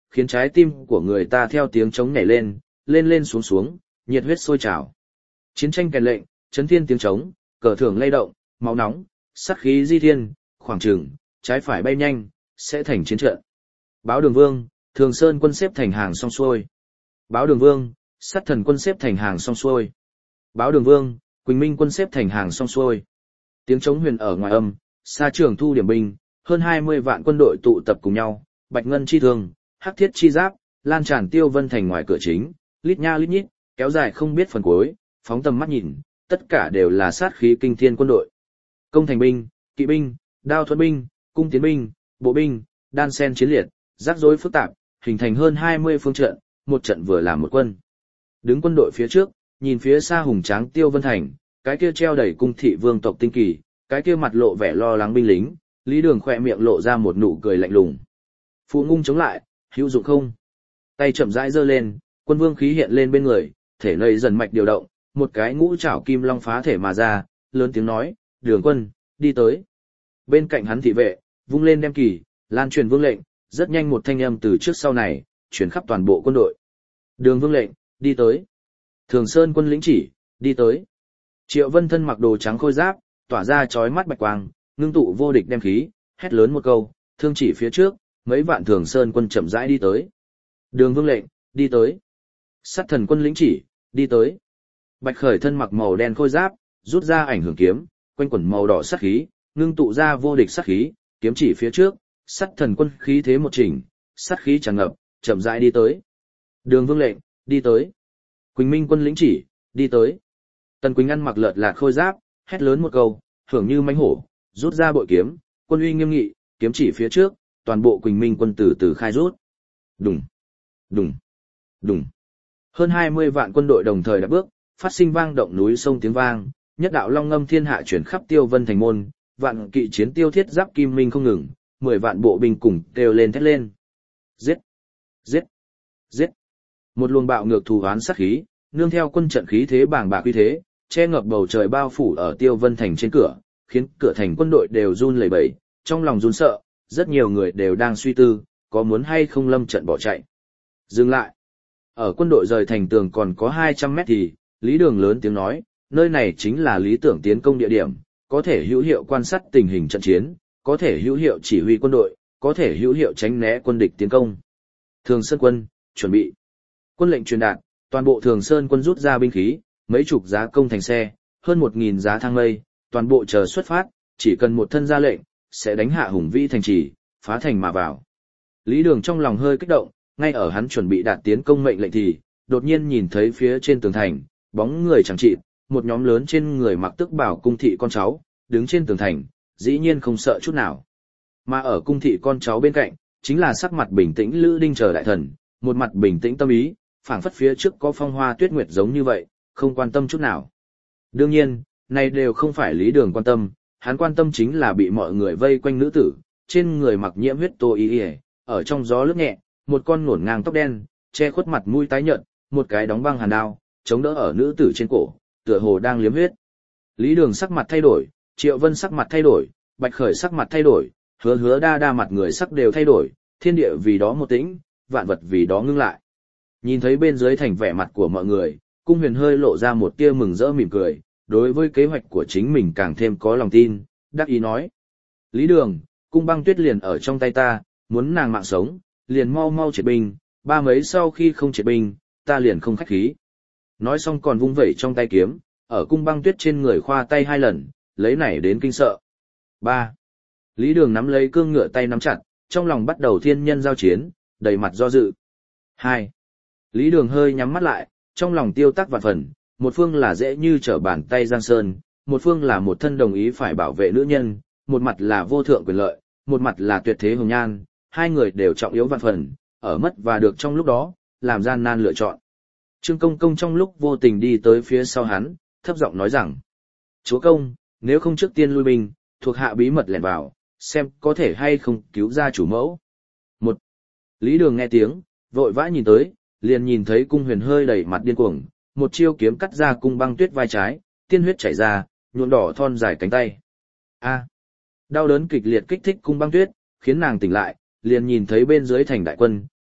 khiến trái tim của người ta theo tiếng trống nhảy lên, lên lên xuống xuống, nhiệt huyết sôi trào. Chiến tranh kèn lệnh, chấn thiên tiếng trống, cờ thưởng lay động, máu nóng, sát khí di thiên, khoảng trường, trái phải bay nhanh, sẽ thành chiến trận. Báo Đường Vương, Thường Sơn quân xếp thành hàng song xuôi. Báo Đường Vương, Sắt Thần quân xếp thành hàng song xuôi. Báo Đường Vương, Quỳnh Minh quân xếp thành hàng song xuôi. Tiếng trống huyền ở ngoài âm, xa trường thu điểm binh, hơn hai mươi vạn quân đội tụ tập cùng nhau, bạch ngân chi thương, hắc thiết chi giáp, lan tràn Tiêu Vân thành ngoài cửa chính, lít nha lít nhít, kéo dài không biết phần cuối, phóng tầm mắt nhìn, tất cả đều là sát khí kinh thiên quân đội. Công thành binh, kỵ binh, đao thuẫn binh, cung tiến binh, bộ binh, đan sen chiến liệt, rắc rối phức tạp, hình thành hơn hai mươi phương trận, một trận vừa làm một quân. Đứng quân đội phía trước, nhìn phía xa hùng tráng Tiêu Vân thành, cái kia treo đầy cung thị vương tộc tinh kỳ, cái kia mặt lộ vẻ lo lắng binh lính, Lý Đường khỏe miệng lộ ra một nụ cười lạnh lùng. Phụ ngung chống lại, hữu dụng không? Tay chậm rãi giơ lên, quân vương khí hiện lên bên người, thể nội dần mạch điều động, một cái ngũ trảo kim long phá thể mà ra, lớn tiếng nói, Đường quân, đi tới. Bên cạnh hắn thị vệ, vung lên đem kỳ, lan truyền vương lệnh, rất nhanh một thanh âm từ trước sau này, truyền khắp toàn bộ quân đội. Đường vương lệnh, đi tới. Thường Sơn quân lĩnh chỉ, đi tới. Triệu Vân thân mặc đồ trắng khôi giáp, tỏa ra chói mắt bạch quang, ngưng tụ vô địch đem khí, hét lớn một câu, thương chỉ phía trước, mấy vạn Thường Sơn quân chậm rãi đi tới. Đường vương lệnh, đi tới. Sắt Thần quân lĩnh chỉ, đi tới. Bạch Khởi thân mặc màu đen khôi giáp, rút ra ảnh hưởng kiếm, quanh quẩn màu đỏ sát khí, ngưng tụ ra vô địch sát khí, kiếm chỉ phía trước, Sắt Thần quân khí thế một chỉnh, sát khí tràn ngập, chậm rãi đi tới. Đường vương lệnh, đi tới. Quỳnh Minh quân lĩnh chỉ, đi tới. Tần Quỳnh ăn mặc lợt lạc khôi giáp, hét lớn một câu, hưởng như mãnh hổ, rút ra bội kiếm, quân uy nghiêm nghị, kiếm chỉ phía trước, toàn bộ Quỳnh Minh quân từ từ khai rút. Đùng, đùng, đùng. Hơn hai mươi vạn quân đội đồng thời đạp bước, phát sinh vang động núi sông tiếng vang, nhất đạo long ngâm thiên hạ chuyển khắp Tiêu Vân thành môn, vạn kỵ chiến tiêu thiết giáp kim minh không ngừng, mười vạn bộ binh cùng kêu lên thét lên. Giết, giết, giết. Một luồng bạo ngược thù oán sát khí, nương theo quân trận khí thế bàng bạc uy thế, che ngập bầu trời bao phủ ở Tiêu Vân thành trên cửa, khiến cửa thành quân đội đều run lẩy bẩy, trong lòng run sợ, rất nhiều người đều đang suy tư, có muốn hay không lâm trận bỏ chạy. Dừng lại. Ở quân đội rời thành tường còn có hai trăm mét thì, Lý Đường lớn tiếng nói, nơi này chính là lý tưởng tiến công địa điểm, có thể hữu hiệu quan sát tình hình trận chiến, có thể hữu hiệu chỉ huy quân đội, có thể hữu hiệu tránh né quân địch tiến công. Thường Sơn quân, chuẩn bị. Quân lệnh truyền đạt, toàn bộ Thường Sơn quân rút ra binh khí, mấy chục giá công thành xe, hơn một nghìn giá thang mây, toàn bộ chờ xuất phát, chỉ cần một thân ra lệnh, sẽ đánh hạ hùng vĩ thành trì, phá thành mà vào. Lý Đường trong lòng hơi kích động, ngay ở hắn chuẩn bị đạt tiến công mệnh lệnh thì, đột nhiên nhìn thấy phía trên tường thành, bóng người chẳng chịt, một nhóm lớn trên người mặc tức bảo cung thị con cháu, đứng trên tường thành, dĩ nhiên không sợ chút nào. Mà ở cung thị con cháu bên cạnh, chính là sắc mặt bình tĩnh Lữ Đinh chờ đại thần, một mặt bình tĩnh tâm ý, phảng phất phía trước có phong hoa tuyết nguyệt giống như vậy, không quan tâm chút nào. Đương nhiên, này đều không phải Lý Đường quan tâm, hắn quan tâm chính là bị mọi người vây quanh nữ tử, trên người mặc nhiễm huyết tô y y, ở trong gió lướt nhẹ, một con ngổn ngang tóc đen, che khuất mặt mũi tái nhợt, một cái đóng băng hàn đao, chống đỡ ở nữ tử trên cổ, tựa hồ đang liếm huyết. Lý Đường sắc mặt thay đổi, Triệu Vân sắc mặt thay đổi, Bạch Khởi sắc mặt thay đổi, hứa hứa đa đa mặt người sắc đều thay đổi, thiên địa vì đó một tĩnh, vạn vật vì đó ngưng lại. Nhìn thấy bên dưới thành vẻ mặt của mọi người, Cung Huyền hơi lộ ra một tia mừng rỡ mỉm cười, đối với kế hoạch của chính mình càng thêm có lòng tin, đắc ý nói. Lý Đường, cung băng tuyết liền ở trong tay ta, muốn nàng mạng sống, liền mau mau triệt binh, ba mấy sau khi không triệt binh, ta liền không khách khí. Nói xong còn vung vẩy trong tay kiếm, ở cung băng tuyết trên người khoa tay hai lần, lấy nảy đến kinh sợ. ba. Lý Đường nắm lấy cương ngựa tay nắm chặt, trong lòng bắt đầu thiên nhân giao chiến, đầy mặt do dự. hai. Lý Đường hơi nhắm mắt lại, trong lòng tiêu tác vạn phần, một phương là dễ như trở bàn tay giang sơn, một phương là một thân đồng ý phải bảo vệ nữ nhân, một mặt là vô thượng quyền lợi, một mặt là tuyệt thế hồng nhan, hai người đều trọng yếu vạn phần, ở mất và được trong lúc đó, làm gian nan lựa chọn. Trương Công Công trong lúc vô tình đi tới phía sau hắn, thấp giọng nói rằng, Chúa Công, nếu không trước tiên lui binh, thuộc hạ bí mật lẻn vào, xem có thể hay không cứu ra chủ mẫu. Một. Lý Đường nghe tiếng, vội vã nhìn tới, liền nhìn thấy Cung Huyền hơi đầy mặt điên cuồng, một chiêu kiếm cắt ra cung băng tuyết vai trái, tiên huyết chảy ra, nhuộm đỏ thon dài cánh tay. A. Đau đớn kịch liệt kích thích cung băng tuyết, khiến nàng tỉnh lại, liền nhìn thấy bên dưới thành đại quân,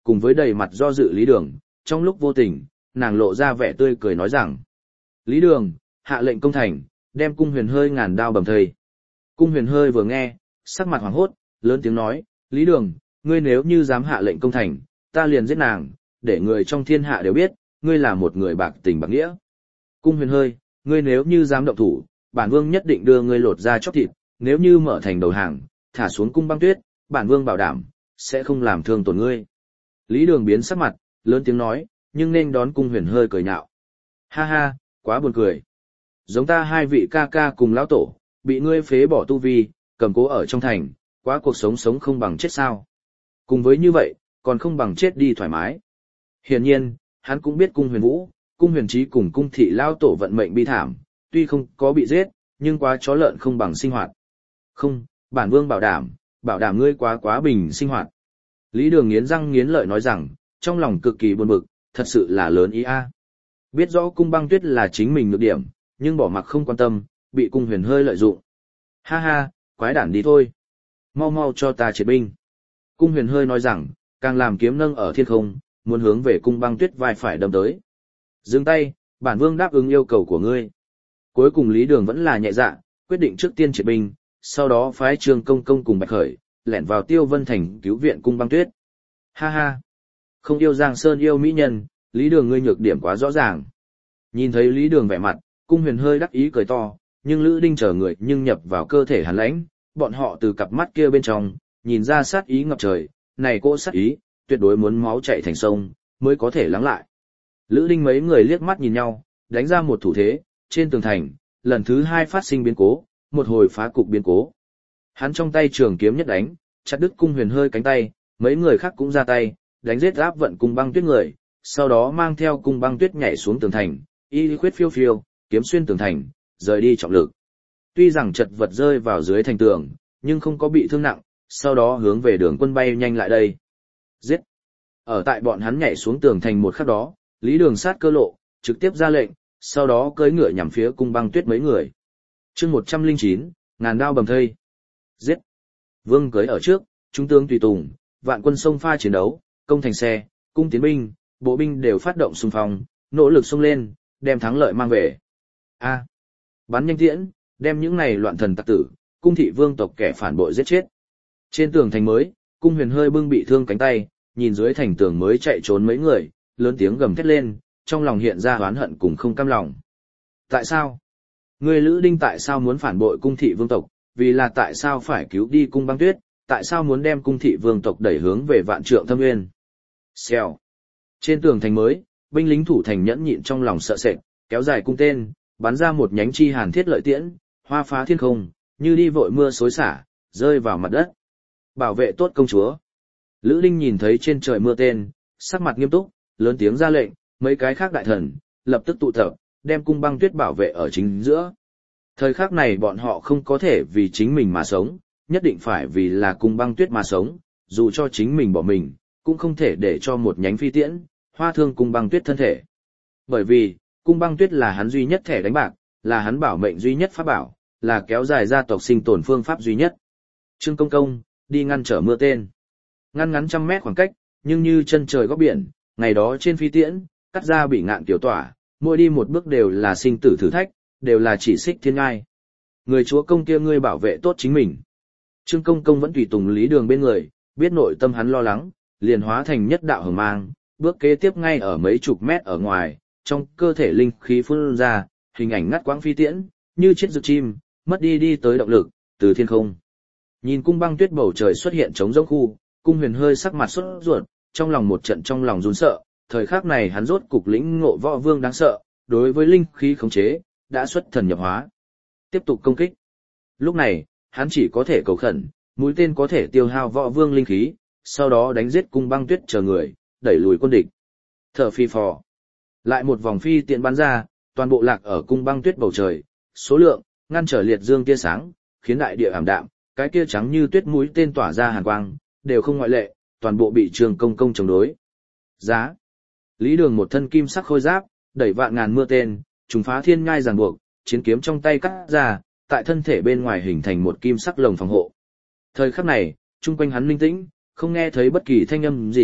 cùng với đầy mặt do dự Lý Đường, trong lúc vô tình, nàng lộ ra vẻ tươi cười nói rằng: Lý Đường, hạ lệnh công thành, đem cung huyền hơi ngàn đao bầm thây. Cung huyền hơi vừa nghe, sắc mặt hoảng hốt, lớn tiếng nói: Lý Đường, ngươi nếu như dám hạ lệnh công thành, ta liền giết nàng, để người trong thiên hạ đều biết, ngươi là một người bạc tình bạc nghĩa. Cung huyền hơi, ngươi nếu như dám động thủ, bản vương nhất định đưa ngươi lột ra chóc thịt, nếu như mở thành đầu hàng, thả xuống cung băng tuyết, bản vương bảo đảm, sẽ không làm thương tổn ngươi. Lý Đường biến sắc mặt, lớn tiếng nói, nhưng nên đón cung huyền hơi cười nhạo. Ha ha, quá buồn cười. Giống ta hai vị ca ca cùng lão tổ, bị ngươi phế bỏ tu vi, cầm cố ở trong thành, quá cuộc sống sống không bằng chết sao. Cùng với như vậy, còn không bằng chết đi thoải mái. Hiển nhiên, hắn cũng biết cung huyền vũ, cung huyền trí cùng cung thị lão tổ vận mệnh bi thảm, tuy không có bị giết, nhưng quá chó lợn không bằng sinh hoạt. Không, bản vương bảo đảm, bảo đảm ngươi quá quá bình sinh hoạt. Lý Đường nghiến răng nghiến lợi nói rằng, trong lòng cực kỳ buồn bực, thật sự là lớn ý a. Biết rõ cung băng tuyết là chính mình nhược điểm, nhưng bỏ mặc không quan tâm, bị cung huyền hơi lợi dụng. Ha ha, quái đản đi thôi. Mau mau cho ta triệt binh. Cung huyền hơi nói rằng, càng làm kiếm nâng ở thiên không, muốn hướng về cung băng tuyết vai phải đâm tới. Dừng tay, bản vương đáp ứng yêu cầu của ngươi. Cuối cùng Lý Đường vẫn là nhẹ dạ, quyết định trước tiên triệt binh, sau đó phái Trương Công Công cùng Bạch Khởi, lẻn vào Tiêu Vân Thành cứu viện cung băng tuyết. Ha ha, không yêu Giang Sơn yêu mỹ nhân, Lý Đường ngươi nhược điểm quá rõ ràng. Nhìn thấy Lý Đường vẻ mặt, cung huyền hơi đắc ý cười to, nhưng Lữ Đinh chờ người nhưng nhập vào cơ thể hắn lãnh, bọn họ từ cặp mắt kia bên trong, nhìn ra sát ý ngập trời, này cỗ sát ý, tuyệt đối muốn máu chảy thành sông, mới có thể lắng lại. Lữ Đinh mấy người liếc mắt nhìn nhau, đánh ra một thủ thế, trên tường thành, lần thứ hai phát sinh biến cố, một hồi phá cục biến cố. Hắn trong tay trường kiếm nhất đánh, chặt đứt cung huyền hơi cánh tay, mấy người khác cũng ra tay, đánh giết áp vận cung băng tuyết người, sau đó mang theo cung băng tuyết nhảy xuống tường thành, y khuyết phiêu phiêu, kiếm xuyên tường thành, rời đi trọng lực. Tuy rằng chật vật rơi vào dưới thành tường, nhưng không có bị thương nặng, sau đó hướng về đường quân bay nhanh lại đây. Giết! Ở tại bọn hắn nhảy xuống tường thành một khắc đó, Lý Đường sát cơ lộ, trực tiếp ra lệnh, sau đó cưỡi ngựa nhằm phía cung băng tuyết mấy người. chương một trăm lẻ chín, ngàn đao bầm thây. Giết! Vương cưỡi ở trước, trung tướng tùy tùng, vạn quân xông pha chiến đấu, công thành xe, cung tiến binh, bộ binh đều phát động xung phong, nỗ lực xông lên, đem thắng lợi mang về. A. Bắn nhanh tiễn, đem những này loạn thần tặc tử, cung thị vương tộc kẻ phản bội giết chết. Trên tường thành mới, cung huyền hơi bưng bị thương cánh tay, nhìn dưới thành tường mới chạy trốn mấy người, lớn tiếng gầm thét lên, trong lòng hiện ra oán hận cùng không cam lòng. Tại sao? Người Lữ Đinh tại sao muốn phản bội cung thị vương tộc, vì là tại sao phải cứu đi cung băng tuyết, tại sao muốn đem cung thị vương tộc đẩy hướng về vạn trượng thâm nguyên? Xèo. Trên tường thành mới, binh lính thủ thành nhẫn nhịn trong lòng sợ sệt, kéo dài cung tên, bắn ra một nhánh chi hàn thiết lợi tiễn, hoa phá thiên không, như đi vội mưa xối xả, rơi vào mặt đất. Bảo vệ tốt công chúa. Lữ Đinh nhìn thấy trên trời mưa tên, sắc mặt nghiêm túc, lớn tiếng ra lệnh, mấy cái khác đại thần, lập tức tụ tập, đem cung băng tuyết bảo vệ ở chính giữa. Thời khắc này bọn họ không có thể vì chính mình mà sống, nhất định phải vì là cung băng tuyết mà sống, dù cho chính mình bỏ mình, cũng không thể để cho một nhánh phi tiễn, hoa thương cung băng tuyết thân thể. Bởi vì, cung băng tuyết là hắn duy nhất thẻ đánh bạc, là hắn bảo mệnh duy nhất pháp bảo, là kéo dài gia tộc sinh tồn phương pháp duy nhất. Trương Công Công, đi ngăn trở mưa tên. Ngăn ngắn trăm mét khoảng cách, nhưng như chân trời góc biển, ngày đó trên phi tiễn, cắt ra bị ngạn tiểu tỏa, mỗi đi một bước đều là sinh tử thử thách, đều là chỉ xích thiên ngai. Người chúa công kia ngươi bảo vệ tốt chính mình. Trương Công Công vẫn tùy tùng Lý Đường bên người, biết nội tâm hắn lo lắng, liền hóa thành nhất đạo hồng mang, bước kế tiếp ngay ở mấy chục mét ở ngoài, trong cơ thể linh khí phun ra, hình ảnh ngắt quãng phi tiễn, như chết rực chim, mất đi đi tới động lực, từ thiên không. Nhìn cung băng tuyết bầu trời xuất hiện trống rỗng khu, cung huyền hơi sắc mặt sốt ruột, trong lòng một trận trong lòng run sợ, thời khắc này hắn rốt cục lĩnh ngộ võ vương đáng sợ, đối với linh khí khống chế, đã xuất thần nhập hóa. Tiếp tục công kích. Lúc này, hắn chỉ có thể cầu khẩn, mũi tên có thể tiêu hao võ vương linh khí, sau đó đánh giết cung băng tuyết chờ người, đẩy lùi quân địch. Thở phi phò. Lại một vòng phi tiện bắn ra, toàn bộ lạc ở cung băng tuyết bầu trời, số lượng, ngăn trở liệt dương tia sáng, khiến đại địa ảm đạm, cái kia trắng như tuyết mũi tên tỏa ra hàn quang, đều không ngoại lệ, toàn bộ bị Trương Công Công chống đối. Giá. Lý Đường một thân kim sắc khôi giáp, đẩy vạn ngàn mưa tên, trùng phá thiên ngai ràng buộc, chiến kiếm trong tay cắt ra, tại thân thể bên ngoài hình thành một kim sắc lồng phòng hộ. Thời khắc này, chung quanh hắn linh tĩnh, không nghe thấy bất kỳ thanh âm gì,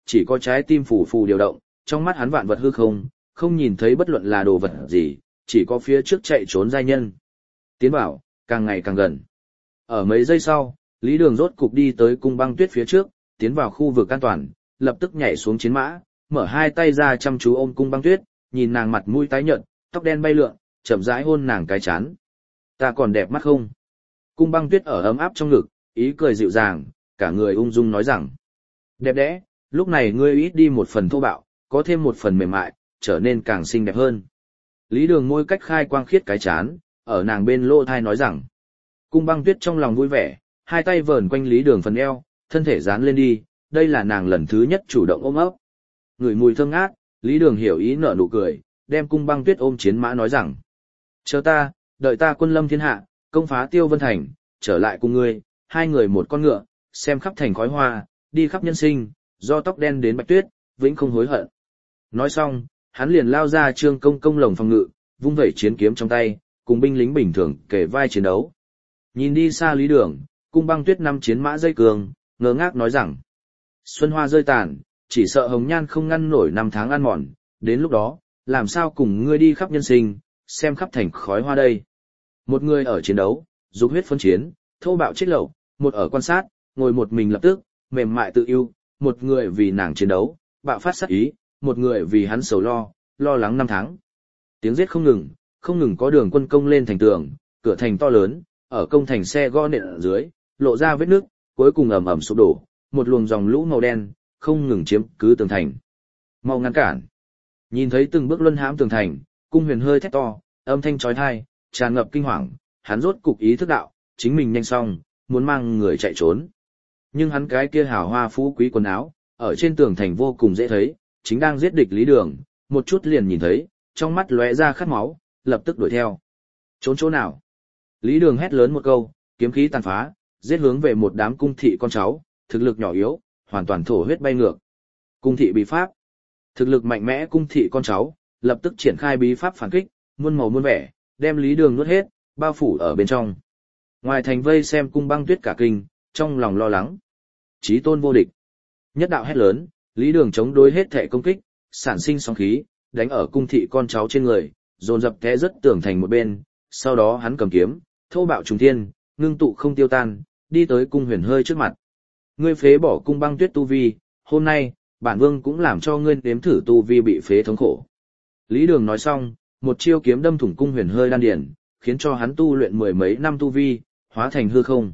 chỉ có trái tim phù phù điều động, trong mắt hắn vạn vật hư không, không nhìn thấy bất luận là đồ vật gì, chỉ có phía trước chạy trốn giai nhân. Tiến vào, càng ngày càng gần. Ở mấy giây sau, Lý Đường rốt cục đi tới cung băng tuyết phía trước, tiến vào khu vực an toàn, lập tức nhảy xuống chiến mã, mở hai tay ra chăm chú ôm cung băng tuyết, nhìn nàng mặt mũi tái nhợt, tóc đen bay lượn, chậm rãi hôn nàng cái chán. Ta còn đẹp mắt không? Cung băng tuyết ở ấm áp trong ngực, ý cười dịu dàng, cả người ung dung nói rằng. Đẹp đẽ, lúc này ngươi ít đi một phần thô bạo, có thêm một phần mềm mại, trở nên càng xinh đẹp hơn. Lý Đường môi cách khai quang khiết cái chán, ở nàng bên lỗ thai nói rằng. Cung băng tuyết trong lòng vui vẻ, hai tay vờn quanh Lý Đường phần eo, thân thể dán lên đi, đây là nàng lần thứ nhất chủ động ôm ấp. Ngửi mùi thơm ngát, Lý Đường hiểu ý nở nụ cười, đem cung băng tuyết ôm chiến mã nói rằng. Chờ ta, đợi ta quân lâm thiên hạ, công phá Tiêu Vân Thành, trở lại cùng ngươi, hai người một con ngựa, xem khắp thành khói hoa, đi khắp nhân sinh, do tóc đen đến bạch tuyết, vĩnh không hối hận. Nói xong, hắn liền lao ra trương công công lồng phòng ngự, vung vẩy chiến kiếm trong tay, cùng binh lính bình thường kể vai chiến đấu. Nhìn đi xa Lý Đường, cung băng tuyết năm chiến mã dây cường, ngơ ngác nói rằng. Xuân hoa rơi tàn, chỉ sợ hồng nhan không ngăn nổi năm tháng ăn mòn, đến lúc đó, làm sao cùng ngươi đi khắp nhân sinh, xem khắp thành khói hoa đây. Một người ở chiến đấu, dục huyết phân chiến, thô bạo chết lậu, một ở quan sát, ngồi một mình lập tức, mềm mại tự yêu, một người vì nàng chiến đấu, bạo phát sát ý, một người vì hắn sầu lo, lo lắng năm tháng. Tiếng giết không ngừng, không ngừng có đường quân công lên thành tường, cửa thành to lớn, ở công thành xe go nện ở dưới, lộ ra vết nước, cuối cùng ầm ầm sụp đổ, một luồng dòng lũ màu đen, không ngừng chiếm cứ tường thành. Mau ngăn cản. Nhìn thấy từng bước luân hãm tường thành, Cung Huyền hơi thét to, âm thanh chói tai, tràn ngập kinh hoàng, hắn rốt cục ý thức đạo, chính mình nhanh xong, muốn mang người chạy trốn. Nhưng hắn cái kia hào hoa phú quý quần áo, ở trên tường thành vô cùng dễ thấy, chính đang giết địch Lý Đường, một chút liền nhìn thấy, trong mắt lóe ra khát máu, lập tức đuổi theo. Trốn chỗ nào? Lý Đường hét lớn một câu, kiếm khí tàn phá, giết hướng về một đám cung thị con cháu, thực lực nhỏ yếu, hoàn toàn thổ huyết bay ngược. Cung thị bí pháp. Thực lực mạnh mẽ cung thị con cháu, lập tức triển khai bí pháp phản kích, muôn màu muôn vẻ, đem Lý Đường nuốt hết, bao phủ ở bên trong. Ngoài thành vây xem cung băng tuyết cả kinh, trong lòng lo lắng. Chí tôn vô địch. Nhất đạo hét lớn, Lý Đường chống đối hết thể công kích, sản sinh sóng khí, đánh ở cung thị con cháu trên người, dồn dập té rất tường thành một bên, sau đó hắn cầm kiếm, thô bạo trùng thiên, ngưng tụ không tiêu tan, đi tới Cung Huyền hơi trước mặt. Ngươi phế bỏ cung băng tuyết tu vi, hôm nay, bản vương cũng làm cho ngươi nếm thử tu vi bị phế thống khổ. Lý Đường nói xong, một chiêu kiếm đâm thủng Cung Huyền hơi đan điển, khiến cho hắn tu luyện mười mấy năm tu vi, hóa thành hư không.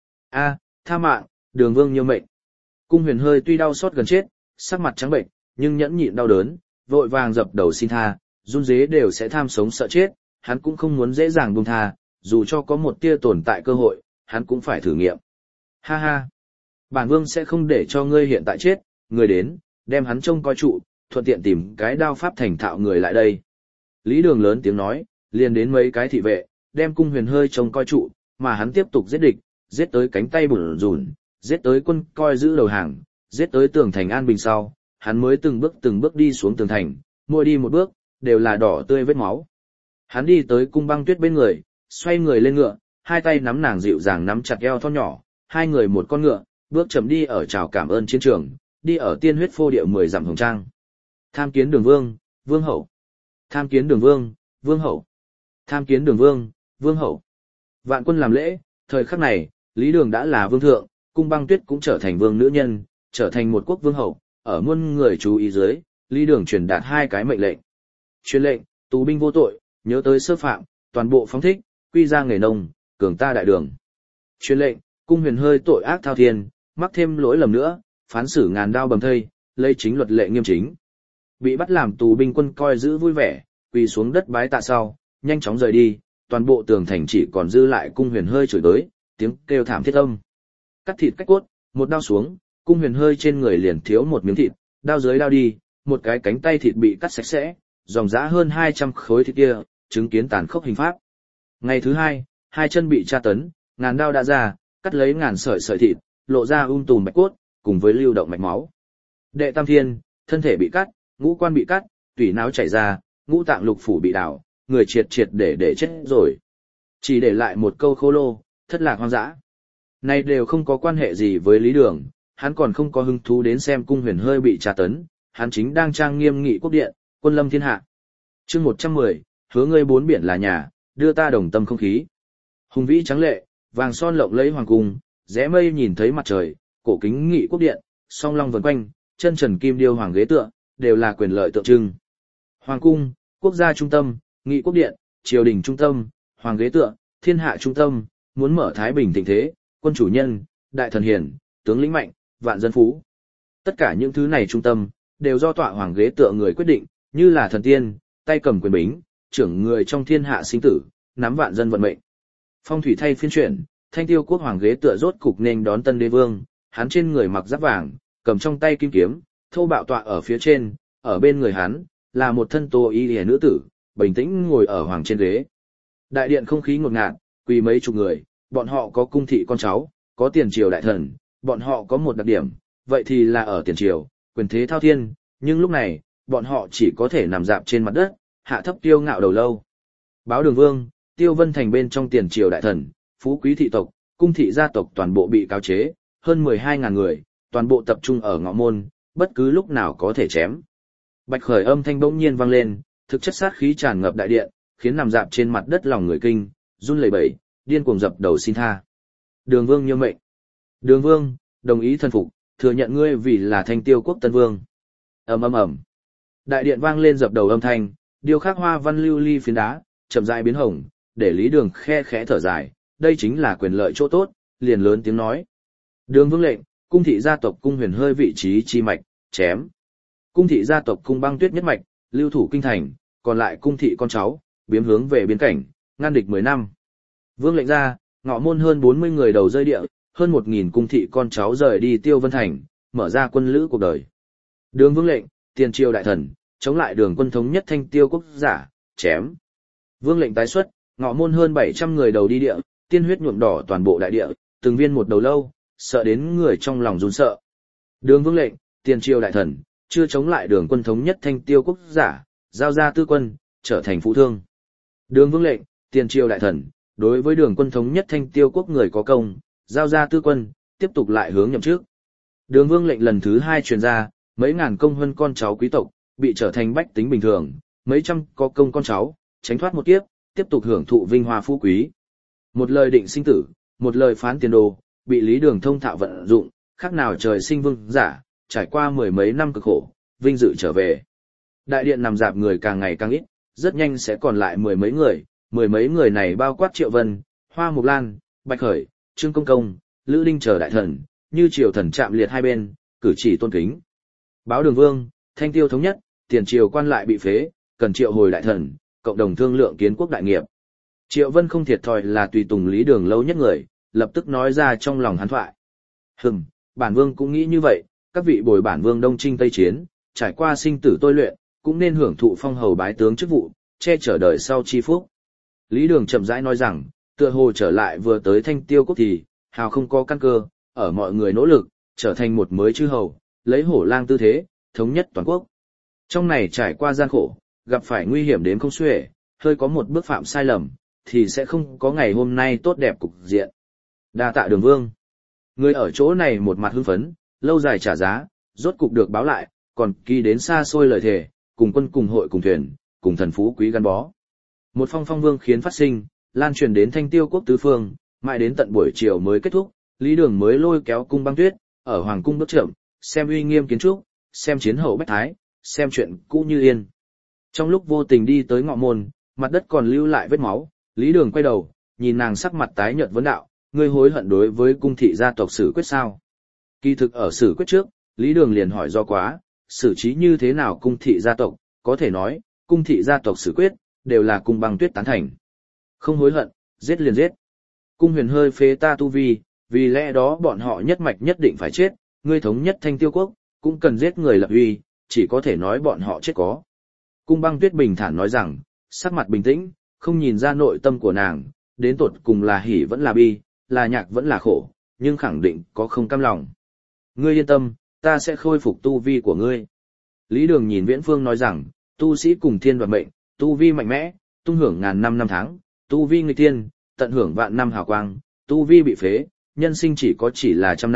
A, tha mạng, Đường vương nhiêu mệnh. Cung Huyền hơi tuy đau xót gần chết, sắc mặt trắng bệnh, nhưng nhẫn nhịn đau đớn, vội vàng dập đầu xin tha, run rế đều sẽ tham sống sợ chết, hắn cũng không muốn dễ dàng buông tha, dù cho có một tia tồn tại cơ hội, hắn cũng phải thử nghiệm. Ha ha, bản vương sẽ không để cho ngươi hiện tại chết, người đến, đem hắn trông coi trụ, thuận tiện tìm cái đao pháp thành thạo người lại đây. Lý Đường lớn tiếng nói, liền đến mấy cái thị vệ, đem Cung Huyền hơi trông coi trụ, mà hắn tiếp tục giết địch, giết tới cánh tay bủn rủn, giết tới quân coi giữ đầu hàng, giết tới tường thành an bình sau, hắn mới từng bước từng bước đi xuống tường thành, mỗi đi một bước, đều là đỏ tươi vết máu. Hắn đi tới Cung băng tuyết bên người, xoay người lên ngựa, hai tay nắm nàng dịu dàng nắm chặt eo thon nhỏ, hai người một con ngựa, bước chậm đi ở chào cảm ơn chiến trường, đi ở tiên huyết phô địa mười dặm hồng trang. Tham kiến Đường vương, vương hậu. Tham kiến Đường vương, vương hậu. Tham kiến Đường vương, vương hậu. Vạn quân làm lễ, thời khắc này, Lý Đường đã là vương thượng, Cung băng tuyết cũng trở thành vương nữ nhân, trở thành một quốc vương hậu, ở muôn người chú ý dưới, Lý Đường truyền đạt hai cái mệnh lệnh. Truyền lệnh, tù binh vô tội, nhớ tới sơ phạm, toàn bộ phóng thích, quy ra nghề nông, cường ta đại đường. Truyền lệnh, Cung Huyền hơi tội ác thao thiên, mắc thêm lỗi lầm nữa, phán xử ngàn đao bầm thây, lấy chính luật lệ nghiêm chính. Bị bắt làm tù binh quân coi giữ vui vẻ, quỳ xuống đất bái tạ sau, nhanh chóng rời đi, toàn bộ tường thành chỉ còn dư lại Cung Huyền hơi chửi tới, tiếng kêu thảm thiết âm. Cắt thịt cách cốt, một đao xuống, Cung Huyền hơi trên người liền thiếu một miếng thịt, đao dưới đao đi, một cái cánh tay thịt bị cắt sạch sẽ, dòng dã hơn hai trăm khối thịt kia, chứng kiến tàn khốc hình pháp. Ngày thứ hai, hai chân bị tra tấn, ngàn đao đã ra, cắt lấy ngàn sợi sợi thịt, lộ ra um tùm mạch cốt, cùng với lưu động mạch máu. Đệ tam thiên, thân thể bị cắt, ngũ quan bị cắt, tủy não chảy ra, ngũ tạng lục phủ bị đảo, người triệt triệt để để chết rồi. Chỉ để lại một câu khô lô, thất lạc hoang dã. Này đều không có quan hệ gì với Lý Đường, hắn còn không có hứng thú đến xem cung huyền hơi bị tra tấn, hắn chính đang trang nghiêm nghị quốc điện, quân lâm thiên hạ. Chương một trăm mười, hứa ngươi bốn biển là nhà, đưa ta đồng tâm không khí. Hùng vĩ trắng lệ, vàng son lộng lẫy hoàng cung, rẽ mây nhìn thấy mặt trời, cổ kính nghị quốc điện, song long vần quanh, chân trần kim điêu hoàng ghế tựa, đều là quyền lợi tượng trưng. Hoàng cung, quốc gia trung tâm, nghị quốc điện, triều đình trung tâm, hoàng ghế tựa, thiên hạ trung tâm, muốn mở thái bình thịnh thế, quân chủ nhân, đại thần hiền, tướng lĩnh mạnh, vạn dân phú. Tất cả những thứ này trung tâm, đều do tọa hoàng ghế tựa người quyết định, như là thần tiên, tay cầm quyền bính, trưởng người trong thiên hạ sinh tử, nắm vạn dân vận mệnh. Phong thủy thay phiên chuyển, Thanh Tiêu quốc hoàng ghế tựa rốt cục nên đón tân đế vương, hắn trên người mặc giáp vàng, cầm trong tay kim kiếm, thô bạo tọa ở phía trên, ở bên người hắn là một thân tô y liễu nữ tử, bình tĩnh ngồi ở hoàng trên ghế. Đại điện không khí ngột ngạt, quỳ mấy chục người, bọn họ có cung thị con cháu, có tiền triều đại thần, bọn họ có một đặc điểm, vậy thì là ở tiền triều, quyền thế thao thiên, nhưng lúc này, bọn họ chỉ có thể nằm dạp trên mặt đất, hạ thấp tiêu ngạo đầu lâu. Báo Đường Vương, Tiêu Vân Thành bên trong tiền triều đại thần, phú quý thị tộc, cung thị gia tộc toàn bộ bị cáo chế, hơn mười hai ngàn người, toàn bộ tập trung ở ngõ môn, bất cứ lúc nào có thể chém. Bạch khởi âm thanh bỗng nhiên vang lên, thực chất sát khí tràn ngập đại điện, khiến nằm dạp trên mặt đất lòng người kinh, run lẩy bẩy, điên cuồng dập đầu xin tha. Đường Vương như mệnh. Đường Vương, đồng ý thần phục, thừa nhận ngươi vì là Thanh Tiêu quốc tân vương. Ầm ầm ầm. Đại điện vang lên dập đầu âm thanh, điêu khắc hoa văn lưu ly phiến đá, chậm rãi biến hồng, để Lý Đường khe khẽ thở dài, đây chính là quyền lợi chỗ tốt, liền lớn tiếng nói. Đường Vương lệnh, cung thị gia tộc cung huyền hơi vị trí chi mạch, chém. Cung thị gia tộc cung băng tuyết nhất mạch, lưu thủ kinh thành, còn lại cung thị con cháu, biếm hướng về biên cảnh, ngăn địch mười năm. Vương lệnh ra, ngọ môn hơn bốn mươi người đầu rơi địa, hơn một nghìn cung thị con cháu rời đi Tiêu Vân Thành, mở ra quân lữ cuộc đời. Đường Vương lệnh, tiền triều đại thần, chống lại đường quân thống nhất Thanh Tiêu quốc giả, chém. Vương lệnh tái xuất, ngọ môn hơn bảy trăm người đầu đi địa, tiên huyết nhuộm đỏ toàn bộ đại địa, từng viên một đầu lâu, sợ đến người trong lòng run sợ. Đường Vương lệnh, tiền triều đại thần, chưa chống lại đường quân thống nhất Thanh Tiêu quốc giả, giao ra tư quân, trở thành phụ thương. Đường Vương lệnh, tiền triều đại thần, đối với đường quân thống nhất Thanh Tiêu quốc người có công, giao ra tư quân, tiếp tục lại hướng nhậm chức. Đường Vương lệnh lần thứ hai truyền ra, mấy ngàn công hơn con cháu quý tộc, bị trở thành bách tính bình thường, mấy trăm có công con cháu, tránh thoát một kiếp, tiếp tục hưởng thụ vinh hoa phú quý. Một lời định sinh tử, một lời phán tiền đồ, bị Lý Đường thông thạo vận dụng, khác nào trời sinh vương giả, trải qua mười mấy năm cực khổ, vinh dự trở về. Đại điện nằm dạp người càng ngày càng ít, rất nhanh sẽ còn lại mười mấy người, mười mấy người này bao quát Triệu Vân, Hoa Mục Lan, Bạch Khởi, Trương Công Công, Lữ Đinh chờ đại thần, như triều thần chạm liệt hai bên, cử chỉ tôn kính. Báo Đường Vương, Thanh Tiêu thống nhất, tiền triều quan lại bị phế, cần triệu hồi đại thần, cộng đồng thương lượng kiến quốc đại nghiệp. Triệu Vân không thiệt thòi là tùy tùng Lý Đường lâu nhất người, lập tức nói ra trong lòng hắn thoại. Hừm, bản vương cũng nghĩ như vậy, các vị bồi bản vương đông chinh tây chiến, trải qua sinh tử tôi luyện, cũng nên hưởng thụ phong hầu bái tướng chức vụ, che chở đời sau chi phúc. Lý Đường chậm rãi nói rằng, tựa hồ trở lại vừa tới Thanh Tiêu quốc thì, hào không có căn cơ, ở mọi người nỗ lực, trở thành một mới chư hầu, lấy hổ lang tư thế, thống nhất toàn quốc. Trong này trải qua gian khổ, gặp phải nguy hiểm đến không xuể, hơi có một bước phạm sai lầm, thì sẽ không có ngày hôm nay tốt đẹp cục diện. Đa tạ Đường Vương. Người ở chỗ này một mặt hưng phấn, lâu dài trả giá, rốt cục được báo lại, còn ghi đến xa xôi lời thề, cùng quân cùng hội cùng thuyền, cùng thần phú quý gắn bó. Một phong phong vương khiến phát sinh, lan truyền đến Thanh Tiêu quốc tứ phương, mãi đến tận buổi chiều mới kết thúc, Lý Đường mới lôi kéo cung băng tuyết, ở hoàng cung bước chậm, xem uy nghiêm kiến trúc, xem chiến hậu bách thái, xem chuyện cũ như yên. Trong lúc vô tình đi tới ngọ môn, mặt đất còn lưu lại vết máu, Lý Đường quay đầu, nhìn nàng sắc mặt tái nhợt vấn đạo, ngươi hối hận đối với cung thị gia tộc xử quyết sao? Kỳ thực ở xử quyết trước, Lý Đường liền hỏi do quá, xử trí như thế nào cung thị gia tộc, có thể nói, cung thị gia tộc xử quyết, đều là cung băng tuyết tán thành. Không hối hận, giết liền giết. Cung huyền hơi phế ta tu vi, vì lẽ đó bọn họ nhất mạch nhất định phải chết, ngươi thống nhất Thanh Tiêu quốc, cũng cần giết người lập uy, chỉ có thể nói bọn họ chết có. Cung băng tuyết bình thản nói rằng, sắc mặt bình tĩnh, không nhìn ra nội tâm của nàng, đến tột cùng là hỉ vẫn là bi, là nhạc vẫn là khổ, nhưng khẳng định có không cam lòng. Ngươi yên tâm, ta sẽ khôi phục tu vi của ngươi. Lý Đường nhìn Viễn Phương nói rằng, tu sĩ cùng thiên đoạt mệnh, tu vi mạnh mẽ, tung hưởng ngàn năm năm tháng, tu vi nghịch thiên, tận hưởng vạn năm hào quang, tu vi bị phế, nhân sinh chỉ có chỉ là trăm năm,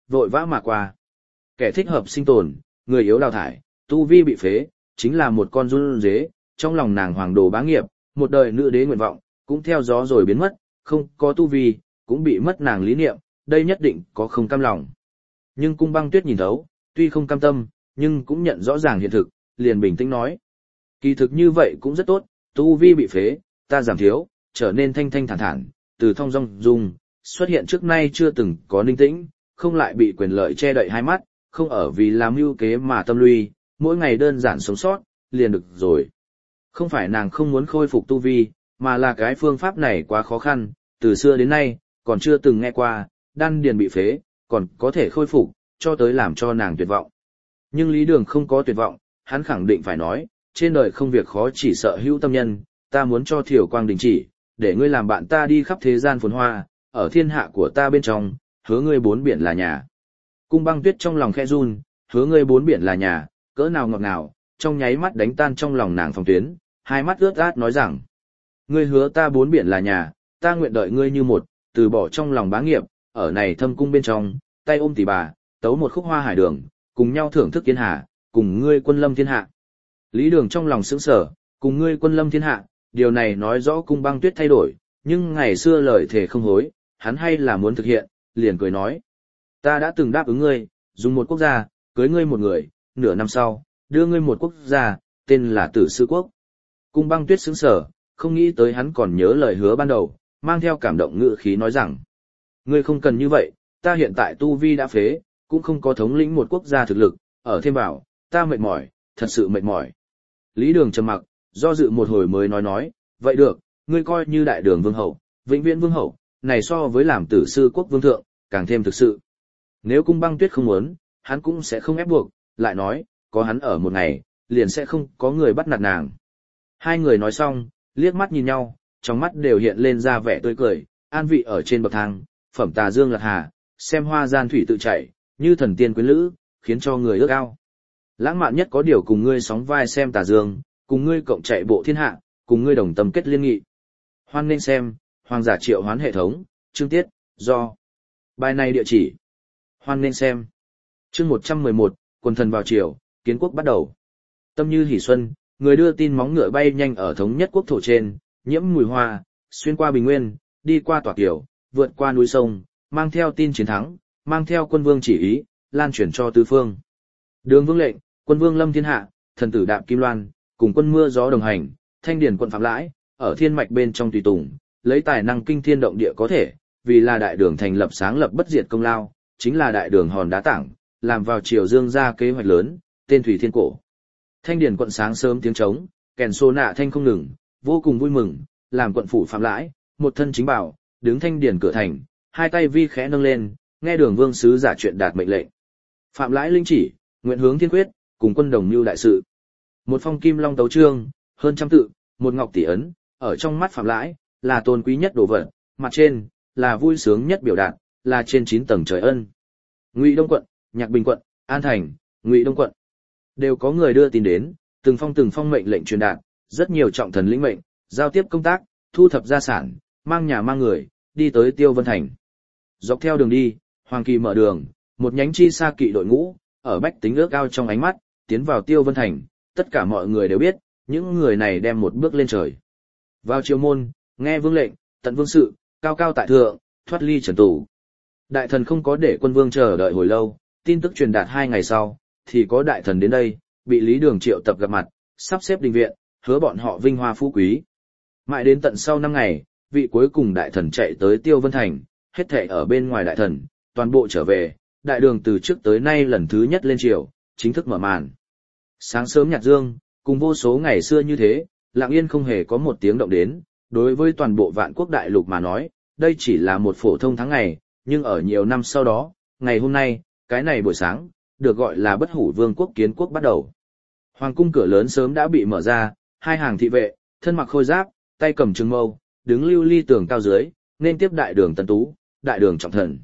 vội vã mà qua. Kẻ thích hợp sinh tồn, người yếu đào thải, tu vi bị phế, chính là một con run dế, trong lòng nàng hoàng đồ bá nghiệp, một đời nữ đế nguyện vọng, cũng theo gió rồi biến mất, không có tu vi, cũng bị mất nàng lý niệm, đây nhất định có không cam lòng. Nhưng Cung Băng Tuyết nhìn thấu, tuy không cam tâm, nhưng cũng nhận rõ ràng hiện thực, liền bình tĩnh nói. Kỳ thực như vậy cũng rất tốt, tu vi bị phế, ta giảm thiếu, trở nên thanh thanh thản thản, từ thong dong dung, xuất hiện trước nay chưa từng có ninh tĩnh, không lại bị quyền lợi che đậy hai mắt, không ở vì làm mưu kế mà tâm lui, mỗi ngày đơn giản sống sót, liền được rồi. Không phải nàng không muốn khôi phục tu vi, mà là cái phương pháp này quá khó khăn, từ xưa đến nay, còn chưa từng nghe qua, đan điền bị phế, còn có thể khôi phục, cho tới làm cho nàng tuyệt vọng. Nhưng Lý Đường không có tuyệt vọng, hắn khẳng định phải nói, trên đời không việc khó chỉ sợ hữu tâm nhân, ta muốn cho Thiều Quang đình chỉ, để ngươi làm bạn ta đi khắp thế gian phồn hoa, ở thiên hạ của ta bên trong, hứa ngươi bốn biển là nhà. Cung Băng Tuyết trong lòng khẽ run, hứa ngươi bốn biển là nhà, cỡ nào ngọt ngào, trong nháy mắt đánh tan trong lòng nàng phòng tuyến, hai mắt ướt át nói rằng, ngươi hứa ta bốn biển là nhà, ta nguyện đợi ngươi như một, từ bỏ trong lòng bá nghiệp, ở này thâm cung bên trong, tay ôm tỷ bà, tấu một khúc hoa hải đường, cùng nhau thưởng thức thiên hạ, cùng ngươi quân lâm thiên hạ. Lý Đường trong lòng sững sờ, cùng ngươi quân lâm thiên hạ, điều này nói rõ Cung Băng Tuyết thay đổi, nhưng ngày xưa lời thề không hối, hắn hay là muốn thực hiện, liền cười nói. Ta đã từng đáp ứng ngươi, dùng một quốc gia, cưới ngươi một người, nửa năm sau, đưa ngươi một quốc gia, tên là Tử Sư Quốc. Cung Băng Tuyết sững sờ, không nghĩ tới hắn còn nhớ lời hứa ban đầu, mang theo cảm động ngữ khí nói rằng. Ngươi không cần như vậy, ta hiện tại tu vi đã phế, cũng không có thống lĩnh một quốc gia thực lực, ở thêm vào, ta mệt mỏi, thật sự mệt mỏi. Lý Đường trầm mặc, do dự một hồi mới nói nói, vậy được, ngươi coi như đại đường vương hậu, vĩnh viễn vương hậu, này so với làm Tử Sư Quốc vương thượng, càng thêm thực sự. Nếu Cung Băng Tuyết không muốn, hắn cũng sẽ không ép buộc, lại nói, có hắn ở một ngày, liền sẽ không có người bắt nạt nàng. Hai người nói xong, liếc mắt nhìn nhau, trong mắt đều hiện lên ra vẻ tươi cười, an vị ở trên bậc thang, phẩm tà dương lật hà, xem hoa gian thủy tự chảy, như thần tiên quyến lữ, khiến cho người ước ao. Lãng mạn nhất có điều cùng ngươi sóng vai xem tà dương, cùng ngươi cộng chạy bộ thiên hạ, cùng ngươi đồng tâm kết liên nghị. Hoan nên xem, Hoàng giả triệu hoán hệ thống, chương tiết, do. Bài này địa chỉ. Hoan nên xem. Chương một trăm mười một, quần thần vào triều, kiến quốc bắt đầu. Tâm như hỷ xuân, người đưa tin móng ngựa bay nhanh ở thống nhất quốc thổ trên, nhiễm mùi hoa, xuyên qua bình nguyên, đi qua tòa kiều, vượt qua núi sông, mang theo tin chiến thắng, mang theo quân vương chỉ ý, lan truyền cho tứ phương. Đường vương lệnh, quân vương lâm thiên hạ, thần tử đạm kim loan, cùng quân mưa gió đồng hành, thanh điển quận phạm lãi, ở thiên mạch bên trong tùy tùng, lấy tài năng kinh thiên động địa có thể, vì là đại đường thành lập sáng lập bất diệt công lao, chính là đại đường hòn đá tảng, làm vào triều dương ra kế hoạch lớn, tên thủy thiên cổ. Thanh điển quận sáng sớm tiếng trống, kèn xô nạ thanh không ngừng, vô cùng vui mừng, làm quận phủ phạm lãi, một thân chính bảo, đứng thanh điển cửa thành, hai tay vi khẽ nâng lên, nghe đường vương sứ giả chuyện đạt mệnh lệnh. Phạm lãi linh chỉ, nguyện hướng thiên quyết, cùng quân đồng mưu đại sự. Một phong kim long tấu trương, hơn trăm tự, một ngọc tỷ ấn, ở trong mắt phạm lãi, là tôn quý nhất đồ vật, mặt trên, là vui sướng nhất biểu đạt, là trên chín tầng trời ân. Ngụy Đông quận, Nhạc Bình quận, An Thành, Ngụy Đông quận, đều có người đưa tin đến, từng phong từng phong mệnh lệnh truyền đạt, rất nhiều trọng thần lĩnh mệnh, giao tiếp công tác, thu thập gia sản, mang nhà mang người, đi tới Tiêu Vân Thành. Dọc theo đường đi, Hoàng Kỳ mở đường, một nhánh chi xa kỵ đội ngũ, ở bách tính ước ao trong ánh mắt, tiến vào Tiêu Vân Thành, tất cả mọi người đều biết, những người này đem một bước lên trời. Vào triều môn, nghe vương lệnh, tận vương sự, cao cao tại thượng, thoát ly trần tù. Đại thần không có để quân vương chờ đợi hồi lâu, tin tức truyền đạt hai ngày sau, thì có đại thần đến đây, bị Lý Đường triệu tập gặp mặt, sắp xếp đình viện, hứa bọn họ vinh hoa phú quý. Mãi đến tận sau năm ngày, vị cuối cùng đại thần chạy tới Tiêu Vân Thành, hết thảy ở bên ngoài đại thần, toàn bộ trở về, đại đường từ trước tới nay lần thứ nhất lên triều, chính thức mở màn. Sáng sớm nhạt dương, cùng vô số ngày xưa như thế, lặng yên không hề có một tiếng động đến, đối với toàn bộ vạn quốc đại lục mà nói, đây chỉ là một phổ thông tháng ngày, nhưng ở nhiều năm sau đó, ngày hôm nay, cái này buổi sáng, được gọi là bất hủ vương quốc kiến quốc bắt đầu. Hoàng cung cửa lớn sớm đã bị mở ra, hai hàng thị vệ, thân mặc khôi giáp, tay cầm trường mâu, đứng lưu ly tường cao dưới, nên tiếp đại đường tân tú, đại đường trọng thần.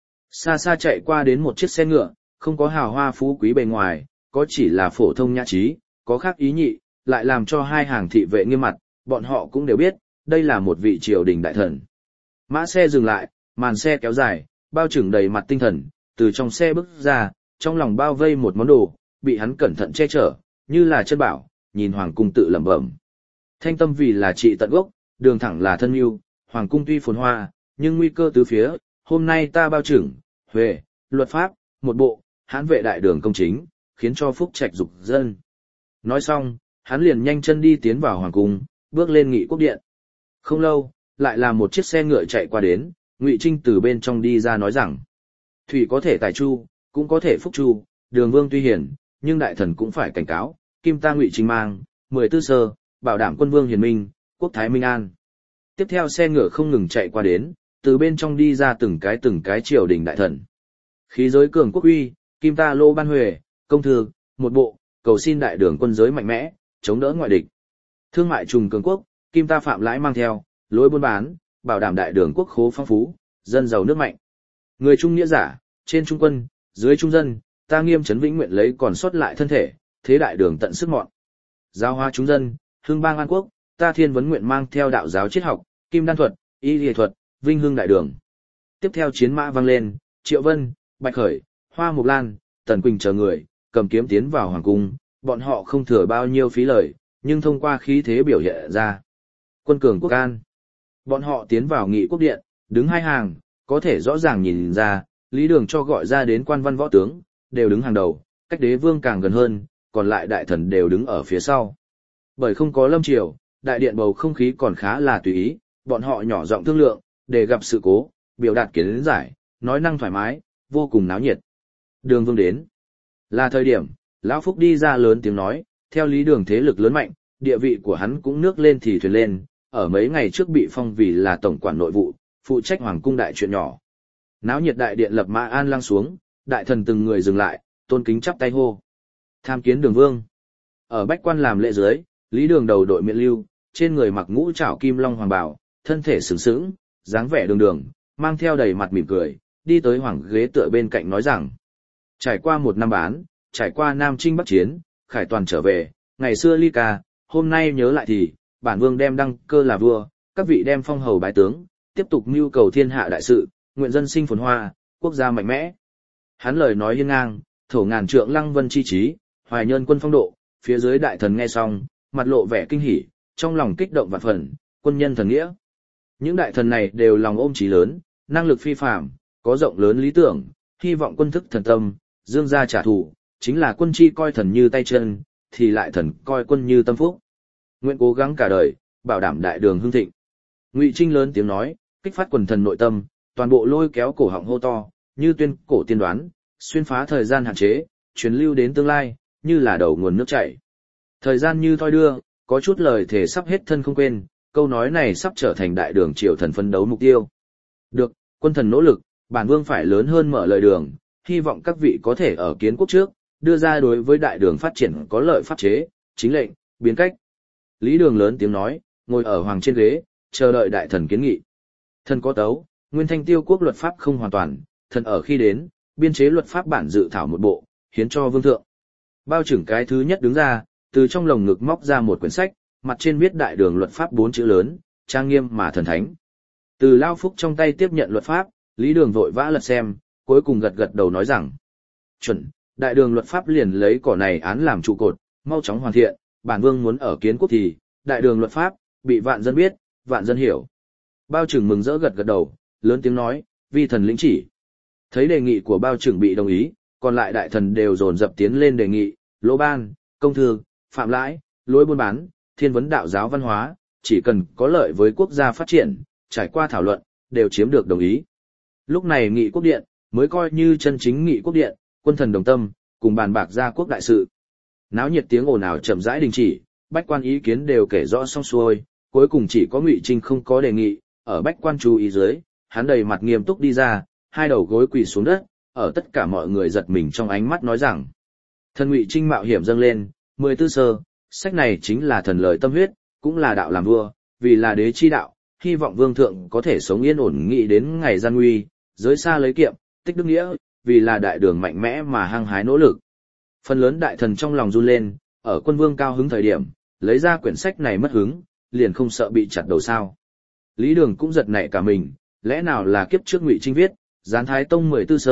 Xa xa chạy qua đến một chiếc xe ngựa, không có hào hoa phú quý bề ngoài, có chỉ là phổ thông nhã trí, có khác ý nhị, lại làm cho hai hàng thị vệ nghiêm mặt, bọn họ cũng đều biết, đây là một vị triều đình đại thần. Mã xe dừng lại, màn xe kéo dài, bao trùm đầy mặt tinh thần, từ trong xe bước ra, trong lòng bao vây một món đồ, bị hắn cẩn thận che chở, như là chân bảo, nhìn hoàng cung tự lẩm bẩm. Thanh tâm vì là trị tận gốc, đường thẳng là thân yêu, hoàng cung tuy phồn hoa, nhưng nguy cơ tứ phía, hôm nay ta bao trưởng, huệ, luật pháp, một bộ, hãn vệ đại đường công chính, khiến cho phúc trạch dục dân. Nói xong, hắn liền nhanh chân đi tiến vào hoàng cung, bước lên Nghị Quốc điện. Không lâu, lại là một chiếc xe ngựa chạy qua đến, Ngụy Trinh từ bên trong đi ra nói rằng: thủy có thể tài chu, cũng có thể phúc chu, đường vương tuy hiền, nhưng đại thần cũng phải cảnh cáo, kim ta Ngụy Trinh mang, mười tư sơ, bảo đảm quân vương hiền minh, quốc thái minh an. Tiếp theo xe ngựa không ngừng chạy qua đến, từ bên trong đi ra từng cái từng cái triều đình đại thần. Khí giới cường quốc uy, kim ta lô ban huệ, công thư, một bộ, cầu xin đại đường quân giới mạnh mẽ, chống đỡ ngoại địch. Thương mại trùng cường quốc, kim ta phạm lãi mang theo, lối buôn bán, bảo đảm đại đường quốc khố phong phú, dân giàu nước mạnh. Người trung nghĩa giả, trên trung quân, dưới trung dân, ta nghiêm trấn vĩnh nguyện lấy còn sót lại thân thể, thế đại đường tận sức mọn. Giáo hóa chúng dân, hương bang an quốc, ta thiên vấn nguyện mang theo đạo giáo triết học, kim đan thuật, y y thuật, vinh hương đại đường. Tiếp theo chiến mã vang lên, Triệu Vân, Bạch Khởi, Hoa Mục Lan, Tần Quỳnh chờ người, cầm kiếm tiến vào hoàng cung, bọn họ không thừa bao nhiêu phí lời, nhưng thông qua khí thế biểu hiện ra. Quân cường quốc an. Bọn họ tiến vào Nghị Quốc điện, đứng hai hàng, có thể rõ ràng nhìn ra, Lý Đường cho gọi ra đến quan văn võ tướng, đều đứng hàng đầu, cách đế vương càng gần hơn, còn lại đại thần đều đứng ở phía sau. Bởi không có lâm triều, đại điện bầu không khí còn khá là tùy ý, bọn họ nhỏ giọng thương lượng, để gặp sự cố, biểu đạt kiến giải, nói năng thoải mái, vô cùng náo nhiệt. Đường vương đến. Là thời điểm, Lão Phúc đi ra lớn tiếng nói, theo Lý Đường thế lực lớn mạnh, địa vị của hắn cũng nước lên thì thuyền lên, ở mấy ngày trước bị phong vì là tổng quản nội vụ, phụ trách hoàng cung đại chuyện nhỏ. Náo nhiệt đại điện lập mã an lăng xuống, đại thần từng người dừng lại, tôn kính chắp tay hô. Tham kiến Đường vương. Ở bách quan làm lễ dưới, Lý Đường đầu đội miện lưu, trên người mặc ngũ trảo kim long hoàng bào, thân thể sừng sững, dáng vẻ đường đường, mang theo đầy mặt mỉm cười, đi tới hoàng ghế tựa bên cạnh nói rằng: trải qua một năm bán, trải qua Nam Chinh Bắc Chiến, khải toàn trở về, ngày xưa ly ca, hôm nay nhớ lại thì, bản vương đem đăng cơ là vua, các vị đem phong hầu bái tướng, tiếp tục mưu cầu thiên hạ đại sự, nguyện dân sinh phồn hoa, quốc gia mạnh mẽ. Hắn lời nói hiên ngang, thổ ngàn trượng lăng vân chi trí, hoài nhân quân phong độ, phía dưới đại thần nghe xong, mặt lộ vẻ kinh hỉ, trong lòng kích động vạn phần, quân nhân thần nghĩa. Những đại thần này đều lòng ôm chí lớn, năng lực phi phàm, có rộng lớn lý tưởng, hy vọng quân thức thần tâm, dương gia trả thù, chính là quân chi coi thần như tay chân, thì lại thần coi quân như tâm phúc. Nguyện cố gắng cả đời, bảo đảm đại đường hưng thịnh. Ngụy Trinh lớn tiếng nói, kích phát quần thần nội tâm, toàn bộ lôi kéo cổ họng hô to, như tuyên cổ tiên đoán, xuyên phá thời gian hạn chế, truyền lưu đến tương lai, như là đầu nguồn nước chảy. Thời gian như thoi đưa, có chút lời thể sắp hết thân không quên, câu nói này sắp trở thành đại đường triều thần phấn đấu mục tiêu. Được, quân thần nỗ lực, bản vương phải lớn hơn mở lời đường, hy vọng các vị có thể ở kiến quốc trước, đưa ra đối với đại đường phát triển có lợi pháp chế, chính lệnh, biến cách. Lý Đường lớn tiếng nói, ngồi ở hoàng trên ghế, chờ đợi đại thần kiến nghị. Thần có tấu, nguyên thanh tiêu quốc luật pháp không hoàn toàn, thần ở khi đến, biên chế luật pháp bản dự thảo một bộ, hiến cho vương thượng. Bao trưởng cái thứ nhất đứng ra, từ trong lồng ngực móc ra một quyển sách, mặt trên viết đại đường luật pháp bốn chữ lớn, trang nghiêm mà thần thánh. Từ Lao Phúc trong tay tiếp nhận luật pháp, Lý Đường vội vã lật xem, cuối cùng gật gật đầu nói rằng: chuẩn, đại đường luật pháp liền lấy cỏ này án làm trụ cột, mau chóng hoàn thiện, bản vương muốn ở kiến quốc thì, đại đường luật pháp, bị vạn dân biết, vạn dân hiểu. Bao trưởng mừng rỡ gật gật đầu, lớn tiếng nói, vi thần lĩnh chỉ. Thấy đề nghị của bao trưởng bị đồng ý, còn lại đại thần đều dồn dập tiến lên đề nghị, lỗ ban, công thư, phạm lãi, lối buôn bán, thiên vấn đạo giáo văn hóa, chỉ cần có lợi với quốc gia phát triển, trải qua thảo luận, đều chiếm được đồng ý. Lúc này Nghị Quốc điện, mới coi như chân chính Nghị Quốc điện, quân thần đồng tâm, cùng bàn bạc gia quốc đại sự. Náo nhiệt tiếng ồn ào chậm rãi đình chỉ, bách quan ý kiến đều kể rõ xong xuôi, cuối cùng chỉ có Ngụy Trinh không có đề nghị, ở bách quan chú ý dưới, hắn đầy mặt nghiêm túc đi ra, hai đầu gối quỳ xuống đất, ở tất cả mọi người giật mình trong ánh mắt nói rằng: thần Ngụy Trinh mạo hiểm dâng lên, mười tư sơ, sách này chính là thần lời tâm huyết, cũng là đạo làm vua, vì là đế chi đạo, hy vọng vương thượng có thể sống yên ổn nghị đến ngày gian nguy, giới xa lấy kiệm, tích đức nghĩa, vì là đại đường mạnh mẽ mà hăng hái nỗ lực. Phần lớn đại thần trong lòng run lên, ở quân vương cao hứng thời điểm, lấy ra quyển sách này mất hứng, liền không sợ bị chặt đầu sao. Lý Đường cũng giật nảy cả mình, lẽ nào là kiếp trước Ngụy Trinh viết, gián thái tông mười tư sơ,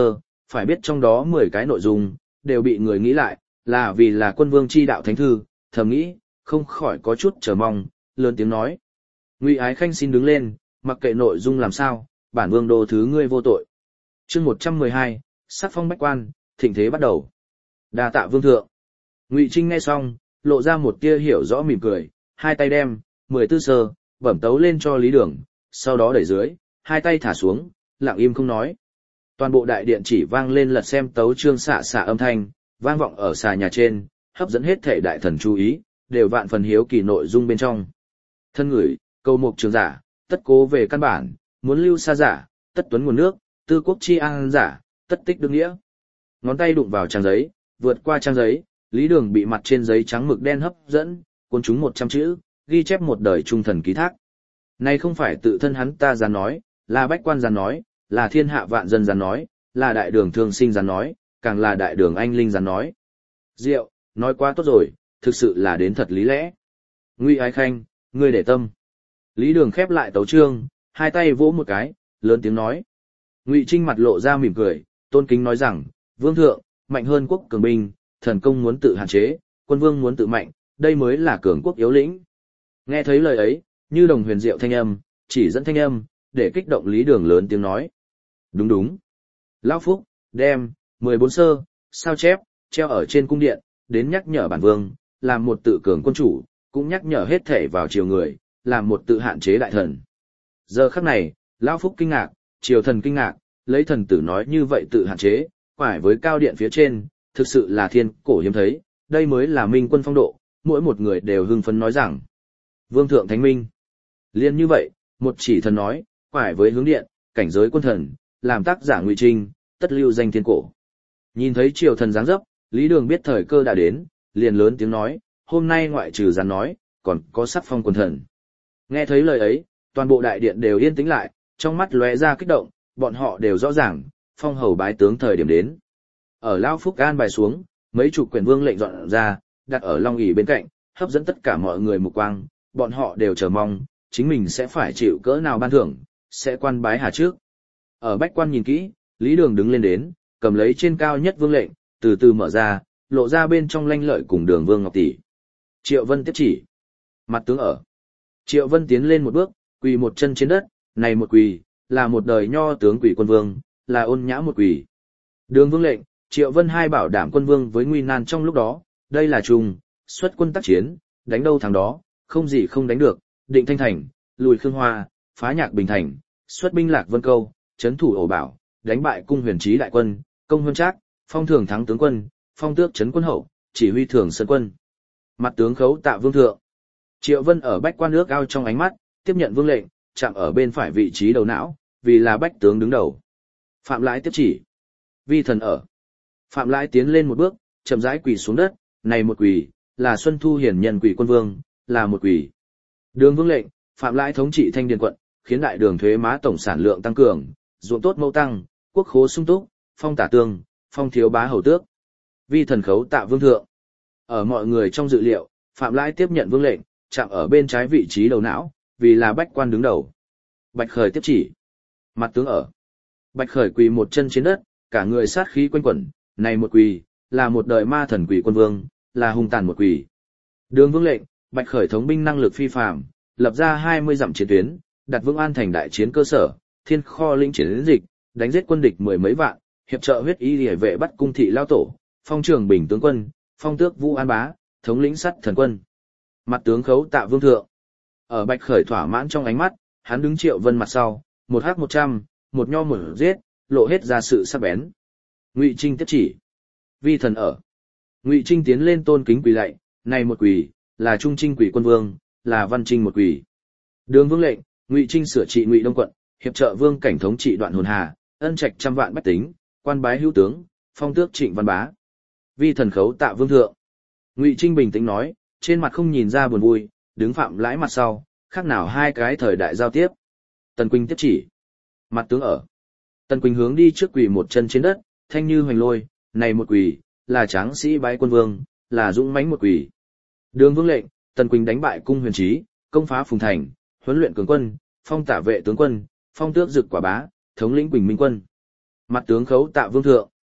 Phải biết trong đó mười cái nội dung, đều bị người nghĩ lại, là vì là quân vương chi đạo thánh thư, thầm nghĩ, không khỏi có chút chờ mong, lớn tiếng nói. Ngụy Ái Khanh xin đứng lên, mặc kệ nội dung làm sao, bản vương đồ thứ ngươi vô tội. Chương một trăm mười hai, sắc phong bách quan, thịnh thế bắt đầu. Đa tạ vương thượng. Ngụy Trinh nghe xong, lộ ra một tia hiểu rõ mỉm cười, hai tay đem, mười tư sơ, bẩm tấu lên cho Lý Đường, sau đó đẩy dưới, hai tay thả xuống, lặng im không nói. Toàn bộ đại điện chỉ vang lên lật xem tấu chương xạ xạ âm thanh, vang vọng ở xà nhà trên, hấp dẫn hết thể đại thần chú ý, đều vạn phần hiếu kỳ nội dung bên trong. Thân ngửi, câu mục trường giả, tất cố về căn bản, muốn lưu xa giả, tất tuấn nguồn nước, tư quốc chi an giả, tất tích đức nghĩa. Ngón tay đụng vào trang giấy, vượt qua trang giấy, Lý Đường bị mặt trên giấy trắng mực đen hấp dẫn, cuốn chúng một trăm chữ, ghi chép một đời trung thần ký thác. Này không phải tự thân hắn ta dám nói, là bách quan dám nói, là thiên hạ vạn dân dám nói, là đại đường thương sinh dám nói, càng là đại đường anh linh dám nói. Diệu, nói quá tốt rồi, thực sự là đến thật lý lẽ. Ngụy Ái Khanh, ngươi để tâm. Lý Đường khép lại tấu chương, hai tay vỗ một cái, lớn tiếng nói. Ngụy Trinh mặt lộ ra mỉm cười, tôn kính nói rằng, vương thượng, mạnh hơn quốc cường binh, thần công muốn tự hạn chế, quân vương muốn tự mạnh, đây mới là cường quốc yếu lĩnh. Nghe thấy lời ấy, như đồng huyền diệu thanh âm, chỉ dẫn thanh âm, để kích động Lý Đường lớn tiếng nói. Đúng đúng. Lão Phúc, đem, mười bốn sơ, sao chép, treo ở trên cung điện, đến nhắc nhở bản vương, làm một tự cường quân chủ, cũng nhắc nhở hết thể vào triều người, làm một tự hạn chế đại thần. Giờ khắc này, Lão Phúc kinh ngạc, triều thần kinh ngạc, lấy thần tử nói như vậy tự hạn chế, phải với cao điện phía trên, thực sự là thiên cổ hiếm thấy, đây mới là minh quân phong độ, mỗi một người đều hưng phấn nói rằng. Vương thượng thánh minh. Liên như vậy, một chỉ thần nói, phải với hướng điện, cảnh giới quân thần, làm tác giả Ngụy Trinh, tất lưu danh thiên cổ. Nhìn thấy triều thần dáng dấp, Lý Đường biết thời cơ đã đến, liền lớn tiếng nói, hôm nay ngoại trừ gián nói, còn có sắc phong quân thần. Nghe thấy lời ấy, toàn bộ đại điện đều yên tĩnh lại, trong mắt lóe ra kích động, bọn họ đều rõ ràng, phong hầu bái tướng thời điểm đến. Ở Lao Phúc an bài xuống, mấy chục quyển vương lệnh dọn ra, đặt ở long ỷ bên cạnh, hấp dẫn tất cả mọi người mục quang, bọn họ đều chờ mong, chính mình sẽ phải chịu cỡ nào ban thưởng, sẽ quan bái hà trước. Ở bách quan nhìn kỹ, Lý Đường đứng lên đến, cầm lấy trên cao nhất vương lệnh, từ từ mở ra, lộ ra bên trong lanh lợi cùng Đường Vương Ngọc tỷ. Triệu Vân tiếp chỉ. Mặt tướng ở. Triệu Vân tiến lên một bước, quỳ một chân trên đất, này một quỳ, là một đời nho tướng quỷ quân vương, là ôn nhã một quỳ. Đường Vương lệnh, Triệu Vân hai bảo đảm quân vương với nguy nan trong lúc đó, đây là trùng, xuất quân tác chiến, đánh đâu thắng đó, không gì không đánh được, định Thanh Thành, lùi Khương Hoa, phá Nhạc Bình Thành, xuất binh Lạc Vân Câu, trấn thủ ổ bảo, đánh bại cung huyền trí đại quân, công huân trác, phong thường thắng tướng quân, phong tước trấn quân hậu, chỉ huy thường sơn quân. Mặt tướng khấu tạ vương thượng. Triệu Vân ở bách quan nước ao trong ánh mắt, tiếp nhận vương lệnh, chạm ở bên phải vị trí đầu não, vì là bách tướng đứng đầu. Phạm Lãi tiếp chỉ. Vi thần ở. Phạm Lãi tiến lên một bước, chậm rãi quỳ xuống đất, này một quỳ, là Xuân Thu hiển nhân quỷ quân vương, là một quỳ. Đường Vương lệnh, Phạm Lãi thống trị Thanh Điền quận, khiến đại đường thuế má tổng sản lượng tăng cường, ruộng tốt mẫu tăng, quốc khố sung túc, phong tả tương, phong thiếu bá hầu tước. Vi thần khấu tạ vương thượng. Ở mọi người trong dự liệu, Phạm Lãi tiếp nhận vương lệnh, chạm ở bên trái vị trí đầu não, vì là bách quan đứng đầu. Bạch Khởi tiếp chỉ. Mặt tướng ở. Bạch Khởi quỳ một chân trên đất, cả người sát khí quanh quẩn, này một quỳ, là một đời ma thần quỷ quân vương, là hung tàn một quỳ. Đường Vương lệnh, Bạch Khởi thống binh năng lực phi phàm, lập ra hai mươi dặm chiến tuyến, đặt vững an thành đại chiến cơ sở, thiên kho lĩnh chiến dịch, đánh giết quân địch mười mấy vạn, hiệp trợ huyết y liễu vệ bắt cung thị lao tổ, phong trường bình tướng quân, phong tước Vũ An bá, thống lĩnh sắt thần quân. Mặt tướng khấu tạ vương thượng. Ở Bạch Khởi thỏa mãn trong ánh mắt, hắn đứng Triệu Vân mặt sau, một hắc một trăm, một nho một giết, lộ hết ra sự sắc bén. Ngụy Trinh tiếp chỉ. Vi thần ở. Ngụy Trinh tiến lên tôn kính quỳ lạy, này một quỳ, là Trung Trinh quỷ quân vương, là Văn Trinh một quỳ. Đường Vương lệnh, Ngụy Trinh sửa trị Ngụy Đông quận, hiệp trợ vương cảnh thống trị Đoạn Hồn Hà, ân trạch trăm vạn bách tính, quan bái hữu tướng, phong tước Trịnh Văn bá. Vi thần khấu tạ vương thượng. Ngụy Trinh bình tĩnh nói, trên mặt không nhìn ra buồn vui, đứng Phạm Lãi mặt sau, khác nào hai cái thời đại giao tiếp. Tần Quỳnh tiếp chỉ. Mặt tướng ở. Tần Quỳnh hướng đi trước quỳ một chân trên đất, thanh như hoành lôi, này một quỳ, là tráng sĩ bái quân vương, là dũng mãnh một quỳ. Đường Vương lệnh, Tần Quỳnh đánh bại cung huyền trí, công phá Phùng Thành, huấn luyện cường quân, phong tả vệ tướng quân, phong tước Dực Quả bá, thống lĩnh Quỳnh Minh quân. Mặt tướng khấu tạ vương thượng.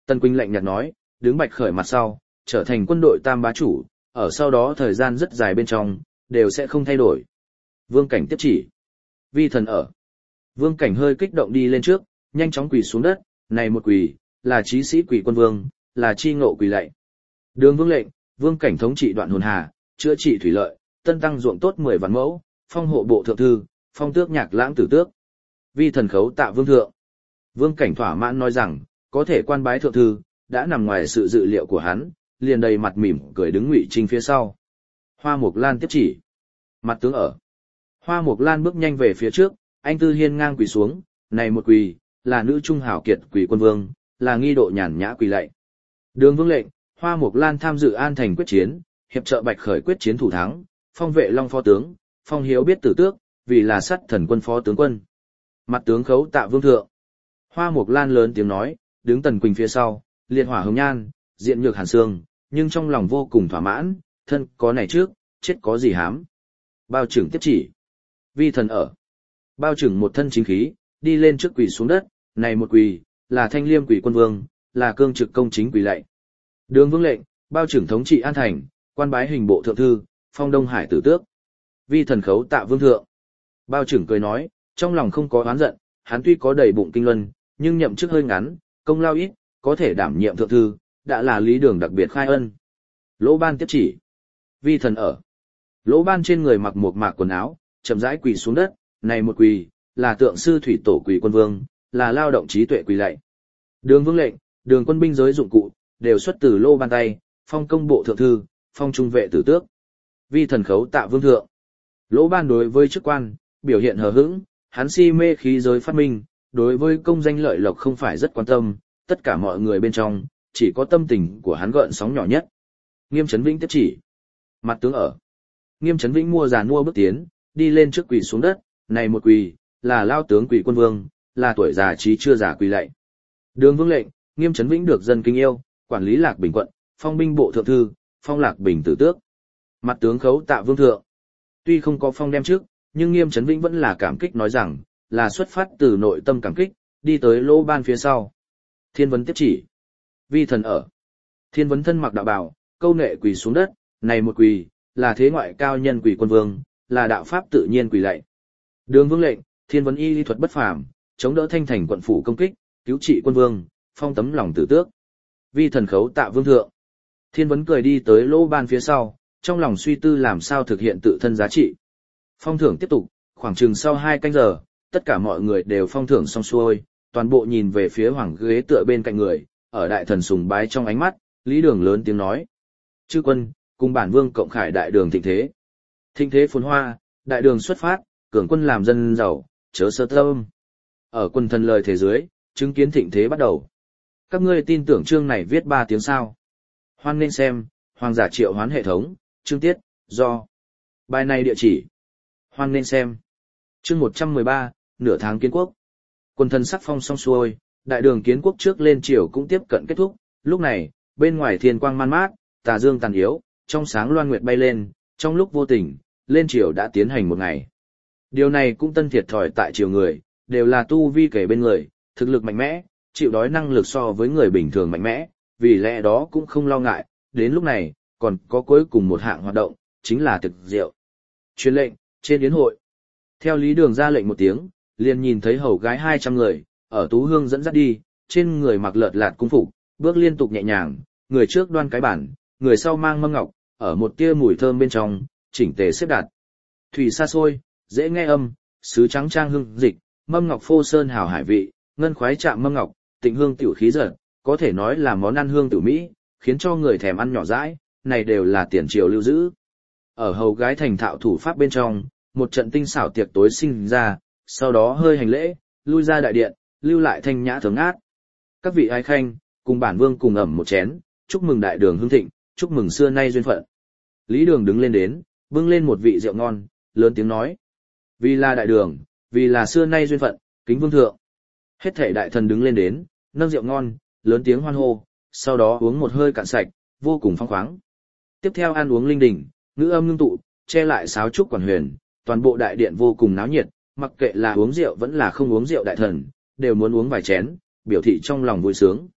Tân Quỳnh lạnh nhạt nói, đứng Bạch Khởi mặt sau, trở thành quân đội tam bá chủ, ở sau đó thời gian rất dài bên trong, đều sẽ không thay đổi. Vương Cảnh tiếp chỉ. Vi thần ở. Vương Cảnh hơi kích động đi lên trước, nhanh chóng quỳ xuống đất, này một quỳ, là chí sĩ quỷ quân vương, là chi ngộ quỳ lạy. Đường Vương lệnh, Vương Cảnh thống trị Đoạn Hồn Hà, chữa trị thủy lợi, tân tăng ruộng tốt mười vạn mẫu, phong hộ bộ thượng thư, phong tước nhạc lãng tử tước. Vi thần khấu tạ vương thượng. Vương Cảnh thỏa mãn nói rằng, có thể quan bái thượng thư, đã nằm ngoài sự dự liệu của hắn, liền đầy mặt mỉm cười đứng Ngụy Trinh phía sau. Hoa Mộc Lan tiếp chỉ. Mặt tướng ở. Hoa Mộc Lan bước nhanh về phía trước, anh tư hiên ngang quỳ xuống, này một quỳ, là nữ trung hảo kiệt quỳ quân vương, là nghi độ nhàn nhã quỳ lạy. Đường Vương lệnh, Hoa Mộc Lan tham dự An Thành quyết chiến, hiệp trợ Bạch Khởi quyết chiến thủ thắng, phong Vệ Long phó tướng, phong Hiếu biết tử tước, vì là sắt thần quân phó tướng quân. Mặt tướng khấu tạ vương thượng. Hoa Mộc Lan lớn tiếng nói, đứng Tần Quỳnh phía sau, liệt hỏa hồng nhan, diện nhược hàn xương, nhưng trong lòng vô cùng thỏa mãn, thân có này trước, chết có gì hám. Bao trưởng tiếp chỉ. Vi thần ở. Bao trưởng một thân chính khí, đi lên trước quỳ xuống đất, này một quỳ, là thanh liêm quỳ quân vương, là cương trực công chính quỳ lạy. Đường Vương lệnh, bao trưởng thống trị An Thành, quan bái hình bộ thượng thư, phong Đông Hải tử tước. Vi thần khấu tạ vương thượng. Bao trưởng cười nói, trong lòng không có oán giận, hắn tuy có đầy bụng kinh luân, nhưng nhậm chức hơi ngắn, công lao ít, có thể đảm nhiệm thượng thư, đã là lý đường đặc biệt khai ân. Lỗ Ban tiếp chỉ. Vi thần ở. Lỗ Ban trên người mặc một mạc quần áo, chậm rãi quỳ xuống đất, này một quỳ, là tượng sư thủy tổ quỳ quân vương, là lao động trí tuệ quỳ lạy. Đường Vương lệnh, đường quân binh giới dụng cụ, đều xuất từ Lỗ Ban tay, phong công bộ thượng thư, phong trung vệ tử tước. Vi thần khấu tạ vương thượng. Lỗ Ban đối với chức quan, biểu hiện hờ hững, hắn si mê khí giới phát minh, đối với công danh lợi lộc không phải rất quan tâm, tất cả mọi người bên trong, chỉ có tâm tình của hắn gợn sóng nhỏ nhất. Nghiêm Chấn Vĩnh tiếp chỉ. Mặt tướng ở. Nghiêm Chấn Vĩnh mua giàn mua bước tiến, đi lên trước quỳ xuống đất, này một quỳ, là lao tướng quỳ quân vương, là tuổi già trí chưa già quỳ lạy. Đường Vương lệnh, Nghiêm Chấn Vĩnh được dân kính yêu, quản lý Lạc Bình quận, phong binh bộ thượng thư, phong Lạc Bình tử tước. Mặt tướng khấu tạ vương thượng. Tuy không có phong đem trước, nhưng Nghiêm Chấn Vĩnh vẫn là cảm kích nói rằng, là xuất phát từ nội tâm cảm kích, đi tới Lỗ Ban phía sau. Thiên Vấn tiếp chỉ. Vi thần ở. Thiên Vấn thân mặc đạo bào, câu nệ quỳ xuống đất, này một quỳ, là thế ngoại cao nhân quỳ quân vương, là đạo pháp tự nhiên quỳ lạy. Đường Vương lệnh, Thiên Vấn y lý thuật bất phàm, chống đỡ Thanh Thành quận phủ công kích, cứu trị quân vương, phong tấm lòng tử tước. Vi thần khấu tạ vương thượng. Thiên Vấn cười đi tới Lỗ Ban phía sau, trong lòng suy tư làm sao thực hiện tự thân giá trị. Phong thưởng tiếp tục, khoảng chừng sau hai canh giờ, tất cả mọi người đều phong thưởng xong xuôi, toàn bộ nhìn về phía hoàng ghế tựa bên cạnh người, ở đại thần sùng bái trong ánh mắt, Lý Đường lớn tiếng nói. Chư quân, cùng bản vương cộng khải đại đường thịnh thế. Thịnh thế phồn hoa, đại đường xuất phát, cường quân làm dân giàu, chớ sơ tâm. Ở quân thần lời thế dưới, chứng kiến thịnh thế bắt đầu. Các ngươi tin tưởng chương này viết ba tiếng sao. Hoan nên xem, hoàng giả triệu hoán hệ thống, chương tiết, do. Bài này địa chỉ. Hoan nên xem. Chương một trăm mười ba, nửa tháng kiến quốc. Quân thần sắc phong xong xuôi, đại đường kiến quốc trước lên triều cũng tiếp cận kết thúc, lúc này, bên ngoài thiên quang man mát, tà dương tàn yếu, trong sáng loan nguyệt bay lên, trong lúc vô tình, lên triều đã tiến hành một ngày. Điều này cũng tân thiệt thòi tại triều người, đều là tu vi kể bên người, thực lực mạnh mẽ, chịu đói năng lực so với người bình thường mạnh mẽ, vì lẽ đó cũng không lo ngại, đến lúc này, còn có cuối cùng một hạng hoạt động, chính là thực rượu. Truyền lệnh, trên yến hội. Theo Lý Đường ra lệnh một tiếng, liền nhìn thấy hầu gái hai trăm người, ở Tú Hương dẫn dắt đi, trên người mặc lợt lạt cung phục, bước liên tục nhẹ nhàng, người trước đoan cái bản, người sau mang mâm ngọc, ở một tia mùi thơm bên trong, chỉnh tề xếp đặt. Thủy xa xôi, dễ nghe âm, sứ trắng trang hương dịch, mâm ngọc phô sơn hào hải vị, ngân khoái chạm mâm ngọc, tịnh hương tiểu khí giật, có thể nói là món ăn hương tử mỹ, khiến cho người thèm ăn nhỏ dãi, này đều là tiền triều lưu giữ. Ở hầu gái thành thạo thủ pháp bên trong, một trận tinh xảo tiệc tối sinh ra, sau đó hơi hành lễ, lui ra đại điện, lưu lại thanh nhã thơm ngát. Các vị ái khanh, cùng bản vương cùng ẩm một chén, chúc mừng đại đường hưng thịnh, chúc mừng xưa nay duyên phận. Lý Đường đứng lên đến, bưng lên một vị rượu ngon, lớn tiếng nói. Vì là đại đường, vì là xưa nay duyên phận, kính vương thượng. Hết thảy đại thần đứng lên đến, nâng rượu ngon, lớn tiếng hoan hô, sau đó uống một hơi cạn sạch, vô cùng phong khoáng. Tiếp theo ăn uống linh đình, ngữ âm ngưng tụ, che lại sáo trúc quản huyền, toàn bộ đại điện vô cùng náo nhiệt, mặc kệ là uống rượu vẫn là không uống rượu đại thần, đều muốn uống vài chén, biểu thị trong lòng vui sướng.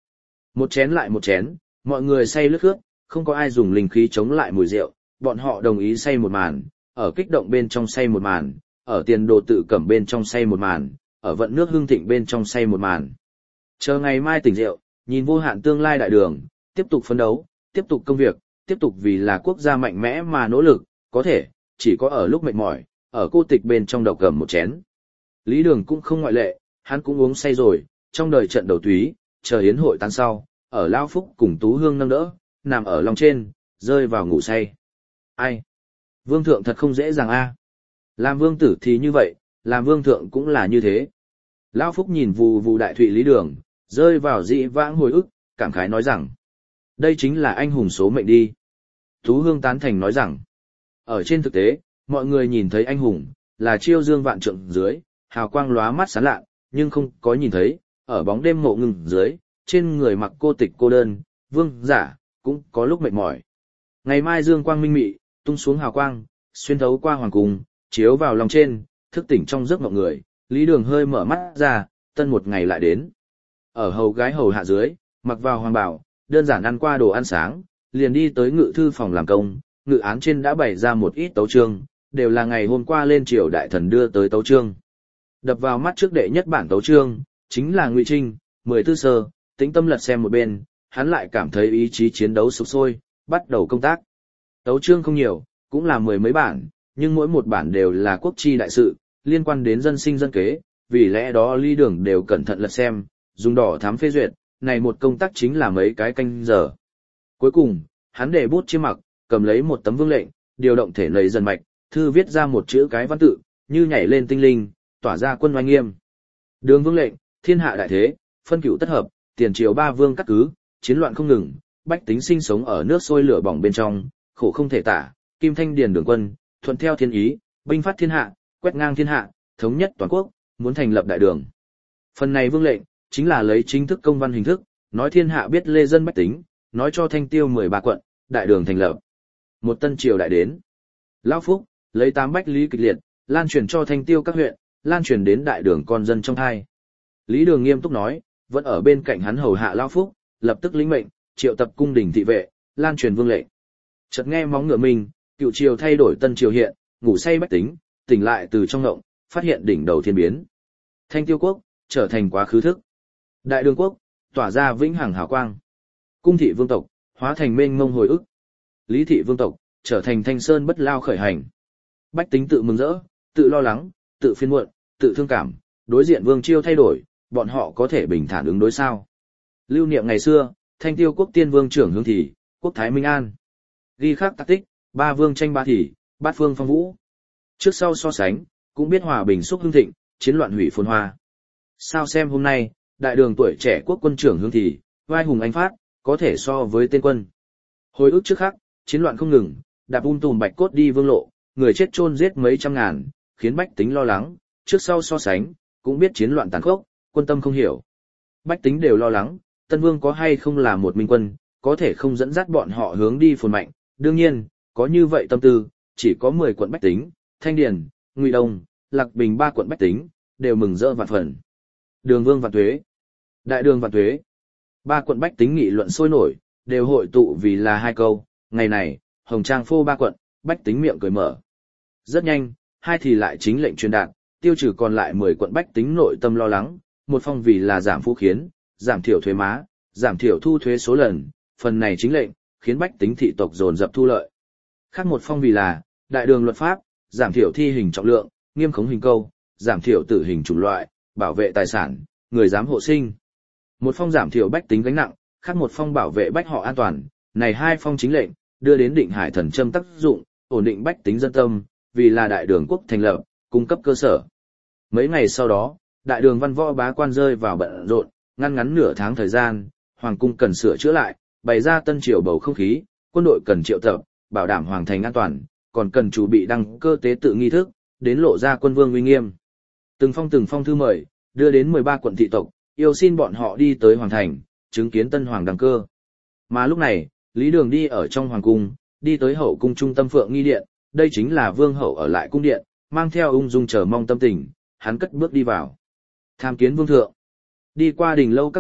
Một chén lại một chén, mọi người say lướt khướt, không có ai dùng linh khí chống lại mùi rượu, bọn họ đồng ý say một màn, ở kích động bên trong say một màn, ở tiền đồ tự cẩm bên trong say một màn, ở vận nước hương thịnh bên trong say một màn. Chờ ngày mai tỉnh rượu, nhìn vô hạn tương lai đại đường, tiếp tục phấn đấu, tiếp tục công việc, tiếp tục vì là quốc gia mạnh mẽ mà nỗ lực, có thể, chỉ có ở lúc mệt mỏi, ở cô tịch bên trong độc gầm một chén. Lý Đường cũng không ngoại lệ, hắn cũng uống say rồi, trong đời trận đầu túy, chờ yến hội tan sau, ở Lao Phúc cùng Tú Hương nâng đỡ, nằm ở lòng trên, rơi vào ngủ say. Ai? Vương thượng thật không dễ dàng a. Làm vương tử thì như vậy, làm vương thượng cũng là như thế. Lao Phúc nhìn vù vù đại thụy Lý Đường, rơi vào dị vãng hồi ức, cảm khái nói rằng, đây chính là anh hùng số mệnh đi. Tú Hương tán thành nói rằng, ở trên thực tế, mọi người nhìn thấy anh hùng, là chiêu dương vạn trượng dưới, hào quang lóa mắt sáng lạ, nhưng không có nhìn thấy, ở bóng đêm mộ ngừng dưới, trên người mặc cô tịch cô đơn, vương giả, cũng có lúc mệt mỏi. Ngày mai dương quang minh mị, tung xuống hào quang, xuyên thấu qua hoàng cung, chiếu vào lòng trên, thức tỉnh trong giấc mộng người, Lý Đường hơi mở mắt ra, tân một ngày lại đến. Ở hầu gái hầu hạ dưới, mặc vào hoàng bào, đơn giản ăn qua đồ ăn sáng, liền đi tới ngự thư phòng làm công, ngự án trên đã bày ra một ít tấu chương, đều là ngày hôm qua lên triều đại thần đưa tới tấu chương. Đập vào mắt trước đệ nhất bản tấu chương, chính là Ngụy Trinh, mười tư sơ, tĩnh tâm lật xem một bên, hắn lại cảm thấy ý chí chiến đấu sục sôi, bắt đầu công tác. Tấu chương không nhiều, cũng là mười mấy bản, nhưng mỗi một bản đều là quốc chi đại sự, liên quan đến dân sinh dân kế, vì lẽ đó Lý Đường đều cẩn thận lật xem, dùng đỏ thám phê duyệt, này một công tác chính là mấy cái canh giờ. Cuối cùng, hắn để bút chiêm mặc, cầm lấy một tấm vương lệnh, điều động thể nảy dần mạch, thư viết ra một chữ cái văn tự, như nhảy lên tinh linh, tỏa ra quân oai nghiêm. Đường vương lệnh, thiên hạ đại thế, phân cửu tất hợp, tiền triều ba vương cắt cứ, chiến loạn không ngừng, bách tính sinh sống ở nước sôi lửa bỏng bên trong, khổ không thể tả, Kim Thanh Điền đường quân, thuận theo thiên ý, binh phát thiên hạ, quét ngang thiên hạ, thống nhất toàn quốc, muốn thành lập đại đường. Phần này vương lệnh, chính là lấy chính thức công văn hình thức, nói thiên hạ biết lê dân bách tính, nói cho Thanh Tiêu mười ba quận, đại đường thành lập. Một tân triều đại đến. Lão Phúc, lấy tám bách lý kịch liệt, lan truyền cho Thanh Tiêu các huyện, lan truyền đến đại đường con dân trong hai. Lý Đường nghiêm túc nói, vẫn ở bên cạnh hắn hầu hạ Lão Phúc, lập tức lĩnh mệnh, triệu tập cung đình thị vệ, lan truyền vương lệnh. Chợt nghe móng ngựa mình, cựu triều thay đổi tân triều hiện, ngủ say bách tính, tỉnh lại từ trong ngộng, phát hiện đỉnh đầu thiên biến. Thanh Tiêu quốc, trở thành quá khứ thức. Đại đường quốc, tỏa ra vĩnh hằng hào quang. Cung thị vương tộc, hóa thành mênh mông hồi ức. Lý thị vương tộc, trở thành thanh sơn bất lao khởi hành. Bách tính tự mừng rỡ, tự lo lắng, tự phiền muộn, tự thương cảm, đối diện vương chiêu thay đổi, bọn họ có thể bình thản ứng đối sao. Lưu niệm ngày xưa, Thanh Tiêu quốc tiên vương trưởng hướng thì, quốc thái minh an. Ghi khắc tạc tích, ba vương tranh ba thì, bát phương phong vũ. Trước sau so sánh, cũng biết hòa bình xúc hưng thịnh, chiến loạn hủy phồn hoa. Sao xem hôm nay, đại đường tuổi trẻ quốc quân trưởng hướng thì, vai hùng anh phát, có thể so với tên quân. Hồi ức trước khắc, chiến loạn không ngừng, đạp um tùm bạch cốt đi vương lộ, người chết chôn giết mấy trăm ngàn, khiến bách tính lo lắng, trước sau so sánh, cũng biết chiến loạn tàn khốc, quân tâm không hiểu. Bách tính đều lo lắng, Tân Vương có hay không là một minh quân, có thể không dẫn dắt bọn họ hướng đi phồn mạnh, đương nhiên, có như vậy tâm tư, chỉ có mười quận bách tính, Thanh Điền, Ngụy Đông, Lạc Bình ba quận bách tính, đều mừng rỡ vạn phần. Đường Vương vạn tuế, đại đường vạn tuế. Ba quận bách tính nghị luận sôi nổi, đều hội tụ vì là hai câu, ngày này, Hồng Trang phô ba quận, bách tính miệng cười mở. Rất nhanh, hai thì lại chính lệnh truyền đạt, tiêu trừ còn lại mười quận bách tính nội tâm lo lắng, một phong vì là giảm phú khiến, giảm thiểu thuế má, giảm thiểu thu thuế số lần, phần này chính lệnh, khiến bách tính thị tộc dồn dập thu lợi. Khác một phong vì là, đại đường luật pháp, giảm thiểu thi hình trọng lượng, nghiêm khống hình câu, giảm thiểu tử hình chủng loại, bảo vệ tài sản, người giám hộ sinh. Một phong giảm thiểu bách tính gánh nặng, khác một phong bảo vệ bách họ an toàn, này hai phong chính lệnh, đưa đến định hải thần châm tác dụng, ổn định bách tính dân tâm, vì là đại đường quốc thành lập, cung cấp cơ sở. Mấy ngày sau đó, đại đường văn võ bá quan rơi vào bận rộn, ngăn ngắn nửa tháng thời gian, hoàng cung cần sửa chữa lại, bày ra tân triều bầu không khí, quân đội cần triệu tập, bảo đảm hoàng thành an toàn, còn cần chuẩn bị đăng cơ tế tự nghi thức, đến lộ ra quân vương uy nghiêm. Từng phong từng phong thư mời, đưa đến mười ba quận thị tộc, yêu xin bọn họ đi tới hoàng thành, chứng kiến tân hoàng đăng cơ. Mà lúc này, Lý Đường đi ở trong hoàng cung, đi tới hậu cung trung tâm Phượng Nghi Điện, đây chính là vương hậu ở lại cung điện, mang theo ung dung chờ mong tâm tình, hắn cất bước đi vào. Tham kiến vương thượng. Đi qua đình lâu các viện,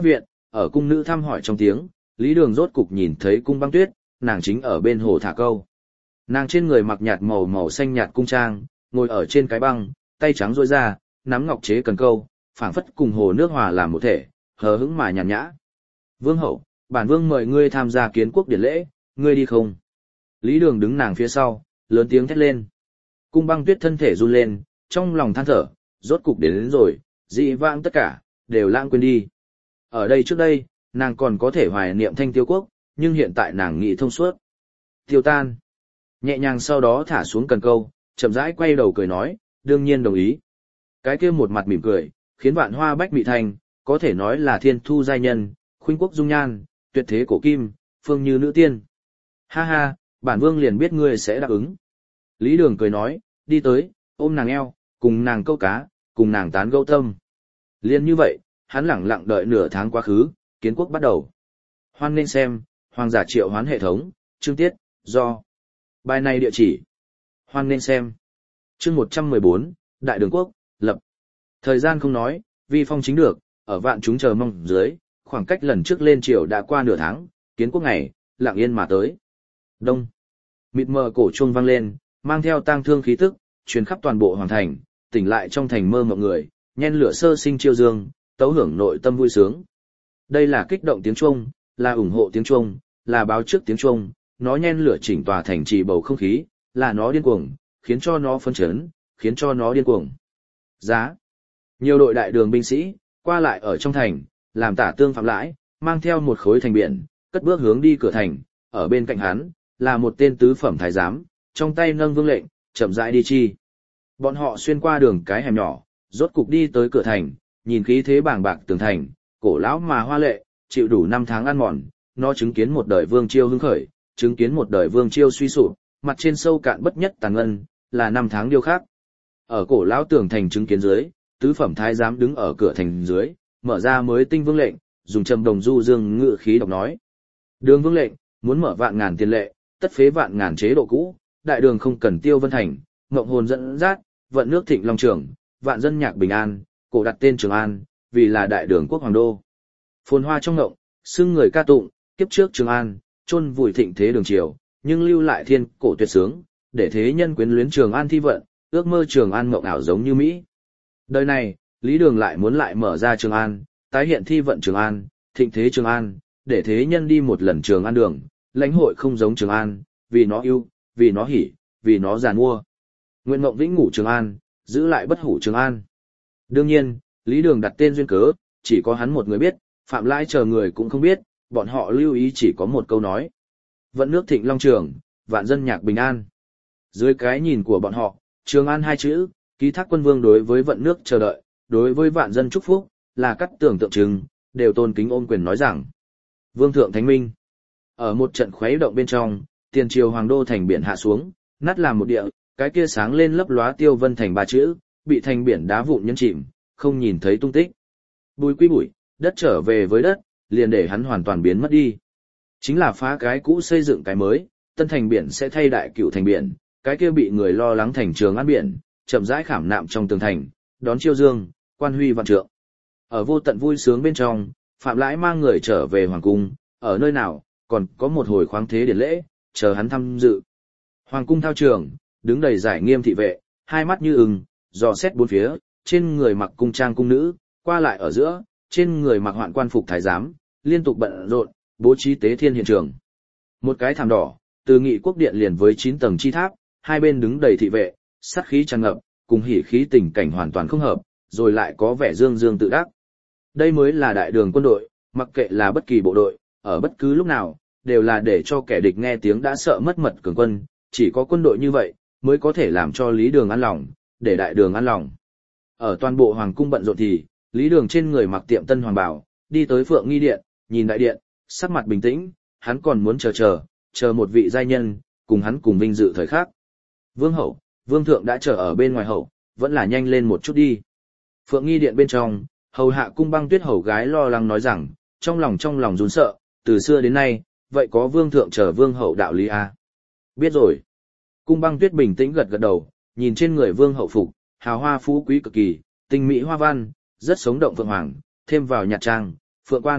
ở cung nữ thăm hỏi trong tiếng, Lý Đường rốt cục nhìn thấy Cung Băng Tuyết, nàng chính ở bên hồ thả câu. Nàng trên người mặc nhạt màu màu xanh nhạt cung trang, ngồi ở trên cái băng, tay trắng duỗi ra, nắm ngọc chế cần câu, phảng phất cùng hồ nước hòa làm một thể, hờ hững mà nhàn nhã. Vương hậu, bản vương mời ngươi tham gia kiến quốc điển lễ, ngươi đi không? Lý Đường đứng nàng phía sau, lớn tiếng thét lên. Cung Băng Tuyết thân thể run lên, trong lòng than thở, rốt cục đến, đến rồi, dị vãng tất cả, đều lãng quên đi. Ở đây trước đây, nàng còn có thể hoài niệm Thanh Tiêu Quốc, nhưng hiện tại nàng nghĩ thông suốt. Tiêu tan. Nhẹ nhàng sau đó thả xuống cần câu, chậm rãi quay đầu cười nói, đương nhiên đồng ý. Cái kia một mặt mỉm cười, khiến vạn hoa bách mị thành, có thể nói là thiên thu giai nhân, khuynh quốc dung nhan, tuyệt thế cổ kim, phương như nữ tiên. Ha ha, bản vương liền biết ngươi sẽ đáp ứng. Lý Đường cười nói, đi tới, ôm nàng eo, cùng nàng câu cá, cùng nàng tán gẫu tâm. Liên như vậy, hắn lẳng lặng đợi nửa tháng quá khứ, kiến quốc bắt đầu. Hoan nên xem, Hoàng giả triệu hoán hệ thống, chương tiết, do. Bài này địa chỉ. Hoan nên xem. Chương một trăm mười bốn, Đại Đường Quốc, lập. Thời gian không nói, vi phong chính được, ở vạn chúng chờ mong dưới, khoảng cách lần trước lên triều đã qua nửa tháng, kiến quốc ngày, lặng yên mà tới. Đông. Mịt mờ cổ chuông vang lên, mang theo tang thương khí tức, truyền khắp toàn bộ hoàng thành, tỉnh lại trong thành mơ mộng người, nhen lửa sơ sinh chiêu dương, tấu hưởng nội tâm vui sướng. Đây là kích động tiếng chuông, là ủng hộ tiếng chuông, là báo trước tiếng chuông, nó nhen lửa chỉnh tòa thành trì bầu không khí, là nó điên cuồng, khiến cho nó phấn chấn, khiến cho nó điên cuồng. Giá. Nhiều đội đại đường binh sĩ, qua lại ở trong thành, làm tả tương phạm lãi, mang theo một khối thành biển, cất bước hướng đi cửa thành, ở bên cạnh hắn, là một tên tứ phẩm thái giám, trong tay nâng vương lệnh, chậm rãi đi chi. Bọn họ xuyên qua đường cái hẻm nhỏ, rốt cục đi tới cửa thành, nhìn khí thế bàng bạc tường thành, cổ lão mà hoa lệ, chịu đủ năm tháng ăn mòn, nó chứng kiến một đời vương chiêu hưng khởi, chứng kiến một đời vương chiêu suy sụp, mặt trên sâu cạn bất nhất tàn ngân, là năm tháng điêu khắc. Ở cổ lão tường thành chứng kiến dưới, tứ phẩm thái giám đứng ở cửa thành dưới, mở ra mới tinh vương lệnh, dùng trầm đồng du dương ngự khí đọc nói. Đường vương lệnh, muốn mở vạn ngàn tiền lệ, tất phế vạn ngàn chế độ cũ, đại đường không cần tiêu vân thành, ngộng hồn dẫn dắt, vận nước thịnh long trường, vạn dân nhạc bình an, cổ đặt tên Trường An, vì là đại đường quốc hoàng đô. Phồn hoa trong ngộng, xưng người ca tụng, kiếp trước Trường An, chôn vùi thịnh thế đường triều, nhưng lưu lại thiên cổ tuyệt sướng, để thế nhân quyến luyến Trường An thi vận, ước mơ Trường An mộng ảo giống như Mỹ. Đời này, Lý Đường lại muốn lại mở ra Trường An, tái hiện thi vận Trường An, thịnh thế Trường An, để thế nhân đi một lần Trường An đường, lãnh hội không giống Trường An, vì nó yêu, vì nó hỉ, vì nó giàn mua. Nguyện mộng vĩnh ngủ Trường An, giữ lại bất hủ Trường An. Đương nhiên, Lý Đường đặt tên duyên cớ, chỉ có hắn một người biết, Phạm Lãi chờ người cũng không biết, bọn họ lưu ý chỉ có một câu nói. Vận nước thịnh long trường, vạn dân nhạc bình an. Dưới cái nhìn của bọn họ, Trường An hai chữ, ký thác quân vương đối với vận nước chờ đợi, đối với vạn dân chúc phúc, là cắt tưởng tượng trưng, đều tôn kính ôm quyền nói rằng. Vương thượng thánh minh. Ở một trận khuấy động bên trong, tiền triều hoàng đô thành biển hạ xuống, nát làm một địa, cái kia sáng lên lấp lóa tiêu vân thành ba chữ, bị thành biển đá vụn nhấn chìm, không nhìn thấy tung tích. Bùi quy bụi, đất trở về với đất, liền để hắn hoàn toàn biến mất đi. Chính là phá cái cũ xây dựng cái mới, tân thành biển sẽ thay đại cựu thành biển, cái kia bị người lo lắng thành Trường An biển, chậm rãi khảm nạm trong tường thành, đón chiêu dương, quan huy vạn trượng. Ở vô tận vui sướng bên trong, Phạm Lãi mang người trở về hoàng cung, ở nơi nào, còn có một hồi khoáng thế điển lễ, chờ hắn tham dự. Hoàng cung thao trường, đứng đầy giải nghiêm thị vệ, hai mắt như ưng, dò xét bốn phía, trên người mặc cung trang cung nữ, qua lại ở giữa, trên người mặc hoạn quan phục thái giám, liên tục bận rộn, bố trí tế thiên hiện trường. Một cái thảm đỏ, từ Nghị Quốc điện liền với chín tầng chi tháp, hai bên đứng đầy thị vệ, sát khí tràn ngập, cùng hỉ khí tình cảnh hoàn toàn không hợp, rồi lại có vẻ dương dương tự đắc. Đây mới là đại đường quân đội, mặc kệ là bất kỳ bộ đội, ở bất cứ lúc nào, đều là để cho kẻ địch nghe tiếng đã sợ mất mật cường quân, chỉ có quân đội như vậy, mới có thể làm cho Lý Đường an lòng, để đại đường an lòng. Ở toàn bộ hoàng cung bận rộn thì, Lý Đường trên người mặc tiệm tân hoàng bào, đi tới Phượng Nghi điện, nhìn đại điện, sắc mặt bình tĩnh, hắn còn muốn chờ chờ, chờ một vị giai nhân, cùng hắn cùng vinh dự thời khắc. Vương hậu, vương thượng đã chờ ở bên ngoài hậu, vẫn là nhanh lên một chút đi. Phượng Nghi điện bên trong, hầu hạ Cung Băng Tuyết hầu gái lo lắng nói rằng, trong lòng trong lòng run sợ, từ xưa đến nay, vậy có vương thượng chờ vương hậu đạo lý à? Biết rồi. Cung Băng Tuyết bình tĩnh gật gật đầu, nhìn trên người vương hậu phục, hào hoa phú quý cực kỳ, tinh mỹ hoa văn, rất sống động phượng hoàng, thêm vào nhạt trang, phượng quan,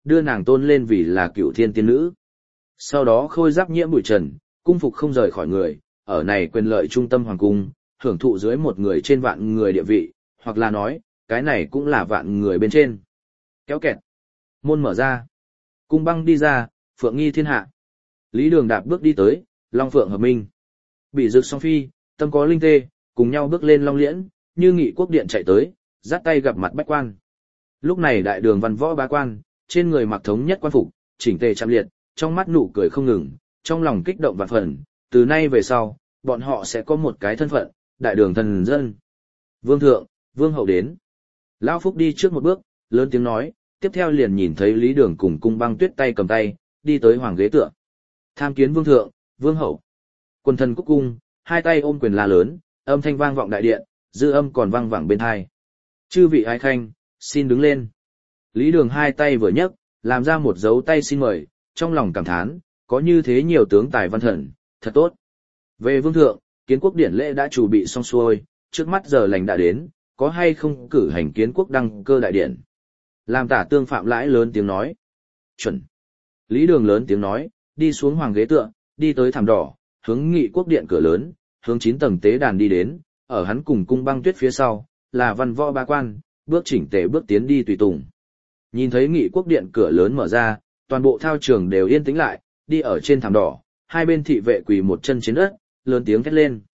đưa nàng tôn lên vì là cựu thiên tiên nữ. Sau đó khôi giáp nhiễm bụi trần, cung phục không rời khỏi người, ở này quyền lợi trung tâm hoàng cung, hưởng thụ dưới một người trên vạn người địa vị, hoặc là nói, cái này cũng là vạn người bên trên. Kéo kẹt. Môn mở ra. Cung băng đi ra, phượng nghi thiên hạ. Lý Đường đạp bước đi tới, long phượng hợp minh. Bị rực song phi, tâm có linh tê, cùng nhau bước lên long liễn, như nghị quốc điện chạy tới, dắt tay gặp mặt bách quan. Lúc này đại đường văn võ bá quan, trên người mặc thống nhất quan phục, chỉnh tề chạm liệt, trong mắt nụ cười không ngừng, trong lòng kích động vạn phần, từ nay về sau, bọn họ sẽ có một cái thân phận, đại đường thần dân. Vương thượng, vương hậu đến. Lão Phúc đi trước một bước, lớn tiếng nói, tiếp theo liền nhìn thấy Lý Đường cùng Cung Băng Tuyết tay cầm tay, đi tới hoàng ghế tựa. Tham kiến vương thượng, vương hậu. Quần thần cúc cung, hai tay ôm quyền la lớn, âm thanh vang vọng đại điện, dư âm còn vang vẳng bên tai. Chư vị ái khanh, xin đứng lên. Lý Đường hai tay vừa nhấc, làm ra một dấu tay xin mời, trong lòng cảm thán, có như thế nhiều tướng tài văn thần, thật tốt. Về vương thượng, kiến quốc điển lễ đã chuẩn bị xong xuôi, trước mắt giờ lành đã đến, có hay không cử hành kiến quốc đăng cơ đại điển. Làm Tả Tương Phạm Lãi lớn tiếng nói. Chuẩn. Lý Đường lớn tiếng nói, đi xuống hoàng ghế tựa, đi tới thảm đỏ, hướng nghị quốc điện cửa lớn, hướng chín tầng tế đàn đi đến, ở hắn cùng Cung Băng Tuyết phía sau, là văn võ ba quan, bước chỉnh tề bước tiến đi tùy tùng. Nhìn thấy nghị quốc điện cửa lớn mở ra, toàn bộ thao trường đều yên tĩnh lại, đi ở trên thảm đỏ, hai bên thị vệ quỳ một chân trên đất, lớn tiếng thét lên.